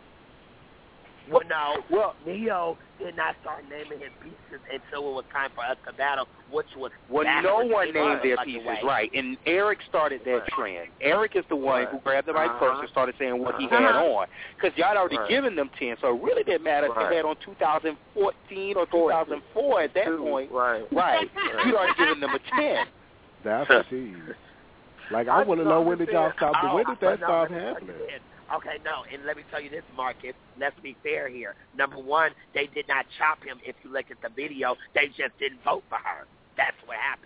Well, no. Well, Neo did not start naming his pieces until it was time for us to battle, which was Well, no backwards one in named their motherfucking pieces, way. right? And Eric started that Right. trend. Eric is the one Right. who grabbed the mic Uh-huh. first and started saying what he Uh-huh. had on. Because y'all had already Right. given them ten, so it really didn't matter if Right. you had on two thousand fourteen or two thousand four at that Two, point. Right. Right. You'd already given them a ten. That's the key. Like, I I want to just know don't when did y'all understand. stop? Oh, When did but that no, stop let me tell you happening? this. Okay, no, and let me tell you this, Marcus. Let's be fair here. Number one, they did not chop him. If you look at the video, they just didn't vote for her. That's what happened.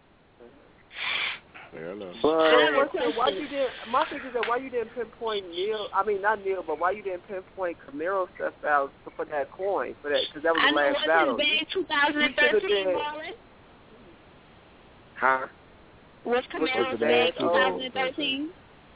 Fair enough. But what's that, why you didn't? My thing is that why you didn't pinpoint Neil? I mean, not Neil, but why you didn't pinpoint Camaro stuff out for, for that coin for that? Because that was I the know last battle. what's his bag two thousand You should've thirteen, been- Marlon? Huh? What's What's Camaro's the bag bag? two thousand thirteen?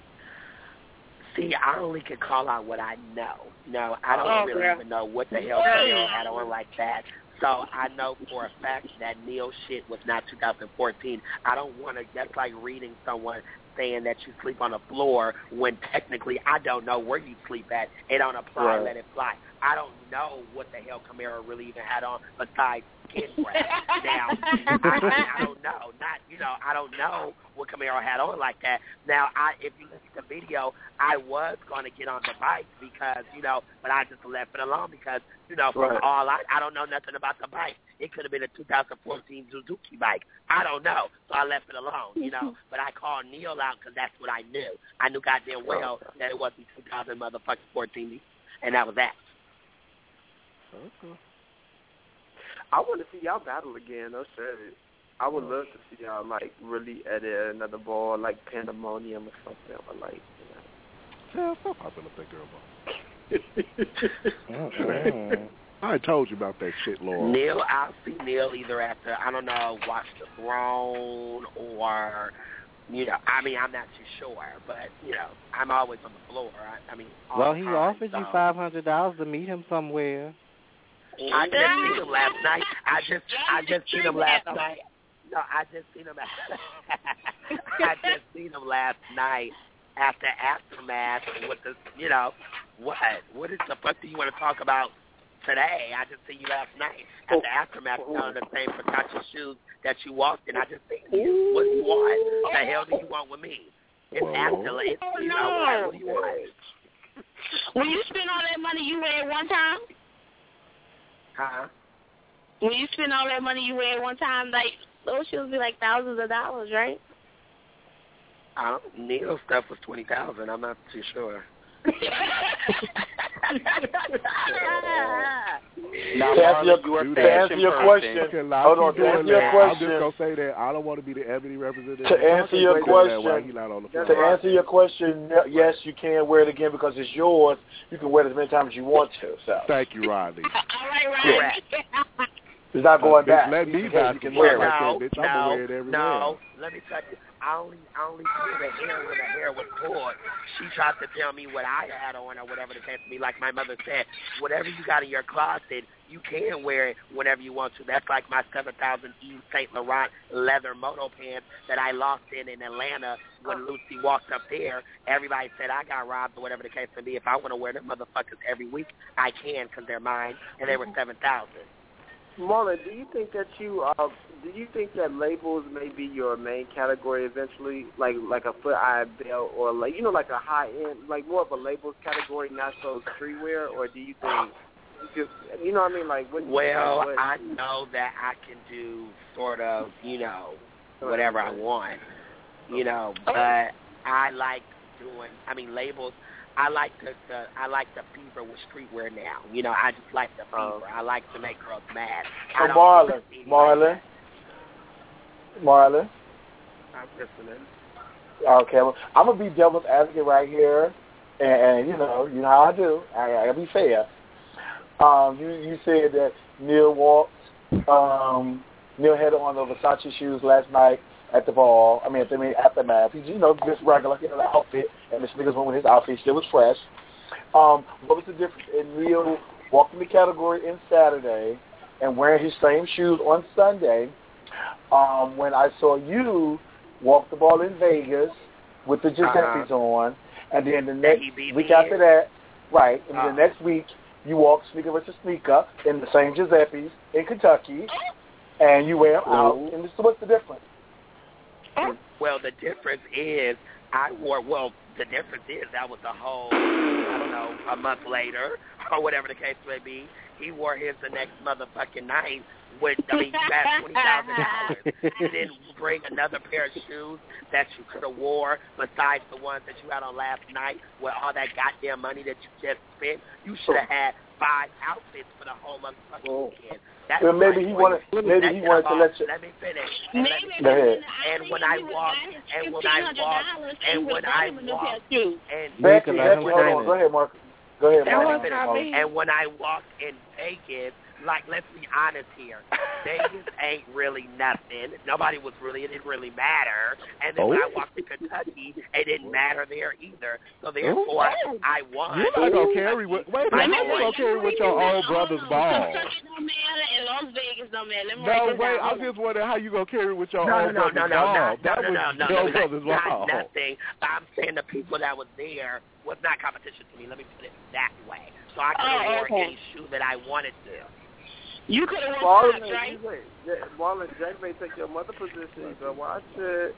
See, I only can call out what I know. No, I don't Oh, really girl. even know what the hell Camaro had on like that. So I know for a fact that Neil shit was not two thousand fourteen. I don't want to, that's like reading someone saying that you sleep on the floor when technically I don't know where you sleep at. It don't apply, Right. let it fly. I don't know what the hell Camaro really even had on besides skin wrap. Now, I, I, I don't know. Not, you know, I don't know what Camaro had on like that. Now, I if you listen to the video, I was going to get on the bike because, you know, but I just left it alone because, you know, from Right. all I, I don't know nothing about the bike. It could have been a two thousand fourteen Suzuki bike. I don't know. So I left it alone, you know. But I called Neil out because that's what I knew. I knew goddamn well that it wasn't two thousand motherfucking fourteen, and that was that. Okay. I want to see y'all battle again. No shit. I would love to see y'all like really edit another ball, like Pandemonium or something, or like, you know. Yeah, stop popping up that girl ball. I told you about that shit, Laura. Neil, I'll see Neil either after, I don't know, Watch the Throne or, you know, I mean, I'm not too sure, but, you know, I'm always on the floor. I, I mean, all Well, the he time, offered so. you five hundred dollars to meet him somewhere. I just seen him last night. I just, I just seen him last night. No, I just seen him. I just seen him last night after Aftermath with the, you know, what? What is the fuck do you want to talk about today? I just seen you last night after Aftermath on the same Versace shoes that you walked in. I just seen you. What do you want? The hell do you want with me? It's after, it's, you know, what, what do you want? When you spend all that money you wear at one time, Huh? when you spend all that money you wear at one time, like, those shoes be like thousands of dollars, right? I don't, Neil's stuff was twenty thousand. I'm not too sure. Now, to answer your, you are to answer your question, hold on, to answer your question, I'm just gonna say that I don't want to be the ebony representative. To answer your question, not on the to answer your question, yes, you can wear it again because it's yours. You can wear it as many times as you want to. So. Thank you, Rodney. All right, right. It's not going uh, back. Let me you can, you can wear it. No, bitch. I'm no, gonna wear it everywhere. no. Let me tell you. I only, I only pulled the hair when the hair was pulled. She tried to tell me what I had on or whatever the case may be. Like my mother said, whatever you got in your closet, you can wear it whenever you want to. That's like my seven thousand E Saint Laurent leather moto pants that I lost in in Atlanta when Lucy walked up there. Everybody said I got robbed or whatever the case may be. If I want to wear them motherfuckers every week, I can because they're mine, and they were seven thousand. Marlon, do you think that you uh, do you think that labels may be your main category eventually, like like a foot eye belt or like you know like a high end, like more of a labels category, not so streetwear, or do you think you just you know what I mean like what? Well, what, I know that I can do sort of you know whatever I want, you know, but I like doing. I mean labels. I like the, the I like the fever with streetwear now. You know, I just like the fever. I like to make girls mad. So Marlon, Marlon, Marlon. I'm listening. Okay, well, I'm gonna be devil's advocate right here, and, and you know, you know how I do. I, I gotta be fair. Um, you you said that Neil walked. Um, Neil had on the Versace shoes last night at the ball. I mean, at the I mean, aftermath. He's, you know, just regular, you know, the outfit, and this nigga's one with his outfit still was fresh. Um, what was the difference? And Neil walked in the category in Saturday and wearing his same shoes on Sunday. Um, when I saw you walk the ball in Vegas with the Giuseppe's uh-huh. on, and then the next week after that, right, and uh-huh. the next week you walk sneaker versus sneaker in the same Giuseppe's in Kentucky, and you wear them out. And so what's the difference? Well, the difference is I wore, well, the difference is that was a whole, I don't know, a month later or whatever the case may be. He wore his the next motherfucking night with, I mean, you had twenty thousand dollars. You didn't bring another pair of shoes that you could have wore besides the ones that you had on last night with all that goddamn money that you just spent. You should have had five outfits for the whole motherfucking oh. weekend. That's well, maybe he wanted. Maybe he wanted to let you. Let me finish. And, let me finish. and when I walk, and when I walk, and when I walk, and Becky, Becky, hold on. Go ahead, Mark. Go ahead, Mark. And when I walk in Vegas, like, let's be honest here. Vegas ain't really nothing. Nobody was really, it didn't really matter. And then oh. when I walked to Kentucky, it didn't matter there either. So therefore, oh. I won. You're not going to carry with, wait a minute, you're not going to carry with your old brother's ball. Kentucky don't matter and Las Vegas don't matter. No, wait, I'm just wondering how you going to carry with your no, old no, brother's no, no, ball. No, that no, was no, no, your no, brother's not, ball. Not nothing. I'm saying the people that was there was not competition to me. Let me put it that way. So I could have oh, worn okay. any shoe that I wanted to. You could have worn socks, right? Yeah, Marlon, Jack may take your mother position, so watch it.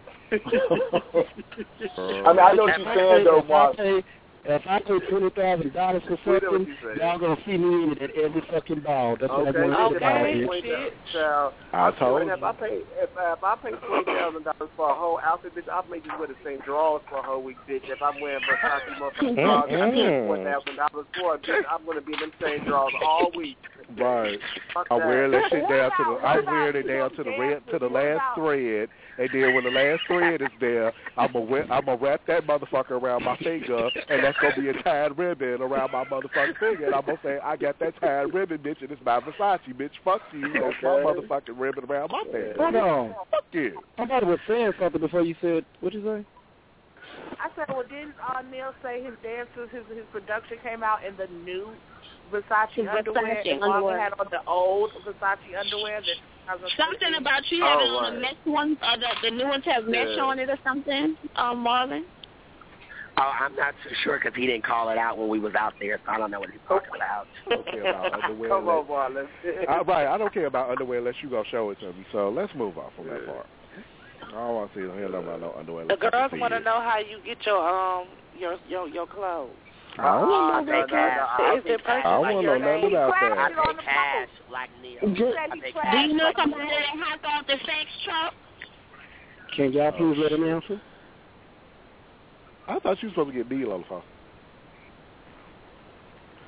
I mean, I know what you're saying, though, Marlon. If I pay twenty thousand dollars for something, y'all gonna see me in it at every fucking ball. That's what okay. I'm going to okay. So I told you. If I pay, if, if I pay twenty thousand dollars for a whole outfit, bitch, I may just wear the same drawers for a whole week, bitch. If I'm wearing Versace motherfucking drawers, I pay four thousand dollars for it, bitch. I'm gonna be in them same drawers all week. Right. I'm wearing that shit down to the. I'm wearing it down to the red to the last thread, and then when the last thread is there, I'm gonna I'm gonna wrap that motherfucker around my finger, and that's gonna be a tied ribbon around my motherfucking finger, and I'm gonna say I got that tied ribbon, bitch, and it's my Versace, bitch. Fuck you. That's my motherfucking ribbon around my finger. Hold on. Fuck you. I thought it was saying something before you said. What'd you say? I said, well, didn't uh, Neil say his dancers, his his production came out in the new Versace, Versace underwear, and underwear. had on the old Versace underwear? That something about you having oh, on the mesh ones, or the, the new ones have mesh yeah. on it or something, um, Marlon? Oh, I'm not too sure because he didn't call it out when we was out there, so I don't know what he's talking about. I don't care about underwear. Come on, Marlon. uh, right, I don't care about underwear unless you gonna show it to me. So let's move on from that part. I don't want to see hear no about no underwear. The girls want to know how you get your um your your your clothes. I don't uh, know about that. Is it I don't want to know nothing about that. I pay cash like Neil. Do, I pay do cash you know like somebody that hopped off the sex truck? Can y'all please let him answer? I thought you were supposed to get Neil on the phone.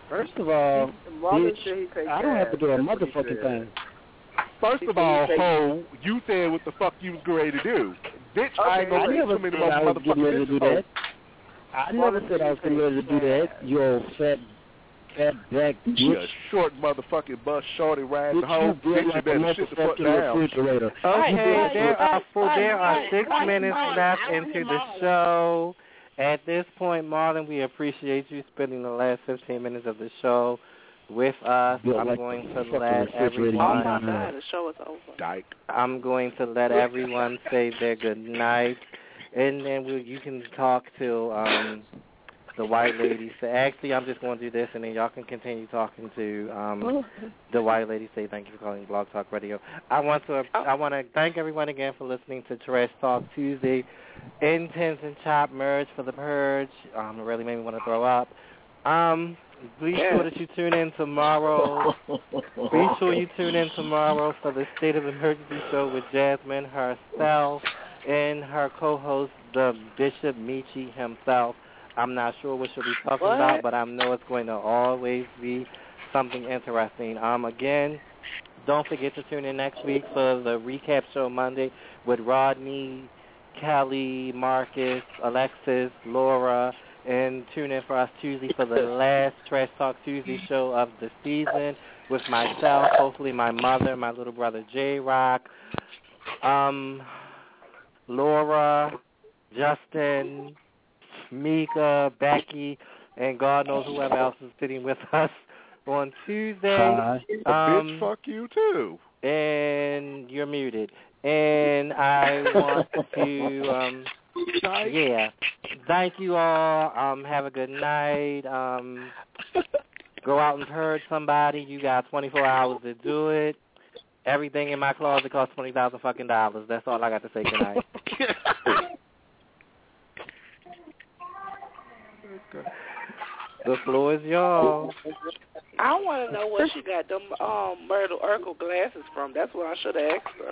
First of all, Marlon bitch, said he take I don't have to do a cash. That's what he motherfucking said. thing. First He of said all, he take- ho, you said what the fuck you was ready to do. Bitch, I Okay, ain't gonna I say never too many said I was getting ready to do motherfucking that. I never said I was getting ready to do that, you old fat, fat black You bitch. a short motherfucking bus shorty riding Bitch, home. you built Bitch, you like a better shit the fuck motherfucking down. refrigerator. Okay, there are four, Bye, there are bye, six bye, minutes bye. left I don't into hear the Marlon. show. At this point, Marlon, we appreciate you spending the last fifteen minutes of the show with us. Built I'm like going a to fucking let refrigerator, you Oh everyone. my know. God, the show is over. Dyke. I'm going to let everyone say their good night, and then we'll, you can talk to um, the white lady. So actually, I'm just going to do this, and then y'all can continue talking to um, the white lady. Say thank you for calling Blog Talk Radio. I want to I want to thank everyone again for listening to Trash Talk Tuesday. Intense and Chop Merge for the Purge. Um, it really made me want to throw up. Um, be sure that you tune in tomorrow. Be sure you tune in tomorrow for the State of Emergency show with Jasmine herself and her co-host, the Bishop Michi himself. I'm not sure what she'll be talking What? about, but I know it's going to always be something interesting. Um, again, don't forget to tune in next week for the recap show Monday with Rodney, Kelly, Marcus, Alexis, Laura, and tune in for us Tuesday for the last Trash Talk Tuesday show of the season with myself, hopefully my mother, my little brother J-Rock, um, Laura, Justin, Mika, Becky, and God knows whoever else is sitting with us on Tuesday. Hi. Um, Bitch, fuck you too. And you're muted. And I want to, um, yeah, thank you all. Um, have a good night. Um, go out and purge somebody. You got twenty-four hours to do it. Everything in my closet costs twenty thousand fucking dollars. That's all I got to say tonight. The floor is yours. I want to know where she got them um, Myrtle Urkel glasses from. That's what I should have asked her.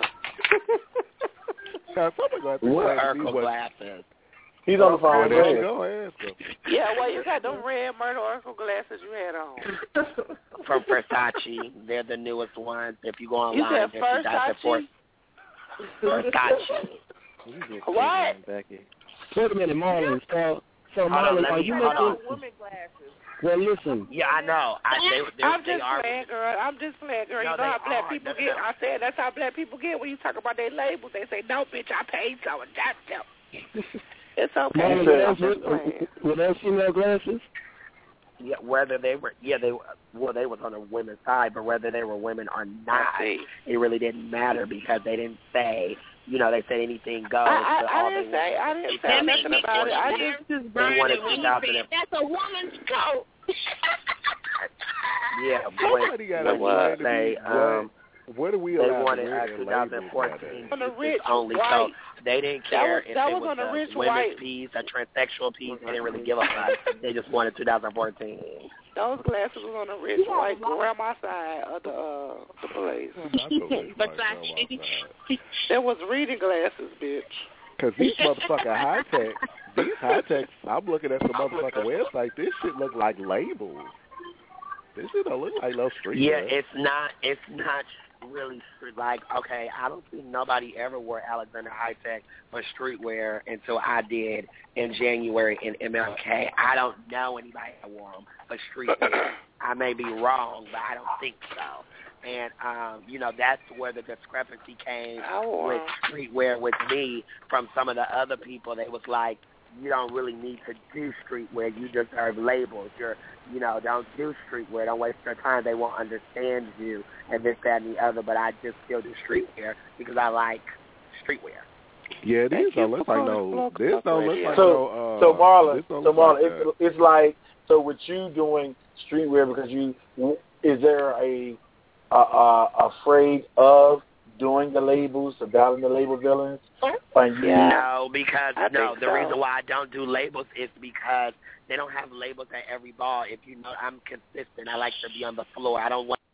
Now, somebody gonna have to What explain to me Urkel what- glasses? He's on the phone. Oh, Go there you ahead. go. Ask him. Yeah, well, you got them red Myrtle Urkel glasses you had on. From Versace. They're the newest ones. If you go You online, said they're two thousand four. Versace? Versace. What? Becky. Wait a minute, Marlon. So, so Hold on, Marlon, let are me- you hold on. making... Women glasses. Well, listen. Yeah, I know. I, they, they, I'm they just are. playing, girl. I'm just playing, girl. No, you know how they black are. people No, no, get. no. I said that's how black people get when you talk about their labels. They say, no, bitch, I paid so and that's them. It's okay. Marlon, I'm just were playing. were those female glasses? Yeah, whether they were, yeah, they were, well, they was on the women's side, but whether they were women or not, it really didn't matter because they didn't say, you know, they said anything goes. I, but I, all I didn't they say, I didn't say nothing about it. I just, They wanted two thousand. That's a woman's coat. Yeah, Somebody when, gotta when explain to they, me um, what, what are we they allowed wanted to uh, wear in labels twenty fourteen nowadays? on the rich only, white. so they didn't That care was- if that it was was on the a rich women's white. piece, a transsexual piece. They didn't really give a fuck. They just wanted two thousand fourteen. Those glasses was on the rich white grandma side of the uh the place. Versace. There was reading glasses, bitch. Because these motherfucking high tech, these high tech, I'm looking at the motherfucking website. This shit look like labels. This shit don't look like no street. Yeah, it's not. It's not really street. Like, okay, I don't think nobody ever wore Alexander High Tech for streetwear until I did in January in M L K. I don't know anybody that wore them for streetwear. I may be wrong, but I don't think so. And, um, you know, that's where the discrepancy came with streetwear with me from some of the other people. They was like, you don't really need to do streetwear. You deserve labels. You're, you know, don't do streetwear. Don't waste your time. They won't understand you and this, that, and the other. But I just still do streetwear because I like streetwear. Yeah, this don't look like no. This don't look like so, no. Uh, so Marlon, this don't so look like Marlon, it's, it's like so with you doing streetwear because you is there a uh, uh, afraid of doing the labels, of battling the label villains? Yeah. No, because I no, think the so. reason why I don't do labels is because they don't have labels at every ball. If you know, I'm consistent. I like to be on the floor. I don't want